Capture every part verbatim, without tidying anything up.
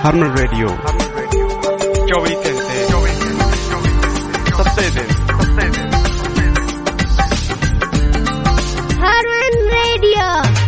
ਹਰਮਨ radio ਚੌਵੀ ਘੰਟੇ ਸੱਤੇ ਦਿਨ ਹਰਮਨ ਰੇਡੀਓ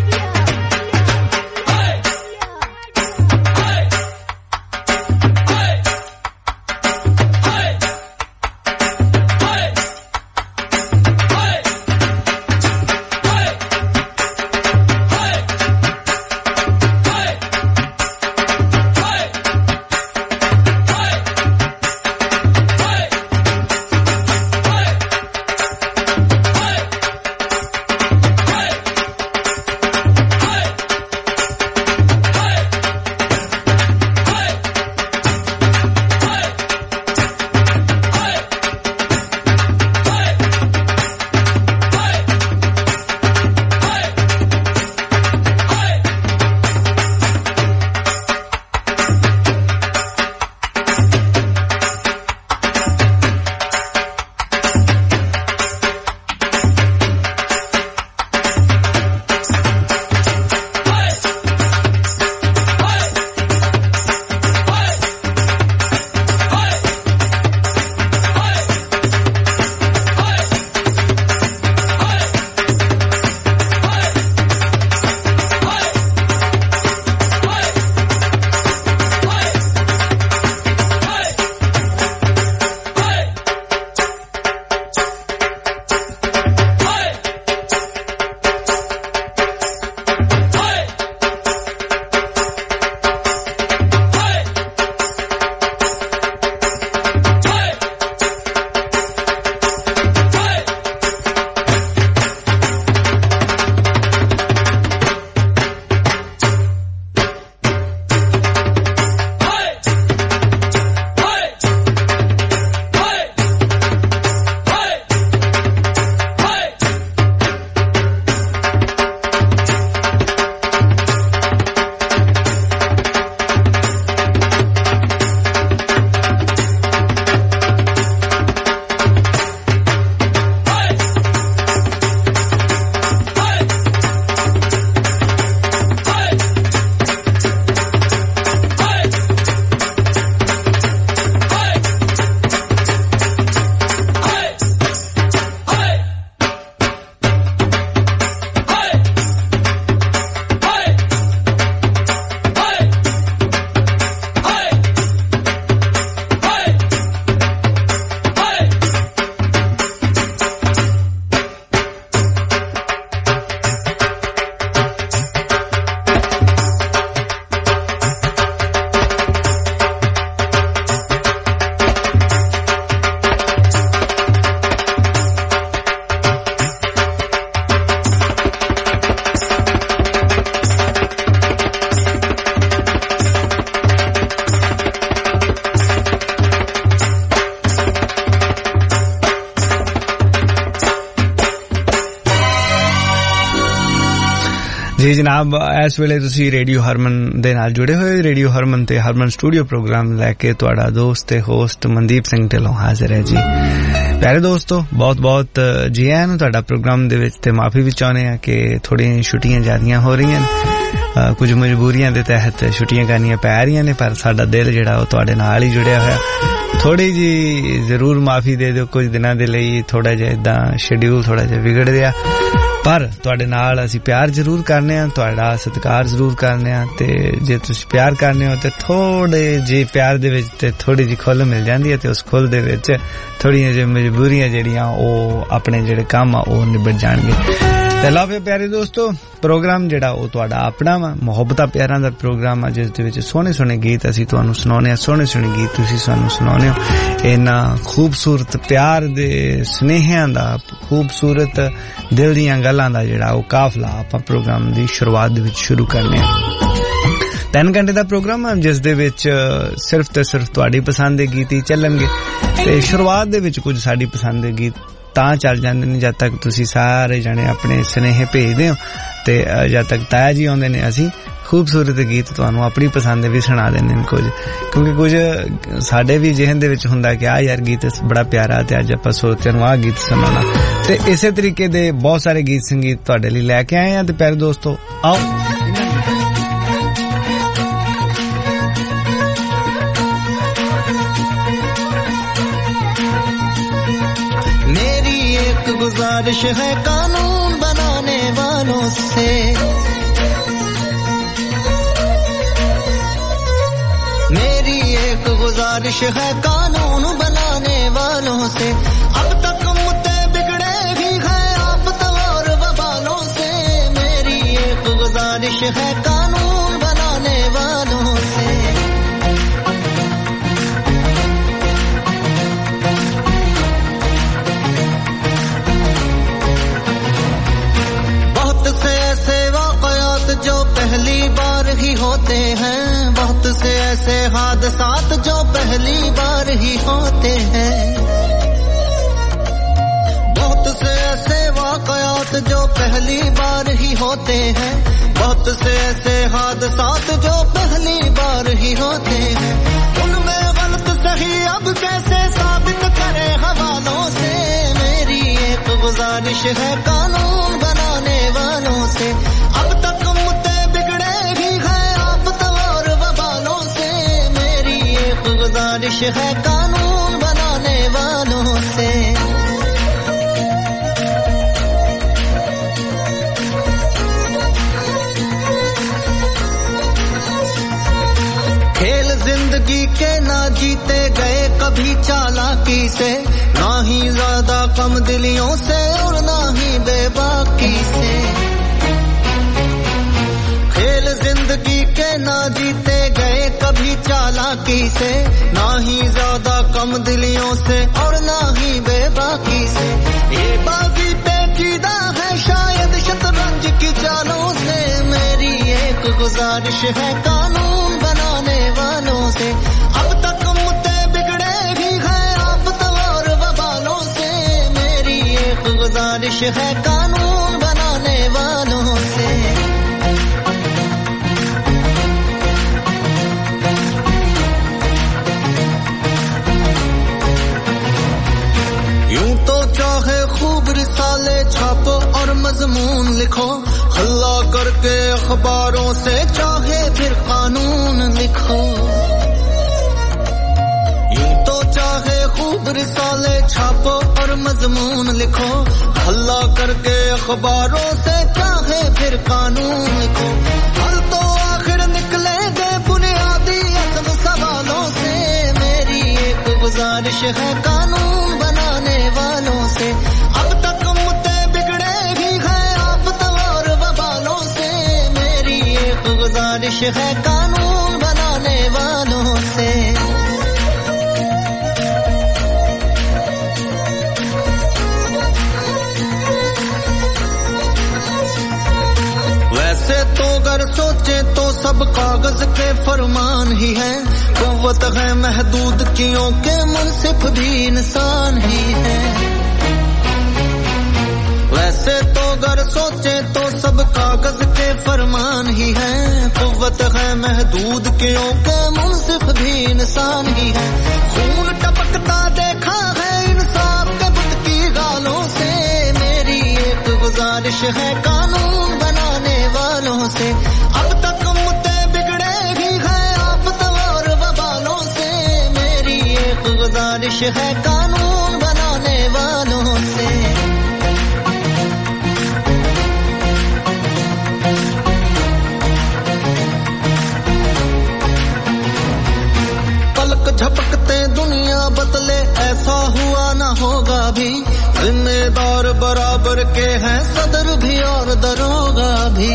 जी जनाब इस वेले तुसी रेडियो हरमन दे नाल जुड़े होए रेडियो हरमन ते हरमन स्टूडियो प्रोग्राम लेके तुहाडा दोस्त ते होस्ट मनदीप सिंह ढिल्लों हाजिर है जी। प्यारे दोस्तों बहुत बहुत जी आयां नूं तुहाडा प्रोग्राम दे विच ते माफी भी चाहुंदे आ कि थोड़ी छुट्टियां जादियां हो रही हैं कुछ मजबूरियां दे तहत छुट्टियां करनियां पै रही ने पर साडा दिल जिहड़ा ओह तुहाडे नाल ही जुड़िया होया थोड़ी जी जरूर माफी दे दिओ कुछ दिनां दे लई थोड़ा जिहा इदां शेड्यूल थोड़ा जिहा विगड़ गया पर तुहाडे नाल असीं प्यार जरूर करने आ तुहाडा सत्कार जरूर करने आ ते जे तुसीं प्यार करने हो ते थोड़े जे प्यार दे विच ते थोड़ी जी खुल मिल जांदी है ते उस खुल दे विच थोड़ियां जे मजबूरियां जेहड़ियां ओह अपने जेहड़े काम आ ओह निबड़ जाणगे। ते लो फिर प्यारे दोस्तों प्रोग्राम जेहड़ा ओह तुहाडा अपना वा मुहब्बतां प्यारां दा प्रोग्राम आ जिस दे विच सोहणे सोहणे गीत असीं तुहानूं सुणाउने आ सोहणे सोहणे गीत तुसीं सानूं सुणाउने हो इन्ना खूबसूरत प्यार दे स्नेहियां दा खूबसूरत दिल दीयां गल्लां दा जेहड़ा ओह काफला आपां प्रोग्राम दी शुरुआत दे विच शुरू करने आ। तीन घंटे दा प्रोग्राम है जिस दे विच सिर्फ ते सिर्फ तुहाडी पसंद दे गीत ही चलणगे ते शुरुआत दे विच कुछ साडी पसंद दे गीत तां चल जांदे ने जद तक तुसी सारे जने अपने स्नेह भेजदे हो ते जद तक ताया जी आउंदे ने असीं खूबसूरत गीत तुहानूं अपनी पसंद दे भी सुना देने कुछ क्योंकि कुछ साडे भी जहन दे विच हुंदा कि आ यार गीत बड़ा प्यारा ते अज आपां सोचदे हां आ गीत सुनाना ते इसे तरीके दे बहुत सारे गीत संगीत तुहाडे लई लैके आए हां ते प्यारे दोस्तों आओ गुजारिश है कानून बनाने वालों से। मेरी एक गुजारिश है कानून बनाने वालों से। अब तक मुद्दे बिगड़े भी हैं आफतों और वबालों से। मेरी एक गुजारिश है कानून बनाने वालों से। बहुत से ऐसे वाक़यात जो पहली बार ही होते हैं, बहुत से ऐसे हादसात जो पहली बार ही होते हैं, बहुत से ऐसे वाक़यात जो पहली बार ही होते हैं, बहुत से ऐसे हादसात जो पहली बार ही होते हैं। उनमें गलत सही अब कैसे साबित करें हवालों से। मेरी एक गुजारिश है कानून बनाने वालों से। अब तक मुद्दे बिगड़े भी हैं आफतों और वबालों से। मेरी एक गुजारिश है कानून बनाने वालों से। खेल जिंदगी के ना जीते गए कभी चालाकी से, ना ही ज्यादा कम दिलियों से और ना ही बेबाकी से। खेल जिंदगी के ना जीते गए कभी चालाकी से, ना ही ज्यादा कम दिलियों से और ना ही बेबाकी से। ये बाजी पेचीदा है शायद शतरंज की चालों से। मेरी एक गुजारिश है कानून बनाने वालों से। अब तक मुद्दे बिगड़े भी हैं आफतों और वबालों से। मेरी एक गुजारिश है कानून बनाने वालों से। यूं तो चाहे खूब रिसाले छापो और मजमून लिखो, हल्ला करके अखबारों से चाहे फिर कानून लिखो। यूं तो चाहे खूब रिसाले छापो और मजमून लिखो, हल्ला करके अखबारों से चाहे फिर कानून लिखो। हल तो आखिर निकलेंगे बुनियादी असल सवालों से। मेरी एक गुजारिश है कानून बनाने वालों से। अब तक मुद्दे बिगड़े भी हैं आफतों और वबालों से। मेरी एक गुजारिश है कानून बनाने वालों से। वैसे तो अगर सोचे तो सब कागज के फरमान ही है, कुव्वत है महदूद कियों के मुंसिफ भी इंसान ही है। वैसे तो अगर सोचे तो सब कागज के फरमान ही है, कुव्वत है महदूद कियों के मुंसिफ भी इंसान ही है। खून टपकता देखा है इंसाफ के बुत की गालों से। मेरी एक गुजारिश है कानून बनाने वालों से। अब तक मुद्दे बिगड़े भी हैं आफतों और वबालों से। मेरी एक गुजारिश है कानून बनाने वालों से। पलक झपकते दुनिया बदले ऐसा हुआ ना होगा भी। जिम्मेदार बराबर के हैं सदर भी और दरोगा भी।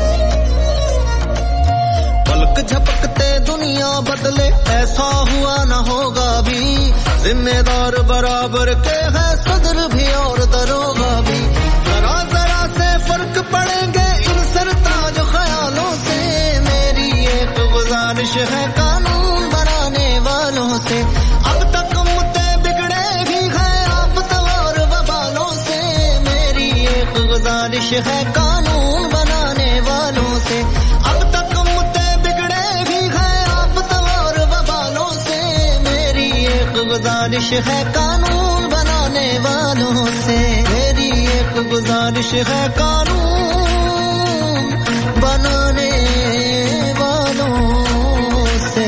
पलक झपकते दुनिया बदले ऐसा हुआ ना होगा भी। जिम्मेदार बराबर के हैं सदर भी और दरोगा भी। जरा जरा से फर्क पड़ेंगे इन सरताज ख्यालों से। मेरी एक गुजारिश है कानून बनाने वालों से। अब तक मुद्दे बिगड़े भी हैं आफतों और वबालों से। मेरी एक गुजारिश है कानून बनाने वालों से। अब तक मुद्दे बिगड़े भी हैं आफतों और वबालों से। मेरी एक गुजारिश है कानून बनाने वालों से। मेरी एक गुजारिश है कानून बनाने वालों से।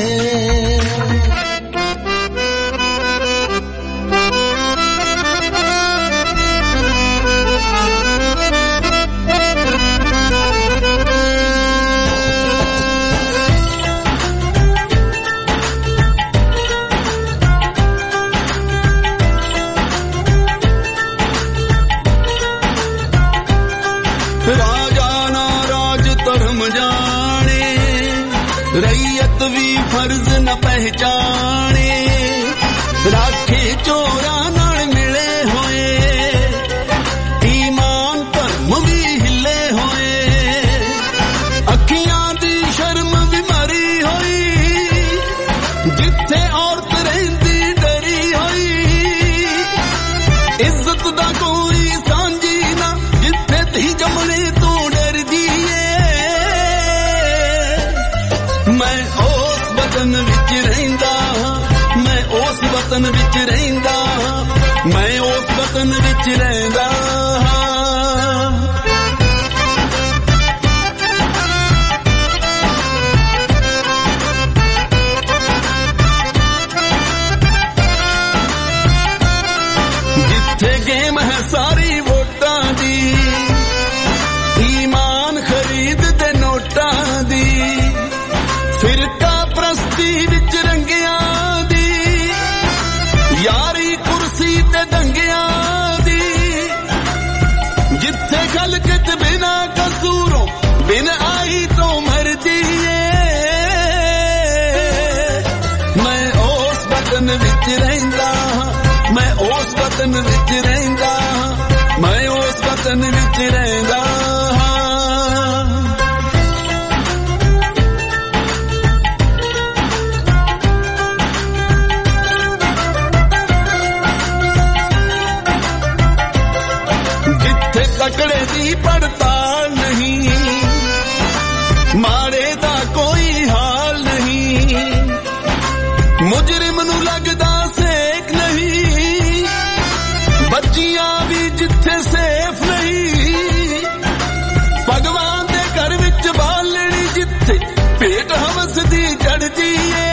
इज्जत भी फर्ज न पहचाने राखे चोरां नाल मिले होए ईमान धर्म भी हिले होए अखियां दी शर्म भी मरी होई जिथे औरत रहिंदी डरी होई इज्जत दा कोई सांझी ना जिथे धी जमने तू डरदी मैं उस वतन विच रहिंदा मैं उस वतन विच रहिंदा मैं उस वतन विच रहिंदा जिथे गेम है सारी वोटां दी ईमान खरीद दे नोटां दी फिरका प्रस्ती विच रंगियां दी यारी कुर्सी ते दंगियां दी जिथे खलकत बिना कसूरों बिन आई तो मरदी मैं उस वतन विच रहिंदा मैं उस वतन विच रहिंदा मैं उस वतन विच रहिंदा तकड़े दी पड़ताल नहीं मारे दा कोई हाल नहीं मुजरिम नू लगदा सेक नहीं बच्चियां भी जिथे सेफ नहीं भगवान दे घर विच बालणी जिथे पेट हवस दी चढ़दी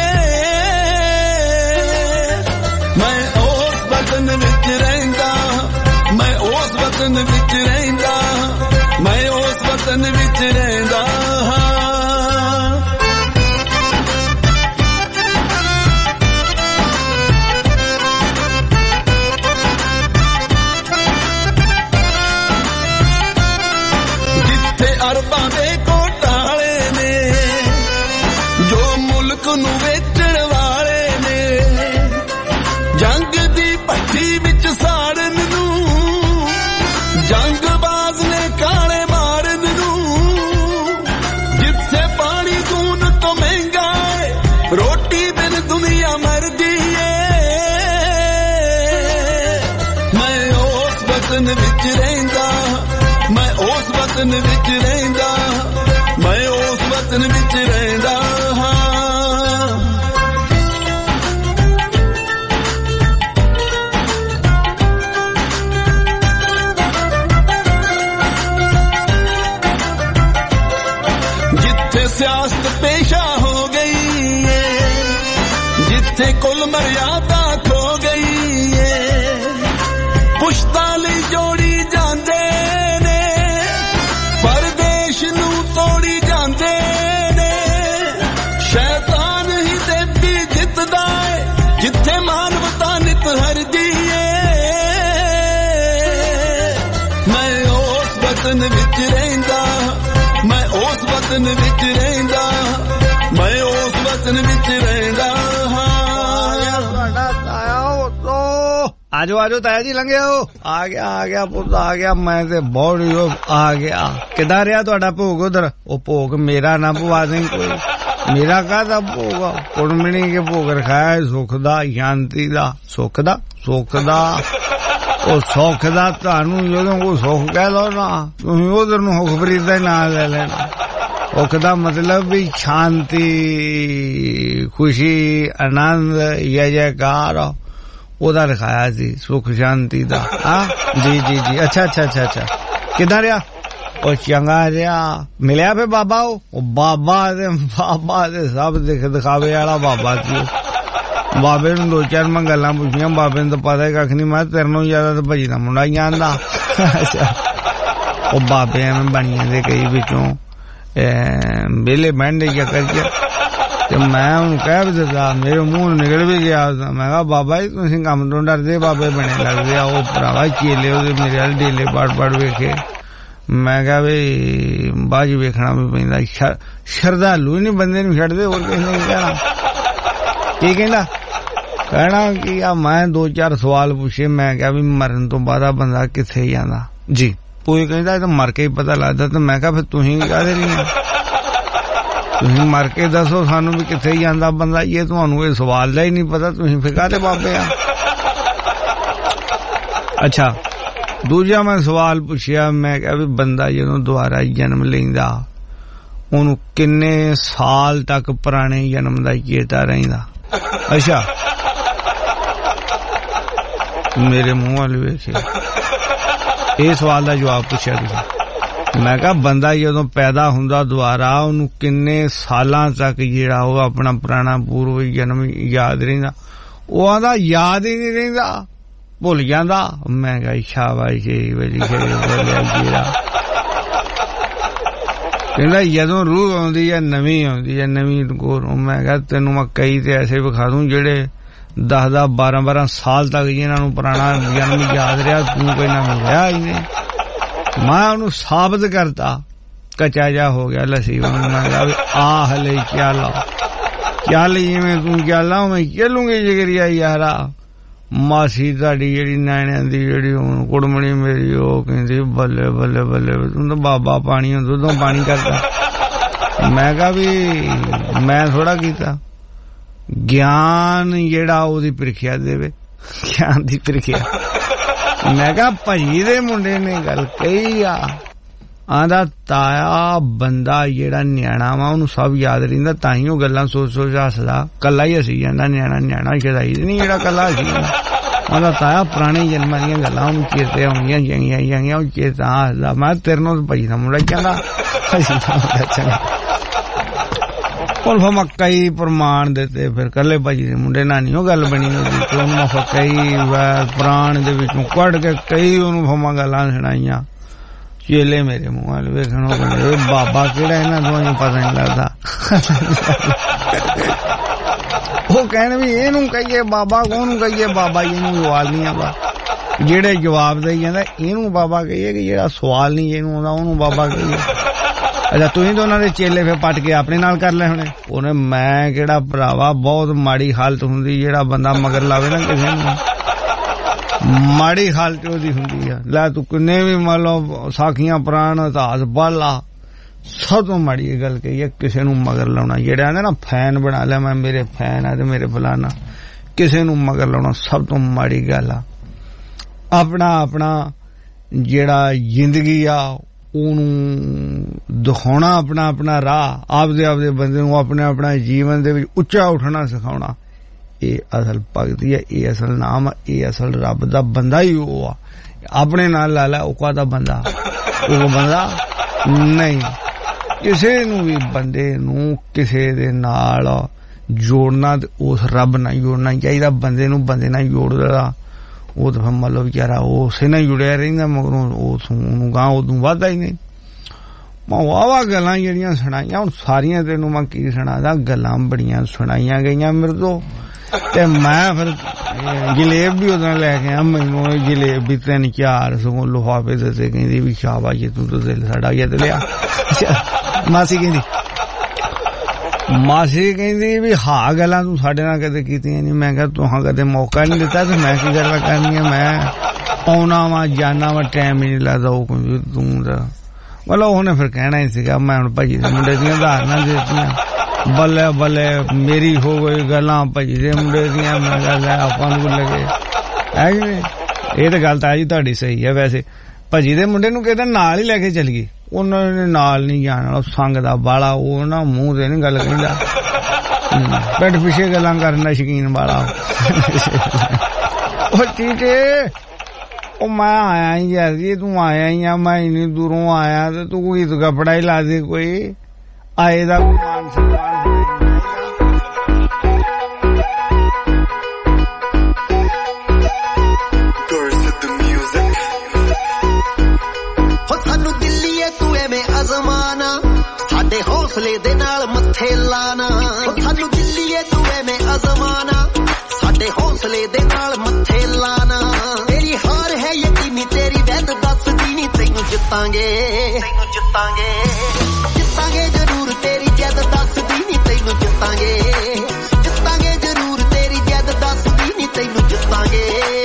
मैं उस वतन विच रहिंदा मैं उस वतन विच रहिंदा मैं उस वतन विच रहिंदा जिथे अरबां दे घोटाले ने जो मुल्क नू वेचण वाले ने जंग दी भट्टी विच साड़न नू जंगबाज ने काले मारन नू जिथे पानी दून तो महंगा है रोटी बिन दुनिया मरदी है मैं उस वतन विच रहिंदा मैं उस वतन विच रहिंदा मैं उस वतन विच रहिंदा सियासत पेशा हो गई है जिथे कुल मर्यादा खो गई है पुश्ताली जोड़ी जांदे ने परदेश नू तोड़ी जांदे ने शैतान ही देवी जितदा है जिथे मानवता नित हरदी है मैं उस वतन विच रहिंदा मैं उस वतन विच रहिंदा मैं उस वतन विच रहिंदा आजो आजो ताया जी लंघे हो आ गया आ गया पुੱਤ आ गया मैं ते बॉडी आ गया किदा रहा ਤੁਹਾਡਾ ਭੋਗ ਉਧਰ ਉਹ ਭੋਗ ਮੇਰਾ ਨਾ ਪਵਾ ਦੇ ਕੋਈ ਮੇਰਾ ਕਾਹਦਾ ਭੋਗ ਕੁੜਮਣੀ ਕੇ ਭੋਗ ਰਖਾਇਆ ਸੁਖ ਦਾ ਸ਼ਾਂਤੀ ਦਾ ਸੁਖ ਦਾ ਸੁਖ ਦਾ ਉਹ ਸੁਖ ਦਾ ਤੁਹਾਨੂੰ ਜਦੋਂ ਕੋਈ ਸੁਖ ਕਹਿ ਲਓ ਨਾ ਤੁਸੀਂ ਉਧਰ ਨੂੰ ਹੁਕਮਰੀਦ ਦਾ ਨਾਂ ਲੈ ਲੈਣਾ ਸੁਖ ਦਾ ਮਤਲਬ ਵੀ ਸ਼ਾਂਤੀ ਖੁਸ਼ੀ ਆਨੰਦ ਜੈ ਜੈਕਾਰ ਉਹਦਾ ਰਖਾਇਆ ਸੀ ਸੁਖ ਸ਼ਾਂਤੀ ਦਾ ਹਾਂ ਜੀ ਜੀ ਜੀ ਅੱਛਾ ਅੱਛਾ ਅੱਛਾ ਅੱਛਾ ਕਿੱਦਾਂ ਰਿਹਾ ਉਹ ਚੰਗਾ ਰਿਹਾ ਮਿਲਿਆ ਫੇ ਬਾਬਾ ਉਹ ਬਾਬਾ ਦੇ ਬਾਬਾ ਦੇ ਸਭ ਦਿਖ ਦਿਖਾਵੇ ਵਾਲਾ ਬਾਬਾ ਸੀ ਬਾਬੇ ਨੂੰ ਦੋ ਚਾਰ ਮੈਂ ਗੱਲਾਂ ਪੁੱਛੀਆਂ ਬਾਬੇ ਨੂੰ ਤਾਂ ਪਤਾ ਕੱਖ ਨਹੀਂ ਮੈਂ ਤੇਰੇ ਨੂੰ ਜ਼ਿਆਦਾ ਤਾਂ ਭਾਜੀ ਦਾ ਮੁੰਡਾ ਹੀ ਆਂਦਾ ਉਹ ਬਾਬੇ ਐਵੇਂ ਬਣੀਆਂ ਦੇ ਕਈ ਵਿੱਚੋਂ ਵਿਹਲੇ ਬਹਿੰਦੇ ਜਾਂ ਕਰਕੇ ਤੇ ਮੈਂ ਉਹਨੂੰ ਕਹਿ ਵੀ ਦਿੱਤਾ ਮੇਰੇ ਮੂੰਹ ਨਿਕਲ ਵੀ ਗਿਆ ਮੈਂ ਕਿਹਾ ਬਾਬਾ ਜੀ ਤੁਸੀਂ ਕੰਮ ਤੋਂ ਡਰਦੇ ਬਾਬੇ ਬਣੇ ਲੱਗਦੇ ਆ ਉਹ ਭਰਾਵਾ ਚੇਲੇ ਉਹਦੇ ਮੇਰੇ ਵਾਲ ਢੇਲੇ ਪਾੜ ਪਾੜ ਵੇਖੇ मैं कहा भी बाज वेखना भी पैंदा श्रद्धालु ही नहीं बंदे नूं छड्डदे होर किसे ने कहना की कहंदा कहना कि आ मैं दो चार सवाल पूछे मैं कहा भी मरन तो बाद बंदा किथे जांदा जी कोई कहंदा तो मर के ही पता लगदा ते मैं कहा फिर तुसीं काहदे नहीं तुसीं मर के दसो सानू भी किथे जांदा बंदा ये तुहानू इह सवाल दा ही नहीं पता तुसीं फिर काहदे बाबे आ अच्छा दूजा मैं सवाल पुछया मैं कहा भी बंदा जदों दोबारा जन्म लैंदा ओनू किन्ने साल तक पुराने जन्म दा चेता रहिंदा अच्छा मेरे मुंह वाल वेखे इह सवाल दा जवाब पुछया तुसीं मैं कहा बंदा जदों पैदा हुंदा दोबारा ओनू किन्ने सालां तक जिहड़ा ओह अपना पुराना पूर्व जन्म याद रहिंदा ओह आंदा याद ही नहीं रहिंदा भुल जांदा मैं कहा शाबाशी बड़ी बोलिया कहंदा जदों रूह आउंदी है नवीं आउंदी है नवीं कोरों मैं कहा तैनूं मैं कई ते ऐसे विखा दूं जेहड़े दस दस बारह बारह साल तक जिन्हां नूं पुराना जन्म याद रहा तूं कोई ना मिलिया ही नहीं मैं उन्होंने साबित करता कच्चा जा हो गया लस्सी मैं कहा आ हले चल चल जिवें तू चला मैं चलूंगी जिगरिया यारा मासी ताड़ी जेहड़ी नैणियां दी जेहड़ी हुण कुड़मणी मेरी ओह कहंदी बल्ले बल्ले बल्ले तू तो बाबा पानी दुद्धों पानी करता मैं कहा भी मैं थोड़ा कीता ज्ञान जेहड़ा ओहदी प्रीख्या देवे ज्ञान दी प्रीख्या मैं कहा भाजी दे मुंडे ने गल कही आ आंदा ताया बंदा जेहड़ा न्याणा वा ओनू सब याद रहिंदा तां ही ओह गल्लां सोच सोच हसदा कल्ला ही हसी जांदा न्याणा न्याणा शदाई नहीं जेहड़ा कल्ला हसी जांदा आंदा ताया पुराने जन्मां दियां गल्लां ओनू चेते आउंदियां जाइयां जाइयां ओह चेता हसदा मैं तेरे नाल भाजी दा मुंडा कहंदा हसी दा चंगा उन्होंने मैं कई प्रमाण देते फिर कल्ले भाजी दे मुंडे नाल नहीं गल बनी होती तो उन्होंने कई पुराण दे विचों कढ के कई अनुभवां गल्लां सुणाईयां चेले मेरे मुंह वाल वेखण बाबा केड़ा इन्हां दोआं पता नहीं लगदा वो कहण भी इहनूं कहिए बाबा कोनूं कहिए बाबा इहनूं सवाल नहीं आंदा जेड़े जवाब देई जांदा इहनूं बाबा कहिए कि जेड़ा सवाल नहीं इहनूं आंदा ओनूं बाबा कहिए अच्छा तुसीं तो उन्हां दे चेले फिर पट के अपने नाल कर ले हुणे उहने मैं केड़ा भरावा बहुत माड़ी हालत हुंदी जेड़ा बंदा मगर लावे ना किसे नूं माड़ी हालत ओहदी हुंदी आ लै तू किन्ने भी मान लो साखियां पुराण इतिहास बाला सब तो माड़ी गल कही है किसे नूं मगर लाउणा जेड़ा आंदे ना फैन बना लिया मैं मेरे फैन आ ते मेरे फलाना किसे नूं मगर लाउणा सब तो माड़ी गल आ अपना अपना जेड़ा जिंदगी आ ओनू दिखाउणा अपना अपना राह आपदे आपदे बंदे नूं अपने अपना जीवन दे विच उच्चा उठना सिखाउणा ये असल भगती है ये असल नाम है ये असल रब दा बंदा ही वो आ अपने नाल ला ला ओका दा बंदा वो बंदा नहीं किसे नूं भी बंदे नूं किसे दे नाल जोड़ना ते उस रब नाल जोड़ना चाहिदा बंदे नूं बंदे नाल जोड़दा वो तो मतलब बेचारा उसे नाल जुड़िया रहिंदा मगरों उस गां उदों वाधा ही नहीं मैं वावा गल्लां जेहड़ियां सुणाइयां हुण सारियां तैनूं मैं की सुणादा गल्लां बड़ियां सुणाइयां गईयां मेरे तो ते मैं फिर जलेब भी उदों लैके आया मैनूं जलेब भी तीन चार सगों लिफाफे दित्ते कहंदी भी शाबाश तूं तो दिल साडा गया ते लिया मासी कहंदी मासी कहंदी भी हा गल्लां तूं साडे नाल कदे कीतियां नहीं मैं कहा तुहां कदे मौका नहीं दित्ता ते मैं की गल्लां करनियां मैं आउणा वा जाना वा टाइम ही नहीं लगदा ओह तूं दा मतलब उन्हें फिर कहना ही सीगा मैं हुण भाजी दे मुंडे दियां धारणां दित्तियां बल्ले बल्ले मेरी हो गई गल्लां भाजी दे मुंडे दियां मैं कहा लै आपां नूं लगे है कि नहीं ਇਹ ਤਾਂ ਗੱਲ ਤਾਂ ਜੀ ਤੁਹਾਡੀ ਸਹੀ ਹੈ ਵੈਸੇ ਭਾਜੀ ਦੇ ਮੁੰਡੇ ਨੂੰ ਕਹਿੰਦਾ ਨਾਲ ਹੀ ਲੈ ਕੇ ਚੱਲ ਗਈ ਉਹਨਾਂ ਨੇ ਨਾਲ ਨਹੀਂ ਜਾਣਾ ਸੰਗ ਦਾ ਬਾਲਾ ਉਹ ਨਾ ਮੂੰਹ ਤੇ ਨਹੀਂ ਗੱਲ ਕਹਿੰਦਾ ਪਿੱਠ ਪਿੱਛੇ ਗੱਲਾਂ ਕਰਨ ਦਾ ਸ਼ੌਕੀਨ ਵਾਲਾ ਉਹ ਚੀਟੇ ਉਹ ਮੈਂ ਆਇਆ ਹੀ ਯਾਰ ਜੀ ਤੂੰ ਆਇਆ ਹੀ ਆ ਮੈਂ ਇੰਨੀ ਦੂਰੋਂ ਆਇਆ ਤੇ ਤੂੰ ਕੋਈ ਕੱਪੜਾ ਹੀ ਲਾ ਦੇ ਕੋਈ ਆਏ ਦਾ ਕੋਈ ਮਾਨ ਸਨਮਾਨ ਸਾਡੇ ਹੌਸਲੇ ਦੇ ਨਾਲ ਮੱਥੇ ਲਾਣਾ ਸਾਨੂੰ ਦਿੱਲੀਏ ਤੂੰ ਐਵੇਂ ਅਜ਼ਮਾਨਾ ਸਾਡੇ ਹੌਸਲੇ ਦੇ ਨਾਲ ਮੱਥੇ ਲਾਣਾ ਤੇਰੀ ਹਾਰ ਹੈ ਯਕੀਨੀ ਤੇਰੀ ਵੈਦ ਦੱਸਦੀ ਨਹੀਂ ਤੈਨੂੰ ਜਿੱਤ ਜਿੱਤਾਂਗੇ ਤੈਨੂੰ ਜਿੱਤਾਂਗੇ ਜਿੱਤਾਂਗੇ ਜ਼ਰੂਰ ਤੇਰੀ ਜਿੱਦ ਦੱਸਦੀ ਨਹੀਂ ਤੈਨੂੰ ਜਿੱਤਾਂਗੇ ਜਿੱਤਾਂਗੇ ਜ਼ਰੂਰ ਤੇਰੀ ਜਿੱਦ ਦੱਸਦੀ ਨਹੀਂ ਤੈਨੂੰ ਜਿੱਤਾਂਗੇ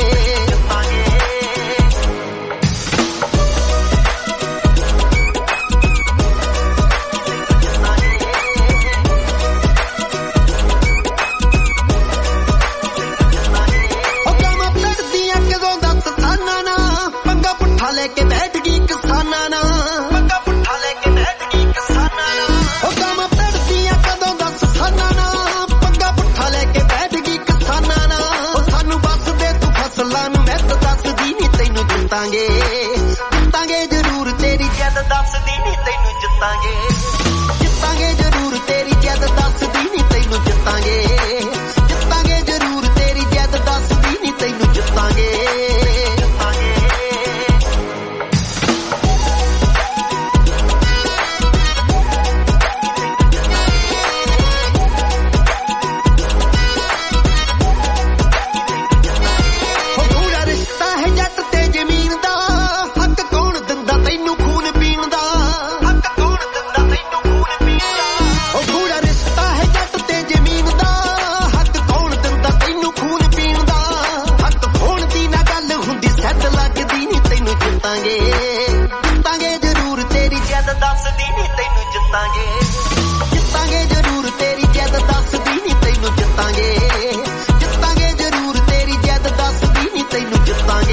ਲੈ ਕੇ ਬੈਠ ਗਈ ਕਿਸਾਨਾਂ ਨਾਲ ਪੱਕਾ ਪੁੱਠਾ ਲੈ ਕੇ ਬੈਠ ਗਈ ਕਿਸਾਨਾਂ ਨਾਲ ਉਹ ਕੰਮ ਪੜਦੀਆਂ ਕਦੋਂ ਦੱਸ ਸਾਨਾਂ ਨਾਲ ਪੱਕਾ ਪੁੱਠਾ ਲੈ ਕੇ ਬੈਠ ਗਈ ਕਿਸਾਨਾਂ ਨਾਲ ਉਹ ਸਾਨੂੰ ਬਸ ਦੇ ਤੂੰ ਫਸਲਾਂ ਨੂੰ ਮੈਂ ਤਾਂ ਦੱਸਦੀ ਨਹੀਂ ਤੈਨੂੰ ਜਿੱਤਾਂਗੇ ਜਿੱਤਾਂਗੇ ਜ਼ਰੂਰ ਤੇਰੀ ਜਿੱਦ ਦੱਸਦੀ ਨਹੀਂ ਤੈਨੂੰ ਜਿੱਤਾਂਗੇ ਜਿੱਤਾਂਗੇ ਜ਼ਰੂਰ ਤੇਰੀ ਜਿੱਦ ਦੱਸਦੀ ਨਹੀਂ ਤੈਨੂੰ ਜਿੱਤਾਂਗੇ ਜਿੱਤਾਂਗੇ ਜ਼ਰੂਰ ਤੇਰੀ ਜਿੱਦ ਦੱਸਦੀ ਨਹੀਂ ਤੈਨੂੰ ਜਿੱਤਾਂਗੇ ਜਿੱਤਾਂਗੇ ਜ਼ਰੂਰ ਤੇਰੀ ਜਿੱਦ ਦੱਸਦੀ ਨਹੀਂ ਤੈਨੂੰ ਜਿੱਤਾਂਗੇ ਜਿੱਤਾਂਗੇ ਜ਼ਰੂਰ ਤੇਰੀ ਜਿੱਦ ਦੱਸਦੀ ਨਹੀਂ ਤੈਨੂੰ ਜਿੱਤਾਂਗੇ ਜਿੱਤਾਂਗੇ ਜ਼ਰੂਰ ਤੇਰੀ ਜਿੱਦ ਦੱਸਦੀ ਨਹੀਂ ਤੈਨੂੰ ਜਿੱਤਾਂਗੇ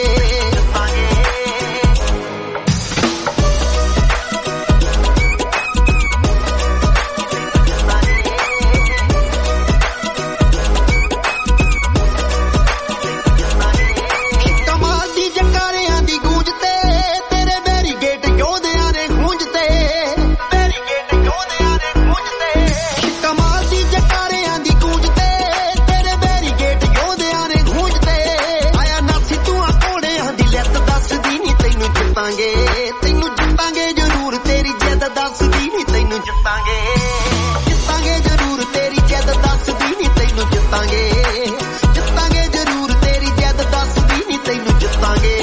ਤੈਨੂੰ ਜਿੱਤਾਂਗੇ ਜ਼ਰੂਰ ਤੇਰੀ ਜਿੱਦ ਦੱਸਦੀ ਨਹੀਂ ਤੈਨੂੰ ਜਿੱਤਾਂਗੇ ਜਿੱਤਾਂਗੇ ਜ਼ਰੂਰ ਤੇਰੀ ਜਿੱਦ ਦੱਸਦੀ ਨਹੀਂ ਤੈਨੂੰ ਜਿੱਤਾਂਗੇ ਜਿੱਤਾਂਗੇ ਜ਼ਰੂਰ ਤੇਰੀ ਜਿੱਦ ਦੱਸਦੀ ਨਹੀਂ ਤੈਨੂੰ ਜਿੱਤਾਂਗੇ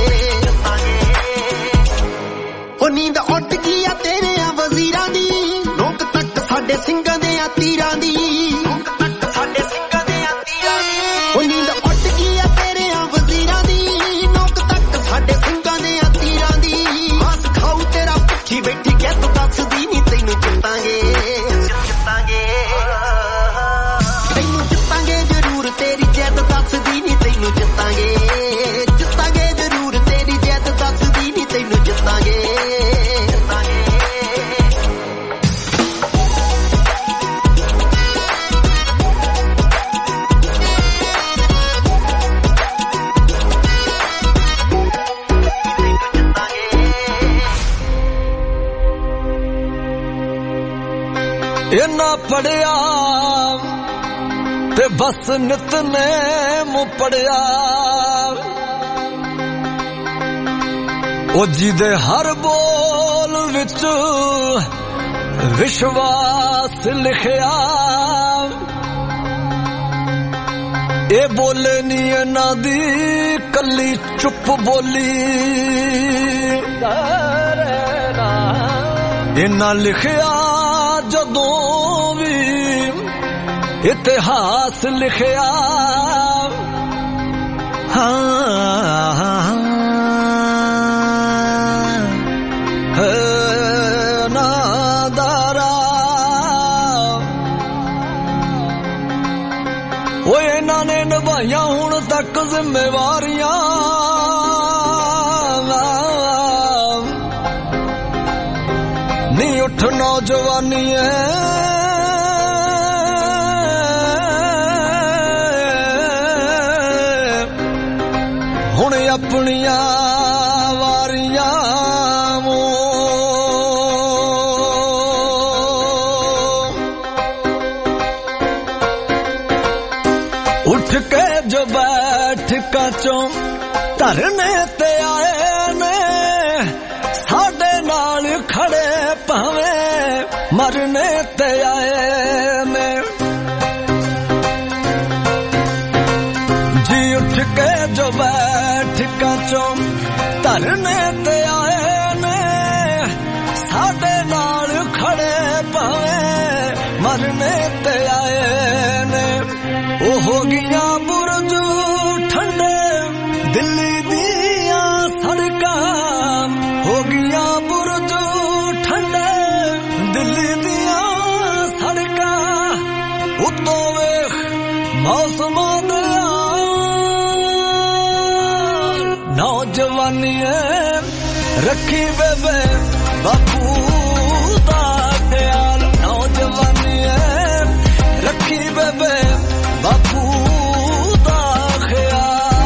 ਉਹ ਨੀਂਦ ਉੱਡ ਗਈ ਆ ਤੇਰੇ ਆ ਵਜ਼ੀਰਾਂ ਦੀ ਨੋਕ ਤੱਕ ਸਾਡੇ ਸਿੰਘਾਂ ਦੇ ਆ ਤੀਰਾਂ ਦੀ ਨੋਕ ਤੱਕ ਸਾਡੇ ਸਿੰਘਾਂ ਦੇ ਆ ਤੀਰਾਂ ਦੀ ਉਹ ਨੀਂਦ ਉੱਡ ਗਈ ਆ ਤੇਰੇ ਆ ਵਜ਼ੀਰਾਂ ਦੀ ਨੋਕ ਤੱਕ ਸਾਡੇ ਸਿੰਘਾਂ ਦੇ ਆ ਤੀਰਾਂ ਦੀ ਹੱਸ ਖਾਊ ਤੇਰਾ ਪਿੱਛੇ ਬੈਠੀ ਕਹਿ ਤੂੰ ਦੱਸਦੀ ਨਹੀਂ ਤੈਨੂੰ ਜਿੱਤਾਂਗੇ ਜਿੱਤਾਂਗੇ ਤੈਨੂੰ ਜਿੱਤਾਂਗੇ ਜ਼ਰੂਰ ਤੇਰੀ ਜਿੱਦ ਦੱਸਦੀ ਨਹੀਂ ਤੈਨੂੰ ਜਿੱਤਾਂਗੇ ਜਿੱਤਾਂਗੇ ਜ਼ਰੂਰ ਤੇਰੀ ਜਿੱਦ ਦੱਸਦੀ ਨਹੀਂ ਤੈਨੂੰ ਜਿੱਤਾਂਗੇ ਇੰਨਾ ਪੜਿਆ ਤੇ ਬਸ ਨਿਤਨੇਮ ਪੜਿਆ ਉਹ ਜਿਹਦੇ ਹਰ ਬੋਲ ਵਿੱਚ ਵਿਸ਼ਵਾਸ ਲਿਖਿਆ ਇਹ ਬੋਲੇ ਨੀ ਇਹਨਾਂ ਦੀ ਕੱਲੀ ਚੁੱਪ ਬੋਲੀ ਇਹਨਾਂ ਲਿਖਿਆ ਜਦੋਂ ਵੀ ਇਤਿਹਾਸ ਲਿਖਿਆ ਹਾਂ ਨਾਦਾਰਾ ਉਹ ਇਹਨਾਂ ਨੇ ਨਿਭਾਈਆਂ ਹੁਣ ਤੱਕ ਜ਼ਿੰਮੇਵਾਰੀਆਂ ਨੀ ਉੱਠ ਨੌਜਵਾਨੀ ਹੁਣ ਆਪਣੀਆਂ ਵਾਰੀਆਂ ਉੱਠ ਕੇ ਜੋ ਬੈਠਕਾਂ ਚੋਂ ਧਰਨੇ ਤੇ ਆਏ ਨੇ ਸਾਡੇ ਨਾਲ ਖੜੇ ਭਾਵੇਂ ਮਰਨੇ ਤੇ ਆਏ ਨੇ ਜੀ ਉੱਠ ਕੇ ਜੋ ਬੈਠਕਾਂ ਚੋਂ ਧਰਨੇ ਤੇ ਆਏ हो गया बुर्ज ठंडे दिल्ली दिया सड़कां हो गया बुर्ज ठंडे दिल्ली दिया सड़कां उत्तों वेख मौसमां दे नौजवानी रखी बेबे बापू दा ख्याल नौजवानी रखी बेबे बापू दा ख्याल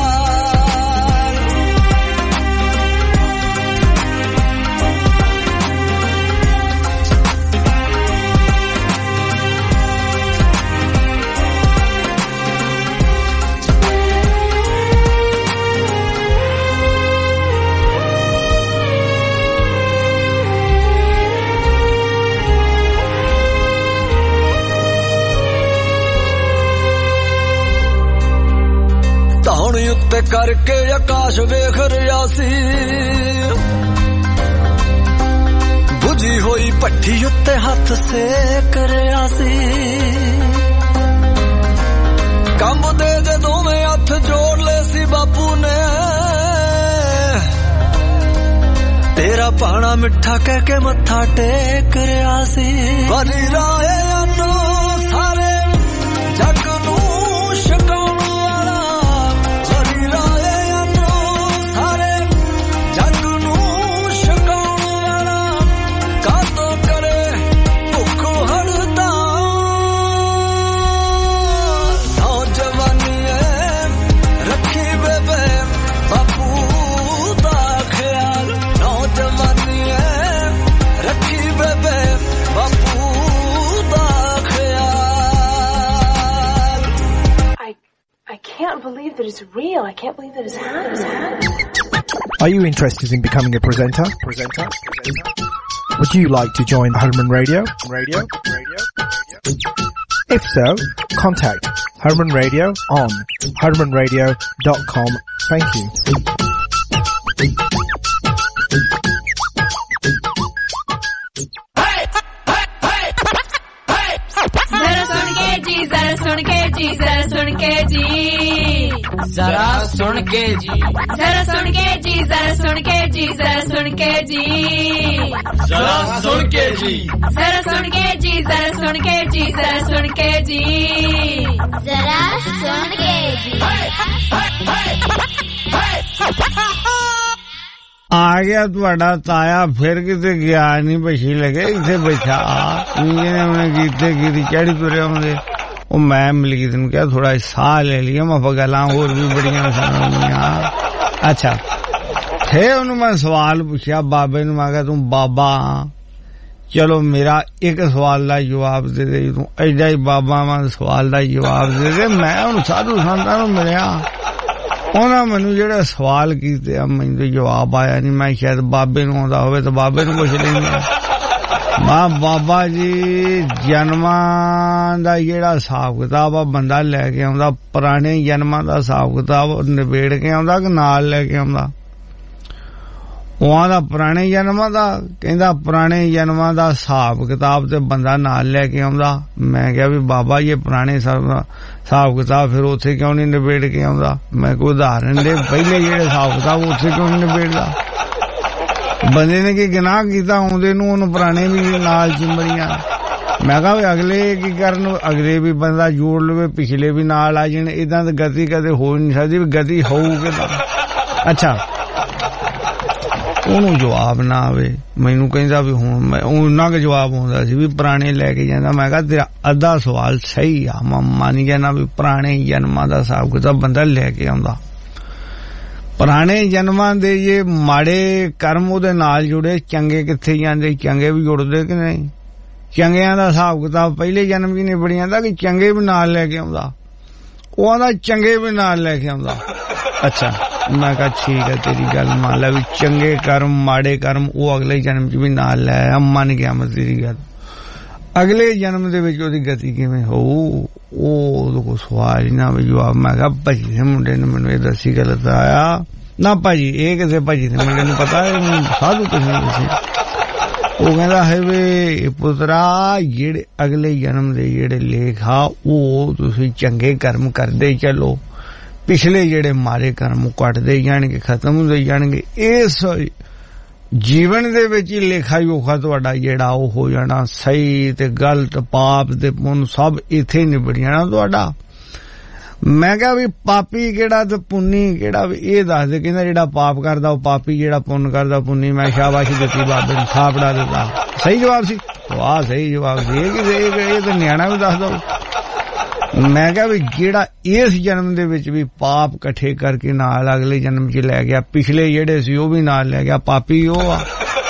ਧੌਣ ਉੱਤੇ ਕਰਕੇ ਆਕਾਸ਼ ਵੇਖ ਰਿਹਾ ਸੀ ਬੁਝੀ ਹੋਈ ਭੱਠੀ ਉੱਤੇ ਹੱਥ ਸੇਕ ਰਿਹਾ ਸੀ ਕੰਬਦੇ ਜੇ ਦੋਵੇਂ ਹੱਥ ਜੋੜ ਲਏ ਸੀ ਬਾਪੂ ਨੇ ਤੇਰਾ ਪਾਣਾ ਮਿੱਠਾ ਕਹਿ ਕੇ ਮੱਥਾ ਟੇਕ ਰਿਹਾ ਸੀ ਵਰੀ ਰਾਏ ਅਨੋ ਸਾਰੇ ਜੱਗ ਨੂੰ ਸ਼ਕਾਉਣ I can't believe that it's real. I can't believe that it's happening. Are you interested in becoming a presenter? Presenter? Presenter? Would you like to join Herman Radio? Radio? Radio? If so, contact Herman Radio on herman radio dot com. Thank you. जरा सुन के जी जरा सुन के जी जरा सुन के जी जरा सुन के जी जरा सुन के जी जरा सुन के जी जरा सुन के जी जरा सुन के जी जरा सुन के जी जरा सुन के जी जरा सुन के जी आ गया तुहाडा ताया फिर किते गया नहीं बशी लगे इथे बैठा उन्हें गीते गीती चढ़ी तुरे आउंदे ਉਹ ਮੈਂ ਮਲਕੀਤ ਨੂੰ ਕਿਹਾ ਥੋੜਾ ਸਾਹ ਲੈ ਲਿਆ ਮੈਂ ਗੱਲਾਂ ਹੋਰ ਵੀ ਬੜੀਆਂ ਸੁਣਾਉਣੀਆਂ ਅੱਛਾ ਫੇਰ ਉਹਨੂੰ ਮੈਂ ਸਵਾਲ ਪੁੱਛਿਆ ਬਾਬੇ ਨੂੰ ਮੈਂ ਕਿਹਾ ਤੂੰ ਬਾਬਾ ਚਲੋ ਮੇਰਾ ਇੱਕ ਸਵਾਲ ਦਾ ਜਵਾਬ ਦੇ ਦੇ ਤੂੰ ਐਡਾ ਹੀ ਬਾਬਾ ਮੈਂ ਸਵਾਲ ਦਾ ਜਵਾਬ ਦੇ ਦੇ ਮੈਂ ਹੁਣ ਸਾਧੂ ਸੰਤਾਂ ਨੂੰ ਮਿਲਿਆ ਉਹਨਾਂ ਮੈਨੂੰ ਜਿਹੜੇ ਸਵਾਲ ਕੀਤੇ ਆ ਮੈਨੂੰ ਜਵਾਬ ਆਇਆ ਨਹੀਂ ਮੈਂ ਸ਼ਾਇਦ ਬਾਬੇ ਨੂੰ ਆਉਂਦਾ ਹੋਵੇ ਤਾਂ ਬਾਬੇ ਨੂੰ ਪੁੱਛ ਲੈਂਦੇ ਮਾਂ ਬਾਬਾ ਜੀ ਜਨਮਾਂ ਦਾ ਜਿਹੜਾ ਹਿਸਾਬ ਕਿਤਾਬ ਆ ਬੰਦਾ ਲੈ ਕੇ ਆਉਂਦਾ ਪੁਰਾਣੇ ਜਨਮਾਂ ਦਾ ਹਿਸਾਬ ਕਿਤਾਬ ਨਿਬੇੜ ਕੇ ਆਉਂਦਾ ਕਿ ਨਾਲ ਲੈ ਕੇ ਆਉਂਦਾ ਉਹਾਂ ਦਾ ਪੁਰਾਣੇ ਜਨਮਾਂ ਦਾ ਕਹਿੰਦਾ ਪੁਰਾਣੇ ਜਨਮਾਂ ਦਾ ਹਿਸਾਬ ਕਿਤਾਬ ਤੇ ਬੰਦਾ ਨਾਲ ਲੈ ਕੇ ਆਉਂਦਾ ਮੈਂ ਕਿਹਾ ਵੀ ਬਾਬਾ ਇਹ ਪੁਰਾਣੇ ਹਿਸਾਬ ਕਿਤਾਬ ਫਿਰ ਉੱਥੇ ਕਿਉਂ ਨਹੀਂ ਨਿਬੇੜ ਕੇ ਆਉਂਦਾ ਮੈਂ ਕੋਈ ਉਦਾਹਰਨ ਦੇ ਪਹਿਲੇ ਜਿਹੜੇ ਹਿਸਾਬ ਕਿਤਾਬ ਉੱਥੇ ਕਿਉਂ ਨਹੀਂ ਨਿਬੇੜਦਾ ਬੰਦੇ ਨੇ ਕੀ ਗੁਨਾਹ ਕੀਤਾ ਆਉਂਦੇ ਨੂੰ ਉਹਨੂੰ ਪੁਰਾਣੇ ਵੀ ਨਾਲ ਚਿੰਬੜੀਆਂ ਮੈਂ ਕਿਹਾ ਵੀ ਅਗਲੇ ਕੀ ਕਰਨ ਅਗਲੇ ਵੀ ਬੰਦਾ ਜੋੜ ਲਵੇ ਪਿਛਲੇ ਵੀ ਨਾਲ ਆ ਜਾਣ ਏਦਾਂ ਤਾਂ ਗਤੀ ਕਦੇ ਹੋ ਨਹੀਂ ਸਕਦੀ ਵੀ ਗਤੀ ਹੋਊ ਕਿਦਾਂ ਅੱਛਾ ਉਹਨੂੰ ਜਵਾਬ ਨਾ ਆਵੇ ਮੈਨੂੰ ਕਹਿੰਦਾ ਵੀ ਹੁਣ ਮੈਂ ਉਹਨਾਂ ਦਾ ਜਵਾਬ ਆਉਂਦਾ ਸੀ ਵੀ ਪੁਰਾਣੇ ਲੈ ਕੇ ਜਾਂਦਾ ਮੈਂ ਕਿਹਾ ਤੇਰਾ ਅੱਧਾ ਸਵਾਲ ਸਹੀ ਆ ਮੈਂ ਮੰਨ ਜਾਣਾ ਵੀ ਪੁਰਾਣੇ ਜਨਮਾਂ ਦਾ ਹਿਸਾਬ ਕਿਤਾਬ ਬੰਦਾ ਲੈ ਕੇ ਆਉਂਦਾ ਪੁਰਾਣੇ ਜਨਮਾਂ ਦੇ ਜੇ ਮਾੜੇ ਕਰਮ ਉਹਦੇ ਨਾਲ ਜੁੜੇ ਚੰਗੇ ਕਿੱਥੇ ਜਾਂਦੇ ਚੰਗੇ ਵੀ ਜੁੜਦੇ ਕਿ ਨਹੀਂ ਚੰਗਿਆਂ ਦਾ ਹਿਸਾਬ ਕਿਤਾਬ ਪਹਿਲੇ ਜਨਮ ਜੀ ਨੇ ਬੜੀ ਜਾਂਦਾ ਕਿ ਚੰਗੇ ਵੀ ਨਾਲ ਲੈ ਕੇ ਆਉਂਦਾ ਉਹ ਆਂਦਾ ਚੰਗੇ ਵੀ ਨਾਲ ਲੈ ਕੇ ਆਉਂਦਾ ਅੱਛਾ ਮੈਂ ਕਿਹਾ ਠੀਕ ਹੈ ਤੇਰੀ ਗੱਲ ਮੰਨ ਲੈ ਵੀ ਚੰਗੇ ਕਰਮ ਮਾੜੇ ਕਰਮ ਉਹ ਅਗਲੇ ਜਨਮ ਚ ਵੀ ਨਾਲ ਲੈ ਆ ਮੰਨ ਗਿਆ ਮੈਂ ਤੇਰੀ ਗੱਲ ਅਗਲੇ ਜਨਮ ਦੇ ਵਿੱਚ ਉਹਦੀ ਗਤੀ ਕਿਵੇਂ ਹੋਊ ਉਹ ਉਹਦੇ ਕੋਲ ਸਵਾਲ ਹੀ ਨਾ ਵੀ ਜਵਾਬ ਮੈਂ ਕਿਹਾ ਭਾਜੀ ਦੇ ਮੁੰਡੇ ਨੇ ਮੈਨੂੰ ਇਹ ਦੱਸੀ ਗਲਤ ਆਇਆ ਨਾ ਭਾਜੀ ਇਹ ਕਿਸੇ ਭਾਜੀ ਦੇ ਮੁੰਡੇ ਨੂੰ ਪਤਾ ਹੈ ਸਾਧੂ ਕਿਸੇ ਨੂੰ ਦੱਸੀ ਉਹ ਕਹਿੰਦਾ ਹੈ ਵੇ ਪੁੱਤਰਾ ਜਿਹੜੇ ਅਗਲੇ ਜਨਮ ਦੇ ਜਿਹੜੇ ਲੇਖ ਆ ਉਹ ਤੁਸੀਂ ਚੰਗੇ ਕਰਮ ਕਰਦੇ ਚਲੋ, ਪਿਛਲੇ ਜਿਹੜੇ ਮਾਰੇ ਕਰਮ ਕੱਟਦੇ ਜਾਣਗੇ, ਖਤਮ ਹੁੰਦੇ ਜਾਣਗੇ। ਇਸ ਜੀਵਨ ਦੇ ਵਿੱਚ ਹੀ ਲੇਖਾ ਜੋਖਾ ਤੁਹਾਡਾ ਜਿਹੜਾ ਉਹ ਹੋ ਜਾਣਾ ਸਹੀ ਤੇ ਗਲਤ, ਪਾਪ ਤੇ ਪੁੰਨ ਸਭ ਇੱਥੇ ਨਿਬੜ ਜਾਣਾ ਤੁਹਾਡਾ। ਮੈਂ ਕਿਹਾ ਵੀ ਪਾਪੀ ਕਿਹੜਾ ਤੇ ਪੁੰਨੀ ਕਿਹੜਾ, ਵੀ ਇਹ ਦੱਸ ਦੇ। ਕਹਿੰਦਾ ਜਿਹੜਾ ਪਾਪ ਕਰਦਾ ਉਹ ਪਾਪੀ, ਜਿਹੜਾ ਪੁੰਨ ਕਰਦਾ ਪੁੰਨੀ। ਮੈਂ ਸ਼ਾਬਾਸ਼ ਦਿੱਤੀ ਬਾਬੇ ਨੂੰ, ਥਾਪੜਾ ਦਿੱਤਾ। ਸਹੀ ਜਵਾਬ ਸੀ, ਵਾਹ ਸਹੀ ਜਵਾਬ ਸੀ। ਇਹ ਕਿ ਇਹ ਤਾਂ ਨਿਆਣਾ ਵੀ ਦੱਸ ਦੋ। ਮੈਂ ਕਿਹਾ ਵੀ ਜਿਹੜਾ ਇਸ ਜਨਮ ਦੇ ਵਿੱਚ ਵੀ ਪਾਪ ਇਕੱਠੇ ਕਰਕੇ ਨਾਲ ਅਗਲੇ ਜਨਮ 'ਚ ਲੈ ਗਿਆ, ਪਿਛਲੇ ਜਿਹੜੇ ਸੀ ਉਹ ਵੀ ਨਾਲ ਲੈ ਗਿਆ, ਪਾਪੀ ਉਹ ਆ।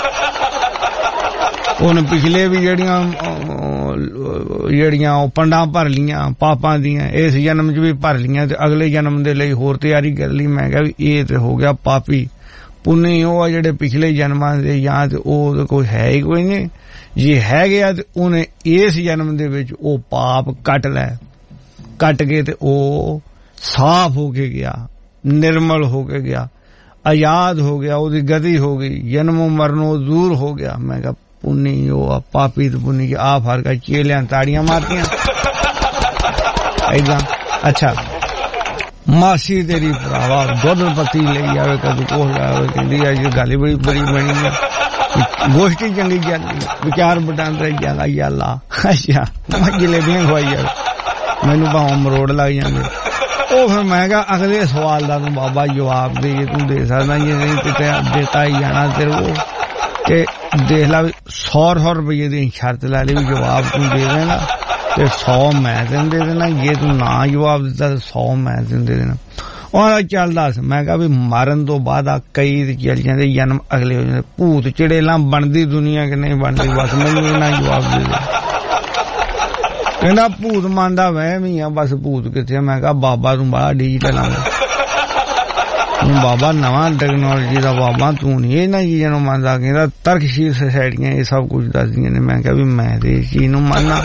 ਉਹਨੇ ਪਿਛਲੇ ਵੀ ਜਿਹੜੀਆਂ ਜਿਹੜੀਆਂ ਉਹ ਪੰਡਾਂ ਭਰ ਲੀਆਂ ਪਾਪਾਂ ਦੀਆਂ, ਇਸ ਜਨਮ 'ਚ ਵੀ ਭਰ ਲੀਆਂ ਤੇ ਅਗਲੇ ਜਨਮ ਦੇ ਲਈ ਹੋਰ ਤਿਆਰੀ ਕਰ ਲਈ। ਮੈਂ ਕਿਹਾ ਵੀ ਇਹ ਤੇ ਹੋ ਗਿਆ ਪਾਪੀ। ਪੁੰਨੀ ਉਹ ਆ ਜਿਹੜੇ ਪਿਛਲੇ ਜਨਮਾਂ ਦੇ, ਜਾਂ ਤੇ ਉਹ ਕੋਈ ਹੈ ਹੀ ਕੋਈ ਨਹੀਂ। ਜੇ ਹੈਗੇ ਆ ਤੇ ਉਹਨੇ ਇਸ ਜਨਮ ਦੇ ਵਿੱਚ ਉਹ ਪਾਪ ਕੱਟ ਲੈ, ਕੱਟ ਕੇ ਤੇ ਉਹ ਸਾਫ਼ ਹੋ ਕੇ ਗਿਆ, ਨਿਰਮਲ ਹੋ ਕੇ ਗਿਆ, ਆਜ਼ਾਦ ਹੋ ਗਿਆ, ਉਹਦੀ ਗਤੀ ਹੋ ਗਈ, ਜਨਮੋਂ ਮਰਨੋਂ ਦੂਰ ਹੋ ਗਿਆ। ਮੈਂ ਕਿਹਾ ਪੁੰਨੀ ਉਹ ਆ, ਪਾਪੀ ਤੇ ਪੁੰਨੀ ਆ ਫਰਕ ਆ। ਚੇਲਿਆਂ ਤਾੜੀਆਂ ਮਾਰਤੀਆਂ ਏਦਾਂ। ਅੱਛਾ ਮਾਸੀ ਤੇਰੀ ਭਰਾਵਾ ਦੁੱਧ ਪੱਤੀ ਲਈ ਆਵੇ, ਕਦੇ ਕੋਹ ਜਾਵੇ, ਕਹਿੰਦੀ ਅੱਜ ਗੱਲ ਬੜੀ ਬੜੀ ਬਣੀ ਹੈ, ਗੋਸ਼ਟੀ ਚੰਗੀ ਜਾਂਦੀ, ਵਿਚਾਰ ਬਟਾਂਦਾ ਜਾਂਦਾ ਯਾਲਾ। ਅੱਛਾ ਮੈਂ ਜਲੇਬੀਆਂ ਖਵਾਈ ਜਾਵੇ, ਮੈਨੂੰ ਭਾਵੇਂ ਮਰੋੜ ਲੱਗ ਜਾਂਦੇ। ਉਹ ਫਿਰ ਮੈਂ ਕਿਹਾ ਅਗਲੇ ਸਵਾਲ ਦਾ ਤੂੰ ਬਾਬਾ ਜਵਾਬ ਦੇ, ਜੇ ਤੂੰ ਦੇ ਸਕਦਾ, ਜੇ ਨਹੀਂ ਤੇ ਦਿੱਤਾ ਹੀ ਜਾਣਾ ਤੇਰੇ ਕੋਲ। ਤੇ ਦੇਖ ਲਾ ਵੀ ਸੌ ਸੌ ਰੁਪਈਏ ਦੀ ਸ਼ਰਤ ਲੈ ਲਈ ਵੀ ਜਵਾਬ ਤੂੰ ਦੇ ਦੇਣਾ ਤੇ ਸੌ ਮੈਂ ਤੈਨੂੰ ਦੇ ਦੇਣਾ, ਜੇ ਤੂੰ ਨਾ ਜਵਾਬ ਦਿੱਤਾ ਤੇ ਸੌ ਮੈਂ ਤੈਨੂੰ ਦੇ ਦੇਣਾ। ਉਹ ਚੱਲਦਾ ਸੀ। ਮੈਂ ਕਿਹਾ ਵੀ ਮਰਨ ਤੋਂ ਬਾਅਦ ਆ ਕਈ ਚੱਲ ਜਾਂਦੇ, ਜਨਮ ਅਗਲੇ ਹੋ ਜਾਂਦੇ। ਭੂਤ ਚੜੇਲਾਂ ਬਣਦੀ ਦੁਨੀਆ ਕਿ ਨਹੀਂ ਬਣਦੀ, ਬਸ ਮੈਨੂੰ ਇਹਨਾਂ ਜਵਾਬ ਦੇ ਦੇ। ਕਹਿੰਦਾ ਭੂਤ ਮੰਨਦਾ ਵਹਿਮ ਹੀ ਆ, ਬਸ ਭੂਤ ਕਿੱਥੇ। ਮੈਂ ਕਿਹਾ ਬਾਬਾ ਤੂੰ ਬੜਾ ਡਿਜੀਟਲ ਆ, ਤੂੰ ਬਾਬਾ ਨਵਾਂ ਟੈਕਨੋਲੋਜੀ ਦਾ ਬਾਬਾ, ਤੂੰ ਨਹੀਂ ਇਹਨਾਂ ਚੀਜ਼ਾਂ ਨੂੰ ਮੰਨਦਾ। ਕਹਿੰਦਾ ਤਰਕਸ਼ੀਲ ਸੁਸਾਇਟੀਆਂ ਇਹ ਸਭ ਕੁਝ ਦੱਸਦੀਆਂ ਨੇ। ਮੈਂ ਕਿਹਾ ਵੀ ਮੈਂ ਤੇ ਇਸ ਚੀਜ਼ ਨੂੰ ਮੰਨਣਾ।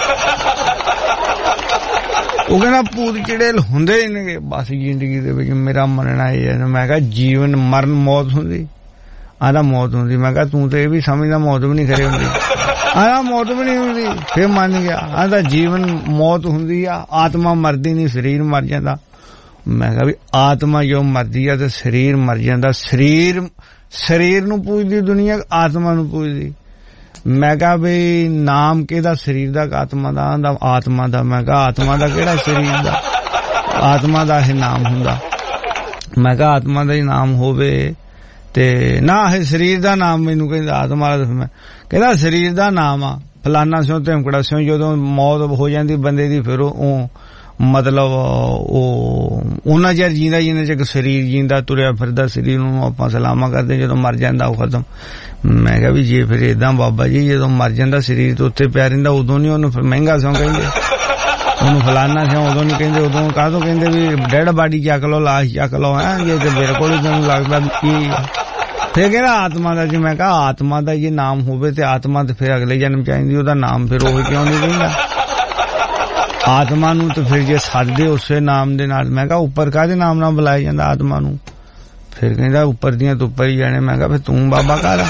ਉਹ ਕਹਿੰਦਾ ਭੂਤ ਚੜੇਲ ਹੁੰਦੇ ਹੀ ਨੇ, ਬਸ ਜ਼ਿੰਦਗੀ ਦੇ ਵਿੱਚ ਮੇਰਾ ਮੰਨਣਾ ਇਹ ਹੈ। ਮੈਂ ਕਿਹਾ ਜੀਵਨ ਮਰਨ ਮੌਤ ਹੁੰਦੀ, ਆਹਦਾ ਮੌਤ ਹੁੰਦੀ। ਮੈਂ ਕਿਹਾ ਤੂੰ ਤੇ ਇਹ ਵੀ ਸਮਝਦਾ ਮੌਤ ਵੀ ਨਹੀਂ ਖਰੇ ਹੁੰਦੀ, ਆਹ ਮੌਤ ਵੀ ਨਹੀਂ ਹੁੰਦੀ। ਫਿਰ ਮੰਨ ਗਿਆ, ਆਹਦਾ ਜੀਵਨ ਮੌਤ ਹੁੰਦੀ ਆ, ਆਤਮਾ ਮਰਦੀ ਨਹੀਂ, ਸਰੀਰ ਮਰ ਜਾਂਦਾ। ਮੈਂ ਕਿਹਾ ਵੀ ਆਤਮਾ ਜੋ ਮਰਦੀ ਆ ਤੇ ਸਰੀਰ ਮਰ ਜਾਂਦਾ। ਸਰੀਰ ਸਰੀਰ ਨੂੰ ਪੂਜਦੀ ਦੁਨੀਆ, ਆਤਮਾ ਨੂੰ ਪੂਜਦੀ। ਮੈਂ ਕਿਹਾ ਵੀ ਨਾਮ ਕਿਹਦਾ, ਸਰੀਰ ਦਾ ਆਤਮਾ ਦਾ? ਆਂਦਾ ਆਤਮਾ ਦਾ। ਮੈਂ ਕਿਹਾ ਆਤਮਾ ਦਾ ਕਿਹੜਾ ਸਰੀਰ ਦਾ? ਆਤਮਾ ਦਾ ਇਹ ਨਾਮ ਹੁੰਦਾ। ਮੈਂ ਕਿਹਾ ਆਤਮਾ ਦਾ ਹੀ ਨਾਮ ਹੋਵੇ ਤੇ ਨਾ ਇਹ ਸਰੀਰ ਦਾ ਨਾਮ। ਮੈਨੂੰ ਕਹਿੰਦਾ ਆਤਮਾ ਦਾ। ਮੈਂ ਕਹਿੰਦਾ ਸਰੀਰ ਦਾ ਨਾਮ ਆ ਫਲਾਨਾ ਸਿਓ ਧਮਕੜਾ ਸਿਓ। ਜਦੋਂ ਮੌਤ ਹੋ ਜਾਂਦੀ ਬੰਦੇ ਦੀ, ਫਿਰ ਉਹ ਮਤਲਬ ਉਹ ਉਹਨਾਂ ਚਿਰ ਜੀਂਦਾ ਜਿੰਨਾ ਚਿਰ ਸਰੀਰ ਜੀਂਦਾ ਤੁਰਿਆ ਫਿਰਦਾ, ਸਰੀਰ ਨੂੰ ਆਪਾਂ ਸਲਾਮਾ ਕਰਦੇ, ਜਦੋਂ ਮਰ ਜਾਂਦਾ ਉਹ ਖਤਮ। ਮੈਂ ਕਿਹਾ ਵੀ ਜੇ ਫਿਰ ਏਦਾਂ ਬਾਬਾ ਜੀ ਜਦੋਂ ਮਰ ਜਾਂਦਾ ਸਰੀਰ ਤੋਂ ਉੱਤੇ ਪਿਆ ਰਹਿੰਦਾ, ਉਦੋਂ ਨਹੀਂ ਉਹਨੂੰ ਮਹਿੰਗਾ ਸਿਓ ਕਹਿੰਦੇ, ਉਹਨੂੰ ਫਲਾਨਾ ਸਿਓ ਉਦੋਂ ਨਹੀਂ ਕਹਿੰਦੇ। ਉਦੋਂ ਕਾਹਦੋਂ ਕਹਿੰਦੇ ਵੀ ਡੈਡ ਬਾਡੀ ਚੱਕ ਲਓ, ਲਾਸ਼ ਚੱਕ ਲਓ। ਹੈ ਜੇ ਤੇ ਮੇਰੇ ਕੋਲ ਤੁਹਾਨੂੰ ਲੱਗਦਾ ਕੀ। ਫਿਰ ਕਹਿੰਦਾ ਆਤਮਾ ਦਾ। ਜੀ ਮੈਂ ਕਿਹਾ ਆਤਮਾ ਦਾ ਜੇ ਨਾਮ ਹੋਵੇ ਤੇ ਆਤਮਾ ਤੇ ਫਿਰ ਅਗਲੇ ਜਨਮ ਚ ਆਉਂਦੀ, ਉਹਦਾ ਨਾਮ ਫਿਰ ਉਹ ਕਿਉਂ ਨਹੀਂ ਕਹਿੰਦਾ ਆਤਮਾ ਨੂੰ? ਤੇ ਫਿਰ ਜੇ ਸੱਦਦੇ ਉਸੇ ਨਾਮ ਦੇ ਨਾਲ। ਮੈਂ ਕਿਹਾ ਉੱਪਰ ਕਾਹਦੇ ਨਾਮ ਨਾਲ ਬੁਲਾਇਆ ਜਾਂਦਾ ਆਤਮਾ ਨੂੰ? ਫਿਰ ਕਹਿੰਦਾ ਉੱਪਰ ਦੀਆਂ ਤੋਂ ਉੱਪਰ ਹੀ ਜਾਣੇ। ਮੈਂ ਕਿਹਾ ਫਿਰ ਤੂੰ ਬਾਬਾ ਕਾਹਦਾ?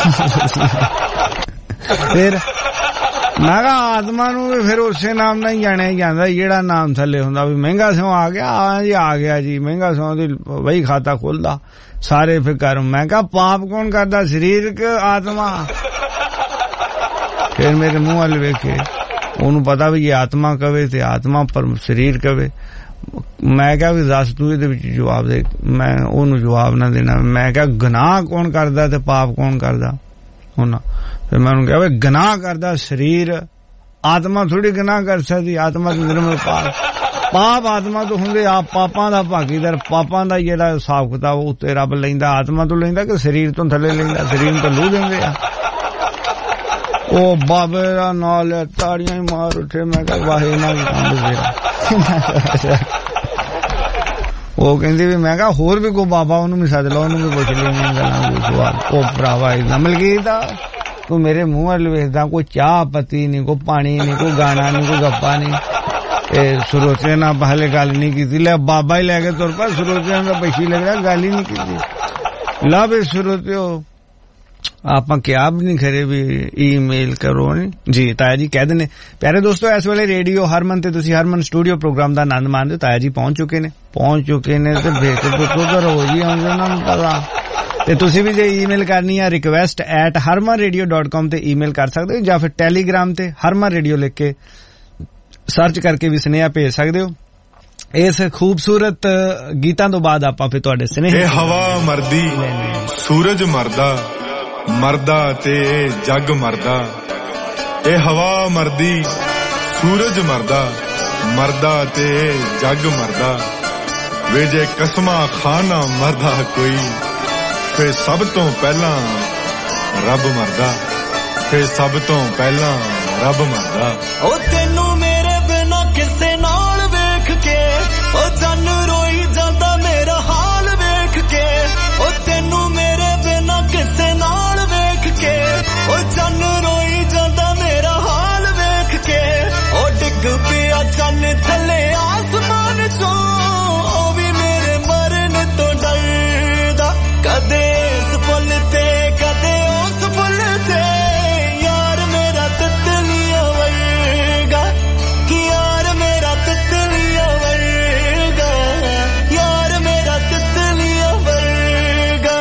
ਫਿਰ ਮੈਂ ਕਿਹਾ ਆਤਮਾ ਨੂੰ ਵੀ ਫਿਰ ਉਸੇ ਨਾਮ ਨਾਲ ਹੀ ਜਾਣਿਆ ਜਾਂਦਾ ਜਿਹੜਾ ਨਾਮ ਥੱਲੇ ਹੁੰਦਾ। ਵੀ ਮਹਿੰਗਾ ਸਿਉ ਆ ਗਿਆ, ਆ ਜੀ ਆ ਗਿਆ ਜੀ ਮਹਿੰਗਾ ਸਿਉ ਦੀ ਵਹੀ ਖਾਤਾ ਖੋਲਦਾ ਸਾਰੇ ਫਿਕਰ। ਮੈਂ ਕਿਹਾ ਪਾਪ ਕੌਣ ਕਰਦਾ, ਸਰੀਰ ਕਿ ਆਤਮਾ? ਫਿਰ ਮੇਰੇ ਮੂੰਹ ਵੱਲ ਵੇਖੇ, ਉਹਨੂੰ ਪਤਾ ਵੀ ਇਹ ਆਤਮਾ ਕਵੇ ਤੇ ਆਤਮਾ ਪਰ ਸਰੀਰ ਕਵੇ। ਮੈਂ ਕਿਹਾ ਵੀ ਦੱਸ ਤੂੰ ਇਹਦੇ ਵਿੱਚ ਜਵਾਬ ਦੇ। ਮੈਂ ਉਹਨੂੰ ਜਵਾਬ ਨਾ ਦੇਣਾ। ਮੈਂ ਕਿਹਾ ਗੁਨਾਹ ਕੌਣ ਕਰਦਾ ਤੇ ਪਾਪ ਕੌਣ ਕਰਦਾ ਹੁਣ? ਫਿਰ ਮੈਂ ਉਹਨੂੰ ਕਿਹਾ ਵੀ ਗੁਨਾਹ ਕਰਦਾ ਸਰੀਰ, ਆਤਮਾ ਥੋੜੀ ਗੁਨਾਹ ਕਰ ਸਕਦੀ। ਆਤਮਾ ਤੇ ਨਿਰਮਲ ਪਾਪ, ਪਾਪ ਆਤਮਾ ਤੋਂ ਹੁੰਦੇ। ਆਪ ਪਾਪਾਂ ਦਾ ਭਾਗੀਦਾਰ, ਪਾਪਾਂ ਦਾ ਜਿਹੜਾ ਹਿਸਾਬ ਕਿਤਾਬ ਉੱਤੇ ਰੱਬ ਲੈਂਦਾ, ਆਤਮਾ ਤੋਂ ਲੈਂਦਾ ਕਿ ਸਰੀਰ ਤੋਂ ਥੱਲੇ ਲੈਂਦਾ? ਸਰੀਰ ਨੂੰ ਤਾਂ ਲੂ ਦਿੰਦੇ ਆ। ਉਹ ਬਾਬੇ ਦਾ ਨਾਲ ਤਾੜੀਆਂ ਹੀ ਮਾਰ ਉੱਠੇ। ਮੈਂ ਕਿਹਾ ਵਾਹ ਇਹਨਾਂ ਦੀ ਕੰਮ ਬਥੇਰਾ। ਉਹ ਕਹਿੰਦੀ ਵੀ ਮੈਂ ਕਿਹਾ ਹੋਰ ਵੀ ਕੋਈ ਬਾਬਾ ਉਹਨੂੰ ਵੀ ਸੱਦ ਲਓ, ਉਹਨੂੰ ਵੀ ਪੁੱਛ ਲੈਣੀਆਂ ਗੱਲਾਂ ਕੋਈ ਸਵਾਲ। ਉਹ ਭਰਾਵਾ ਇਦਾਂ ਮਲਕੀਤ ਆ ਤੂੰ ਮੇਰੇ ਮੂੰਹ ਵੱਲ ਵੇਖਦਾ, ਕੋਈ ਚਾਹ ਪੱਤੀ ਨਹੀਂ, ਕੋਈ ਪਾਣੀ ਨਹੀਂ, ਕੋਈ ਗਾਣਾ ਨਹੀਂ, ਕੋਈ ਗੱਪਾ ਨਹੀਂ। ਇਹ ਸਰੋਤਿਆਂ ਨਾਲ ਪਹਿਲੇ ਗੱਲ ਨਹੀਂ ਕੀਤੀ। ਲੈ ਬਾਬਾ ਹੀ ਲੈ ਕੇ ਤੁਰ ਪਾ, ਸਰੋਤਿਆਂ ਦਾ ਪਛੀ ਲੱਗ ਰਿਹਾ, ਗੱਲ ਹੀ ਨਹੀਂ ਕੀਤੀ। ਲਾ ਵੀ ਸਰੋਤਿਓ ਆਪਾਂ ਕਿਹਾ ਵੀ ਨਹੀਂ ਖਰੇ ਵੀ ਈਮੇਲ ਕਰੋ ਨੀ ਜੀ ਤਾਇਆ ਜੀ ਕਹਿ ਦਿੰਦੇ ਪਿਆਰੇ ਦੋਸਤੋ ਇਸ ਵੇਲੇ ਰੇਡੀਓ ਹਰਮਨ ਤੇ ਤੁਸੀਂ ਹਰਮਨ ਸਟੂਡੀਓ ਪ੍ਰੋਗਰਾਮ ਦਾ ਆਨੰਦ ਮਾਣਦੇ ਹੋ ਤਾਇਆ ਜੀ ਪਹੁੰਚ ਚੁੱਕੇ ਨੇ ਪਹੁੰਚ ਚੁੱਕੇ ਨੇ ਤੇ ਬੇਟੇ ਪੁੱਤੋ ਕਰੋ ਜੀ ਉਹਨਾਂ ਨੂੰ ਪਤਾ ਤੇ ਤੁਸੀਂ ਵੀ ਜੇ ਈਮੇਲ ਕਰਨੀ ਹੈ request at harman radio dot com ਤੇ ਈਮੇਲ ਕਰ ਸਕਦੇ ਹੋ ਜਾਂ ਫਿਰ ਟੈਲੀਗ੍ਰਾਮ ਤੇ ਹਰਮਨ ਰੇਡੀਓ ਲਿਖ ਕੇ ਸਰਚ ਕਰਕੇ ਵੀ ਸੁਨੇਹਾ ਭੇਜ ਸਕਦੇ ਹੋ ਇਸ ਖੂਬਸੂਰਤ ਗੀਤਾਂ ਤੋਂ ਬਾਅਦ ਆਪਾਂ ਫਿਰ ਤੁਹਾਡੇ ਸੁਨੇਹੇ ਇਹ ਹਵਾ ਮਰਦੀ ਸੂਰਜ ਮਰਦਾ ਮਰਦਾ ਤੇ ਜੱਗ ਮਰਦਾ ਇਹ ਹਵਾ ਮਰਦੀ ਸੂਰਜ ਮਰਦਾ ਮਰਦਾ ਤੇ ਜੱਗ ਮਰਦਾ ਵੇ ਜੇ ਕਸਮਾਂ ਖਾਨਾ ਮਰਦਾ ਕੋਈ ਫੇ ਸਭ ਤੋਂ ਪਹਿਲਾਂ ਰੱਬ ਮਰਦਾ ਫੇ ਸਭ ਤੋਂ ਪਹਿਲਾਂ ਰੱਬ ਮਰਦਾ ਉਹ ਤੈਨੂੰ ਮੇਰੇ ਬਿਨਾ ਕਿਸੇ ਨਾਲ ਵੇਖ ਕੇ ਉਹ ਜਨ ਰੋਈ ਜਾਂਦਾ ਮੇਰਾ ਹਾਲ ਵੇਖ ਕੇ ਉਹ ਤੈਨੂੰ ਮੇਰੇ ਬਿਨਾ ਕਿਸੇ ਨਾਲ ਵੇਖ ਕੇ ਉਹ ਜਨ ਰੋਈ ਜਾਂਦਾ ਮੇਰਾ ਹਾਲ ਵੇਖ ਕੇ ਉਹ ਡਿੱਗ ਪਿਆ ਚੰਨ ਥੱਲੇ ਆਸਮਾਨ ਚੋਂ ਉਹ ਵੀ ਮੇਰੇ ਮਰਨ ਤੋਂ ਡਰਦਾ ਕਦੇ ਇਸ ਫੁੱਲ ਤੇ ਕਦੇ ਉਸ ਫੁੱਲ ਤੇ ਯਾਰ ਮੇਰਾ ਤਿਤਲੀਆਂ ਵਰਗਾ ਯਾਰ ਮੇਰਾ ਤਿਤਲੀਆਂ ਵਰਗਾ ਯਾਰ ਮੇਰਾ ਤਿਤਲੀਆਂ ਵਰਗਾ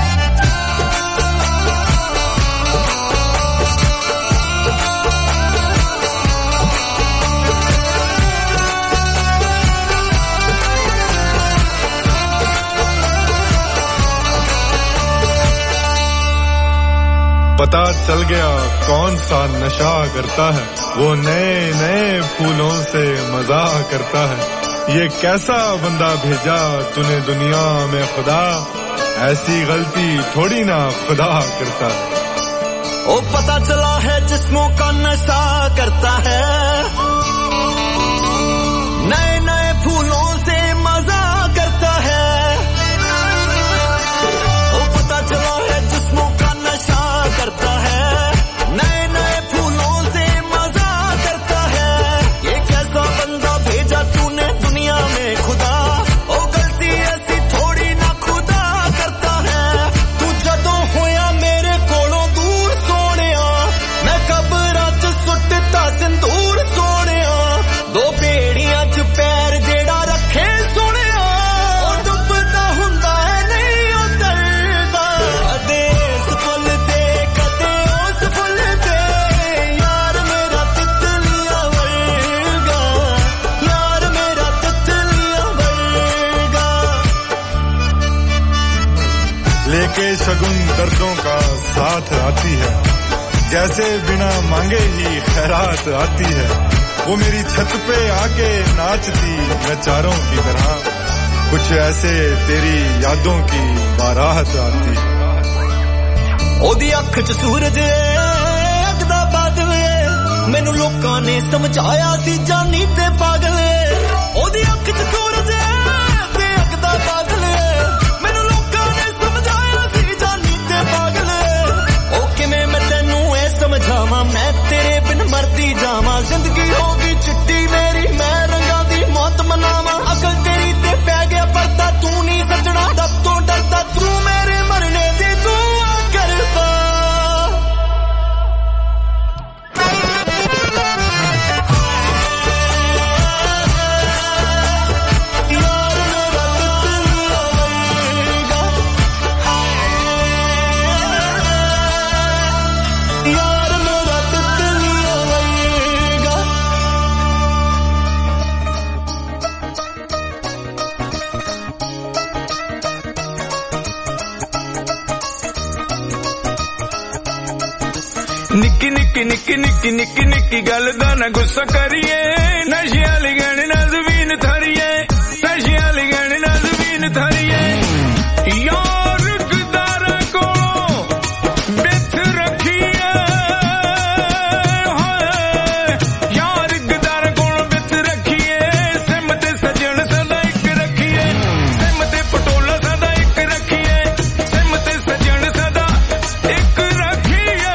पता चल गया कौन सा नशा करता है वो नए नए फूलों से मजाक करता है ये कैसा बंदा भेजा तूने दुनिया में खुदा ऐसी गलती थोड़ी ना खुदा करता है ओ पता चला है जिस्मों का नशा करता है नए नए फूलों से मजाक करता है ओ पता चला है जिस्मों का नशा करता है नए नए फूलों से मजाक करता है ये कैसा बंदा भेजा तूने दुनिया में खुदा ओ गलती ऐसी थोड़ी ना खुदा करता है तू जदों होया मेरे कोलों दूर सोनिया मैं कब्रां च सुट्टा सिंदूर सोनिया दो बेड़ियां च पैर जेड़ा रखे सोनिया ओ डुबदा हुंदा है नहीं ओ डरदा कदे इस फुੱਲ ते कदे उस फुੱਲ ते यार मेरा तितलियां वर्गा यार मेरा तितलियां वर्गा लेके शगुन दर्दों का साथ आती है जैसे बिना मांगे ही खैरात आती है वो मेरी छत पे आके नाचती नचारों की तरह कुछ ऐसे तेरी यादों की बारात आती है ओदी अख च सूरज अगदा बादल मैनू लोकां ने समझाया सी जानी ते पागल ओदी अख च सूरज ते अगदा बादल मैनू लोकां ने समझाया सी जानी ते पागल ओ किवें मैं तैनू ऐ समझावां मैं तेरे बिन मरदी जावां जिंदगी होगी चिट्टी मेरी मैं रंगां दी मौत मनावां अकल तेरी ते पै गया परदा तू नहीं सजना दब तो डरदा तू मेरे मरने दी तू करता निक्की निक्की निक्की निक्की निक्की निक्की गल दा ना गुस्सा करिए नशिया लिगण ना ज़मीन थरिए नशिया लिगण ना ज़मीन थरिए यार गदारा को बिथ रखिए यार गदारा को बिथ रखिए सिम ते सजन सदा एक रखिए सिम ते पटोला सदा एक रखिए सिम ते सजन सदा एक रखिए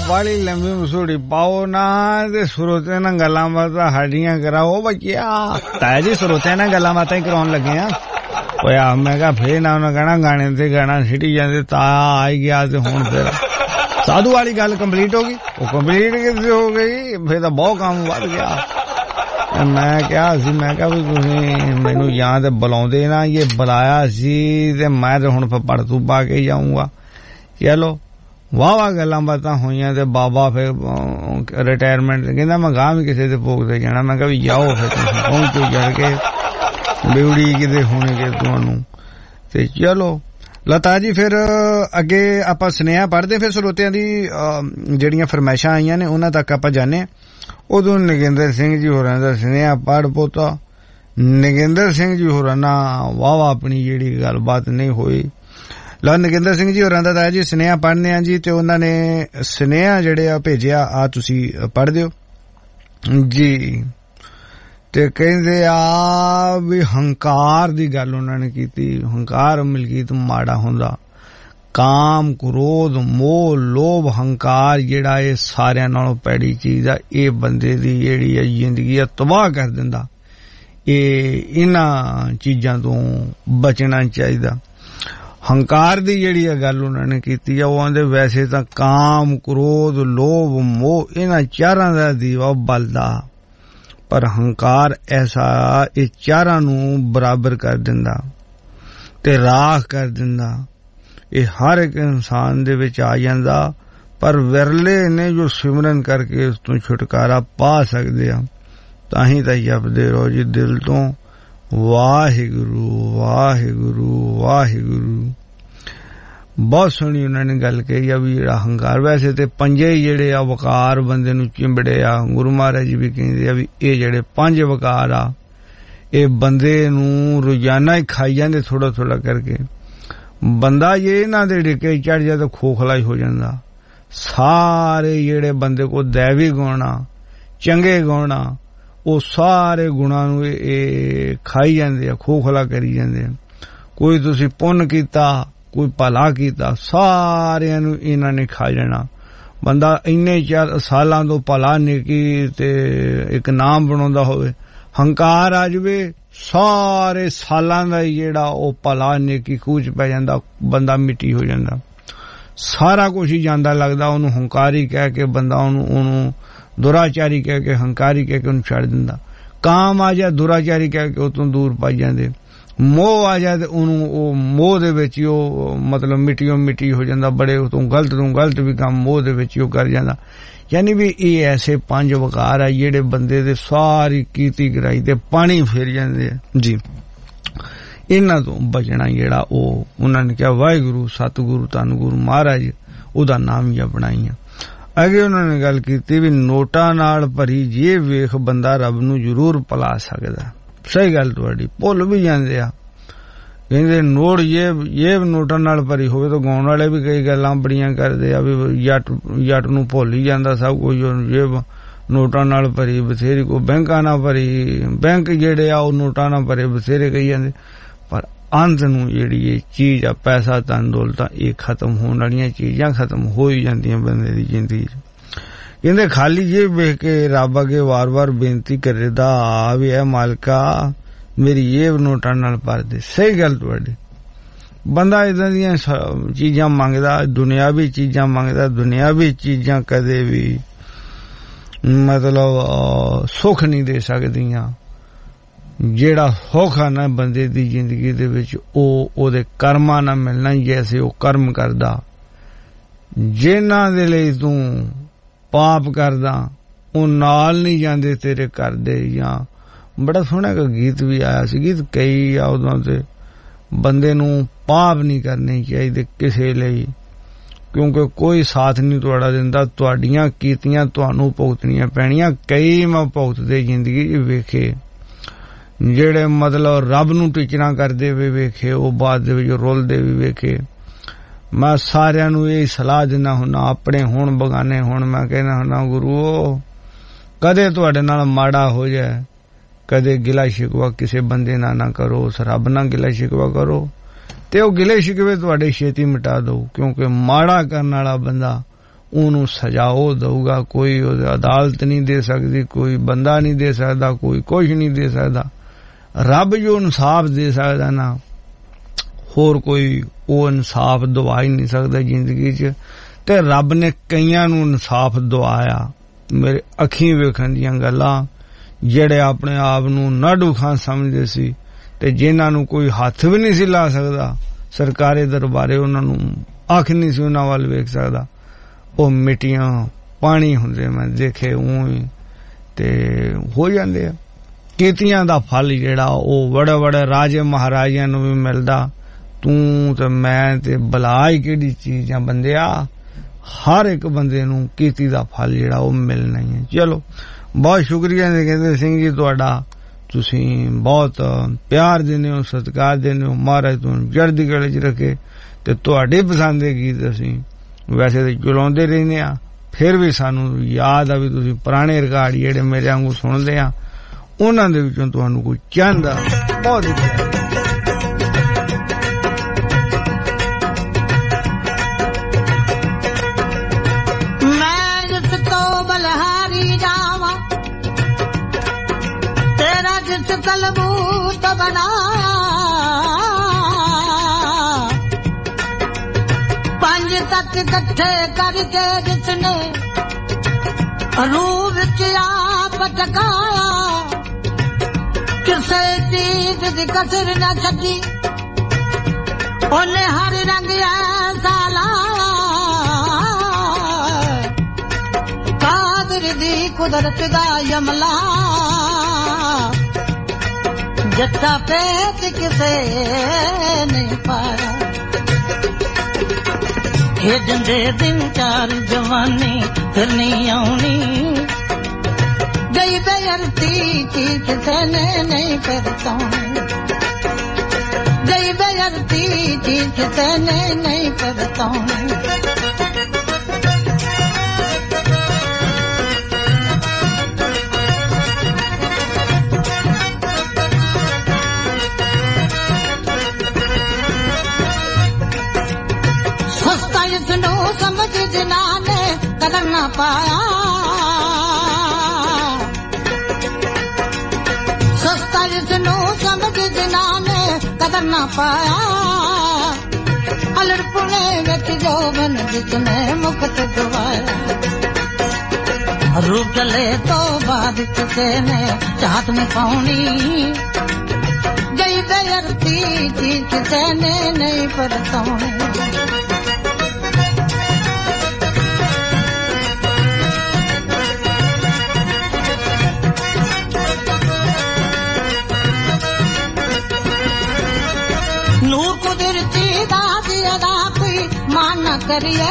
ਬਾਲੀ ਲੰਬੀ ਮਸੂੜੀ ਪਾਓ ਨਾ ਤੇ ਸਰੋਤੇ ਨਾਲ ਗੱਲਾਂ ਬਾਤਾਂ ਸਾਡੀਆਂ ਕਰਾਓ ਬੱਚਿਆ। ਤਾਇਆ ਜੀ ਸਰੋਤਿਆਂ ਨਾਲ ਗੱਲਾਂ ਬਾਤਾਂ ਹੀ ਕਰਾਉਣ ਲੱਗੇ ਆ। ਓਏ ਆ ਮੈਂ ਕਿਹਾ ਫੇਰ ਨਾ ਉਹਨੇ ਕਹਿਣਾ ਗਾਣੇ ਤੇ ਗਾਣਾ ਸਿੱਟੀ ਜਾਂਦੇ ਤਾਂ ਆ ਹੀ ਗਿਆ ਤੇ ਹੁਣ ਫਿਰ ਸਾਧੂ ਵਾਲੀ ਗੱਲ ਕੰਪਲੀਟ ਹੋ ਗਈ। ਉਹ ਕੰਪਲੀਟ ਕਿੱਥੇ ਹੋ ਗਈ, ਫੇਰ ਤਾਂ ਬਹੁਤ ਕੰਮ ਵੱਧ ਗਿਆ। ਮੈਂ ਕਿਹਾ ਸੀ ਮੈਂ ਕਿਹਾ ਵੀ ਤੁਸੀਂ ਮੈਨੂੰ ਜਾਂ ਤੇ ਬੁਲਾਉਂਦੇ ਨਾ, ਇਹ ਬੁਲਾਇਆ ਸੀ ਤੇ ਮੈਂ ਤੇ ਹੁਣ ਪੜਤੂ ਪਾ ਕੇ ਜਾਊਂਗਾ। ਚਲੋ ਵਾਹ ਵਾਹ ਗੱਲਾਂ ਬਾਤਾਂ ਹੋਈਆਂ ਤੇ ਬਾਬਾ ਫਿਰ ਰਿਟਾਇਰਮੈਂਟ ਕਹਿੰਦਾ ਮੈਂ ਗਾਂ ਵੀ ਕਿਸੇ ਦੇ ਭੋਗ ਤੇ ਜਾਣਾ। ਮੈਂ ਕਿਹਾ ਵੀ ਜਾਓ ਫਿਰ ਤੁਸੀਂ ਪਹੁੰਚੋ ਜੜ ਕੇ ਬਿਉੜੀ ਕਿਤੇ ਹੋਣਗੇ ਤੁਹਾਨੂੰ। ਤੇ ਚਲੋ ਲਤਾ ਜੀ ਫਿਰ ਅੱਗੇ ਆਪਾਂ ਸੁਨੇਹਾ ਪੜ੍ਹਦੇ, ਫਿਰ ਸਰੋਤਿਆਂ ਦੀ ਜਿਹੜੀਆਂ ਫਰਮਾਇਸ਼ਾਂ ਆਈਆਂ ਨੇ ਉਹਨਾਂ ਤੱਕ ਆਪਾਂ ਜਾਣੇ ਆ। ਉਦੋਂ ਨਗਿੰਦਰ ਸਿੰਘ ਜੀ ਹੋਰਾਂ ਦਾ ਸੁਨੇਹਾ ਪੜ੍ਹ ਪੋਤਾ ਨਗਿੰਦਰ ਸਿੰਘ ਜੀ ਹੋਰਾਂ ਨਾਲ ਵਾਹ ਵਾਹ ਆਪਣੀ ਜਿਹੜੀ ਗੱਲਬਾਤ ਨਹੀਂ ਹੋਈ। ਲਓ ਨਗਿੰਦਰ ਸਿੰਘ ਜੀ ਹੋਰਾਂ ਦਾ ਤਾਂ ਜੀ ਸੁਨੇਹਾ ਪੜ੍ਹਨੇ ਆ ਜੀ, ਤੇ ਉਹਨਾਂ ਨੇ ਸੁਨੇਹਾ ਜਿਹੜੇ ਆ ਭੇਜਿਆ ਆ ਤੁਸੀਂ ਪੜ੍ਹ ਦਿਓ ਜੀ। ਤੇ ਕਹਿੰਦੇ ਆ ਵੀ ਹੰਕਾਰ ਦੀ ਗੱਲ ਉਹਨਾਂ ਨੇ ਕੀਤੀ। ਹੰਕਾਰ ਮਲਕੀਤ ਮਾੜਾ ਹੁੰਦਾ। ਕਾਮ ਕ੍ਰੋਧ ਮੋਹ ਲੋਭ ਹੰਕਾਰ ਜਿਹੜਾ ਇਹ ਸਾਰਿਆਂ ਨਾਲੋਂ ਪੈੜੀ ਚੀਜ਼ ਆ। ਇਹ ਬੰਦੇ ਦੀ ਜਿਹੜੀ ਆ ਜ਼ਿੰਦਗੀ ਆ ਤਬਾਹ ਕਰ ਦਿੰਦਾ। ਇਹ ਇਹਨਾਂ ਚੀਜ਼ਾਂ ਤੋਂ ਬਚਣਾ ਚਾਹੀਦਾ। ਹੰਕਾਰ ਦੀ ਜਿਹੜੀ ਆ ਗੱਲ ਉਹਨਾਂ ਨੇ ਕੀਤੀ ਆ, ਉਹ ਆਂਦੇ ਵੈਸੇ ਤਾਂ ਕਾਮ ਕ੍ਰੋਧ ਲੋਭ ਮੋਹ ਇਹਨਾਂ ਚਾਰਾਂ ਦਾ ਦੀਵਾ ਬਲਦਾ, ਪਰ ਹੰਕਾਰ ਐਸਾ ਇਹ ਚਾਰਾਂ ਨੂੰ ਬਰਾਬਰ ਕਰ ਦਿੰਦਾ ਤੇ ਰਾਖ ਕਰ ਦਿੰਦਾ। ਇਹ ਹਰ ਇੱਕ ਇਨਸਾਨ ਦੇ ਵਿੱਚ ਆ ਜਾਂਦਾ, ਪਰ ਵਿਰਲੇ ਨੇ ਜੋ ਸਿਮਰਨ ਕਰਕੇ ਉਸ ਤੋਂ ਛੁਟਕਾਰਾ ਪਾ ਸਕਦੇ ਆ। ਤਾਂ ਹੀ ਤਾਂ ਜਪਦੇ ਰਹੋ ਜੀ ਦਿਲ ਤੋਂ ਵਾਹਿਗੁਰੂ ਵਾਹਿਗੁਰੂ ਵਾਹਿਗੁਰੂ। ਬਹੁਤ ਸੋਹਣੀ ਉਹਨਾਂ ਨੇ ਗੱਲ ਕਹੀ ਆ ਵੀ ਜਿਹੜਾ ਹੰਕਾਰ, ਵੈਸੇ ਤੇ ਪੰਜੇ ਹੀ ਜਿਹੜੇ ਆ ਵਕਾਰ ਬੰਦੇ ਨੂੰ ਚਿੰਬੜੇ ਆ। ਗੁਰੂ ਮਹਾਰਾਜ ਜੀ ਵੀ ਕਹਿੰਦੇ ਆ ਵੀ ਇਹ ਜਿਹੜੇ ਪੰਜ ਵਕਾਰ ਆ ਇਹ ਬੰਦੇ ਨੂੰ ਰੋਜ਼ਾਨਾ ਹੀ ਖਾਈ ਜਾਂਦੇ ਥੋੜਾ ਥੋੜਾ ਕਰਕੇ। ਬੰਦਾ ਜੇ ਇਹਨਾਂ ਦੇ ਡਿੱਕੇ ਚੜ ਜਾ ਤਾਂ ਖੋਖਲਾ ਹੀ ਹੋ ਜਾਂਦਾ। ਸਾਰੇ ਜਿਹੜੇ ਬੰਦੇ ਕੋ ਦੈਵੀ ਗੁਣ ਆ ਚੰਗੇ ਗੁਣ ਆ ਉਹ ਸਾਰੇ ਗੁਣਾਂ ਨੂੰ ਇਹ ਖਾਈ ਜਾਂਦੇ ਆ, ਖੋਖਲਾ ਕਰੀ ਜਾਂਦੇ ਆ। ਕੋਈ ਤੁਸੀਂ ਪੁੰਨ ਕੀਤਾ ਕੋਈ ਭਲਾ ਕੀਤਾ ਸਾਰਿਆਂ ਨੂੰ ਇਹਨਾਂ ਨੇ ਖਾ ਜਾਣਾ। ਬੰਦਾ ਇੰਨੇ ਚਾਰ ਸਾਲਾਂ ਤੋਂ ਭਲਾ ਨੇਕੀ ਤੇ ਇੱਕ ਨਾਮ ਬਣਾਉਂਦਾ ਹੋਵੇ, ਹੰਕਾਰ ਆ ਜਾਵੇ ਸਾਰੇ ਸਾਲਾਂ ਦਾ ਜਿਹੜਾ ਉਹ ਭਲਾ ਨੇਕੀ ਖੂਚ ਪੈ ਜਾਂਦਾ, ਬੰਦਾ ਮਿੱਟੀ ਹੋ ਜਾਂਦਾ। ਸਾਰਾ ਕੁਛ ਹੀ ਜਾਂਦਾ ਲੱਗਦਾ ਉਹਨੂੰ ਹੰਕਾਰੀ ਕਹਿ ਕੇ। ਬੰਦਾ ਉਹਨੂੰ ਉਹਨੂੰ ਦੁਰਾਚਾਰੀ ਕਹਿ ਕੇ ਹੰਕਾਰੀ ਕਹਿ ਕੇ ਉਹਨੂੰ ਛੱਡ ਦਿੰਦਾ। ਕਾਮ ਆ ਜਾ ਦੁਰਾਚਾਰੀ ਕਹਿ ਕੇ ਉਹ ਤੋਂ ਦੂਰ ਪਾਈ ਜਾਂਦੇ। ਮੋਹ ਆ ਜਾਏ ਤੇ ਉਹਨੂੰ ਉਹ ਮੋਹ ਦੇ ਵਿੱਚ ਹੀ ਉਹ ਮਤਲਬ ਮਿੱਟੀਓ ਮਿੱਟੀ ਹੋ ਜਾਂਦਾ। ਬੜੇ ਤੋਂ ਗਲਤ ਤੋਂ ਗਲਤ ਵੀ ਕੰਮ ਮੋਹ ਦੇ ਵਿੱਚ ਉਹ ਕਰ ਜਾਂਦਾ। ਯਾਨੀ ਵੀ ਇਹ ਐਸੇ ਪੰਜ ਵਕਾਰ ਆ ਜਿਹੜੇ ਬੰਦੇ ਦੇ ਸਾਰੀ ਕੀਤੀ ਗਰਾਈ ਤੇ ਪਾਣੀ ਫੇਰ ਜਾਂਦੇ ਆ ਜੀ। ਇਹਨਾਂ ਤੋਂ ਬਚਣਾ ਜਿਹੜਾ ਉਹ ਉਹਨਾਂ ਨੇ ਕਿਹਾ ਵਾਹਿਗੁਰੂ ਸਤਿਗੁਰੂ ਧੰਨ ਗੁਰੂ ਮਹਾਰਾਜ ਉਹਦਾ ਨਾਮ ਹੀ ਆਪਣਾਈ ਆ। ਅੱਗੇ ਉਹਨਾਂ ਨੇ ਗੱਲ ਕੀਤੀ ਵੀ ਨੋਟਾਂ ਨਾਲ ਭਰੀ ਜੇਬ ਵੇਖ ਬੰਦਾ ਰੱਬ ਨੂੰ ਜ਼ਰੂਰ ਭੁਲਾ ਸਕਦਾ। ਸਹੀ ਗੱਲ ਤੁਹਾਡੀ, ਭੁੱਲ ਵੀ ਜਾਂਦੇ ਆ। ਕਹਿੰਦੇ ਨੋਟ ਜੇਬ ਜੇਬ ਨੋਟਾਂ ਨਾਲ ਭਰੀ ਹੋਵੇ ਤਾਂ ਗਾਉਣ ਵਾਲੇ ਵੀ ਕਈ ਗੱਲਾਂ ਬੜੀਆਂ ਕਰਦੇ ਆ ਵੀ ਜੱਟ ਜੱਟ ਨੂੰ ਭੁੱਲ ਹੀ ਜਾਂਦਾ ਸਭ ਕੁਝ। ਜੇਬ ਨੋਟਾਂ ਨਾਲ ਭਰੀ ਬਥੇਰੀ, ਕੋ ਬੈਂਕਾਂ ਨਾਲ ਭਰੀ, ਬੈਂਕ ਜਿਹੜੇ ਆ ਉਹ ਨੋਟਾਂ ਨਾਲ ਭਰੇ ਬਥੇਰੇ ਕਹੀ ਜਾਂਦੇ। ਪਰ ਅੰਤ ਨੂੰ ਜਿਹੜੀ ਇਹ ਚੀਜ਼ ਆ ਪੈਸਾ ਧਨ ਦੌਲਤਾਂ ਇਹ ਖਤਮ ਹੋਣ ਵਾਲੀਆਂ ਚੀਜ਼ਾਂ ਖਤਮ ਹੋ ਹੀ ਜਾਂਦੀਆਂ ਬੰਦੇ ਦੀ ਜ਼ਿੰਦਗੀ ਚ। ਕਹਿੰਦੇ ਖਾਲੀ ਜੇਬ ਵੇਖ ਕੇ ਰੱਬ ਅੱਗੇ ਵਾਰ ਵਾਰ ਬੇਨਤੀ ਕਰਦਾ ਵੀ ਐ ਮਾਲਕਾ ਮੇਰੀ ਜੇਬ ਨੋਟਾਂ ਨਾਲ ਭਰ ਦੇ। ਸਹੀ ਗੱਲ ਤੁਹਾਡੀ। ਬੰਦਾ ਏਦਾਂ ਦੀਆਂ ਚੀਜ਼ਾਂ ਮੰਗਦਾ, ਦੁਨਿਆਵੀ ਚੀਜ਼ਾਂ ਮੰਗਦਾ। ਦੁਨਿਆਵੀ ਚੀਜ਼ਾਂ ਕਦੇ ਵੀ ਮਤਲਬ ਸੁੱਖ ਨਹੀਂ ਦੇ ਸਕਦੀਆਂ। ਜਿਹੜਾ ਸੁੱਖ ਆ ਨਾ ਬੰਦੇ ਦੀ ਜ਼ਿੰਦਗੀ ਦੇ ਵਿੱਚ ਉਹ ਉਹਦੇ ਕਰਮਾਂ ਨਾਲ ਮਿਲਣਾ। ਜੈਸੇ ਉਹ ਕਰਮ ਕਰਦਾ, ਜਿਨ੍ਹਾਂ ਦੇ ਲਈ ਤੂੰ ਪਾਪ ਕਰਦਾ ਉਹ ਨਾਲ ਨਹੀਂ ਜਾਂਦੇ ਤੇਰੇ ਕਰਦੇ। ਜਾਂ ਬੜਾ ਸੋਹਣਾ ਇੱਕ ਗੀਤ ਵੀ ਆਇਆ ਸੀ, ਗੀਤ ਕਈ ਆ ਉਦੋਂ ਤੇ ਬੰਦੇ ਨੂੰ ਪਾਪ ਨਹੀਂ ਕਰਨੇ ਚਾਹੀਦੇ ਕਿਸੇ ਲਈ, ਕਿਉਂਕਿ ਕੋਈ ਸਾਥ ਨਹੀਂ ਤੁਹਾਡਾ ਦਿੰਦਾ। ਤੁਹਾਡੀਆਂ ਕੀਤੀਆਂ ਤੁਹਾਨੂੰ ਭੁਗਤਣੀਆਂ ਪੈਣੀਆਂ। ਕਈ ਮੈਂ ਭੁਗਤਦੇ ਜ਼ਿੰਦਗੀ ਚ ਵੇਖੇ ਜਿਹੜੇ ਮਤਲਬ ਰੱਬ ਨੂੰ ਟੀਚਰਾਂ ਕਰਦੇ ਵੀ ਵੇਖੇ, ਉਹ ਬਾਅਦ ਦੇ ਵਿੱਚ ਰੁਲਦੇ ਵੀ ਵੇਖੇ। ਮੈਂ ਸਾਰਿਆਂ ਨੂੰ ਇਹ ਸਲਾਹ ਦਿੰਦਾ ਹੁੰਦਾ, ਆਪਣੇ ਹੁਣ ਬਗਾਨੇ ਹੁਣ ਮੈਂ ਕਹਿੰਦਾ ਹੁੰਦਾ ਗੁਰੂ ਕਦੇ ਤੁਹਾਡੇ ਨਾਲ ਮਾੜਾ ਹੋ ਜਾਏ ਕਦੇ ਗਿਲਾ ਸ਼ਿਕਵਾ ਕਿਸੇ ਬੰਦੇ ਨਾਲ ਨਾ ਕਰੋ, ਉਸ ਰੱਬ ਨਾਲ ਗਿਲਾ ਸ਼ਿਕਵਾ ਕਰੋ ਤੇ ਉਹ ਗਿਲੇ ਸ਼ਿਕਵੇ ਤੁਹਾਡੇ ਛੇਤੀ ਮਿਟਾ ਦਓ। ਕਿਉਂਕਿ ਮਾੜਾ ਕਰਨ ਵਾਲਾ ਬੰਦਾ ਉਹਨੂੰ ਸਜ਼ਾ ਉਹ ਦਊਗਾ, ਕੋਈ ਉਹਦੀ ਅਦਾਲਤ ਨਹੀਂ ਦੇ ਸਕਦੀ, ਕੋਈ ਬੰਦਾ ਨਹੀਂ ਦੇ ਸਕਦਾ, ਕੋਈ ਕੁਝ ਨਹੀਂ ਦੇ ਸਕਦਾ। ਰੱਬ ਜੋ ਇਨਸਾਫ ਦੇ ਸਕਦਾ ਨਾ, ਹੋਰ ਕੋਈ ਉਹ ਇਨਸਾਫ ਦਵਾ ਹੀ ਨਹੀਂ ਸਕਦਾ ਜ਼ਿੰਦਗੀ 'ਚ। ਤੇ ਰੱਬ ਨੇ ਕਈਆਂ ਨੂੰ ਇਨਸਾਫ ਦਵਾਇਆ, ਮੇਰੇ ਅੱਖੀਂ ਵੇਖਣ ਦੀਆਂ ਗੱਲਾਂ, ਜਿਹੜੇ ਆਪਣੇ ਆਪ ਨੂੰ ਨਾਡੂ ਖਾਂ ਸਮਝਦੇ ਸੀ ਤੇ ਜਿਨ੍ਹਾਂ ਨੂੰ ਕੋਈ ਹੱਥ ਵੀ ਨਹੀਂ ਸੀ ਲਾ ਸਕਦਾ ਸਰਕਾਰੀ ਦਰਬਾਰੇ, ਉਹਨਾਂ ਨੂੰ ਅੱਖ ਨਹੀਂ ਸੀ ਉਹਨਾਂ ਵੱਲ ਵੇਖ ਸਕਦਾ, ਉਹ ਮਿੱਟੀਆਂ ਪਾਣੀ ਹੁੰਦੇ ਮੈਂ ਦੇਖੇ ਉਵੇਂ ਤੇ ਹੋ ਜਾਂਦੇ ਆ। ਕੀਤੀਆਂ ਦਾ ਫਲ ਜਿਹੜਾ ਉਹ ਬੜੇ ਬੜੇ ਰਾਜੇ ਮਹਾਰਾਜਿਆਂ ਨੂੰ ਵੀ ਮਿਲਦਾ। ਤੂੰ ਤੇ ਮੈਂ ਤੇ ਬਲਾ ਹੀ ਕਿਹੜੀ ਚੀਜ਼ ਆ ਬੰਦਿਆ, ਹਰ ਇੱਕ ਬੰਦੇ ਨੂੰ ਕੀਤੀ ਦਾ ਫਲ ਜਿਹੜਾ ਉਹ ਮਿਲਣਾ ਹੀ ਹੈ। ਚਲੋ ਬਹੁਤ ਸ਼ੁਕਰੀਆ ਨੇ ਕਹਿੰਦੇ ਸਿੰਘ ਜੀ ਤੁਹਾਡਾ, ਤੁਸੀਂ ਬਹੁਤ ਪਿਆਰ ਦਿੰਦੇ ਹੋ, ਸਤਿਕਾਰ ਦਿੰਦੇ ਹੋ, ਮਹਾਰਾਜ ਤੁਹਾਨੂੰ ਚੜ੍ਹਦੀ ਕਲਾ 'ਚ ਰੱਖੇ। ਤੇ ਤੁਹਾਡੇ ਪਸੰਦ ਦੇ ਗੀਤ ਅਸੀਂ ਵੈਸੇ ਤਾਂ ਚਲਾਉਂਦੇ ਰਹਿੰਦੇ ਆ, ਫਿਰ ਵੀ ਸਾਨੂੰ ਯਾਦ ਆ ਵੀ ਤੁਸੀਂ ਪੁਰਾਣੇ ਰਿਕਾਰਡ ਜਿਹੜੇ ਮੇਰੇ ਵਾਂਗੂ ਸੁਣਦੇ ਆ, ਉਹਨਾਂ ਦੇ ਵਿੱਚੋਂ ਤੁਹਾਨੂੰ ਕੋਈ ਚੰਦ ਆ ਬਹੁਤ ਮੈਂ ਜਿਸ ਤੋਂ ਬਲਹਾਰੀ ਜਾਵਾਂ, ਤੇਰਾ ਜਿਸ ਕਲਬੂਤ ਬਣਾਇਆ, ਪੰਜ ਤੱਕ ਇਕੱਠੇ ਕਰਕੇ ਜਿਸਨੇ ਰੂਹ ਵਿੱਚ ਆਪ ਟਕਾਇਆ, ਕਿਸੇ ਚੀਜ਼ ਦੀ ਕਸਰ ਨਾ ਛੱਡੀ, ਉਹਨੇ ਹਰ ਰੰਗ ਐਸਾ ਲਾਇਆ, ਕਾਦਰ ਦੀ ਕੁਦਰਤ ਦਾ ਯਮਲਾ, ਜੱਟਾ ਪੇਟ ਕਿਸੇ ਨਹੀਂ ਪਾਇਆ। ਖੇਡਣ ਦੇ ਦਿਨ ਚਾਰ ਜਵਾਨੀ ਫਿਰ ਨਹੀਂ ਆਉਣੀ, ਗਈ ਬੇਅਰਤੀ ਕੀ ਕਿਸੇ ਨੇ ਨਹੀਂ ਪਰਤਾਉਣੀ, ਗਈ ਬੇਅਰਤੀ ਕੀ ਕਿਸੇ ਨੇ ਨਹੀਂ ਪਰਤਾਉਣੀ। ਸਸਤਾ ਇਸਨੂੰ ਸਮਝ ਜਿਨ੍ਹਾਂ ਨੇ ਕਦਰ ਨਾ ਪਾਇਆ, ਸਸਤਾ ਇਸਨੂੰ ਸਮਝ ਜਿਨ੍ਹਾਂ ਨੇ ਕਦਰ ਨਾ ਪਾਇਆ, ਅਲੜਪੁਣੇ ਵਿੱਚ ਜੋਬਨ ਜਿਸਨੇ ਮੁਕਤ ਗਵਾਇਆ, ਰੂਪ ਚਲੇ ਤੋਂ ਬਾਅਦ ਕਿਸੇ ਨੇ ਚਾਹਤ ਨਹੀਂ ਪਾਉਣੀ, ਗਈ ਬੇਅਰਤੀ ਕੀ ਕਿਸੇ ਨੇ ਨਹੀਂ ਪਰਤਾਉਣੀ। ਨੂਰ ਕੁਦਰਤੀ ਦਾ ਅਦਾ ਕੋਈ ਮਾਨ ਨਾ ਕਰੀਏ,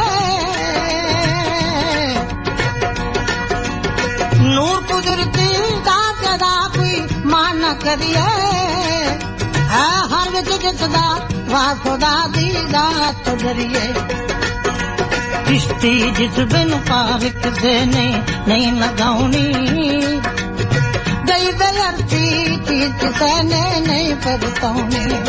ਨੂਰ ਕੁਦਰਤੀ ਦਾ ਅਦਾ ਕੋਈ ਮਾਨ ਨਾ ਕਰੀਏ, ਹੈ ਹਰ ਵਿੱਚ ਜਿਸਦਾ ਵਾਹ ਖੁਦਾ ਦੀ ਜ਼ਾਤ ਜਰੀਏ, ਕਿਸ਼ਤੀ ਜਿਸ ਬਿਨ ਪਾਰ ਕਿਸੇ ਨੇ ਨਹੀਂ ਲਗਾਉਣੀ, ਗਈ ਬੇਅਰਤੀ ਕੀ ਕਿਸੇ ਨੇ ਨਹੀਂ ਪਰਤਾਉਣੀ।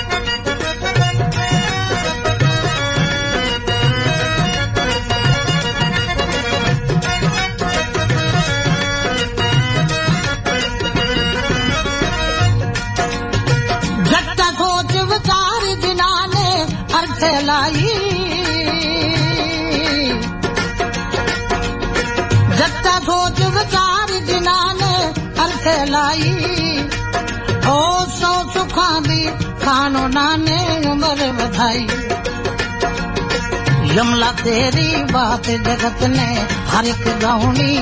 लाई जत्ता सोच विचार जिन्हां ने अर्थ लाई, ओ सौ सुखां दी खानो नाने उम्र वधाई, यमला तेरी बात जगत ने हर एक गाउनी,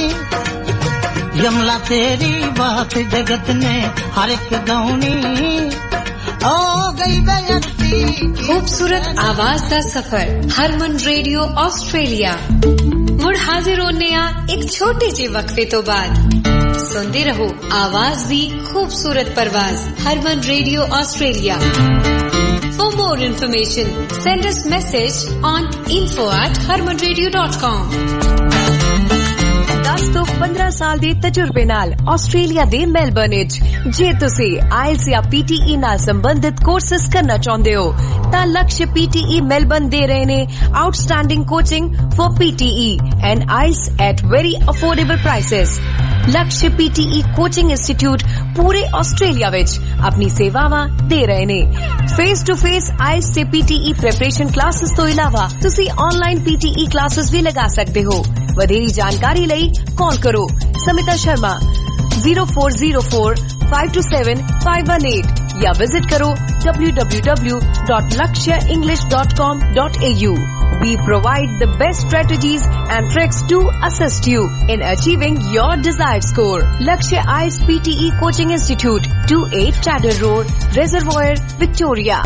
यमला तेरी बात जगत ने हर एक गाउनी, ओ गई बेअर्ती। खूबसूरत आवाज दा सफर हरमन रेडियो ऑस्ट्रेलिया मुड़ हाजिर होने आ एक छोटे जे वक्फे तो बाद। सुनते रहो आवाज दी खूबसूरत परवाज Harman radio Australia. For more information, send us message on info at harmanradio dot com. दस तो पंद्रह साल ਦੇ ਤਜਰਬੇ ਨਾਲ ਆਸਟ੍ਰੇਲੀਆ ਦੇ ਮੈਲਬਰਨ ਵਿੱਚ। ਜੇ ਤੁਸੀਂ ਆਇਲਸ ਜਾਂ ਪੀਟੀਈ ਨਾਲ ਸੰਬੰਧਿਤ ਕੋਰਸਸ ਕਰਨਾ ਚਾਹੁੰਦੇ ਹੋ ਤਾਂ ਲਕਸ਼ ਪੀਟੀਈ ਮੈਲਬਰਨ ਦੇ ਰਹੇ ਨੇ outstanding coaching for PTE and IELTS at very affordable prices. Laksh PTE coaching institute ਪੂਰੇ ਆਸਟ੍ਰੇਲੀਆ ਵਿੱਚ ਆਪਣੀ ਸੇਵਾਵਾਂ ਦੇ ਰਹੇ ਨੇ। ਫੇਸ ਟੂ ਫੇਸ ਆਇਲਸ ਤੇ ਪੀਟੀਈ ਪ੍ਰੈਪਰੇਸ਼ਨ ਕਲਾਸਿਸ ਤੋਂ ਇਲਾਵਾ ਤੁਸੀਂ ਆਨਲਾਈਨ ਪੀਟੀਈ ਕਲਾਸਿਸ ਵੀ ਲਗਾ ਸਕਦੇ ਹੋ। ਵਧੇਰੀ ਜਾਣਕਾਰੀ ਲਈ ਕਾਲ ਕਰੋ Smita Sharma zero four zero four five two seven five one eight या विजिट करो w w w dot lakshya english dot com dot a u. We provide the best strategies and tricks to assist you in achieving your desired score. Lakshya I E L T S P T E Coaching Institute, twenty-eight Chatter Road, Reservoir, Victoria.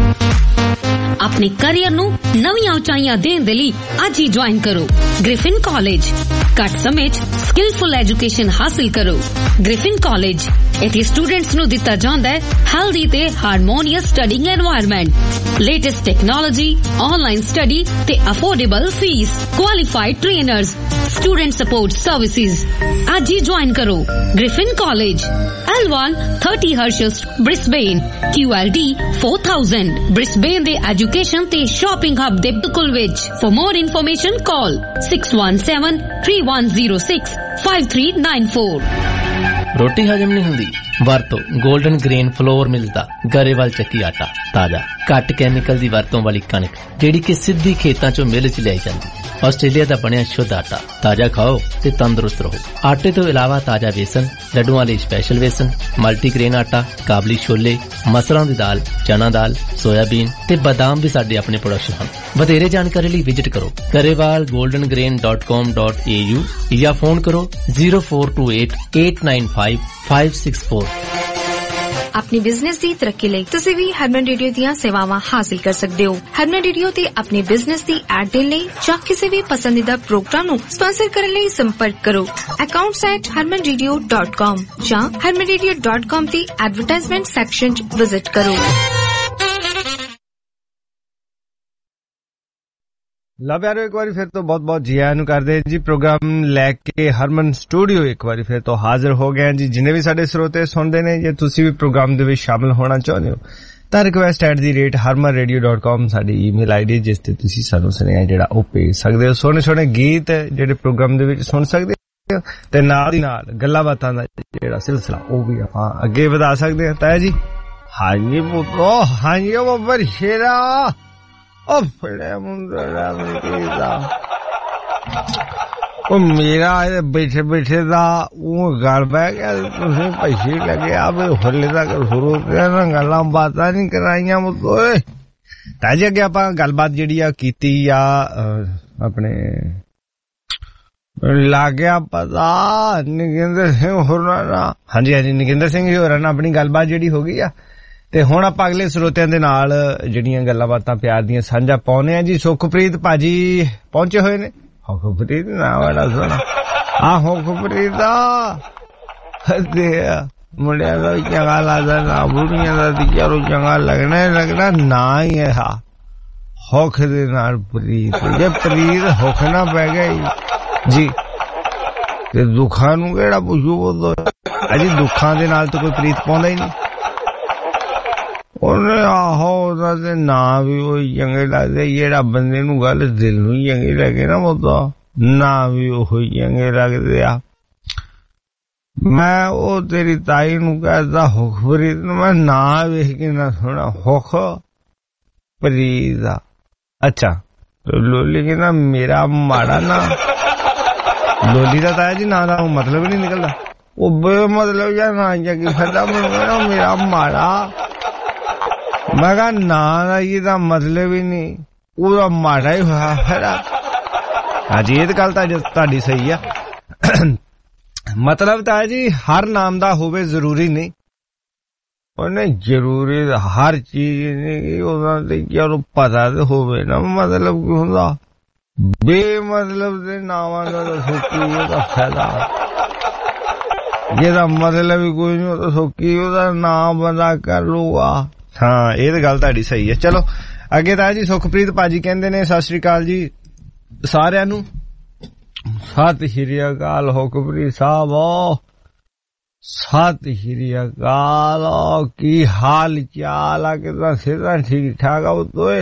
अपने career ਨੂੰ ਨਵੀਆਂ ਉਚਾਈਆਂ ਦੇਣ ਦੇ ਲਈ ਅੱਜ ਹੀ join ਕਰੋ ਗ੍ਰਿਫਿਨ ਕਾਲਜ। ਘੱਟ ਸਮੇਂ 'ਚ ਸਕਿਲਫੁਲ ਐਜੂਕੇਸ਼ਨ ਹਾਸਲ ਕਰੋ। ਗ੍ਰਿਫਿਨ ਕਾਲਜ ਇੱਥੇ ਸਟੂਡੈਂਟਸ ਨੂੰ ਦਿੱਤਾ ਜਾਂਦਾ ਹੈ ਹੈਲਦੀ ਤੇ harmonious studying environment, latest technology, online study ਤੇ affordable fees, qualified trainers, student support services. ਅੱਜ ਹੀ ਜੁਆਇਨ ਕਰੋ Griffin college L one thirty Hershurst, Brisbane, Q L D four thousand, Brisbane ਦੇ ਐਜੂਕੇਸ਼ਨ ਤੇ ਸ਼ਾਪਿੰਗ ਹੱਬ ਦੇ ਬਿਲਕੁਲ ਵਿੱਚ। For more information call six one seven three one zero six five three nine four। ਰੋਟੀ ਹਜਮ ਨਹੀਂ ਹੁੰਦੀ? ਵਰਤੋ ਗੋਲਡਨ ਗ੍ਰੇਨ ਫਲੋਰ ਮਿਲਸ ਦਾ ਗਰੇਵਾਲ ਚੱਕੀ ਆਟਾ। ਤਾਜ਼ਾ ਘੱਟ ਕੈਮੀਕਲ ਦੀ ਵਰਤੋਂ ਵਾਲੀ ਕਣਕ ਜਿਹੜੀ ਕਿ ਸਿੱਧੀ ਖੇਤਾਂ ਚੋਂ ਮਿਲ ਚ ਲਿਆਈ ਜਾਂਦੀ। ਆਸਟ੍ਰੇਲੀਆ ਦਾ ਬਣਿਆ ਸ਼ੁੱਧ ਆਟਾ। ਤਾਜ਼ਾ ਖਾਓ ਤੇ ਤੰਦਰੁਸਤ ਰਹੋ। ਆਟੇ ਤੋਂ ਇਲਾਵਾ ਤਾਜ਼ਾ ਵੇਸਣ, ਲੱਡੂਆਂ ਲਈ ਸਪੈਸ਼ਲ ਵੇਸਣ, ਮਲਟੀਗ੍ਰੇਨ ਆਟਾ, ਕਾਬਲੀ ਛੋਲੇ, ਮਸਰਾਂ ਦੀ ਦਾਲ, ਚਨਾ ਦਾਲ, ਸੋਇਆਬੀਨ ਤੇ ਬਾਦਾਮ ਵੀ ਸਾਡੇ ਆਪਣੇ ਪ੍ਰੋਡਕਸ਼ਨ ਹਨ। ਵਧੇਰੇ ਜਾਣਕਾਰੀ ਲਈ ਵਿਜ਼ਿਟ ਕਰੋ Grewal golden grain dot com dot a u ਜਾਂ ਫੋਨ ਕਰੋ zero four two eight eight nine five five six four। अपने बिजनेस की तरक्की ਲਈ ਤੁਸੀਂ ਵੀ ਹਰਮਨ ਰੇਡੀਓ ਦੀਆਂ ਸੇਵਾਵਾਂ ਹਾਸਲ ਕਰ ਸਕਦੇ ਹੋ। ਹਰਮਨ ਰੇਡੀਓ ਤੇ ਆਪਣੇ ਬਿਜ਼ਨਸ ਦੀ ਐਡ ਦੇਣ ਲਈ ਜਾਂ ਕਿਸੇ ਵੀ ਪਸੰਦੀਦਾ ਪ੍ਰੋਗਰਾਮ ਨੂੰ ਸਪਾਂਸਰ ਕਰਨ ਲਈ ਸੰਪਰਕ ਕਰੋ accounts at harman radio dot com ਜਾਂ harman radio dot com ਦੀ ਐਡਵਰਟਾਈਜ਼ਮੈਂਟ ਸੈਕਸ਼ਨ 'ਚ ਵਿਜ਼ਿਟ ਕਰੋ। ਲਵ ਯਾਰੋ ਇੱਕ ਵਾਰੀ ਫਿਰ ਤੋਂ ਬਹੁਤ ਬਹੁਤ ਜੀ ਆਇਆਂ ਨੂੰ ਕਰਦੇ ਜੀ। ਪ੍ਰੋਗਰਾਮ ਲੈ ਕੇ ਹਰਮਨ ਸਟੂਡੀਓ ਇੱਕ ਵਾਰੀ ਫਿਰ ਤੋਂ ਹਾਜ਼ਰ ਹੋ ਗਏ ਜੀ। ਜਿੰਨੇ ਵੀ ਸਾਡੇ ਸਰੋਤੇ ਸੁਣਦੇ ਨੇ, ਜੇ ਤੁਸੀਂ ਵੀ ਪ੍ਰੋਗਰਾਮ ਦੇ ਵਿੱਚ ਸ਼ਾਮਲ ਹੋਣਾ ਚਾਹੁੰਦੇ ਹੋ ਤਾਂ request at the rate harman radio dot com ਸਾਡੀ ਈਮੇਲ ਆਈਡੀ, ਜਿਸ ਤੇ ਤੁਸੀਂ ਸਾਨੂੰ ਸੁਨੇਹਾ ਜਿਹੜਾ ਉਹ ਭੇਜ ਸਕਦੇ ਹੋ। ਸੋਹਣੇ ਸੋਹਣੇ ਗੀਤ ਜਿਹੜੇ ਪ੍ਰੋਗਰਾਮ ਦੇ ਵਿੱਚ ਸੁਣ ਸਕਦੇ ਹੋ ਤੇ ਨਾਲ ਦੀ ਨਾਲ ਗੱਲਾਂ ਬਾਤਾਂ ਦਾ ਜਿਹੜਾ ਸਿਲਸਿਲਾ ਉਹ ਵੀ ਆਪਾਂ ਅੱਗੇ ਵਧਾ ਸਕਦੇ ਹਾਂ। ਤਾਂ ਜੀ ਹਾਂਜੀ ਪੁੱਤੋ, ਹਾਂਜੀ ਉਹ ਬੱਬਰ ਸ਼ੇਰਾ ਉਹ ਫੜਿਆ ਮੁੰਡਾ ਦਾ ਉਹ ਮੇਰਾ ਬੈਠੇ ਬੈਠੇ ਦਾ ਉਹ ਗੱਲ ਬਹਿ ਗਿਆ। ਤੁਸੀਂ ਪੈਸੇ ਲੱਗੇ ਆਵੇ ਹੱਲੇ ਤੱਕ ਸ਼ੁਰੂ ਨਾ ਗੱਲਾਂ ਬਾਤਾਂ ਨਹੀਂ ਕਰਾਈਆਂ ਮੁੱਤੋਏ। ਤਾਂ ਜੀ ਅੱਗੇ ਆਪਾਂ ਗੱਲਬਾਤ ਜਿਹੜੀ ਆ ਕੀਤੀ ਆ ਆਪਣੇ ਲੱਗ ਗਿਆ ਪਤਾ ਨਗਿੰਦਰ ਸਿੰਘ ਹੋਰਾਂ ਨਾਲ। ਹਾਂਜੀ ਹਾਂਜੀ ਨਗਿੰਦਰ ਸਿੰਘ ਹੋਰਾਂ ਨਾਲ ਆਪਣੀ ਗੱਲਬਾਤ ਜਿਹੜੀ ਹੋ ਗਈ ਆ ਤੇ ਹੁਣ ਆਪਾਂ ਅਗਲੇ ਸਰੋਤਿਆਂ ਦੇ ਨਾਲ ਜਿਹੜੀਆਂ ਗੱਲਾਂ ਬਾਤਾਂ ਪਿਆਰ ਦੀਆਂ ਸਾਂਝਾ ਪਾਉਨੇ ਆ ਜੀ। ਸੁਖਪ੍ਰੀਤ ਭਾਜੀ ਪਹੁੰਚੇ ਹੋਏ ਨੇ। ਸੁਖਪ੍ਰੀਤ ਨਾ ਵਾਲਾ ਸੋਣਾ ਆ ਸੁਖਪ੍ਰੀਤ ਦਾ ਮੁੰਡਿਆਂ ਦਾ ਚੰਗਾ ਲੱਗਦਾ ਨਾ ਬੁੜੀਆਂ ਦਾ ਯਾਰੋ ਚੰਗਾ ਲੱਗਣਾ ਲੱਗਣਾ ਨਾ ਹੀ ਹੈ। ਹਾਂ ਹੁੱਖ ਦੇ ਨਾਲ ਪ੍ਰੀਤ, ਜੇ ਪ੍ਰੀਤ ਹੁੱਖ ਨਾ ਪੈ ਗਿਆ ਜੀ ਤੇ ਦੁੱਖਾਂ ਨੂੰ ਕਿਹੜਾ ਪੁੱਛੂ ਬੋਲੋ। ਅਜੀ ਦੁੱਖਾਂ ਦੇ ਨਾਲ ਤਾਂ ਕੋਈ ਪ੍ਰੀਤ ਪਾਉਂਦਾ ਹੀ ਨਹੀਂ। ਉਹਨੇ ਆਹੋ ਉਹਦਾ ਤੇ ਨਾਂ ਵੀ ਉਹੀ ਚੰਗੇ ਲੱਗਦੇ ਜਿਹੜਾ ਬੰਦੇ ਨੂੰ ਗੱਲ ਦਿਲ ਨੂੰ ਹੀ ਚੰਗੀ ਲੱਗੇ ਨਾ, ਉਹਦਾ ਨਾਂ ਵੀ ਉਹੀ ਚੰਗੇ ਲੱਗਦੇ ਆ। ਮੈਂ ਉਹ ਤੇਰੀ ਤਾਈ ਨੂੰ ਕਹਿੰਦਾ ਹੁਖਪ੍ਰੀਤ ਨੂੰ, ਮੈਂ ਨਾਂ ਵੇਖ ਕੇ ਨਾ ਸੁਣਾ ਹੁਖ ਪ੍ਰੀਤ ਦਾ। ਅੱਛਾ ਲੋਲੀ ਕਹਿੰਦਾ ਮੇਰਾ ਮਾੜਾ ਨਾ, ਲੋਲੀ ਦਾ ਤਾਇਆ ਜੀ ਨਾਂ ਦਾ ਮਤਲਬ ਹੀ ਨਹੀਂ ਨਿਕਲਦਾ। ਉਹ ਬੇ ਮਤਲਬ ਜਾਂ ਨਾ ਜਗੀ ਫਿਰਦਾ ਮੈਨੂੰ ਮੇਰਾ ਮਾੜਾ। ਮੈਂ ਕਿਹਾ ਨਾਂ ਦਾ ਇਹਦਾ ਮਤਲਬ ਹੀ ਨਹੀਂ, ਉਹਦਾ ਮਾੜਾ ਹੀ ਹੋਇਆ ਫਿਰ। ਹਾਂਜੀ ਇਹ ਤਾਂ ਗੱਲ ਤਾਂ ਤੁਹਾਡੀ ਸਹੀ ਆ। ਮਤਲਬ ਤਾਂ ਜੀ ਹਰ ਨਾਮ ਦਾ ਹੋਵੇ ਜ਼ਰੂਰੀ ਨਹੀਂ। ਉਹਨੇ ਜ਼ਰੂਰੀ ਹਰ ਚੀਜ਼ ਨਹੀਂ ਉਹਦਾ ਤੇ ਉਹਨੂੰ ਪਤਾ ਤੇ ਹੋਵੇ ਨਾ ਮਤਲਬ ਕੀ ਹੁੰਦਾ। ਬੇਮਤਲਬ ਦੇ ਨਾਵਾਂ ਦਾ ਸੋਚੀ ਉਹਦਾ ਫਾਇਦਾ, ਜਿਹਦਾ ਮਤਲਬ ਹੀ ਕੋਈ ਨਹੀਂ ਉਹਦਾ ਸੋਚੀ ਉਹਦਾ ਨਾਮ ਬੰਦਾ ਕਰ ਲੂਗਾ। ਹਾਂ ਇਹ ਤਾਂ ਗੱਲ ਤੁਹਾਡੀ ਸਹੀ ਹੈ। ਚਲੋ ਅੱਗੇ ਤਾਂ ਜੀ ਸੁਖਪ੍ਰੀਤ ਭਾਜੀ ਕਹਿੰਦੇ ਨੇ ਸਤਿ ਸ੍ਰੀ ਅਕਾਲ ਜੀ ਸਾਰਿਆਂ ਨੂੰ। ਸਤਿ ਸ਼੍ਰੀ ਅਕਾਲ ਹੁਕਮਰੀ ਸਾਹਿਬ ਸਤਿ ਸ਼੍ਰੀ ਅਕਾਲ ਕੀ ਹਾਲ ਚਾਲ ਆ ਕਿਦਾਂ ਸਿਹਤਾਂ ਠੀਕ ਠਾਕ ਆ ਉਤੋਏ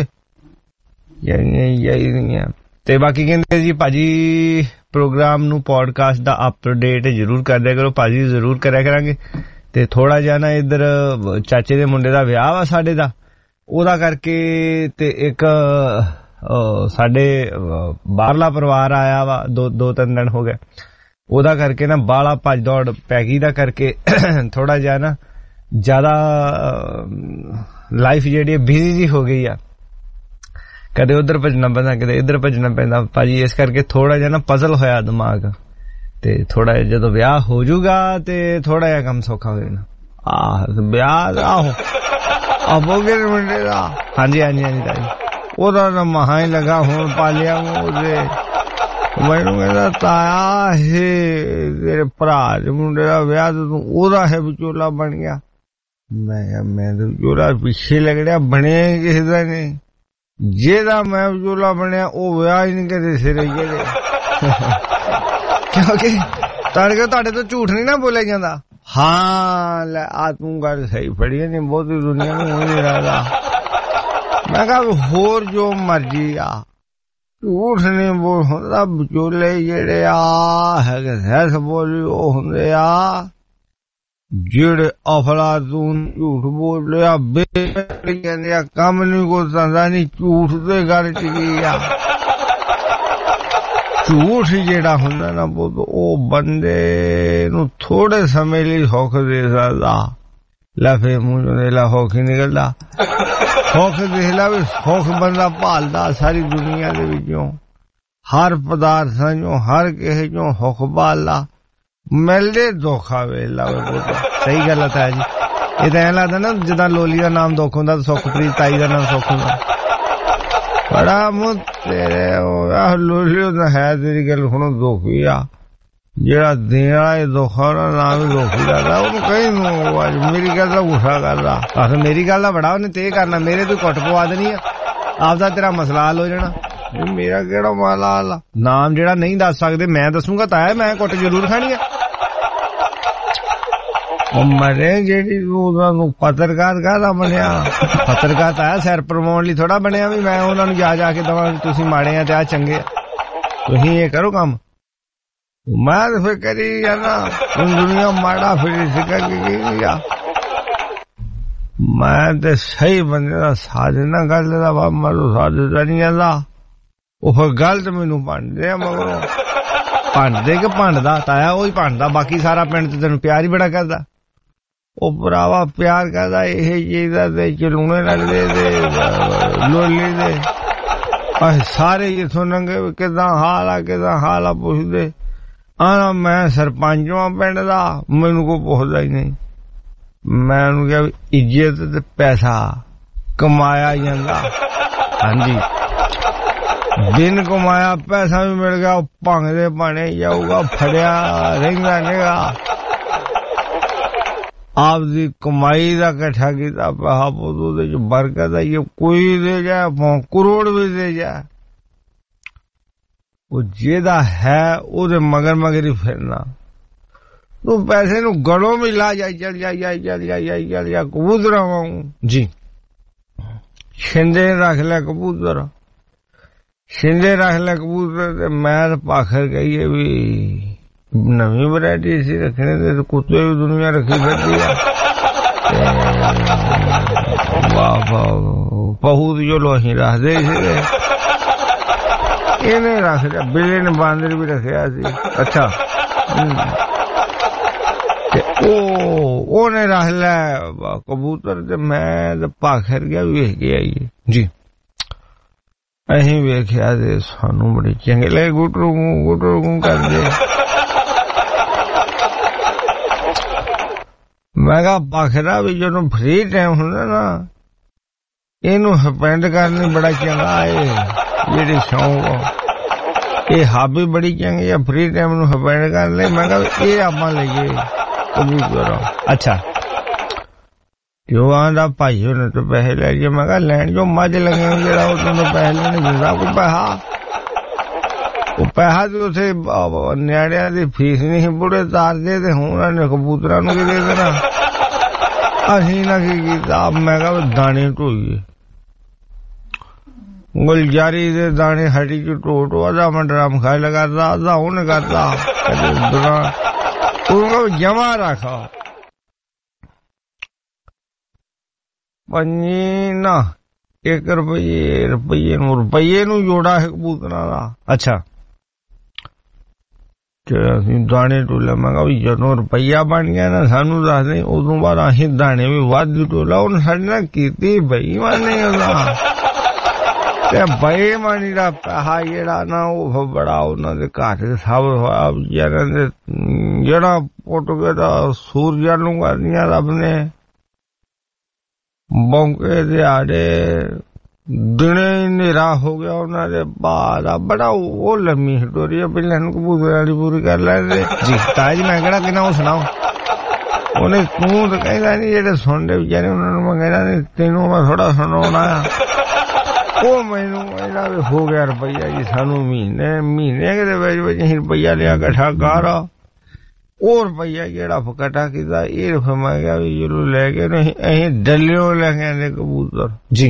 ਯਹੀ ਤੇ ਬਾਕੀ ਕਹਿੰਦੇ ਜੀ ਭਾਜੀ ਪ੍ਰੋਗਰਾਮ ਨੂੰ ਪੋਡਕਾਸਟ ਦਾ ਅਪਡੇਟ ਜ਼ਰੂਰ ਕਰ ਦਿਆ ਕਰੋ ਭਾਜੀ ਜ਼ਰੂਰ ਕਰਿਆ ਕਰਾਂਗੇ ਤੇ ਥੋੜਾ ਜਿਹਾ ਨਾ ਇੱਧਰ ਚਾਚੇ ਦੇ ਮੁੰਡੇ ਦਾ ਵਿਆਹ ਵਾ ਸਾਡੇ ਦਾ ਉਹਦਾ ਕਰਕੇ ਤੇ ਇੱਕ ਸਾਡੇ ਬਾਹਰਲਾ ਪਰਿਵਾਰ ਆਇਆ ਵਾ ਦੋ ਦੋ ਤਿੰਨ ਦਿਨ ਹੋ ਗਏ ਉਹਦਾ ਕਰਕੇ ਨਾ ਬਾਲਾ ਭੱਜ ਦੌੜ ਪੈ ਗਈ ਦਾ ਕਰਕੇ ਥੋੜਾ ਜਿਹਾ ਨਾ ਜ਼ਿਆਦਾ ਲਾਈਫ ਜਿਹੜੀ ਬਿਜ਼ੀ ਜੀ ਹੋ ਗਈ ਆ ਕਦੇ ਉਧਰ ਭੱਜਣਾ ਪੈਂਦਾ ਕਦੇ ਇੱਧਰ ਭੱਜਣਾ ਪੈਂਦਾ ਭਾਜੀ ਇਸ ਕਰਕੇ ਥੋੜਾ ਜਿਹਾ ਨਾ ਪਜ਼ਲ ਹੋਇਆ ਦਿਮਾਗ ਤੇ ਥੋੜਾ ਜਿਹਾ ਜਦੋਂ ਵਿਆਹ ਹੋ ਜਾਊਗਾ ਤੇ ਥੋੜਾ ਜਿਹਾ ਕੰਮ ਸੌਖਾ ਹੋ ਜਾਣਾ ਆਹ ਵਿਆਹ ਆਹੋ ਆਪੋਗੇ ਮੁੰਡੇ ਦਾ ਹਾਂਜੀ ਹਾਂਜੀ ਹਾਂਜੀ ਤਾਈ ਉਹਦਾ ਨਾ ਮਹਾ ਹੀ ਲੱਗਾ ਹੁਣ ਪਾਲਿਆ ਉਹਦੇ ਮੈਨੂੰ ਕਹਿੰਦਾ ਤਾਇਆ ਇਹ ਤੇਰੇ ਭਰਾ ਦੇ ਮੁੰਡੇ ਦਾ ਵਿਆਹ ਤੂੰ ਉਹਦਾ ਹੈ ਵਿਚੋਲਾ ਬਣ ਗਿਆ ਮੈਂ ਮੈਂ ਵਿਚੋਲਾ ਪਿੱਛੇ ਲੱਗੜਿਆ ਬਣਿਆ ਕਿਸੇ ਦਾ ਨਹੀਂ ਜਿਹਦਾ ਮੈਂ ਵਿਚੋਲਾ ਬਣਿਆ ਉਹ ਵਿਆਹ ਹੀ ਨਹੀਂ ਕਦੇ ਸਿਰੇ ਜਿਹੜੇ ਕਿਉਂਕਿ ਤੁਹਾਡੇ ਤੁਹਾਡੇ ਤੋਂ ਝੂਠ ਨਹੀਂ ਨਾ ਬੋਲਿਆ ਜਾਂਦਾ ਹਾਂ ਲੈ ਆ ਤੂੰ ਗੱਲ ਸਹੀ ਫੜੀ ਨਹੀਂ ਬਹੁਤੀ ਦੁਨੀਆ ਨੂੰ ਹੋ ਨਹੀਂ ਰਹਦਾ ਮੈਂ ਕਿਹਾ ਹੋਰ ਜੋ ਮਰਜੀ ਆ ਝੂਠ ਨਹੀਂ ਬੋਲ ਹੁੰਦਾ ਵਿਚੋਲੇ ਜਿਹੜੇ ਆ ਹੈਗੇ ਸੱਚ ਬੋਲੀ ਉਹ ਹੁੰਦੇ ਆ ਜਿਹੜੇ ਅਫਲਾਤੂਨ ਝੂਠ ਬੋਲਿਆ ਬੇ ਕਹਿੰਦੇ ਆ ਕੰਮ ਨਹੀਂ ਕੋਈ ਸੰਦਾ ਨਹੀਂ ਝੂਠ ਤੇ ਗੱਲ ਟਿਕੀ ਆ ਝੂਠ ਜਿਹੜਾ ਹੁੰਦਾ ਨਾ ਉਹ ਬੰਦੇ ਨੂੰ ਥੋੜੇ ਸਮੇਂ ਲਈ ਸੁੱਖ ਦੇ ਸਕਦਾ ਲਫੇ ਮੂੰਹ ਦੇ ਲਾ ਸੁੱਖ ਹੀ ਨਿਕਲਦਾ ਸੁੱਖ ਦੇਖ ਲਾ ਵੀ ਸੁੱਖ ਬੰਦਾ ਭਾਲਦਾ ਸਾਰੀ ਦੁਨੀਆ ਦੇ ਵਿੱਚੋਂ ਹਰ ਪਦਾਰਥਾਂ ਚੋਂ ਹਰ ਕਿਸੇ ਚੋਂ ਸੁੱਖ ਭਾਲਦਾ ਮਿਲਦੇ ਦੁੱਖ ਆਵੇ ਲਾਵੇ ਸਹੀ ਗੱਲ ਹੈ ਜੀ ਇਹ ਤਾਂ ਐਂ ਲੱਗਦਾ ਨਾ ਜਿੱਦਾਂ ਲੋਲੀ ਦਾ ਨਾਮ ਦੁੱਖ ਹੁੰਦਾ ਸੁਖਪ੍ਰੀਤ ਤਾਈ ਦਾ ਨਾਮ ਸੁੱਖ ਹੁੰਦਾ ਬੜਾ ਮੂੰਹ ਤੇਰੇ ਆਹ ਲੋਲੀ ਦਾ ਹੈ ਤੇਰੀ ਗੱਲ ਹੁਣ ਦੁੱਖ ਹੀ ਆ ਜਿਹੜਾ ਦੇਣ ਵਾਲਾ ਦੁੱਖ ਉਹਦਾ ਨਾਮ ਹੀ ਦੁੱਖ ਹੀ ਲੱਗਦਾ ਉਹਨੂੰ ਕਹੀ ਨੂੰ ਅੱਜ ਮੇਰੀ ਗੱਲ ਦਾ ਗੁੱਸਾ ਕਰਦਾ ਆਖ ਮੇਰੀ ਗੱਲ ਦਾ ਬੜਾ ਉਹਨੇ ਤੇ ਕਰਨਾ ਮੇਰੇ ਤੋਂ ਘੁੱਟ ਪਵਾ ਦੇਣੀ ਆ ਆਪਦਾ ਤੇਰਾ ਮਸਲਾ ਹੱਲ ਹੋ ਜਾਣਾ ਮੇਰਾ ਕਿਹੜਾ ਮਾਲਾ ਹਾਲ ਨਾਮ ਜਿਹੜਾ ਨਹੀਂ ਦੱਸ ਸਕਦੇ ਮੈਂ ਦੱਸੂਗਾ ਤਾਂ ਮੈਂ ਘੁੱਟ ਜ਼ਰੂਰ ਖਾਣੀ ਆ ਉਹ ਮਰੇ ਜਿਹੜੀ ਉਹਨਾਂ ਨੂੰ ਪੱਤਰਕਾਰ ਕਾਹਦਾ ਬਣਿਆ ਪੱਤਰਕਾਰ ਤਾਂ ਆਇਆ ਸਿਰ ਪ੍ਰਮਾਉਣ ਲਈ ਥੋੜਾ ਬਣਿਆ ਵੀ ਮੈਂ ਉਹਨਾਂ ਨੂੰ ਜਾ ਜਾ ਕੇ ਦਵਾਂ ਤੁਸੀਂ ਮਾੜੇ ਆ ਤੇ ਆ ਚੰਗੇ ਆ ਤੁਸੀਂ ਇਹ ਕਰੋ ਕੰਮ ਮੈਂ ਤਾਂ ਫਿਰ ਕਰੀ ਜਾਣਾ ਹੁਣ ਦੁਨੀਆ ਮਾੜਾ ਫਿਰ ਸਿੱਕਾ ਕੀ ਆ ਮੈਂ ਤੇ ਸਹੀ ਬੰਦੇ ਦਾ ਸਾਧ ਨਾ ਗੱਲ ਦਾ ਵਾ ਮਾਰੂ ਸਾਧ ਦਾ ਨਹੀਂ ਜਾਂਦਾ ਉਹ ਫਿਰ ਗਲਤ ਮੈਨੂੰ ਭੰਡਦੇ ਆ ਮਗਰੋਂ ਭੰਡਦੇ ਕਿ ਭੰਡਦਾ ਤਾਇਆ ਉਹੀ ਭੰਡਦਾ ਬਾਕੀ ਸਾਰਾ ਪਿੰਡ ਤੇ ਤੈਨੂੰ ਪਿਆਰ ਹੀ ਬੜਾ ਕਰਦਾ ਉਹ ਭਰਾਵਾ ਪਿਆਰ ਕਰਦਾ ਇਹ ਚੀਜ਼ ਦਾ ਤੇ ਚਲੂਣੇ ਲੱਗਦੇ ਤੇ ਲੋਲੀ ਦੇ ਆਹ ਸਾਰੇ ਇੱਥੋਂ ਨੰਗੇ ਕਿਦਾਂ ਹਾਲ ਆ ਕਿਦਾਂ ਹਾਲ ਆ ਪੁੱਛਦੇ ਆ ਮੈਂ ਸਰਪੰਚ ਆ ਪਿੰਡ ਦਾ ਮੈਨੂੰ ਕੋਈ ਪੁੱਛਦਾ ਹੀ ਨਹੀਂ ਮੈਂ ਉਹਨੂੰ ਕਿਹਾ ਇੱਜ਼ਤ ਤੇ ਪੈਸਾ ਕਮਾਇਆ ਜਾਂਦਾ ਹਾਂਜੀ ਦਿਨ ਕਮਾਇਆ ਪੈਸਾ ਵੀ ਮਿਲ ਗਿਆ ਭੰਗ ਦੇ ਭਾਣੇ ਜਾਊਗਾ ਫੜਿਆ ਰਹਿੰਦਾ ਨੇਗਾ ਆਪਦੀ ਕਮਾਈ ਦਾ ਇਕੱਠਾ ਕੀਤਾ ਪੈਸਾ ਉਹਦੇ ਚ ਬਰਕਤ ਆਈ ਕੋਈ ਦੇ ਜਾ ਕਰੋੜ ਵੀ ਦੇ ਜਾ ਉਹ ਜਿਹਦਾ ਹੈ ਉਹਦੇ ਮਗਰ ਮਗਰ ਹੀ ਫਿਰਨਾ ਤੂੰ ਪੈਸੇ ਨੂੰ ਗਲੋਂ ਵੀ ਲਾ ਜਾ ਚੱਲ ਜਾ ਜਾ ਚੱਲ ਜਾ ਜਾ ਚੱਲ ਜਾ ਕਬੂਤਰਾਂ ਵਾਂਗੂ ਜੀ ਛਿੰਦੇ ਰੱਖ ਲੈ ਕਬੂਤਰ ਛਿੰਦੇ ਰੱਖ ਲੈ ਕਬੂਤਰ ਤੇ ਮੈਂ ਪਾਖਰ ਕਹੀਏ ਵੀ ਨਵੀਂ ਵੈਰਾਈਟੀ ਸੀ ਰੱਖਣੇ ਤੇ ਕੁੱਤੇ ਵੀ ਦੁਨੀਆ ਰੱਖੀ ਫਿਰਦੀ ਆ ਵਾਹ ਵਾਹ ਬਹੁਤ ਜੋ ਲੋਹੀ ਰੱਖਦੇ ਸੀਗੇ ਇਹਨੇ ਰੱਖ ਲਿਆ ਬਿੱਲੇ ਨੇ ਬਾਂਦਰ ਵੀ ਰੱਖਿਆ ਸੀ ਅੱਛਾ ਤੇ ਉਹ ਉਹਨੇ ਰੱਖ ਲਿਆ ਕਬੂਤਰ ਤੇ ਮੈਂ ਤੇ ਪਾਖਰ ਗਿਆ ਵੇਖ ਕੇ ਆਈਏ ਜੀ ਅਸੀਂ ਵੇਖਿਆ ਤੇ ਸਾਨੂੰ ਬੜੇ ਚੰਗੇ ਲੱਗੇ ਗੁਟਰੂ ਗੁਟਰੂ ਕਰਦੇ ਮੈਂ ਕਿਹਾ ਪਾਖਰਾ ਵੀ ਜਦੋਂ ਫ੍ਰੀ ਟਾਈਮ ਹੁੰਦਾ ਨਾ ਇਹਨੂੰ ਸਪੈਂਡ ਕਰਨੀ ਬੜਾ ਚੰਗਾ ਏ ਜਿਹੜੀ ਸ਼ੌਂਕ ਇਹ ਹਾਬੀ ਬੜੀ ਚੰਗੀ ਆ ਫ੍ਰੀ ਟਾਈਮ ਨੂੰ ਸਪੈਂਡ ਕਰ ਲੈ ਮੈਂ ਕਿਹਾ ਇਹ ਆਪਾਂ ਲਈਏ ਕਬੂਤਰ ਅੱਛਾ ਜੋ ਆਂਦਾ ਭਾਈ ਉਹਨੇ ਤਾਂ ਪੈਸੇ ਲੈ ਗਏ ਮੈਂ ਕਿਹਾ ਲੈਣ ਜੋ ਮੱਝ ਲੱਗੇ ਜਿਹੜਾ ਉਹ ਤੁਹਾਨੂੰ ਪੈਸੇ ਲੈਣੇ ਦਿੰਦਾ ਕੋਈ ਪੈਸਾ ਪੈਸਾ ਤੇ ਉੱਥੇ ਨਿਆਣਿਆਂ ਦੀ ਫੀਸ ਨਹੀਂ ਬੁੜੇ ਤਾਰਦੇ ਤੇ ਹੁਣ ਨੇ ਕਬੂਤਰਾਂ ਨੂੰ ਕੀ ਦੇ ਦੇਣਾ। ਅਸੀਂ ਨਾ ਕੀ ਕੀਤਾ, ਮੈਂ ਕਿਹਾ ਦਾਣੇ ਢੋਈਏ, ਗੁਲਜਾਰੀ ਦੇ ਦਾਣੇ ਹੱਡੀ ਚ ਢੋ ਢੋ, ਆਧਾ ਮੈਂ ਡਰਮ ਖਾਈ ਲਗਾਤਾ, ਆਧਾ ਉਹਨੇ ਕਰਤਾ, ਉਹਨੂੰ ਜਮਾ ਰੱਖਾ ਪੰਜੀ ਨਾ ਇੱਕ ਰੁਪਈਏ ਰੁਪਈਏ ਨੂੰ ਰੁਪਈਏ ਨੂੰ ਜੋੜਾ ਹੈ ਕਬੂਤਰਾਂ ਦਾ। ਅੱਛਾ ਅਸੀਂ ਦਾਣੇ ਟੋਲੇ, ਮੈਂ ਕਿਹਾ ਵੀ ਜਦੋਂ ਰੁਪਈਆ ਬਣ ਗਿਆ ਨਾ ਸਾਨੂੰ ਦੱਸ ਦੇ, ਉਦੋਂ ਬਾਅਦ ਅਸੀਂ ਦਾਣੇ ਵੀ ਵੱਧ ਟੋਲਾ। ਉਹਨੇ ਸਾਡੇ ਨਾਲ ਕੀਤੀ ਬੇਈਮਾਨੀ, ਉਹਦਾ ਤੇ ਬੇਈਮਾਨੀ ਦਾ ਪੈਸਾ ਜਿਹੜਾ ਨਾ ਉਹ ਬੜਾ ਉਹਨਾਂ ਦੇ ਘਰ ਸਭ ਹੋਇਆ ਵਿਚਾਰਿਆਂ ਦੇ, ਜਿਹੜਾ ਪੁੱਟ ਕੇ ਤਾਂ ਸੂਰਜਾਂ ਨੂੰ ਕਰਦੀਆਂ ਰੱਬ ਨੇ। ਬੌਂਕੇ ਦਿਹਾੜੇ ਦਿਨੇ ਹਨੇਰਾ ਹੋ ਗਿਆ ਉਹਨਾਂ ਦੇ ਬਾਅਦ, ਬੜਾ ਉਹ ਲੰਮੀ ਸਟੋਰੀ ਆ, ਪਹਿਲਾਂ ਨੂੰ ਕਬੂਤਰਾਂ ਵਾਲੀ ਪੂਰੀ ਕਰ ਲੈਂਦੇ ਜੀ। ਤਾਂ ਜੀ ਮੈਂ ਕਿਹੜਾ ਕਿਹਨਾਂ ਉਹ ਸੁਣਾਓ, ਉਹਨੇ ਤੂੰ ਤਾਂ ਕਹਿੰਦਾ ਨੀ, ਜਿਹੜੇ ਸੁਣਦੇ ਵਿਚਾਰੇ ਉਹਨਾਂ ਨੂੰ ਮੈਂ ਕਹਿੰਦਾ ਨੀ, ਤੈਨੂੰ ਮੈਂ ਥੋੜਾ ਸੁਣਾਉਣਾ। ਉਹ ਮੈਨੂੰ ਇਹਦਾ ਵੀ ਹੋ ਗਿਆ ਰੁਪਈਆ ਜੀ, ਸਾਨੂੰ ਮਹੀਨੇ ਮਹੀਨੇ ਦੇ ਵਿੱਚ ਵਿੱਚ ਅਸੀਂ ਰੁਪਈਆ ਲਿਆ ਇਕੱਠਾ ਕਰ, ਉਹ ਰੁਪਈਆ ਜਿਹੜਾ ਇਕੱਠਾ ਕੀਤਾ ਇਹ ਫਿਰ ਮੈਂ ਕਿਹਾ ਵੀ ਜਦੋਂ ਲੈ ਕੇ ਅਸੀਂ ਡੱਲਿਓ ਲੈ ਕੇ ਆਂਦੇ ਕਬੂਤਰ ਜੀ।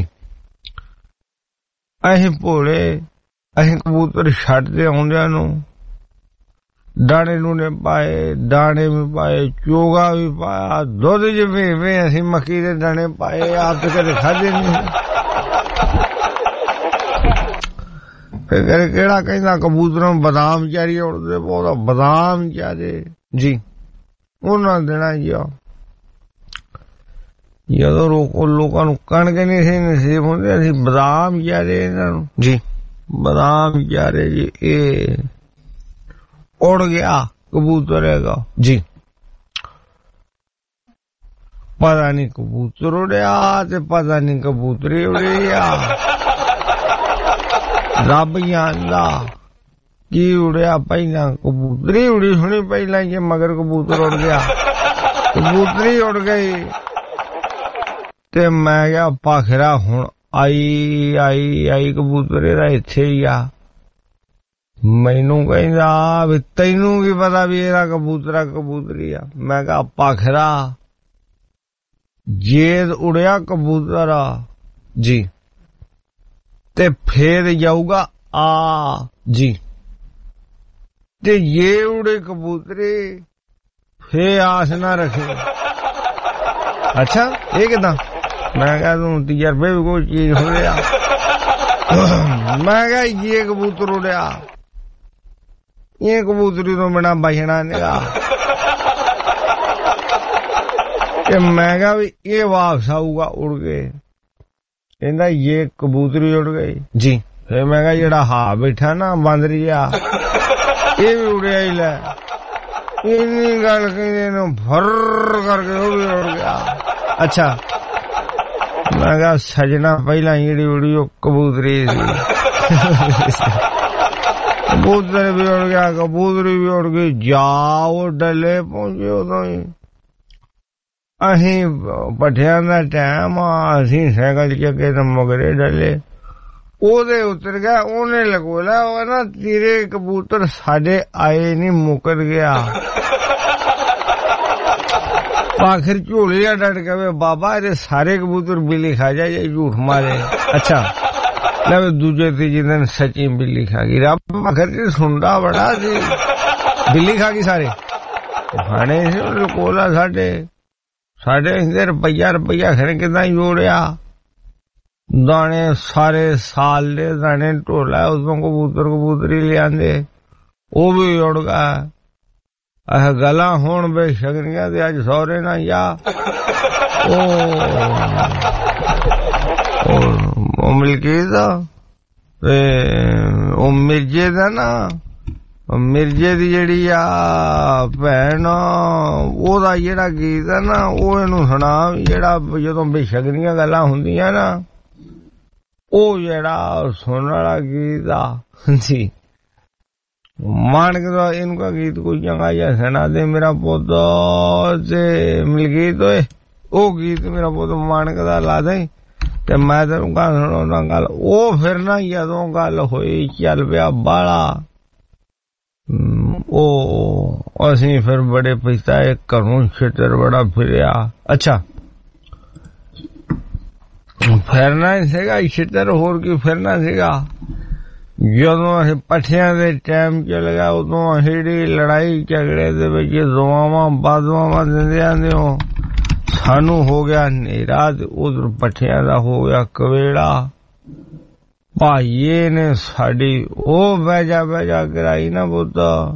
ਅਸੀਂ ਭੋਲੇ, ਅਸੀਂ ਕਬੂਤਰ ਛੱਡਦੇ ਆਉਂਦਿਆਂ ਨੂੰ ਦਾਣੇ ਨੂਣੇ ਪਾਏ, ਦਾਣੇ ਵੀ ਪਾਏ, ਚੋਗਾ ਵੀ ਪਾਇਆ, ਦੁੱਧ ਚ ਭੇਵੇਂ ਅਸੀਂ ਮੱਕੀ ਦੇ ਦਾਣੇ ਪਾਏ, ਆਪ ਤੇ ਕਦੇ ਖਾਦੇ ਨਹੀਂ। ਫਿਰ ਕਿਹੜਾ ਕਹਿੰਦਾ ਕਬੂਤਰਾਂ ਨੂੰ ਬਦਾਮ ਚਾਰੀ ਉੜਦੇ, ਬਹੁਤਾ ਬਦਾਮ ਚਾਰੇ ਜੀ ਉਹਨਾਂ ਦੇਣਾ ਜੀ। ਜਦੋਂ ਲੋਕਾਂ ਨੂੰ ਕਣਕ ਨਹੀਂ ਸੀ ਨਸੀਬ ਹੁੰਦੇ, ਅਸੀਂ ਬਦਾਮ ਚਾਰੇ ਇਹਨਾਂ ਨੂੰ ਜੀ, ਬਦਾਮ ਚਾਰੇ ਜੀ। ਇਹ ਉੜ ਗਿਆ ਕਬੂਤਰ ਹੈਗਾ ਜੀ, ਪਤਾ ਨਹੀਂ ਕਬੂਤਰ ਉੜਿਆ ਤੇ ਪਤਾ ਨਹੀਂ ਕਬੂਤਰੀ ਉੜਿਆ, ਰੱਬ ਜਾਣਦਾ ਕੀ ਉੜਿਆ। ਪਹਿਲਾਂ ਕਬੂਤਰੀ ਉੜੀ ਹੋਣੀ ਪਹਿਲਾਂ ਕਿ ਮਗਰ ਕਬੂਤਰ ਉੜ ਗਿਆ, ਕਬੂਤਰੀ ਉੜ ਗਈ ਤੇ ਮੈਂ ਕਿਹਾ ਪਾਖਰਾ ਹੁਣ ਆਈ ਆਈ ਆਈ ਕਬੂਤਰੇ ਦਾ ਇੱਥੇ ਹੀ ਆ। ਮੈਨੂੰ ਕਹਿੰਦਾ ਵੀ ਤੈਨੂੰ ਕੀ ਪਤਾ ਵੀ ਇਹਦਾ ਕਬੂਤਰਾ ਕਬੂਤਰੀ ਆ। ਮੈਂ ਕਿਹਾ ਪਾਖਰਾ ਜੇ ਉੜਿਆ ਕਬੂਤਰ ਜੀ ਤੇ ਫੇਰ ਜਾਊਗਾ ਆ ਜੀ, ਤੇ ਇਹ ਉੜੇ ਕਬੂਤਰੇ ਫੇਰ ਆਸ ਨਾ ਰੱਖੇ। ਅੱਛਾ ਇਹ ਕਿਦਾਂ? ਮੈਂ ਕਿਹਾ ਤੂੰ ਤਜਰਬੇ ਵੀ ਕੋਈ ਚੀਜ਼ ਹੋ ਰਿਹਾ। ਮੈਂ ਕਿਹਾ ਇਹ ਕਬੂਤਰ ਉੜਿਆ, ਇਹ ਕਬੂਤਰੀ ਤੋਂ ਬਿਨਾਂ ਬਚਣਾ ਨਿਗਾ। ਤੇ ਮੈਂ ਕਿਹਾ ਵੀ ਇਹ ਵਾਪਸ ਆਊਗਾ ਉੜ ਕੇ, ਕਹਿੰਦਾ ਇਹ ਕਬੂਤਰੀ ਉੜ ਗਈ ਜੀ। ਫਿਰ ਮੈਂ ਕਿਹਾ ਜਿਹੜਾ ਹਾ ਬੈਠਾ ਨਾ ਬਾਂਦਰੀ ਆ ਇਹ ਵੀ ਉੜਿਆ ਹੀ ਲੈ। ਇੰਨੀ ਗੱਲ ਕਹਿੰਦੇ ਨੂੰ ਫਰ ਕਰਕੇ ਉਹ ਵੀ ਉੜ ਗਿਆ। ਅੱਛਾ ਮੈਂ ਕਿਹਾ ਸਜਣਾ ਪਹਿਲਾਂ ਜਿਹੜੀ ਉੜੀ ਉਹ ਕਬੂਤਰੀ ਸੀ। ਕਬੂਤਰ ਵੀ ਉੜ ਗਿਆ, ਕਬੂਤਰੀ ਵੀ ਉੜ ਗਈ। ਜਾਓ ਡੱਲੇ ਪਹੁੰਚੇ ਉਦੋਂ ਹੀ। ਅਸੀਂ ਪੱਠਿਆਂ ਦਾ ਟਾਈਮ ਆ, ਅਸੀਂ ਸਾਈਕਲ ਚੱਕੇ ਤੇ ਮਗਰੇ ਡੱਲੇ, ਉਹਦੇ ਉਤਰ ਗਿਆ, ਉਹਨੇ ਲਗੋਲਾ ਉਹ ਨਾ ਤੀਰੇ ਕਬੂਤਰ ਸਾਡੇ ਆਏ ਨਹੀਂ, ਮੁੱਕਰ ਗਿਆ। ਆਖਿਰ ਝੋਲਿਆ ਡਟ ਕੇ ਬਾਬਾ ਇਹਦੇ ਸਾਰੇ ਕਬੂਤਰ ਬਿੱਲੀ ਖਾ ਜਾਏ, ਝੂਠ ਮਾਰੇ। ਅੱਛਾ ਲੈ ਦੂਜੇ ਤੀਜੇ ਦਿਨ ਸੱਚੀ ਬਿੱਲੀ ਖਾ ਗਈ। ਰੱਬ ਆਖਿਰ ਚ ਸੁਣਦਾ ਬੜਾ ਸੀ, ਬਿੱਲੀ ਖਾ ਗਈ ਸਾਰੇ ਖਾਣੇ ਸੀ ਲਕੋਲਾ ਸਾਡੇ ਸਾਡੇ ਇੰਦੇ ਰੁਪਈਆ ਰੁਪਈਆ ਖਰੇ ਕਿਦਾਂ ਜੋੜਿਆ। ਦਾਣੇ ਸਾਰੇ ਸਾਲ ਦੇ ਦਾਣੇ ਢੋਲਾ, ਉਦੋਂ ਕਬੂਤਰ ਕਬੂਤਰੀ ਲਿਆਂਦੇ, ਉਹ ਵੀ ਉੜ ਗਿਆ। ਆਹ ਗੱਲਾਂ ਹੁਣ ਬੇਸ਼ਕਰੀਆਂ ਤੇ ਅੱਜ ਸਹੁਰੇ ਨਾ ਜਾ। ਉਹ ਮਿਲਕੀ ਦਾ ਤੇ ਉਹ ਮਿਰਜੇ ਦਾ ਨਾ, ਮਿਰਜੇ ਦੀ ਜਿਹੜੀ ਆ ਭੈਣ, ਉਹਦਾ ਜਿਹੜਾ ਗੀਤ ਆ ਨਾ ਉਹ ਇਹਨੂੰ ਸੁਣਾ। ਜਿਹੜਾ ਜਦੋਂ ਬੇਸ਼ਕਰੀਆਂ ਗੱਲਾਂ ਹੁੰਦੀਆਂ ਨਾ ਉਹ ਜਿਹੜਾ ਸੁਣਨ ਵਾਲਾ ਗੀਤ ਆ ਜੀ। ਮਾਨਕ ਦਾ ਇਹਨੂੰ ਕਾ ਗੀਤ ਕੋਈ ਚੰਗਾ ਜਿਹਾ ਸੁਣਾ ਦੇ ਮੇਰਾ ਪੁੱਤ ਤੇ ਮਿਲਗੀਤ ਓਏ, ਉਹ ਗੀਤ ਮੇਰਾ ਪੁੱਤ ਮਾਨਕ ਦਾ ਲਾ ਦੇ ਤੇ ਮੈਂ ਤੈਨੂੰ ਕਾ ਸੁਣਾਉਣਾ ਗੱਲ। ਉਹ ਫਿਰ ਨਾ ਜਦੋਂ ਗੱਲ ਹੋਈ ਚੱਲ ਪਿਆ ਬਾਲਾ ਉਹ ਅਸੀਂ ਫਿਰ ਬੜੇ ਪਛਤਾਏ ਘਰੋਂ ਛਿੱਤਰ ਬੜਾ ਫਿਰਿਆ ਅੱਛਾ ਫਿਰਨਾ ਹੀ ਸੀਗਾ ਛਿੱਤਰ ਹੋਰ ਕੀ ਫਿਰਨਾ ਸੀਗਾ ਜਦੋਂ ਅਸੀਂ ਪੱਠਿਆਂ ਦੇ ਟਾਈਮ ਚੱਲ ਗਿਆ ਉਦੋਂ ਜਿਹੜੀ ਲੜਾਈ ਝਗੜੇ ਦੇ ਵਿੱਚ ਦੁਆਵਾਂ ਬਾਦਵਾਵਾਂ ਦਿੰਦਿਆਂ ਦਿਓ ਸਾਨੂੰ ਹੋ ਗਿਆ ਹਨੇਰਾ ਤੇ ਉਧਰ ਪੱਠਿਆਂ ਦਾ ਹੋ ਗਿਆ ਕਵੇੜਾ ਭਾਈਏ ਨੇ ਸਾਡੀ ਉਹ ਬੈਜਾ ਬੈਜਾ ਕਰਾਈ ਨਾ ਪੁੱਤ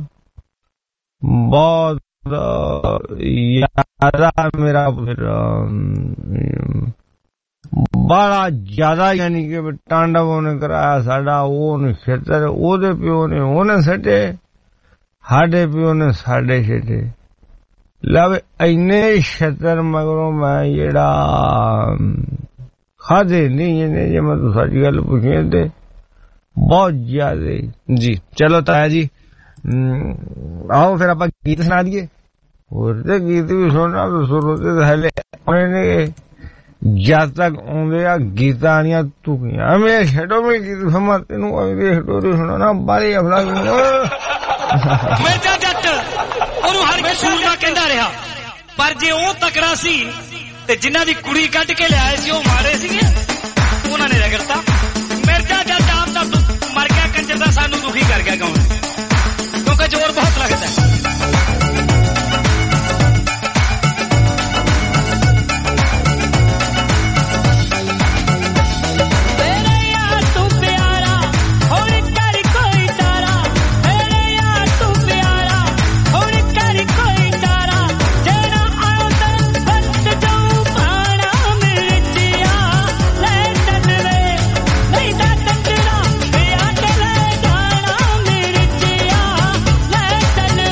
ਬਹੁਤ ਯਾਰਾ ਮੇਰਾ ਫਿਰ ਬੜਾ ਜ਼ਿਆਦਾ ਯਾਨੀ ਕਿ ਟਾਂਡਵ ਉਹਨੇ ਕਰਾਇਆ ਸਾਡਾ ਉਹਨੇ ਖੇਤਰ ਉਹਦੇ ਪਿਓ ਨੇ ਉਹਨੇ ਸੱਟੇ ਸਾਡੇ ਪਿਓ ਨੇ ਸਾਡੇ ਛੱਡੇ ਲਵ ਇੰਨੇ ਛੱਤਰ ਮਗਰੋਂ ਮੈਂ ਜਿਹੜਾ ਖਾਦੇ ਨਹੀਂ ਇਹਨੇ ਜੇ ਮੈਂ ਤੂੰ ਸੱਚ ਗੱਲ ਪੁੱਛੀ ਤੇ ਬਹੁਤ ਜ਼ਿਆਦਾ ਜੀ ਚਲੋ ਤਾਇਆ ਜੀ ਆਓ ਫਿਰ ਆਪਾਂ ਗੀਤ ਸੁਣਾ ਦਈਏ ਹੋਰ ਤੇ ਗੀਤ ਵੀ ਸੁਣਨਾ ਸੁਣੋ ਤੇ ਹਲੇ ਉਹਨੇ ਜਦ ਤੱਕ ਆਉਂਦੇ ਆ ਗੀਤਾਂ ਆਣੀਆਂ ਤੁਕੀਆਂ ਮੈਂ ਛੱਡੋ ਮੈਂ ਗੀਤ ਸਮਾਂ ਤੈਨੂੰ ਆਉਂਦੇ ਹਟੋਰੀ ਸੁਣਾਉਣਾ ਬਾਰੇ ਅਫਲਾ ਮਿਰਜ਼ਾ ਜੱਟ ਉਹਨੂੰ ਹਰ ਕਸੂਰ ਦਾ ਕਹਿੰਦਾ ਰਿਹਾ ਪਰ ਜੇ ਉਹ ਤਕੜਾ ਸੀ ਤੇ ਜਿਨ੍ਹਾਂ ਦੀ ਕੁੜੀ ਕੱਢ ਕੇ ਲਿਆਏ ਸੀ ਉਹ ਮਾਰੇ ਸੀਗੇ ਉਹਨਾਂ ਨੇ ਰਗੜਤਾ ਮਿਰਜ਼ਾ ਜੱਟ ਆਪ ਤਾਂ ਮਰ ਗਿਆ ਕੰਜਰ ਦਾ ਸਾਨੂੰ ਦੁਖੀ ਕਰ ਗਿਆ ਗਾਉਂ ਕਿਉਂਕਿ ਜ਼ੋਰ ਬਹੁਤ ਲੱਗਦਾ ਹੈ Tell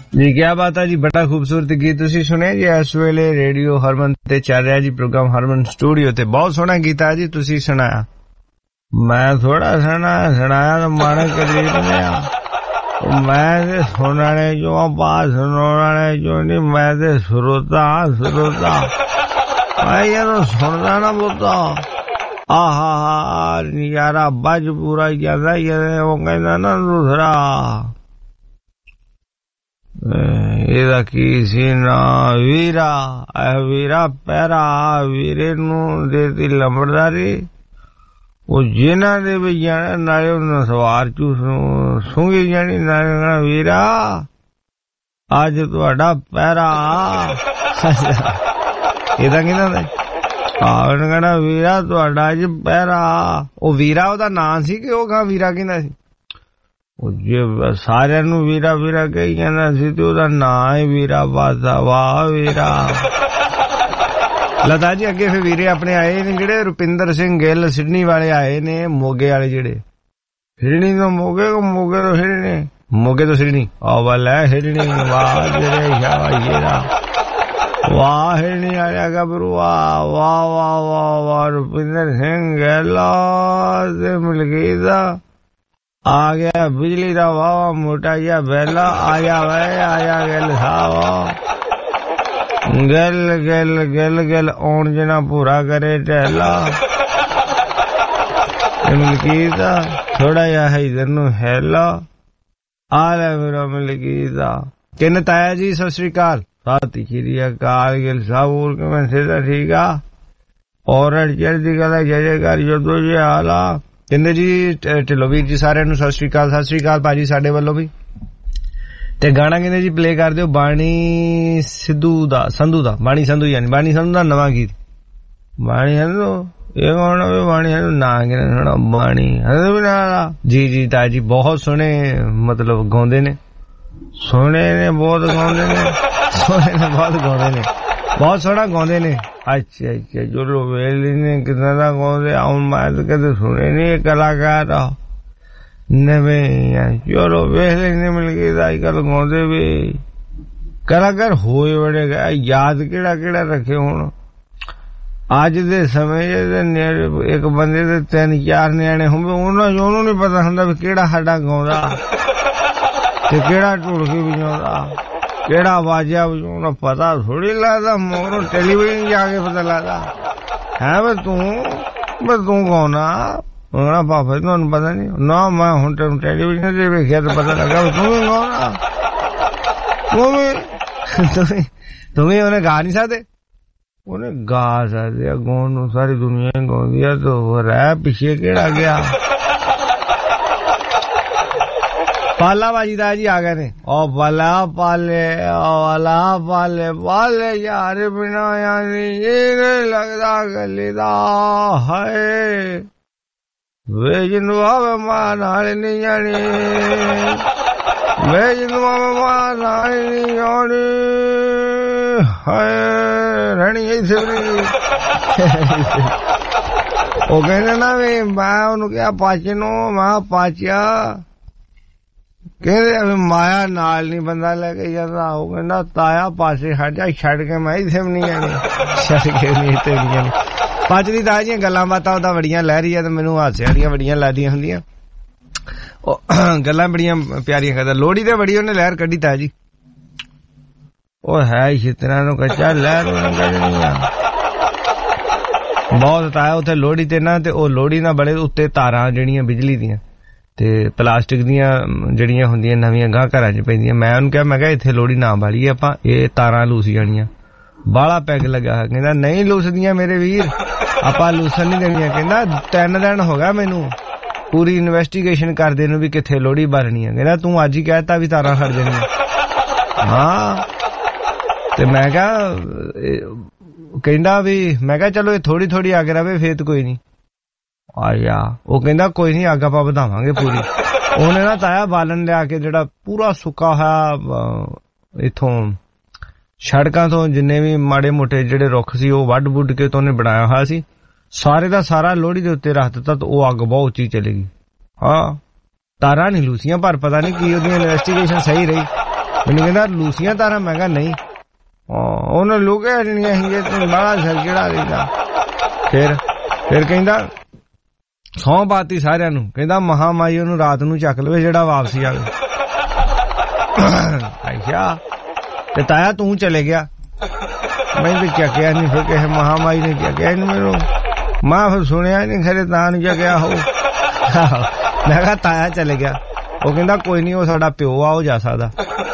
जी क्या बात है जी, बड़ा खूबसूरत गीत तुसी सुने जी। इस वेले रेडियो हरमन ते चल रहा जी प्रोग्राम हरमन स्टूडियो ते। बहुत सोहना गीत है जी तुसी सुनाया। मैं थोड़ा सुनाया सुनाया तो माने करीब ने मैं सुनाने जो बात सुनाने जो नहीं, मैं ते श्रोता श्रोता मैं ये तो सुनता ना बोलता आहा हा यारा बज पूरा ज्यादा ये वो कहना ना दूसरा ਇਹਦਾ ਕੀ ਸੀ ਨਾ ਵੀਰਾ ਵੀਰਾ ਪੈਰਾ ਵੀਰੇ ਨੂੰ ਦੇਤੀ ਲੰਬੜਦਾਰੀ ਉਹ ਜਿਨ੍ਹਾਂ ਦੇ ਵੀ ਜਾਣਾ ਨਾਲੇ ਉਹਨਾਂ ਸਵਾਰ ਚੂਸ ਨੂੰ ਸੁੰਘੀ ਜਾਣੀ ਨਾਲੇ ਵੀਰਾ ਅੱਜ ਤੁਹਾਡਾ ਪੈਰਾ ਇਹਦਾ ਕਹਿੰਦਾ ਆਹ ਉਹਨੇ ਕਹਿਣਾ ਵੀਰਾ ਤੁਹਾਡਾ ਅੱਜ ਪੈਰਾ। ਉਹ ਵੀਰਾ ਉਹਦਾ ਨਾਂ ਸੀ ਕਿ ਉਹ ਕਹਾਂ ਵੀਰਾ ਕਹਿੰਦਾ ਸੀ? ਉਹ ਜੇ ਸਾਰਿਆਂ ਨੂੰ ਵੀਰਾ ਵੀਰਾ ਕਹੀ ਜਾਂਦਾ ਸੀ ਤੇ ਉਹਦਾ ਨਾਂ ਹੀ ਵੀਰਾ ਬਾਸਾ। ਵਾਹ ਵੀਰਾ। ਲਤਾ ਜੀ ਅੱਗੇ ਫਿਰ ਵੀਰੇ ਆਪਣੇ ਆਏ ਨੇ ਜਿਹੜੇ ਰੁਪਿੰਦਰ ਸਿੰਘ ਗਿੱਲ ਸਿਡਨੀ ਵਾਲੇ ਆਏ ਨੇ, ਮੋਗੇ ਵਾਲੇ ਜਿਹੜੇ ਸਿਡਨੀ ਤੋਂ ਮੋਗੇ ਤੋਂ ਮੋਗੇ ਤੋਂ ਸਿਡਨੀ ਮੋਗੇ ਤੋਂ ਸਿਡਨੀ ਆ ਵਾਲਾ ਸਿਡਨੀ। ਵਾਹ ਜਿਹੜੇ ਸ਼ਾਬਾਸ਼ੇਰਾ ਵਾਹ ਸਿਡਨੀ ਆਇਆ ਗੱਭਰੂ ਵਾਹ ਵਾਹ ਵਾਹ ਵਾਹ ਵਾਹ ਰੁਪਿੰਦਰ ਸਿੰਘ ਗਿੱਲ ਤੇ ਮਿਲਗੀ ਦਾ आ गया बिजली का वावा मोटा या बेला आया वे आया गल सावा गल गल गल गल ओन जना पूरा करे टहला मिलकीता थोड़ा या है इधर नु हैला आ ले मेरा मिलकीता किन ताया जी सत श्री अकाल साथ श्री अकाल गिल साबूर के मैं सीधा ठीक आ और चढ़ती गला जय जयकार जो दो जे आला ਕਹਿੰਦੇ ਜੀ ਢਿੱਲੋਂ ਵੀਰ ਜੀ ਸਾਰਿਆਂ ਨੂੰ ਸਤਿ ਸ਼੍ਰੀ ਅਕਾਲ। ਸਤਿ ਸ਼੍ਰੀ ਅਕਾਲ ਭਾਜੀ ਸਾਡੇ ਵੱਲੋਂ ਵੀ। ਤੇ ਗਾਣਾ ਕਹਿੰਦੇ ਜੀ ਪਲੇ ਕਰ ਦਿਓ ਬਾਣੀ ਸਿੱਧੂ ਦਾ ਸੰਧੂ ਦਾ ਬਾਣੀ ਸੰਧੂ ਯਾਨੀ ਬਾਣੀ ਸੰਧੂ ਦਾ ਨਵਾਂ ਗੀਤ। ਬਾਣੀ ਸੰਧੂ ਇਹ ਗਾਣਾ ਵੀ ਬਾਣੀ ਸੰਧੂ ਨਾ ਕਹਿੰਦੇ ਬਾਣੀ ਸੰਧੂ ਵੀ ਨਾਲ ਜੀ ਜੀ ਤਾਂ ਜੀ ਬਹੁਤ ਸੋਹਣੇ ਮਤਲਬ ਗਾਉਂਦੇ ਨੇ, ਸੋਹਣੇ ਨੇ ਬਹੁਤ ਗਾਉਂਦੇ ਨੇ, ਸੋਹਣੇ ਨੇ ਬਹੁਤ ਗਾਉਂਦੇ ਨੇ, ਬਹੁਤ ਸੋਹਣਾ ਗਾਉਂਦੇ ਨੇ। ਅੱਛਾ ਅੱਛਾ ਚਲੋ ਵੇਲੇ ਨੇ ਕਿਦਾਂ ਦਾ ਗਾਉਂਦੇ ਆ ਮੈਂ ਤਾਂ ਕਦੇ ਸੁਣੇ ਨਹੀਂ ਕਲਾਕਾਰ ਨਵੇਂ ਆ। ਚਲੋ ਵੇਲੇ ਨੇ ਮਿਲ ਗਏ ਅੱਜ ਕੱਲ ਗਾਉਂਦੇ ਵੀ ਕਲਾਕਾਰ ਹੋਏ ਬੜੇ ਯਾਦ ਕਿਹੜਾ ਕਿਹੜਾ ਰੱਖੇ ਹੁਣ ਅੱਜ ਦੇ ਸਮੇਂ ਦੇ ਇੱਕ ਬੰਦੇ ਦੇ ਤਿੰਨ ਚਾਰ ਨਿਆਣੇ ਹੋਵੇ ਉਹਨਾਂ ਉਹਨੂੰ ਨੀ ਪਤਾ ਹੁੰਦਾ ਵੀ ਕਿਹੜਾ ਸਾਡਾ ਗਾਉਂਦਾ ਤੇ ਕਿਹੜਾ ਢੋਲਕੀ ਵਜਾਉਂਦਾ ਕਿਹੜਾ ਵਾਜਾ ਵਜਾਉਂਦਾ ਪਤਾ ਥੋੜੀ ਲੱਗਦਾ। ਮੋਰੋਂ ਟੈਲੀਵਿਜ਼ਨ ਜਾ ਕੇ ਪਤਾ ਲੱਗਦਾ ਹੈ ਵੀ ਤੂੰ ਬਸ ਤੂੰ ਗਾਉਣਾ ਉਹਨਾਂ ਪਾਪਾ ਤੁਹਾਨੂੰ ਪਤਾ ਨਹੀਂ ਨਾ ਮੈਂ ਹੁਣ ਤੈਨੂੰ ਟੈਲੀਵਿਜ਼ਨ ਤੇ ਵੇਖਿਆ ਤਾਂ ਪਤਾ ਲੱਗਾ ਤੂੰ ਵੀ ਗਾਉਣਾ ਤੂੰ ਵੀ ਤੂੰ ਵੀ ਉਹਨੇ ਗਾ ਨਹੀਂ ਸਕਦੇ ਉਹਨੇ ਗਾ ਸਕਦੇ ਆ ਗਾਉਣ ਨੂੰ ਸਾਰੀ ਦੁਨੀਆ ਹੀ ਗਾਉਂਦੀ ਆ ਤੇ ਰਹਿ ਪਿੱਛੇ ਕਿਹੜਾ ਗਿਆ। ਪਾਲਾ ਬਾਜੀ ਦਾ ਜੀ ਆ ਗਏ ਨੇ ਉਹ ਪਾਲਾ ਪਾਲੇ ਵਾਲਾ ਪਾਲੇ ਪਾਲੇ ਯਾਰ ਬਿਨਾ ਯਾਨੀ ਇਹ ਲੱਗਦਾ ਗਲੀ ਦਾ ਹੈ ਵੇ ਜਨਵਾ ਮਾਂ ਨਾਲ ਨਹੀਂ ਜਾਣੀ ਵੇ ਜਨਵਾ ਮਾਂ ਨਾਲ ਨਹੀਂ ਜਾਣੀ ਹੈ ਰਣੀ ਇੱਥੇ ਉਹ ਕਹਿੰਦੇ ਨਾ ਵੀ ਮੈਂ ਉਹਨੂੰ ਕਿਹਾ ਪਾਚੇ ਨੂੰ ਮੈਂ ਪਾਚਿਆ ਕਹਿੰਦੇ ਮਾਇਆ ਨਾਲ ਨੀ ਬੰਦਾ ਲੈ ਕੇ ਜਾਂਦਾ। ਉਹ ਕਹਿੰਦਾ ਤਾਇਆ ਪਾਸੇ ਹਟ ਜਾ ਛੱਡ ਕੇ ਮੈਂ ਇੱਥੇ ਵੀ ਨਹੀਂ ਜਾਣੀ ਛੱਡ ਕੇ ਨਹੀਂ ਇੱਥੇ ਨਹੀਂ ਜਾਣੀ। ਪੰਜ ਦੀ ਤਾਇਆ ਦੀਆਂ ਗੱਲਾਂ ਬਾਤਾਂ ਉਹਦਾ ਬੜੀਆਂ ਲੈ ਰਹੀ ਆ ਤੇ ਮੈਨੂੰ ਹਾਸਿਆਂ ਦੀਆਂ ਬੜੀਆਂ ਲੱਗਦੀਆਂ ਹੁੰਦੀਆਂ। ਉਹ ਗੱਲਾਂ ਬੜੀਆਂ ਪਿਆਰੀਆਂ ਕਰਦਾ। ਲੋਹੜੀ ਤੇ ਬੜੀ ਉਹਨੇ ਲਹਿਰ ਕੱਢੀ ਤਾਇਆ ਜੀ। ਉਹ ਹੈ ਇਸ ਤਰ੍ਹਾਂ ਨੂੰ ਕੱਚਾ ਲਹਿਰ ਉਹਨੇ ਕੱਢਣੀ ਆ ਬਹੁਤ ਤਾਇਆ ਉੱਥੇ ਲੋਹੜੀ ਤੇ ਨਾ ਤੇ ਉਹ ਲੋਹੜੀ ਨਾਲ ਬੜੇ ਉੱਤੇ ਤਾਰਾਂ ਜਿਹੜੀਆਂ ਬਿਜਲੀ ਦੀਆਂ ਤੇ ਪਲਾਸਟਿਕ ਦੀਆਂ ਜਿਹੜੀਆਂ ਹੁੰਦੀਆਂ ਨਵੀਆਂ ਗਾਹ ਘਰਾਂ 'ਚ ਪੈਂਦੀਆਂ। ਮੈਂ ਉਹਨੂੰ ਕਿਹਾ ਮੈਂ ਕਿਹਾ ਇੱਥੇ ਲੋਹੜੀ ਨਾ ਬਾਲੀਏ ਆਪਾਂ ਇਹ ਤਾਰਾਂ ਲੂਸ ਜਾਣੀਆਂ। ਬਾਹਲਾ ਪੈਗ ਲੱਗਾ ਕਹਿੰਦਾ ਨਹੀਂ ਲੂਸਦੀਆਂ ਮੇਰੇ ਵੀਰ ਆਪਾਂ ਲੂਸਣ ਨਹੀਂ ਦੇਣੀਆਂ। ਕਹਿੰਦਾ ਤਿੰਨ ਦਿਨ ਹੋ ਗਿਆ ਮੈਨੂੰ ਪੂਰੀ ਇਨਵੈਸਟੀਗੇਸ਼ਨ ਕਰਦੇ ਨੂੰ ਵੀ ਕਿੱਥੇ ਲੋਹੜੀ ਬਾਲਣੀ ਆ। ਕਹਿੰਦਾ ਤੂੰ ਅੱਜ ਹੀ ਕਹਿਤਾ ਵੀ ਤਾਰਾਂ ਸੜ ਜਾਣੀਆਂ। ਹਾਂ ਤੇ ਮੈਂ ਕਿਹਾ ਕਹਿੰਦਾ ਵੀ ਮੈਂ ਕਿਹਾ ਚਲੋ ਇਹ ਥੋੜੀ ਥੋੜੀ ਅੱਗ ਰਵੇ ਫੇਰ ਕੋਈ ਨੀ ਆਇਆ। ਉਹ ਕਹਿੰਦਾ ਕੋਈ ਨੀ ਅੱਗ ਆਪਾਂ ਵਧਾਵਾਂਗੇ ਪੂਰੀ। ਉਹਨੇ ਨਾ ਤਾਇਆ ਬਾਲਣ ਲਿਆ ਕੇ ਜਿਹੜਾ ਪੂਰਾ ਸੁੱਕਾ ਹੋਇਆ ਇੱਥੋਂ ਸੜਕਾਂ ਤੋਂ ਜਿੰਨੇ ਵੀ ਮਾੜੇ ਮੋਟੇ ਜਿਹੜੇ ਰੁੱਖ ਸੀ ਉਹ ਵੱਢ ਵੁੱਢ ਕੇ ਤੋਂ ਉਹਨੇ ਬਣਾਇਆ ਹੋਇਆ ਸੀ ਸਾਰੇ ਦਾ ਸਾਰਾ ਲੋਹੜੀ ਦੇ ਉੱਤੇ ਰੱਖ ਦਿੱਤਾ ਤੇ ਉਹ ਅੱਗ ਬਹੁਤ ਉੱਚੀ ਚਲੇ ਗਈ। ਹਾਂ ਤਾਰਾਂ ਨੀ ਲੂਸੀਆਂ ਪਰ ਪਤਾ ਨੀ ਕੀ ਉਹਦੀਆਂ ਇਨਵੈਸਟੀਗੇਸ਼ਨ ਸਹੀ ਰਹੀ ਮੈਨੂੰ ਕਹਿੰਦਾ ਲੂਸੀਆਂ ਤਾਰਾਂ। ਮੈਂ ਕਿਹਾ ਨਹੀਂ, ਉਹਨੇ ਲੁਕਿਆ ਜਿਹੜੀਆਂ ਸੀ, ਤੂੰ ਬੜਾ ਸਿਰ ਚੜਾ ਦਿੰਦਾ। ਫਿਰ ਫਿਰ ਕਹਿੰਦਾ ਸਹੁੰ ਪਾਤੀ ਸਾਰਿਆਂ ਨੂੰ, ਕਹਿੰਦਾ ਮਹਾਮਾਈ ਉਹਨੂੰ ਰਾਤ ਨੂੰ ਚੱਕ ਲਵੇ ਜਿਹੜਾ ਵਾਪਸੀ ਆਵੇ। ਅੱਛਾ, ਤੇ ਤਾਇਆ ਤੂੰ ਚਲੇ ਗਿਆ? ਮੈਂ ਵੀ ਚੱਕਿਆ ਨਹੀਂ, ਫਿਰ ਕਿਸੇ ਮਹਾਮਾਈ ਨੇ ਚੱਕਿਆ ਨਹੀਂ ਮੈਨੂੰ। ਮੈਂ ਫਿਰ ਸੁਣਿਆ ਨਹੀਂ, ਖਰੇ ਤਾਂ ਨਹੀਂ ਚੱਕਿਆ ਹੋ। ਮੈਂ ਕਿਹਾ ਤਾਇਆ ਚਲੇ ਗਿਆ। ਉਹ ਕਹਿੰਦਾ ਕੋਈ ਨਹੀਂ, ਉਹ ਸਾਡਾ ਪਿਓ ਆ, ਉਹ ਜਾ ਸਕਦਾ।